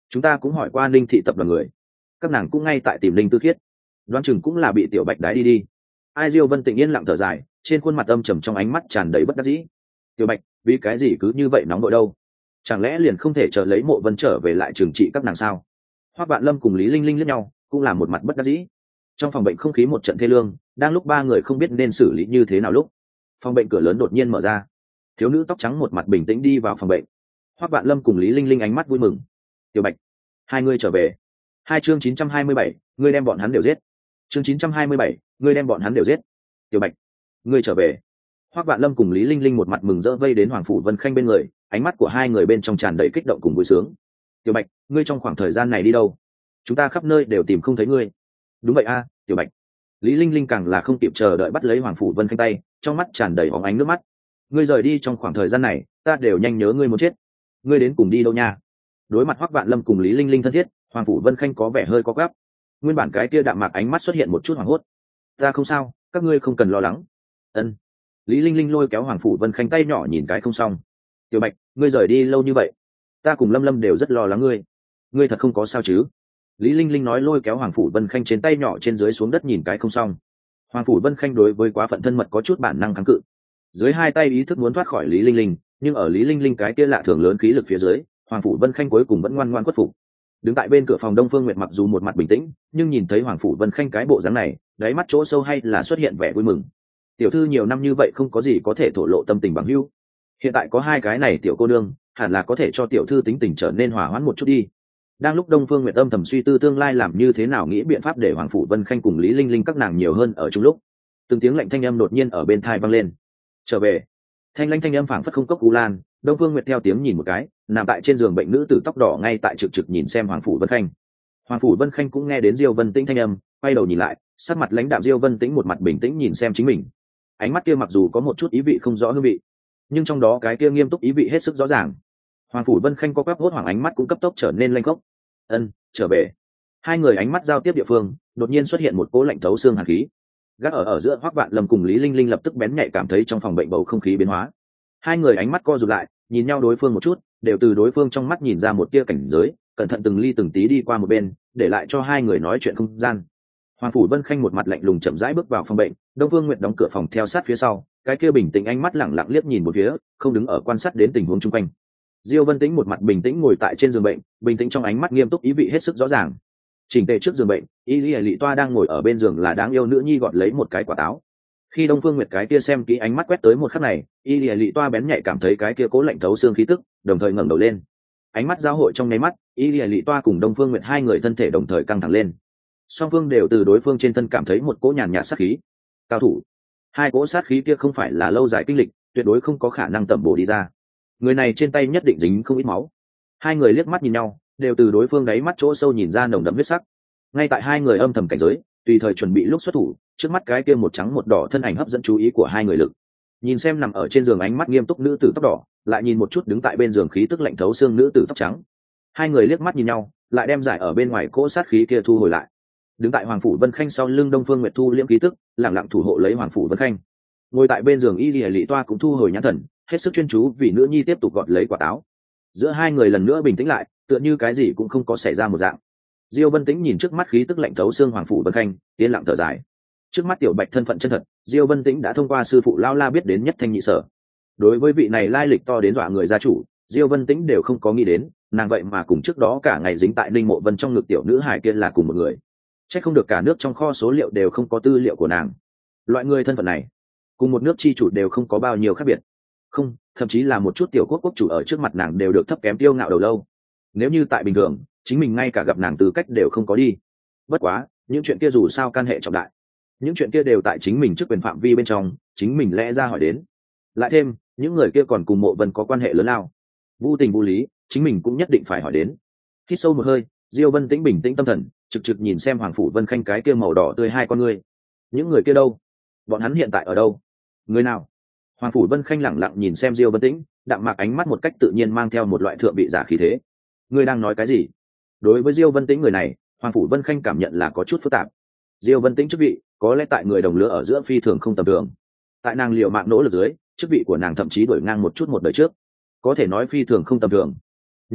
A: chúng ta cũng hỏi qua ninh thị tập đoàn người, các nàng cũng ngay tại tìm linh tư khiết, đoán chừng cũng là bị tiểu bạch đái đi. Ai Diêu Vân Tĩnh yên lặng thở dài, trên khuôn mặt âm trầm trong ánh mắt tràn đầy bất đắc dĩ. Tiểu bạch vì cái gì cứ như vậy nóng vội đâu, chẳng lẽ liền không thể chờ lấy Mộ Vân trở về lại trừng trị các nàng sao? Hoắc Vạn Lâm cùng Lý Linh Linh liếc nhau, cũng là một mặt bất đắc dĩ. Trong phòng bệnh không khí một trận thê lương, đang lúc ba người không biết nên xử lý như thế nào lúc, phòng bệnh cửa lớn đột nhiên mở ra, thiếu nữ tóc trắng một mặt bình tĩnh đi vào phòng bệnh. Hoắc Vạn Lâm cùng Lý Linh Linh ánh mắt vui mừng. Tiểu Bạch, hai người trở về. Hai chương 927, ngươi đem bọn hắn đều giết. Chương 927, ngươi đem bọn hắn đều giết. Tiểu Bạch, ngươi trở về. Hoắc Vạn Lâm cùng Lý Linh Linh một mặt mừng rỡ vây đến Hoàng phủ Vân Khanh bên người, ánh mắt của hai người bên trong tràn đầy kích động cùng vui sướng. Tiểu Bạch, ngươi trong khoảng thời gian này đi đâu? Chúng ta khắp nơi đều tìm không thấy ngươi. Đúng vậy a, Tiểu Bạch. Lý Linh Linh càng là không kịp chờ đợi bắt lấy Hoàng phủ Vân Khanh tay, trong mắt tràn đầy bóng ánh nước mắt. Ngươi rời đi trong khoảng thời gian này, ta đều nhanh nhớ ngươi muốn chết. Ngươi đến cùng đi đâu nha? Đối mặt Hoắc Vạn Lâm cùng Lý Linh Linh thân thiết, Hoàng phủ Vân Khanh có vẻ hơi có gáp. Nguyên bản cái kia đạm mạc ánh mắt xuất hiện một chút hoảng hốt. Ta không sao, các ngươi không cần lo lắng. Ân. Lý Linh Linh lôi kéo Hoàng phủ Vân Khanh tay nhỏ nhìn cái không xong. Tiểu Bạch, ngươi rời đi lâu như vậy, ta cùng Lâm Lâm đều rất lo lắng ngươi. Ngươi thật không có sao chứ? Lý Linh Linh nói, lôi kéo Hoàng phủ Vân Khanh trên tay nhỏ trên dưới xuống đất nhìn cái không xong. Hoàng phủ Vân Khanh đối với quá phận thân mật có chút bản năng kháng cự, dưới hai tay ý thức muốn thoát khỏi Lý Linh Linh, nhưng ở Lý Linh Linh cái kia lạ thường lớn khí lực phía dưới, Hoàng phủ Vân Khanh cuối cùng vẫn ngoan ngoãn khuất phục. Đứng tại bên cửa phòng Đông Phương Nguyệt mặc dù một mặt bình tĩnh, nhưng nhìn thấy Hoàng phủ Vân Khanh cái bộ dáng này, đáy mắt chỗ sâu hay là xuất hiện vẻ vui mừng. Tiểu thư nhiều năm như vậy không có gì có thể thổ lộ tâm tình bằng hữu, hiện tại có hai cái này tiểu cô nương, hẳn là có thể cho tiểu thư tính tình trở nên hòa hoãn một chút đi. Đang lúc Đông Phương Nguyệt âm thầm suy tư tương lai làm như thế nào nghĩ biện pháp để Hoàng phủ Vân Khanh cùng Lý Linh Linh các nàng nhiều hơn ở chung lúc, từng tiếng lạnh thanh âm đột nhiên ở bên tai vang lên. Trở về. Thanh lãnh thanh âm phảng phất không cốc u lan. Đông Phương Nguyệt theo tiếng nhìn một cái, nằm tại trên giường bệnh nữ tử tóc đỏ ngay tại trực trực nhìn xem Hoàng phủ Vân Khanh. Hoàng phủ Vân Khanh cũng nghe đến Diêu Vân Tĩnh thanh âm, quay đầu nhìn lại, sắc mặt lãnh đạm. Diêu Vân Tĩnh một mặt bình tĩnh nhìn xem chính mình, ánh mắt kia mặc dù có một chút ý vị không rõ hương vị, nhưng trong đó cái kia nghiêm túc ý vị hết sức rõ ràng. Hoàng phủ Vân Khanh có quắp hốt hoảng, ánh mắt cũng cấp tốc trở nên lanh khốc. Ân, trở về. Hai người ánh mắt giao tiếp địa phương, đột nhiên xuất hiện một cỗ lạnh thấu xương hàn khí. Gác ở giữa Hoắc Vạn Lâm cùng Lý Linh Linh lập tức bén nhạy cảm thấy trong phòng bệnh bầu không khí biến hóa. Hai người ánh mắt co rụt lại, nhìn nhau đối phương một chút, đều từ đối phương trong mắt nhìn ra một tia cảnh giới, cẩn thận từng ly từng tí đi qua một bên, để lại cho hai người nói chuyện không gian. Hoàng phủ Vân Khanh một mặt lạnh lùng chậm rãi bước vào phòng bệnh, Đông Phương Nguyệt đóng cửa phòng theo sát phía sau, cái kia bình tĩnh ánh mắt lẳng lặng liếc nhìn một phía, không đứng ở quan sát đến tình huống xung quanh. Diêu Vân Tĩnh một mặt bình tĩnh ngồi tại trên giường bệnh, bình tĩnh trong ánh mắt nghiêm túc ý vị hết sức rõ ràng. Chỉnh tề trước giường bệnh, Y Lệ Toa đang ngồi ở bên giường là đáng yêu nữ nhi gọt lấy một cái quả táo. Khi Đông Phương Nguyệt cái kia xem kỹ ánh mắt quét tới một khắc này, Y Lệ Toa bén nhạy cảm thấy cái kia cố lạnh thấu xương khí tức, đồng thời ngẩng đầu lên. Ánh mắt giao hội trong nháy mắt, Y Lệ Toa cùng Đông Phương Nguyệt hai người thân thể đồng thời căng thẳng lên. Song phương đều từ đối phương trên thân cảm thấy một cỗ nhàn nhạt sát khí. Cao thủ. Hai cỗ sát khí kia không phải là lâu dài kinh lịch, tuyệt đối không có khả năng tẩm bổ đi ra. Người này trên tay nhất định dính không ít máu. Hai người liếc mắt nhìn nhau, đều từ đối phương đáy mắt chỗ sâu nhìn ra nồng đậm huyết sắc. Ngay tại hai người âm thầm cảnh giới, tùy thời chuẩn bị lúc xuất thủ, trước mắt cái kia một trắng một đỏ thân ảnh hấp dẫn chú ý của hai người lực. Nhìn xem nằm ở trên giường ánh mắt nghiêm túc nữ tử tóc đỏ, lại nhìn một chút đứng tại bên giường khí tức lạnh thấu xương nữ tử tóc trắng. Hai người liếc mắt nhìn nhau, lại đem giải ở bên ngoài cỗ sát khí kia thu hồi lại. Đứng tại Hoàng phủ Vân Khanh sau lưng Đông Phương Nguyệt thu liễm khí tức, lặng lặng thủ hộ lấy Hoàng phủ Vân Khanh. Ngồi tại bên giường Y Lệ Toa cũng thu hồi nhãn thần, hết sức chuyên chú vì nữ nhi tiếp tục gọt lấy quả táo. Giữa hai người lần nữa bình tĩnh lại, tựa như cái gì cũng không có xảy ra một dạng. Diêu Vân Tĩnh nhìn trước mắt khí tức lạnh thấu xương Hoàng phủ Vân Khanh, yên lặng thở dài. Trước mắt tiểu Bạch thân phận chân thật, Diêu Vân Tĩnh đã thông qua sư phụ Lao La biết đến nhất thanh nhị sở. Đối với vị này lai lịch to đến dọa người gia chủ, Diêu Vân Tĩnh đều không có nghĩ đến, nàng vậy mà cùng trước đó cả ngày dính tại Ninh Mộ Vân trong ngực tiểu nữ hài kia là cùng một người. Chắc không được cả nước trong kho số liệu đều không có tư liệu của nàng. Loại người thân phận này, cùng một nước chi chủ đều không có bao nhiêu khác biệt. Không, thậm chí là một chút tiểu quốc quốc chủ ở trước mặt nàng đều được thấp kém tiêu ngạo đầu lâu. Nếu như tại bình thường, chính mình ngay cả gặp nàng tư cách đều không có đi. Bất quá, những chuyện kia dù sao can hệ trọng đại, những chuyện kia đều tại chính mình trước quyền phạm vi bên trong, chính mình lẽ ra hỏi đến. Lại thêm, những người kia còn cùng Mộ Vân có quan hệ lớn lao, vô tình vô lý, chính mình cũng nhất định phải hỏi đến. Hít sâu một hơi, Diêu Vân Tĩnh bình tĩnh tâm thần, trực trực nhìn xem Hoàng phủ Vân Khanh cái kia màu đỏ tươi hai con ngươi. Những người kia đâu? Bọn hắn hiện tại ở đâu? Người nào? Hoàng phủ Vân Khanh lẳng lặng nhìn xem Diêu Vân Tĩnh, đạm mạc ánh mắt một cách tự nhiên mang theo một loại thượng vị giả khí thế. Ngươi đang nói cái gì? Đối với Diêu Vân Tĩnh người này, Hoàng phủ Vân Khanh cảm nhận là có chút phức tạp. Diêu Vân Tĩnh chức vị, có lẽ tại người đồng lứa ở giữa phi thường không tầm thường. Tại nàng liều mạng nỗ lực dưới, chức vị của nàng thậm chí đuổi ngang một chút một đời trước, có thể nói phi thường không tầm thường. Nhưng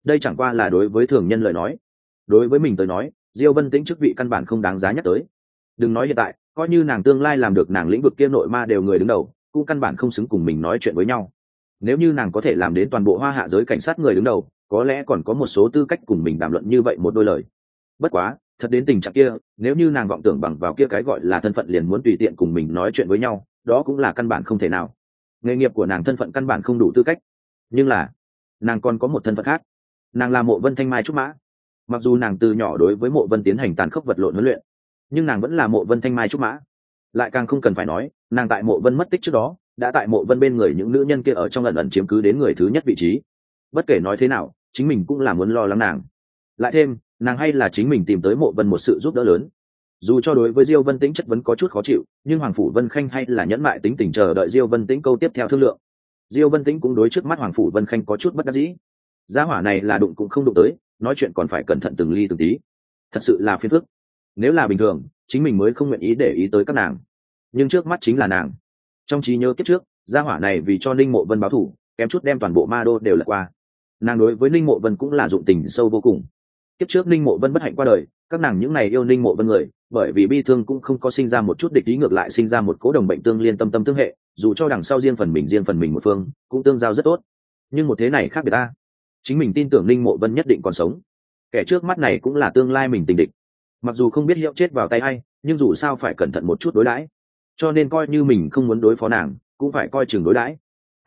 A: đây chẳng qua là đối với thường nhân lời nói. Đối với mình tới nói, Diêu Vân Tĩnh chức vị căn bản không đáng giá nhắc tới. Đừng nói hiện tại, coi như nàng tương lai làm được nàng lĩnh vực kia nội ma đều người đứng đầu, cũng căn bản không xứng cùng mình nói chuyện với nhau. Nếu như nàng có thể làm đến toàn bộ Hoa Hạ giới cảnh sát người đứng đầu, có lẽ còn có một số tư cách cùng mình đàm luận như vậy một đôi lời. Bất quá, thật đến tình trạng kia, nếu như nàng vọng tưởng bằng vào kia cái gọi là thân phận liền muốn tùy tiện cùng mình nói chuyện với nhau, đó cũng là căn bản không thể nào. Nghề nghiệp của nàng thân phận căn bản không đủ tư cách. Nhưng là, nàng còn có một thân phận khác. Nàng là Mộ Vân Thanh Mai trúc mã. Mặc dù nàng từ nhỏ đối với Mộ Vân tiến hành tàn khốc vật lộn huấn luyện, nhưng nàng vẫn là Mộ Vân Thanh Mai trúc mã. Lại càng không cần phải nói, nàng tại Mộ Vân mất tích trước đó, đã tại Mộ Vân bên người những nữ nhân kia ở trong ẩn ẩn chiếm cứ đến người thứ nhất vị trí. Bất kể nói thế nào, chính mình cũng là muốn lo lắng nàng. Lại thêm, nàng hay là chính mình tìm tới Mộ Vân một sự giúp đỡ lớn. Dù cho đối với Diêu Vân Tĩnh chất vấn có chút khó chịu, nhưng Hoàng Phủ Vân Khanh hay là nhẫn mại tính tình chờ đợi Diêu Vân Tĩnh câu tiếp theo thương lượng. Diêu Vân Tĩnh cũng đối trước mắt Hoàng Phủ Vân Khanh có chút bất đắc dĩ. Gia hỏa này là đụng cũng không đụng tới, nói chuyện còn phải cẩn thận từng ly từng tí, thật sự là phiền phức. Nếu là bình thường, chính mình mới không nguyện ý để ý tới các nàng, nhưng trước mắt chính là nàng. Trong trí nhớ kiếp trước, gia hỏa này vì cho Ninh Mộ Vân báo thù, kém chút đem toàn bộ ma đô đều lật qua. Nàng đối với Ninh Mộ Vân cũng là dụng tình sâu vô cùng. Kiếp trước Ninh Mộ Vân bất hạnh qua đời, các nàng những này yêu Ninh Mộ Vân người, bởi vì bi thương cũng không có sinh ra một chút địch ý, ngược lại sinh ra một cố đồng bệnh tương liên, tâm tâm tương hệ, dù cho đằng sau riêng phần mình một phương, cũng tương giao rất tốt. Nhưng một thế này khác biệt ta, chính mình tin tưởng Ninh Mộ Vân nhất định còn sống. Kẻ trước mắt này cũng là tương lai mình tình địch. Mặc dù không biết hiệu chết vào tay ai, nhưng dù sao phải cẩn thận một chút đối đãi. Cho nên coi như mình không muốn đối phó nàng, cũng phải coi chừng đối đãi.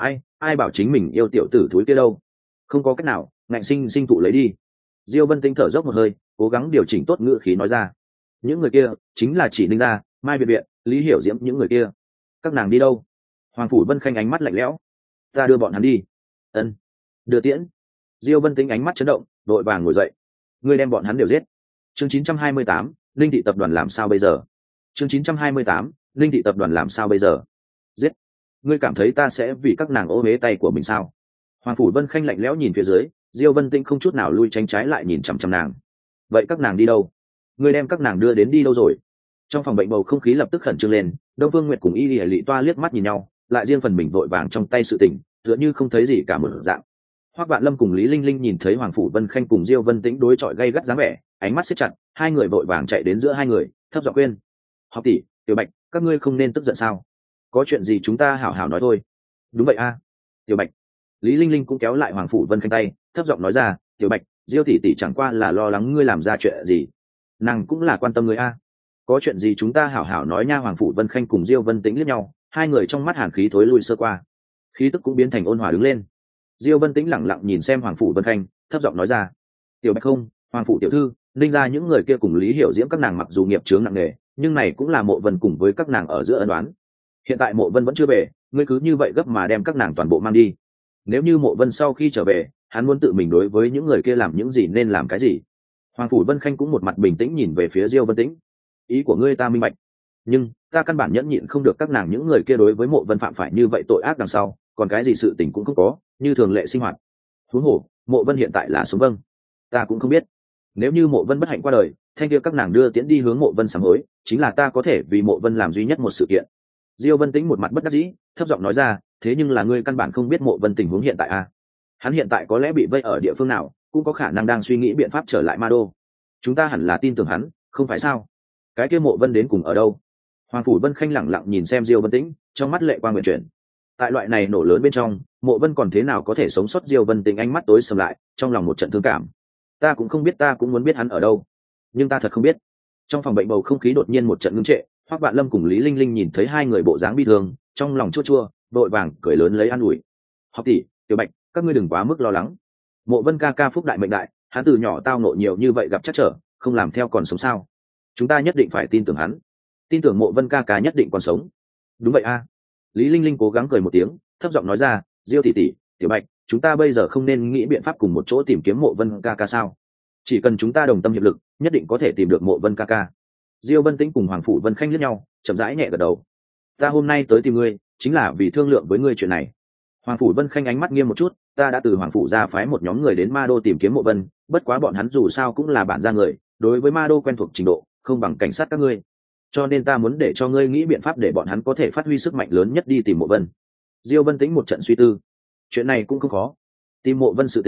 A: Ai bảo chính mình yêu tiểu tử thúi kia đâu. Không có cách nào, ngạnh sinh thụ lấy đi. Diêu Vân Tĩnh thở dốc một hơi, cố gắng điều chỉnh tốt ngữ khí nói ra. Những người kia chính là chỉ Ninh gia, Mai Biệt Viện, Lý Hiểu Diễm những người kia. Các nàng đi đâu? Hoàng Phủ Vân Khanh ánh mắt lạnh lẽo. Ta đưa bọn hắn đi. Ân. Đưa tiễn. Diêu Vân Tĩnh ánh mắt chấn động, đội vàng ngồi dậy. Ngươi đem bọn hắn đều giết. Chương 928, Linh thị tập đoàn làm sao bây giờ? Chương 928, Linh thị tập đoàn làm sao bây giờ? Giết. Ngươi cảm thấy ta sẽ vì các nàng ô uế tay của mình sao? Hoàng Phủ Vân Khanh lạnh lẽo nhìn phía dưới, Diêu Vân Tĩnh không chút nào lui tránh trái lại nhìn chằm chằm nàng. Vậy các nàng đi đâu? Ngươi đem các nàng đưa đến đi đâu rồi? Trong phòng bệnh bầu không khí lập tức khẩn trương lên, Đông Phương Nguyệt cùng Y Lệ Lệ Toa liếc mắt nhìn nhau, lại riêng phần mình vội vàng trong tay sự tình, tựa như không thấy gì cả một dạng. Hoắc Vạn Lâm cùng Lý Linh Linh nhìn thấy Hoàng Phủ Vân Khanh cùng Diêu Vân Tĩnh đối chọi gay gắt dáng vẻ, ánh mắt siết chặt, hai người vội vàng chạy đến giữa hai người, thấp giọng khuyên: "Học tỷ, Tiểu Bạch, các ngươi không nên tức giận sao? Có chuyện gì chúng ta hảo hảo nói thôi." "Đúng vậy a." Tiểu Bạch. Lý Linh Linh cũng kéo lại Hoàng Phủ Vân Khanh tay, thấp giọng nói ra: "Tiểu Bạch, Diêu tỷ tỷ chẳng qua là lo lắng ngươi làm ra chuyện gì, nàng cũng là quan tâm ngươi a. Có chuyện gì chúng ta hảo hảo nói nha." Hoàng Phủ Vân Khanh cùng Diêu Vân Tĩnh liếc nhau, hai người trong mắt hàn khí thối lui sơ qua, khí tức cũng biến thành ôn hòa đứng lên. Diêu Vân Tĩnh lẳng lặng nhìn xem Hoàng Phủ Vân Khanh, thấp giọng nói ra: "Tiểu Bạch không, Hoàng Phủ tiểu thư, Ninh gia những người kia cùng Lý Hiểu Diễm các nàng mặc dù nghiệp chướng nặng nề, nhưng này cũng là Mộ Vân cùng với các nàng ở giữa ân oán. Hiện tại Mộ Vân vẫn chưa về, ngươi cứ như vậy gấp mà đem các nàng toàn bộ mang đi. Nếu như Mộ Vân sau khi trở về, hắn muốn tự mình đối với những người kia làm những gì nên làm cái gì." Hoàng Phủ Vân Khanh cũng một mặt bình tĩnh nhìn về phía Diêu Vân Tĩnh. "Ý của ngươi ta minh bạch, nhưng ta căn bản nhẫn nhịn không được các nàng những người kia đối với Mộ Vân phạm phải như vậy tội ác đằng sau, còn cái gì sự tình cũng không có, như thường lệ sinh hoạt. Huống hồ, Mộ Vân hiện tại là sống vâng, ta cũng không biết. Nếu như Mộ Vân bất hạnh qua đời, thanh kia các nàng đưa tiễn đi hướng Mộ Vân sám hối, chính là ta có thể vì Mộ Vân làm duy nhất một sự kiện." Diêu Vân Tĩnh một mặt bất đắc dĩ, thấp giọng nói ra: "Thế nhưng là ngươi căn bản không biết Mộ Vân tình huống hiện tại à? Hắn hiện tại có lẽ bị vây ở địa phương nào, cũng có khả năng đang suy nghĩ biện pháp trở lại Ma Đô. Chúng ta hẳn là tin tưởng hắn, không phải sao? Cái kia Mộ Vân đến cùng ở đâu?" Hoàng Phủ Vân Khanh lẳng lặng nhìn xem Diêu Vân Tĩnh, trong mắt lệ quang nguyện chuyển. Tại loại này nổ lớn bên trong, Mộ Vân còn thế nào có thể sống sót? Diêu Vân Tĩnh ánh mắt tối sầm lại, trong lòng một trận thương cảm. Ta cũng không biết, ta cũng muốn biết hắn ở đâu, nhưng ta thật không biết. Trong phòng bệnh bầu không khí đột nhiên một trận ngưng trệ, Hoắc Vạn Lâm cùng Lý Linh Linh nhìn thấy hai người bộ dáng bi thương, trong lòng chua chua, vội vàng cười lớn lấy an ủi: "Học tỷ, Tiểu Bạch, các ngươi đừng quá mức lo lắng. Mộ Vân ca ca phúc đại mệnh đại, hắn từ nhỏ tao ngộ nhiều như vậy gặp trắc trở, không làm theo còn sống sao? Chúng ta nhất định phải tin tưởng hắn, tin tưởng Mộ Vân ca ca nhất định còn sống." "Đúng vậy a." Lý Linh Linh cố gắng cười một tiếng, thấp giọng nói ra: "Diêu tỷ tỷ, Tiểu Bạch, chúng ta bây giờ không nên nghĩ biện pháp cùng một chỗ tìm kiếm Mộ Vân ca ca sao? Chỉ cần chúng ta đồng tâm hiệp lực, nhất định có thể tìm được Mộ Vân ca ca." Diêu Vân Tĩnh cùng Hoàng Phủ Vân Khanh liếc nhau, chậm rãi nhẹ gật đầu. "Ta hôm nay tới tìm ngươi, chính là vì thương lượng với ngươi chuyện này." Hoàng Phủ Vân Khanh ánh mắt nghiêm một chút: "Ta đã từ Hoàng Phủ ra phái một nhóm người đến Ma Đô tìm kiếm Mộ Vân, bất quá bọn hắn dù sao cũng là bản gia người, đối với Ma Đô quen thuộc trình độ không bằng cảnh sát các ngươi. Cho nên ta muốn để cho ngươi nghĩ biện pháp để bọn hắn có thể phát huy sức mạnh lớn nhất đi tìm Mộ Vân." Diêu Vân Tĩnh một trận suy tư: "Chuyện này cũng không khó. Tìm Mộ Vân sự tình,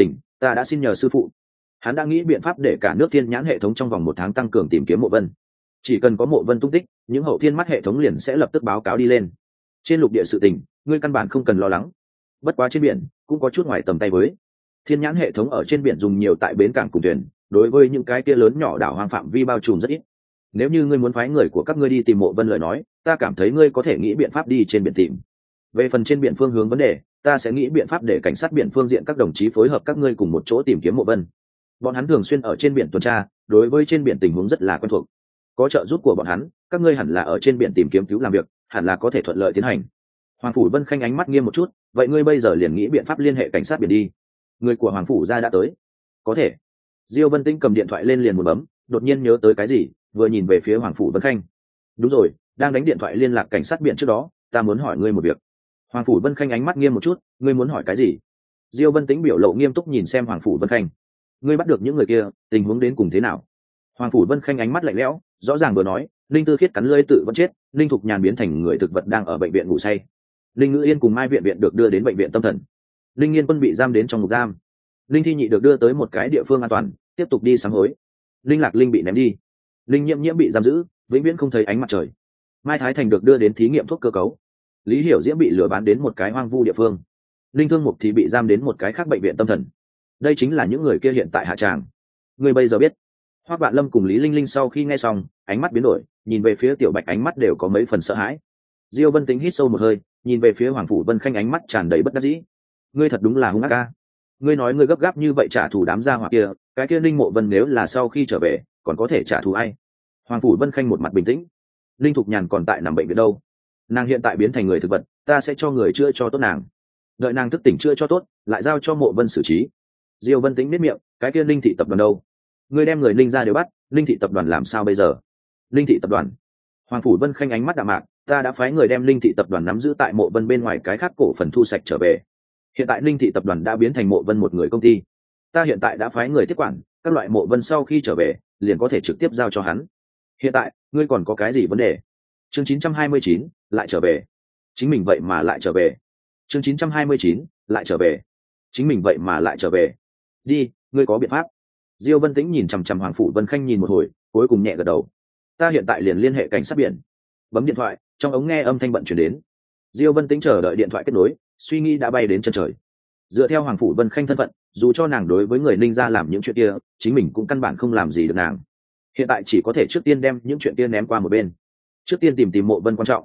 A: ta đã xin nhờ sư phụ, hắn đã nghĩ biện pháp để cả nước thiên nhãn hệ thống trong vòng 1 tháng tăng cường tìm kiếm mộ vân. Chỉ cần có mộ vân tung tích, những hậu thiên mắt hệ thống liền sẽ lập tức báo cáo đi lên. Trên lục địa sự tình, ngươi căn bản không cần lo lắng. Bất quá trên biển cũng có chút ngoài tầm tay với. Thiên nhãn hệ thống ở trên biển dùng nhiều tại bến cảng cùng thuyền, đối với những cái kia lớn nhỏ đảo hoang phạm vi bao trùm rất ít. Nếu như ngươi muốn phái người của các ngươi đi tìm mộ vân lời nói, ta cảm thấy ngươi có thể nghĩ biện pháp đi trên biển tìm. Về phần trên biển phương hướng vấn đề, ta sẽ nghĩ biện pháp để cảnh sát biển phương diện các đồng chí phối hợp các ngươi cùng một chỗ tìm kiếm mộ vân. Bọn hắn thường xuyên ở trên biển tuần tra, đối với trên biển tình huống rất là quen thuộc. Có trợ giúp của bọn hắn, các ngươi hẳn là ở trên biển tìm kiếm cứu làm việc, hẳn là có thể thuận lợi tiến hành. Hoàng phủ Vân Khanh ánh mắt nghiêm một chút, vậy ngươi bây giờ liền nghĩ biện pháp liên hệ cảnh sát biển đi. Người của Hoàng phủ gia đã tới. Có thể. Diêu Vân Tĩnh cầm điện thoại lên liền một bấm, đột nhiên nhớ tới cái gì, vừa nhìn về phía Hoàng phủ Vân Khanh. Đúng rồi, đang đánh điện thoại liên lạc cảnh sát biển trước đó, ta muốn hỏi ngươi một việc. Hoàng phủ Vân Khanh ánh mắt nghiêm một chút, ngươi muốn hỏi cái gì? Diêu Vân Tĩnh biểu lộ nghiêm túc nhìn xem Hoàng phủ Vân Khanh. Ngươi bắt được những người kia, tình huống đến cùng thế nào? Hoàng phủ Vân Khanh ánh mắt lạnh lẽo, rõ ràng vừa nói, Linh Tư Khiết cắn lưỡi tự vẫn chết, Linh Thục Nhàn biến thành người thực vật đang ở bệnh viện ngủ say. Linh Ngữ Yên cùng Mai Viện Viện được đưa đến bệnh viện tâm thần. Linh Nghiên Quân bị giam đến trong ngục giam. Linh Thi Nhị được đưa tới một cái địa phương an toàn, tiếp tục đi sám hối. Linh Lạc Linh bị ném đi. Linh Nhiễm Nhiễm bị giam giữ, vĩnh viễn không thấy ánh mặt trời. Mai Thái Thành được đưa đến thí nghiệm thuốc cơ cấu. Lý Hiểu Diễm bị lừa bán đến một cái hoang vu địa phương. Linh Thương Mục thì bị giam đến một cái khác bệnh viện tâm thần. Đây chính là những người kia hiện tại hạ tràng. Người bây giờ biết. Hoắc Vạn Lâm cùng Lý Linh Linh sau khi nghe xong, ánh mắt biến đổi, nhìn về phía Tiểu Bạch ánh mắt đều có mấy phần sợ hãi. Diêu Vân Tĩnh hít sâu một hơi, nhìn về phía Hoàng phủ Vân Khanh ánh mắt tràn đầy bất đắc dĩ. Ngươi thật đúng là hung ác ca. Ngươi nói ngươi gấp gáp như vậy trả thù đám gia hỏa kia, cái kia Linh Mộ Vân nếu là sau khi trở về, còn có thể trả thù ai? Hoàng phủ Vân Khanh một mặt bình tĩnh. Linh Thục Nhàn còn tại nằm bệnh viện đâu? Nàng hiện tại biến thành người thực vật, ta sẽ cho người chữa cho tốt nàng. Đợi nàng thức tỉnh chữa cho tốt, lại giao cho Mộ Vân xử trí. Diêu Vân Tĩnh niết miệng, cái kia Linh thị tập đoàn đâu? Ngươi đem người Linh ra đều bắt, Linh thị tập đoàn làm sao bây giờ? Linh thị tập đoàn? Hoàng phủ Vân Khanh ánh mắt đạm mạc, ta đã phái người đem Linh thị tập đoàn nắm giữ tại Mộ Vân bên ngoài cái khác cổ phần thu sạch trở về. Hiện tại Linh thị tập đoàn đã biến thành Mộ Vân một người công ty. Ta hiện tại đã phái người tiếp quản, các loại Mộ Vân sau khi trở về, liền có thể trực tiếp giao cho hắn. Hiện tại, ngươi còn có cái gì vấn đề? Chương 929, lại trở về. Chính mình vậy mà lại trở về. Chương 929, lại trở về. Chính mình vậy mà lại trở về. Đi, ngươi có biện pháp. Diêu Vân Tĩnh nhìn chằm chằm Hoàng phủ Vân Khanh nhìn một hồi, cuối cùng nhẹ gật đầu. Ta hiện tại liền liên hệ cảnh sát biển. Bấm điện thoại, trong ống nghe âm thanh bận chuyển đến. Diêu Vân Tĩnh chờ đợi điện thoại kết nối, suy nghĩ đã bay đến chân trời. Dựa theo Hoàng phủ Vân Khanh thân phận, dù cho nàng đối với người Ninh gia làm những chuyện kia, chính mình cũng căn bản không làm gì được nàng. Hiện tại chỉ có thể trước tiên đem những chuyện kia ném qua một bên. Trước tiên tìm Mộ Vân quan trọng.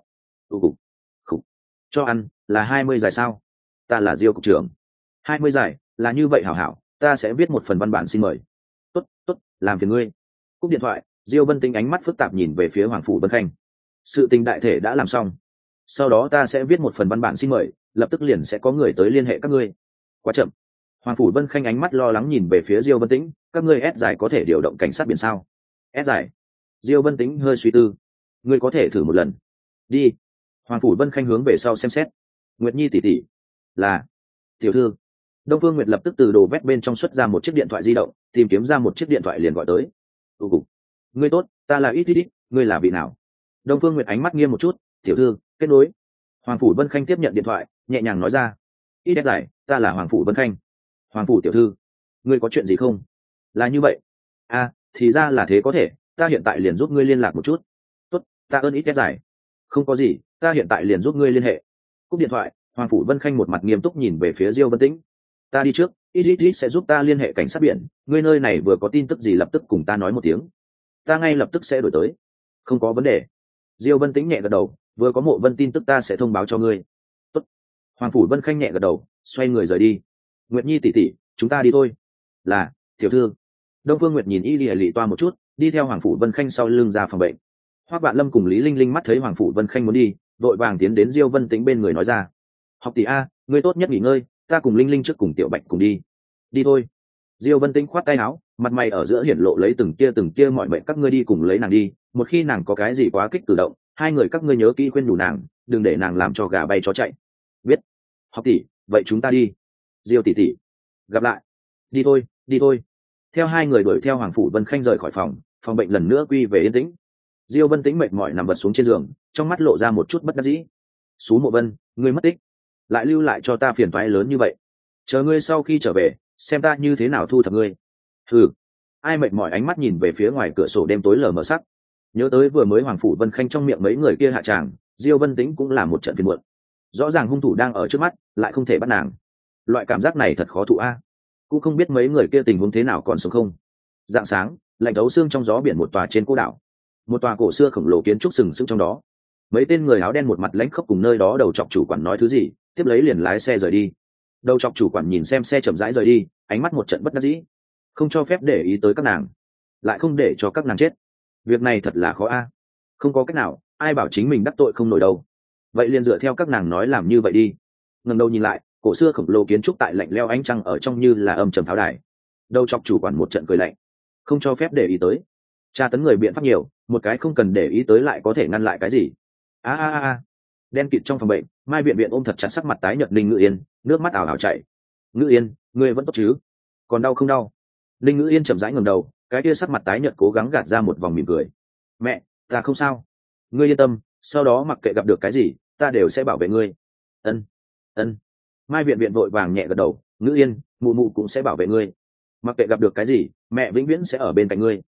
A: Khủ. Cho ăn là 20 giải sao? Ta là Diêu cục trưởng. 20 giải, là như vậy hảo hảo, ta sẽ viết một phần văn bản xin mời. Tốt, làm phiền ngươi. Cúp điện thoại, Diêu Vân Tĩnh ánh mắt phức tạp nhìn về phía Hoàng phủ Vân Khanh. Sự tình đại thể đã làm xong, sau đó ta sẽ viết một phần văn bản xin mời, lập tức liền sẽ có người tới liên hệ các ngươi. Quá chậm. Hoàng phủ Vân Khanh ánh mắt lo lắng nhìn về phía Diêu Vân Tĩnh, các ngươi ép giải có thể điều động cảnh sát biển sao? Ép giải? Diêu Vân Tĩnh hơi suy tư. Ngươi có thể thử một lần. Đi. Hoàng phủ Vân Khanh hướng về sau xem xét. Nguyệt Nhi tỷ tỷ. Là. Tiểu thư. Đông Phương Nguyệt lập tức từ đồ vét bên trong xuất ra một chiếc điện thoại di động, tìm kiếm ra một chiếc điện thoại liền gọi tới. Ngươi tốt, ta là ít, ngươi là vị nào? Đông Phương Nguyệt ánh mắt nghiêm một chút, tiểu thư, kết nối. Hoàng phủ Vân Khanh tiếp nhận điện thoại, nhẹ nhàng nói ra. Ít giải, ta là Hoàng phủ Vân Khanh. Hoàng phủ tiểu thư, ngươi có chuyện gì không? Là như vậy. Thì ra là thế, có thể, ta hiện tại liền giúp ngươi liên lạc một chút. Tốt, ta ơn ít giải. Không có gì, ta hiện tại liền giúp ngươi liên hệ. Cúp điện thoại, Hoàng phủ Vân Khanh một mặt nghiêm túc nhìn về phía Diêu Vân Tĩnh. Ta đi trước, ít sẽ giúp ta liên hệ cảnh sát biển, ngươi nơi này vừa có tin tức gì lập tức cùng ta nói một tiếng, ta ngay lập tức sẽ đổi tới. Không có vấn đề. Diêu Vân Tĩnh nhẹ gật đầu, vừa có Mộ Vân tin tức ta sẽ thông báo cho ngươi. Tốt. Hoàng phủ Vân Khanh nhẹ gật đầu, xoay người rời đi. Nguyệt Nhi tỷ tỷ, chúng ta đi thôi. Là, tiểu thư. Đông Phương Nguyệt nhìn Y Lệ Lệ toa một chút, đi theo Hoàng phủ Vân Khanh sau lưng ra phòng bệnh. Hoắc Vạn Lâm cùng Lý Linh Linh mắt thấy Hoàng phủ Vân Khanh muốn đi, vội vàng tiến đến Diêu Vân Tĩnh bên người nói ra. Học tỷ a, ngươi tốt nhất nghỉ ngơi, ta cùng Linh Linh trước cùng Tiểu Bạch cùng đi. Đi thôi. Diêu Vân Tĩnh khoát tay áo, mặt mày ở giữa hiển lộ lấy từng tia mọi mệnh, các ngươi đi cùng lấy nàng đi, một khi nàng có cái gì quá kích cử động, hai người các ngươi nhớ kỹ khuyên nhủ nàng, đừng để nàng làm cho gà bay chó chạy. Biết. Học tỷ, vậy chúng ta đi. Diêu tỷ tỷ, gặp lại. Đi thôi. Theo hai người đuổi theo Hoàng phủ Vân Khanh rời khỏi phòng bệnh lần nữa quy về yên tĩnh. Diêu Vân Tĩnh mệt mỏi nằm vật xuống trên giường, trong mắt lộ ra một chút bất đắc dĩ. Sú Mộ Vân, ngươi mất tích, lại lưu lại cho ta phiền toái lớn như vậy. Chờ ngươi sau khi trở về, xem ta như thế nào thu thập ngươi. Ừ, ai mệt mỏi ánh mắt nhìn về phía ngoài cửa sổ đêm tối lờ mờ sắc, nhớ tới vừa mới Hoàng Phủ Vân Khanh trong miệng mấy người kia hạ tràng, Diêu Vân Tĩnh cũng là một trận phiền muộn. Rõ ràng hung thủ đang ở trước mắt, lại không thể bắt nàng. Loại cảm giác này thật khó thụ a. Cũng không biết mấy người kia tình huống thế nào còn sống không. Rạng sáng, lạnh thấu xương trong gió biển một tòa trên cô đảo. Một tòa cổ xưa khổng lồ kiến trúc sừng sững trong đó. Mấy tên người áo đen một mặt lãnh khốc cùng nơi đó đầu chọc chủ quản nói thứ gì, tiếp lấy liền lái xe rời đi. Đầu chọc chủ quản nhìn xem xe chậm rãi rời đi, ánh mắt một trận bất đắc dĩ. Không cho phép để ý tới các nàng, lại không để cho các nàng chết. Việc này thật là khó a. Không có cách nào, ai bảo chính mình đắc tội không nổi đâu. Vậy liền dựa theo các nàng nói làm như vậy đi. Ngẩng đầu nhìn lại, cổ xưa khổng lồ kiến trúc tại lạnh leo ánh trăng ở trong như là âm trầm tháo đài. Đầu chọc chủ quản một trận cười lạnh, không cho phép để ý tới. Tra tấn người biện pháp nhiều, một cái không cần để ý tới lại có thể ngăn lại cái gì. A. Đen kịt trong phòng bệnh, Mai Viện Viện ôm thật chặt sắc mặt tái nhợt Ninh Ngữ Yên, nước mắt ảo ảo chảy. Ngữ Yên, ngươi vẫn tốt chứ? Còn đau không đau? Ninh Ngữ Yên chậm rãi ngẩng đầu, cái kia sắc mặt tái nhợt cố gắng gạt ra một vòng mỉm cười. Mẹ, ta không sao. Ngươi yên tâm, sau đó mặc kệ gặp được cái gì, ta đều sẽ bảo vệ ngươi. Ân. Mai Viện Viện vội vàng nhẹ gật đầu, Ngữ Yên, mụ mụ cũng sẽ bảo vệ ngươi. Mặc kệ gặp được cái gì, mẹ vĩnh viễn sẽ ở bên cạnh ngươi.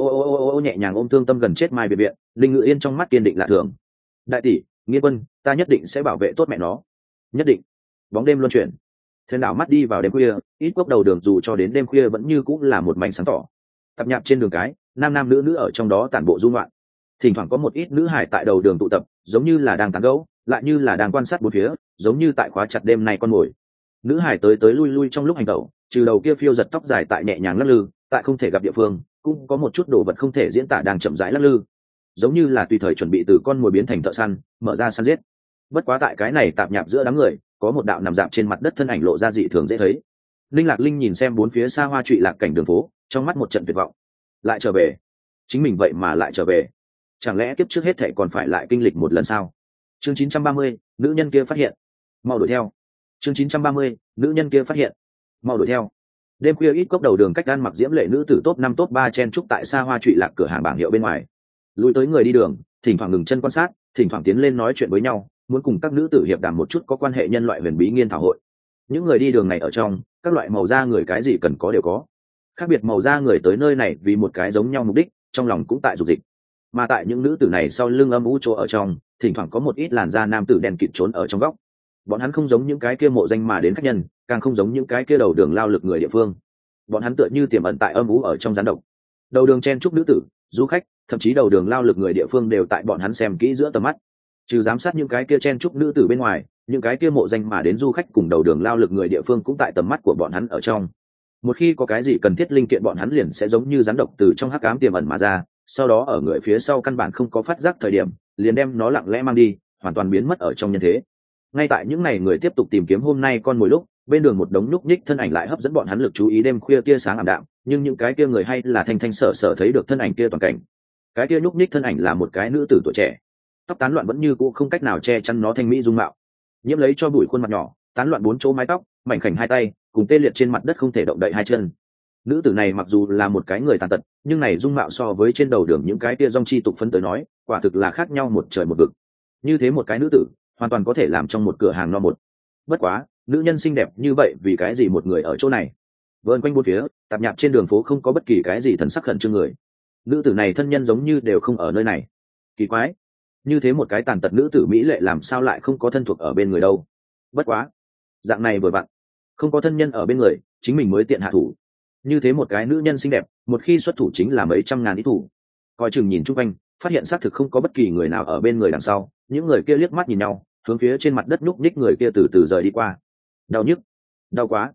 A: Ô nhẹ nhàng ôm thương tâm gần chết Mai Viện Viện, Ninh Ngữ Yên trong mắt kiên định lạ thường. Đại tỷ, Nghiên Quân, ta nhất định sẽ bảo vệ tốt mẹ nó. Nhất định. Bóng đêm luân chuyển. Thuyền đảo mắt đi vào đêm khuya, ít quốc đầu đường dù cho đến đêm khuya vẫn như cũng là một mảnh sáng tỏ. Tập nhạp trên đường cái, nam nam nữ nữ ở trong đó tản bộ du ngoạn. Thỉnh thoảng có một ít nữ hải tại đầu đường tụ tập, giống như là đang tán gẫu, lại như là đang quan sát bốn phía, giống như tại khóa chặt đêm nay con mồi. Nữ hải tới tới lui lui trong lúc hành tẩu, trừ đầu kia phiêu giật tóc dài tại nhẹ nhàng lắc lư, tại không thể gặp địa phương, cũng có một chút đồ vật không thể diễn tả đang chậm rãi lắc lư, giống như là tùy thời chuẩn bị từ con mồi biến thành thợ săn, mở ra săn giết. Bất quá tại cái này tạp nhạp giữa đám người, có một đạo nằm dạp trên mặt đất thân ảnh lộ ra dị thường dễ thấy. Linh Lạc Linh nhìn xem bốn phía xa hoa trụy lạc cảnh đường phố, trong mắt một trận tuyệt vọng. Lại trở về? Chính mình vậy mà lại trở về? Chẳng lẽ kiếp trước hết thảy còn phải lại kinh lịch một lần sao? Chương 930, nữ nhân kia phát hiện. Mau đuổi theo. Chương 930, nữ nhân kia phát hiện. Mau đuổi theo. Đêm khuya ít cốc đầu đường cách ăn mặc diễm lệ nữ tử top 5 top 3 chen trúc tại xa hoa trụy lạc cửa hàng bảng hiệu bên ngoài. Lùi tới người đi đường, thỉnh thoảng ngừng chân quan sát, thỉnh thoảng tiến lên nói chuyện với nhau, muốn cùng các nữ tử hiệp đàm một chút có quan hệ nhân loại huyền bí nghiên thảo hội. Những người đi đường này ở trong, các loại màu da người cái gì cần có đều có. Khác biệt màu da người tới nơi này vì một cái giống nhau mục đích, trong lòng cũng tại dục dịch. Mà tại những nữ tử này sau lưng âm u chỗ ở trong, thỉnh thoảng có một ít làn da nam tử đen kịt trốn ở trong góc. Bọn hắn không giống những cái kia mộ danh mà đến khách nhân, càng không giống những cái kia đầu đường lao lực người địa phương. Bọn hắn tựa như tiềm ẩn tại âm u ở trong gián độc. Đầu đường chen chúc nữ tử, du khách, thậm chí đầu đường lao lực người địa phương đều tại bọn hắn xem kỹ giữa tầm mắt. Trừ giám sát những cái kia chen chúc nữ tử bên ngoài, những cái kia mộ danh mà đến du khách cùng đầu đường lao lực người địa phương cũng tại tầm mắt của bọn hắn ở trong. Một khi có cái gì cần thiết linh kiện bọn hắn liền sẽ giống như rắn độc từ trong hắc ám tiềm ẩn mà ra, sau đó ở người phía sau căn bản không có phát giác thời điểm, liền đem nó lặng lẽ mang đi, hoàn toàn biến mất ở trong nhân thế. Ngay tại những ngày người tiếp tục tìm kiếm hôm nay con mồi lúc, bên đường một đống nhúc nhích thân ảnh lại hấp dẫn bọn hắn lực chú ý. Đêm khuya tia sáng ảm đạm, nhưng những cái kia người hay là thanh thanh sở sở thấy được thân ảnh kia toàn cảnh. Cái kia nhúc nhích thân ảnh là một cái nữ tử tuổi trẻ, tóc tán loạn vẫn như cũ không cách nào che chắn nó thanh mỹ dung mạo, nhiễm lấy cho bụi khuôn mặt nhỏ, tán loạn bốn chỗ mái tóc, mảnh khảnh hai tay cùng tê liệt trên mặt đất không thể động đậy hai chân. Nữ tử này mặc dù là một cái người tàn tật, nhưng này dung mạo so với trên đầu đường những cái kia dong chi tục phấn tới nói, quả thực là khác nhau một trời một vực. Như thế một cái nữ tử, hoàn toàn có thể làm trong một cửa hàng no một. Bất quá, nữ nhân xinh đẹp như vậy vì cái gì một người ở chỗ này? Vờn quanh bốn phía, tạp nhạp trên đường phố không có bất kỳ cái gì thần sắc khẩn trương người. Nữ tử này thân nhân giống như đều không ở nơi này. Kỳ quái, như thế một cái tàn tật nữ tử mỹ lệ làm sao lại không có thân thuộc ở bên người đâu? Bất quá, dạng này vừa vặn, không có thân nhân ở bên người, chính mình mới tiện hạ thủ. Như thế một cái nữ nhân xinh đẹp, một khi xuất thủ chính là mấy trăm ngàn ý thủ. Coi chừng nhìn chung quanh, phát hiện xác thực không có bất kỳ người nào ở bên người đằng sau, những người kia liếc mắt nhìn nhau, hướng phía trên mặt đất nhúc nhích người kia từ từ rời đi qua. Đau nhức, đau quá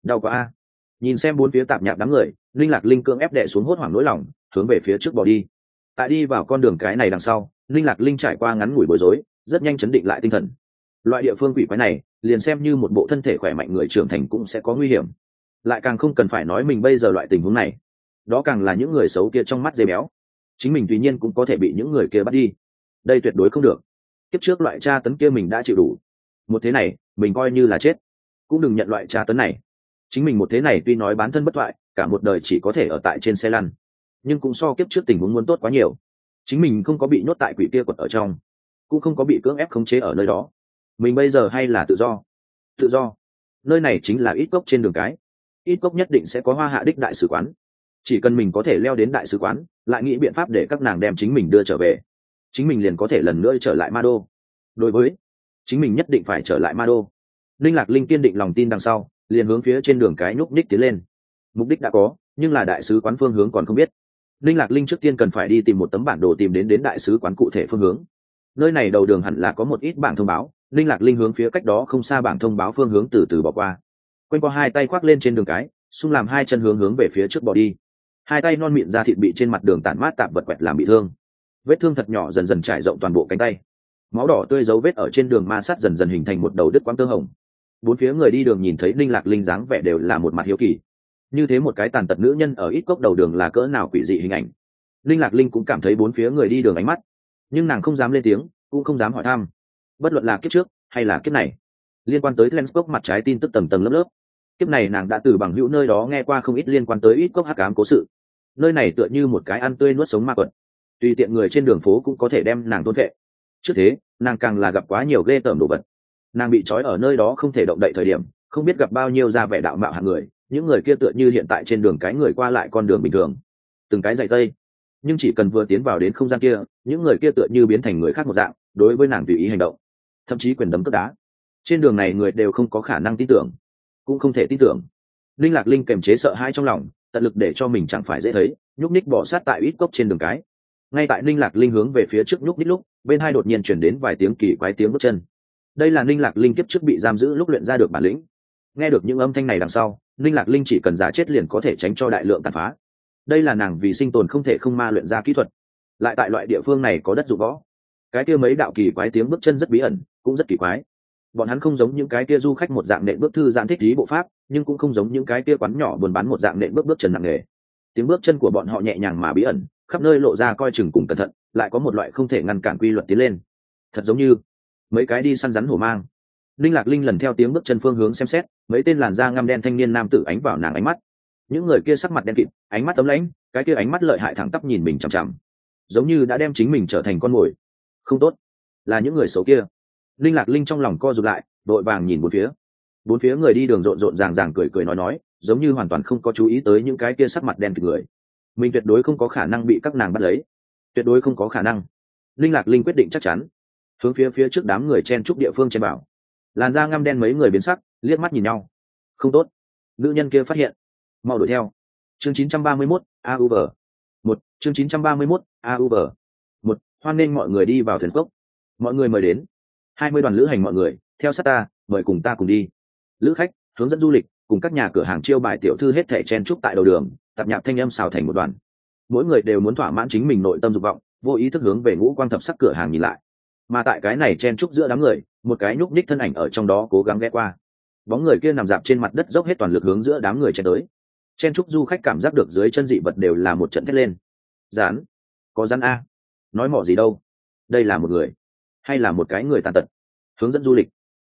A: a! Nhìn xem bốn phía tạp nhạp đám người, Linh Lạc Linh cưỡng ép đè xuống hốt hoảng nỗi lòng, hướng về phía trước bỏ đi. Tại đi vào con đường cái này đằng sau, Linh Lạc Linh trải qua ngắn ngủi bối rối, rất nhanh chấn định lại tinh thần. Loại địa phương quỷ quái này, liền xem như một bộ thân thể khỏe mạnh người trưởng thành cũng sẽ có nguy hiểm, lại càng không cần phải nói mình bây giờ loại tình huống này, đó càng là những người xấu kia trong mắt dê béo, chính mình tuy nhiên cũng có thể bị những người kia bắt đi. Đây tuyệt đối không được. Kiếp trước loại tra tấn kia mình đã chịu đủ, một thế này mình coi như là chết cũng đừng nhận loại tra tấn này. Chính mình một thế này tuy nói bán thân bất thoại, cả một đời chỉ có thể ở tại trên xe lăn, nhưng cũng so kiếp trước tình huống muốn tốt quá nhiều. Chính mình không có bị nhốt tại quỷ kia quật ở trong, cũng không có bị cưỡng ép khống chế ở nơi đó. Mình bây giờ hay là tự do. Tự do, nơi này chính là ít cốc trên đường cái. ít cốc nhất định sẽ có hoa hạ đích đại sứ quán. Chỉ cần mình có thể leo đến đại sứ quán, lại nghĩ biện pháp để các nàng đem chính mình đưa trở về, chính mình liền có thể lần nữa trở lại Ma Đô. Đối với chính mình nhất định phải trở lại Ma Đô, linh lạc linh kiên định lòng tin đằng sau, liền hướng phía trên đường cái nhúc nhích tiến lên. Mục đích đã có, nhưng là đại sứ quán phương hướng còn không biết. Linh lạc linh trước tiên cần phải đi tìm một tấm bản đồ tìm đến đại sứ quán cụ thể phương hướng. Nơi này đầu đường hẳn là có một ít bảng thông báo. Linh lạc linh hướng phía cách đó không xa bảng thông báo phương hướng từ từ bỏ qua, quanh qua hai tay khoác lên trên đường cái, xung làm hai chân hướng về phía trước bỏ đi. Hai tay non mịn da thịt bị trên mặt đường tản mát tạp vật quẹt làm bị thương, vết thương thật nhỏ dần dần trải rộng toàn bộ cánh tay, máu đỏ tươi dấu vết ở trên đường ma sát dần dần hình thành một đầu đứt quãng tơ hồng. Bốn phía người đi đường nhìn thấy Linh lạc linh dáng vẻ đều là một mặt hiếu kỳ. Như thế một cái tàn tật nữ nhân ở ít cốc đầu đường là cỡ nào quỷ dị hình ảnh. Linh lạc linh cũng cảm thấy bốn phía người đi đường ánh mắt, nhưng nàng không dám lên tiếng, cũng không dám hỏi thăm. Bất luận là kiếp trước hay là kiếp này, liên quan tới Lenscock mặt trái tin tức tầng tầng lớp lớp. Kiếp này nàng đã từ bằng hữu nơi đó nghe qua không ít liên quan tới ít cốc hắc ám cố sự. Nơi này tựa như một cái ăn tươi nuốt sống ma quật, tùy tiện người trên đường phố cũng có thể đem nàng thôn phệ. Trước thế, nàng càng là gặp quá nhiều ghê tởm đồ vật. Nàng bị trói ở nơi đó không thể động đậy thời điểm, không biết gặp bao nhiêu ra vẻ đạo mạo hạng người, những người kia tựa như hiện tại trên đường cái người qua lại con đường bình thường, từng cái giày tây. Nhưng chỉ cần vừa tiến vào đến không gian kia, những người kia tựa như biến thành người khác một dạng, đối với nàng tùy ý hành động, thậm chí quyền đấm cước đá. Trên đường này người đều không có khả năng tin tưởng, cũng không thể tin tưởng. Linh lạc linh kềm chế sợ hãi trong lòng, tận lực để cho mình chẳng phải dễ thấy, nhúc ních bỏ sát tại ít cốc trên đường cái. Ngay tại Linh lạc linh hướng về phía trước nhúc ních lúc, bên hai đột nhiên chuyển đến vài tiếng kỳ quái tiếng bước chân. Đây là Linh lạc linh kiếp trước bị giam giữ lúc luyện ra được bản lĩnh. Nghe được những âm thanh này đằng sau, Linh lạc linh chỉ cần giả chết liền có thể tránh cho đại lượng tàn phá. Đây là nàng vì sinh tồn không thể không ma luyện ra kỹ thuật. Lại tại loại địa phương này có đất dụng võ, cái kia mấy đạo kỳ quái tiếng bước chân rất bí ẩn, cũng rất kỳ quái. Bọn hắn không giống những cái kia du khách một dạng nện bước thư giãn thích trí bộ pháp, nhưng cũng không giống những cái kia quán nhỏ buôn bán một dạng nện bước chân nặng nề. Tiếng bước chân của bọn họ nhẹ nhàng mà bí ẩn, khắp nơi lộ ra coi chừng cùng cẩn thận, lại có một loại không thể ngăn cản quy luật tiến lên, thật giống như mấy cái đi săn rắn hổ mang. Linh lạc linh lần theo tiếng bước chân phương hướng xem xét, mấy tên làn da ngăm đen thanh niên nam tử ánh vào nàng ánh mắt. Những người kia sắc mặt đen kịt, ánh mắt ấm lãnh, cái kia ánh mắt lợi hại thẳng tắp nhìn mình chằm chằm, giống như đã đem chính mình trở thành con mồi. Không tốt, là những người xấu kia. Linh lạc linh trong lòng co rụt lại, đội vàng nhìn bốn phía người đi đường rộn rộn ràng ràng cười cười nói, giống như hoàn toàn không có chú ý tới những cái kia sắc mặt đen kịt người. Mình tuyệt đối không có khả năng bị các nàng bắt lấy, tuyệt đối không có khả năng. Linh lạc linh quyết định chắc chắn, hướng phía trước đám người chen trúc địa phương chen bảo. Làn da ngăm đen mấy người biến sắc, liếc mắt nhìn nhau. Không tốt, nữ nhân kia phát hiện, mau đuổi theo. Chương 931, AUV. Chương 931, AUV. Hoan nghênh mọi người đi vào thuyền cốc. Mọi người mời đến. 20 đoàn lữ hành mọi người, theo sát ta, mời cùng ta cùng đi. Lữ khách, hướng dẫn du lịch, cùng các nhà cửa hàng chiêu bài tiểu thư hết thảy chen trúc tại đầu đường, tạp nhạp thanh âm xào thành một đoàn. Mỗi người đều muốn thỏa mãn chính mình nội tâm dục vọng, vô ý thức hướng về ngũ quang thập sắc cửa hàng nhìn lại. Mà tại cái này chen trúc giữa đám người, một cái nhúc nhích thân ảnh ở trong đó cố gắng ghé qua. Bóng người kia nằm dạp trên mặt đất dốc hết toàn lực hướng giữa đám người chen tới. Chen trúc du khách cảm giác được dưới chân dị vật đều là một trận thét lên. Rán, có rắn a. Nói mỏ gì đâu, đây là một người hay là một cái người tàn tật? Hướng dẫn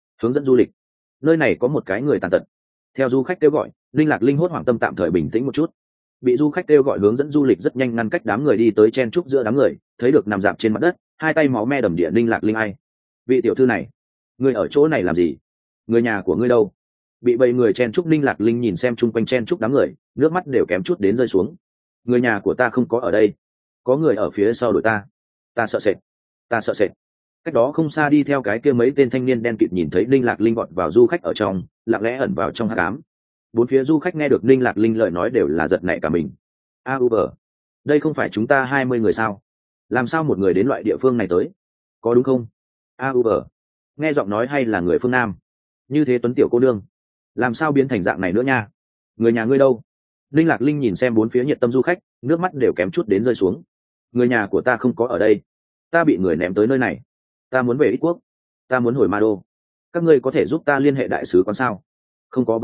A: du lịch, nơi này có một cái người tàn tật. Theo du khách kêu gọi, linh lạc linh hốt hoảng tâm tạm thời bình tĩnh một chút. Bị du khách kêu gọi hướng dẫn du lịch rất nhanh ngăn cách đám người đi tới chen trúc giữa đám người, thấy được nằm dạp trên mặt đất, hai tay máu me đầm địa linh lạc linh ai. Vị tiểu thư này, người ở chỗ này làm gì? Người nhà của ngươi đâu? Bị bầy người chen trúc linh lạc linh nhìn xem chung quanh chen trúc đám người, nước mắt đều kém chút đến rơi xuống. Người nhà của ta không có ở đây, có người ở phía sau đội ta sợ sệt. Cách đó không xa đi theo cái kia mấy tên thanh niên đen kịt nhìn thấy linh lạc linh vọt vào du khách ở trong, lặng lẽ ẩn vào trong hắc ám. Bốn phía du khách nghe được linh lạc linh lời nói đều là giật nảy cả mình. Uber, đây không phải chúng ta 20 người sao? Làm sao một người đến loại địa phương này tới? Có đúng không? Uber, nghe giọng nói hay là người phương Nam? Như thế tuấn tiểu cô nương, làm sao biến thành dạng này nữa nha? Người nhà ngươi đâu? Linh lạc linh nhìn xem bốn phía nhiệt tâm du khách, nước mắt đều kém chút đến rơi xuống. Người nhà của ta không có ở đây, ta bị người ném tới nơi này, ta muốn về ít quốc, ta muốn hồi Ma Đô. Các ngươi có thể giúp ta liên hệ đại sứ quán sao? Không có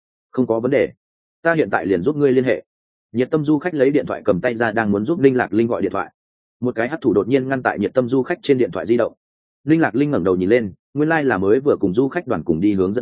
A: vấn đề, ta hiện tại liền giúp ngươi liên hệ. Nhiệt tâm du khách lấy điện thoại cầm tay ra đang muốn giúp linh lạc linh gọi điện thoại, một cái hắc thủ đột nhiên ngăn tại nhiệt tâm du khách trên điện thoại di động. Linh lạc linh ngẩng đầu nhìn lên, nguyên lai là mới vừa cùng du khách đoàn cùng đi hướng dẫn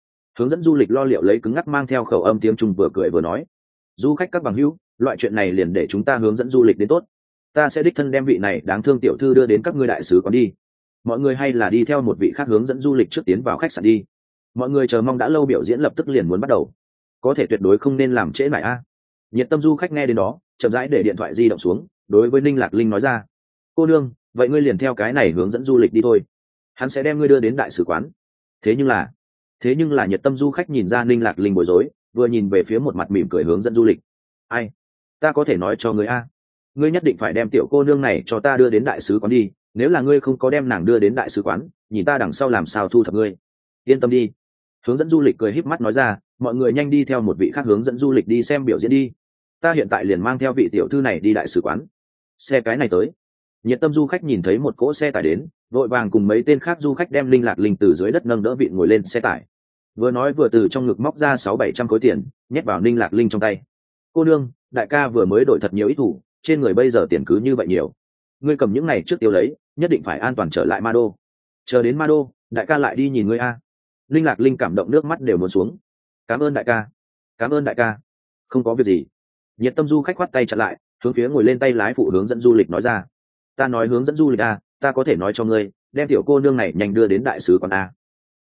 A: du lịch lo liệu lấy cứng ngắc mang theo khẩu âm tiếng Trung vừa cười vừa nói, du khách các bằng hữu, loại chuyện này liền để chúng ta hướng dẫn du lịch đến tốt, ta sẽ đích thân đem vị này đáng thương tiểu thư đưa đến các ngươi đại sứ quán đi. Mọi người hay là đi theo một vị khác hướng dẫn du lịch trước tiến vào khách sạn đi. Mọi người chờ mong đã lâu biểu diễn lập tức liền muốn bắt đầu. có thể tuyệt đối không nên làm trễ lại a. Nhiệt tâm du khách nghe đến đó chậm rãi để điện thoại di động xuống, đối với Ninh Lạc Linh nói ra: cô nương, vậy ngươi liền theo cái này hướng dẫn du lịch đi thôi, hắn sẽ đem ngươi đưa đến đại sứ quán. Thế nhưng là nhiệt tâm du khách nhìn ra Ninh Lạc Linh bối rối, vừa nhìn về phía một mặt mỉm cười hướng dẫn du lịch. Ai, ta có thể nói cho ngươi a, ngươi nhất định phải đem tiểu cô nương này cho ta đưa đến đại sứ quán đi, nếu là ngươi không có đem nàng đưa đến đại sứ quán, nhìn ta đằng sau làm sao thu thập ngươi. Yên tâm đi. Hướng dẫn du lịch cười híp mắt nói ra: mọi người nhanh đi theo một vị khác hướng dẫn du lịch đi xem biểu diễn đi, ta hiện tại liền mang theo vị tiểu thư này đi đại sứ quán. Xe cái này tới. Nhiệt tâm du khách nhìn thấy một cỗ xe tải đến, vội vàng cùng mấy tên khác du khách đem Linh Lạc Linh từ dưới đất nâng đỡ vị ngồi lên xe tải, vừa nói vừa từ trong ngực móc ra 600-700 khối tiền nhét vào Linh Lạc Linh trong tay. cô nương, đại ca vừa mới đổi thật nhiều ít thủ, trên người bây giờ tiền cứ như vậy nhiều, ngươi cầm những này trước tiêu lấy, nhất định phải an toàn trở lại Ma Đô. Chờ đến Ma Đô, đại ca lại đi nhìn ngươi a. Linh Lạc Linh cảm động nước mắt đều muốn xuống. Cảm ơn đại ca. Cảm ơn đại ca. Không có việc gì. Nhiệt tâm du khách khoát tay chặn lại, hướng phía ngồi lên tay lái phụ hướng dẫn du lịch nói ra: ta nói hướng dẫn du lịch a, ta có thể nói cho ngươi, đem tiểu cô nương này nhanh đưa đến đại sứ quán a.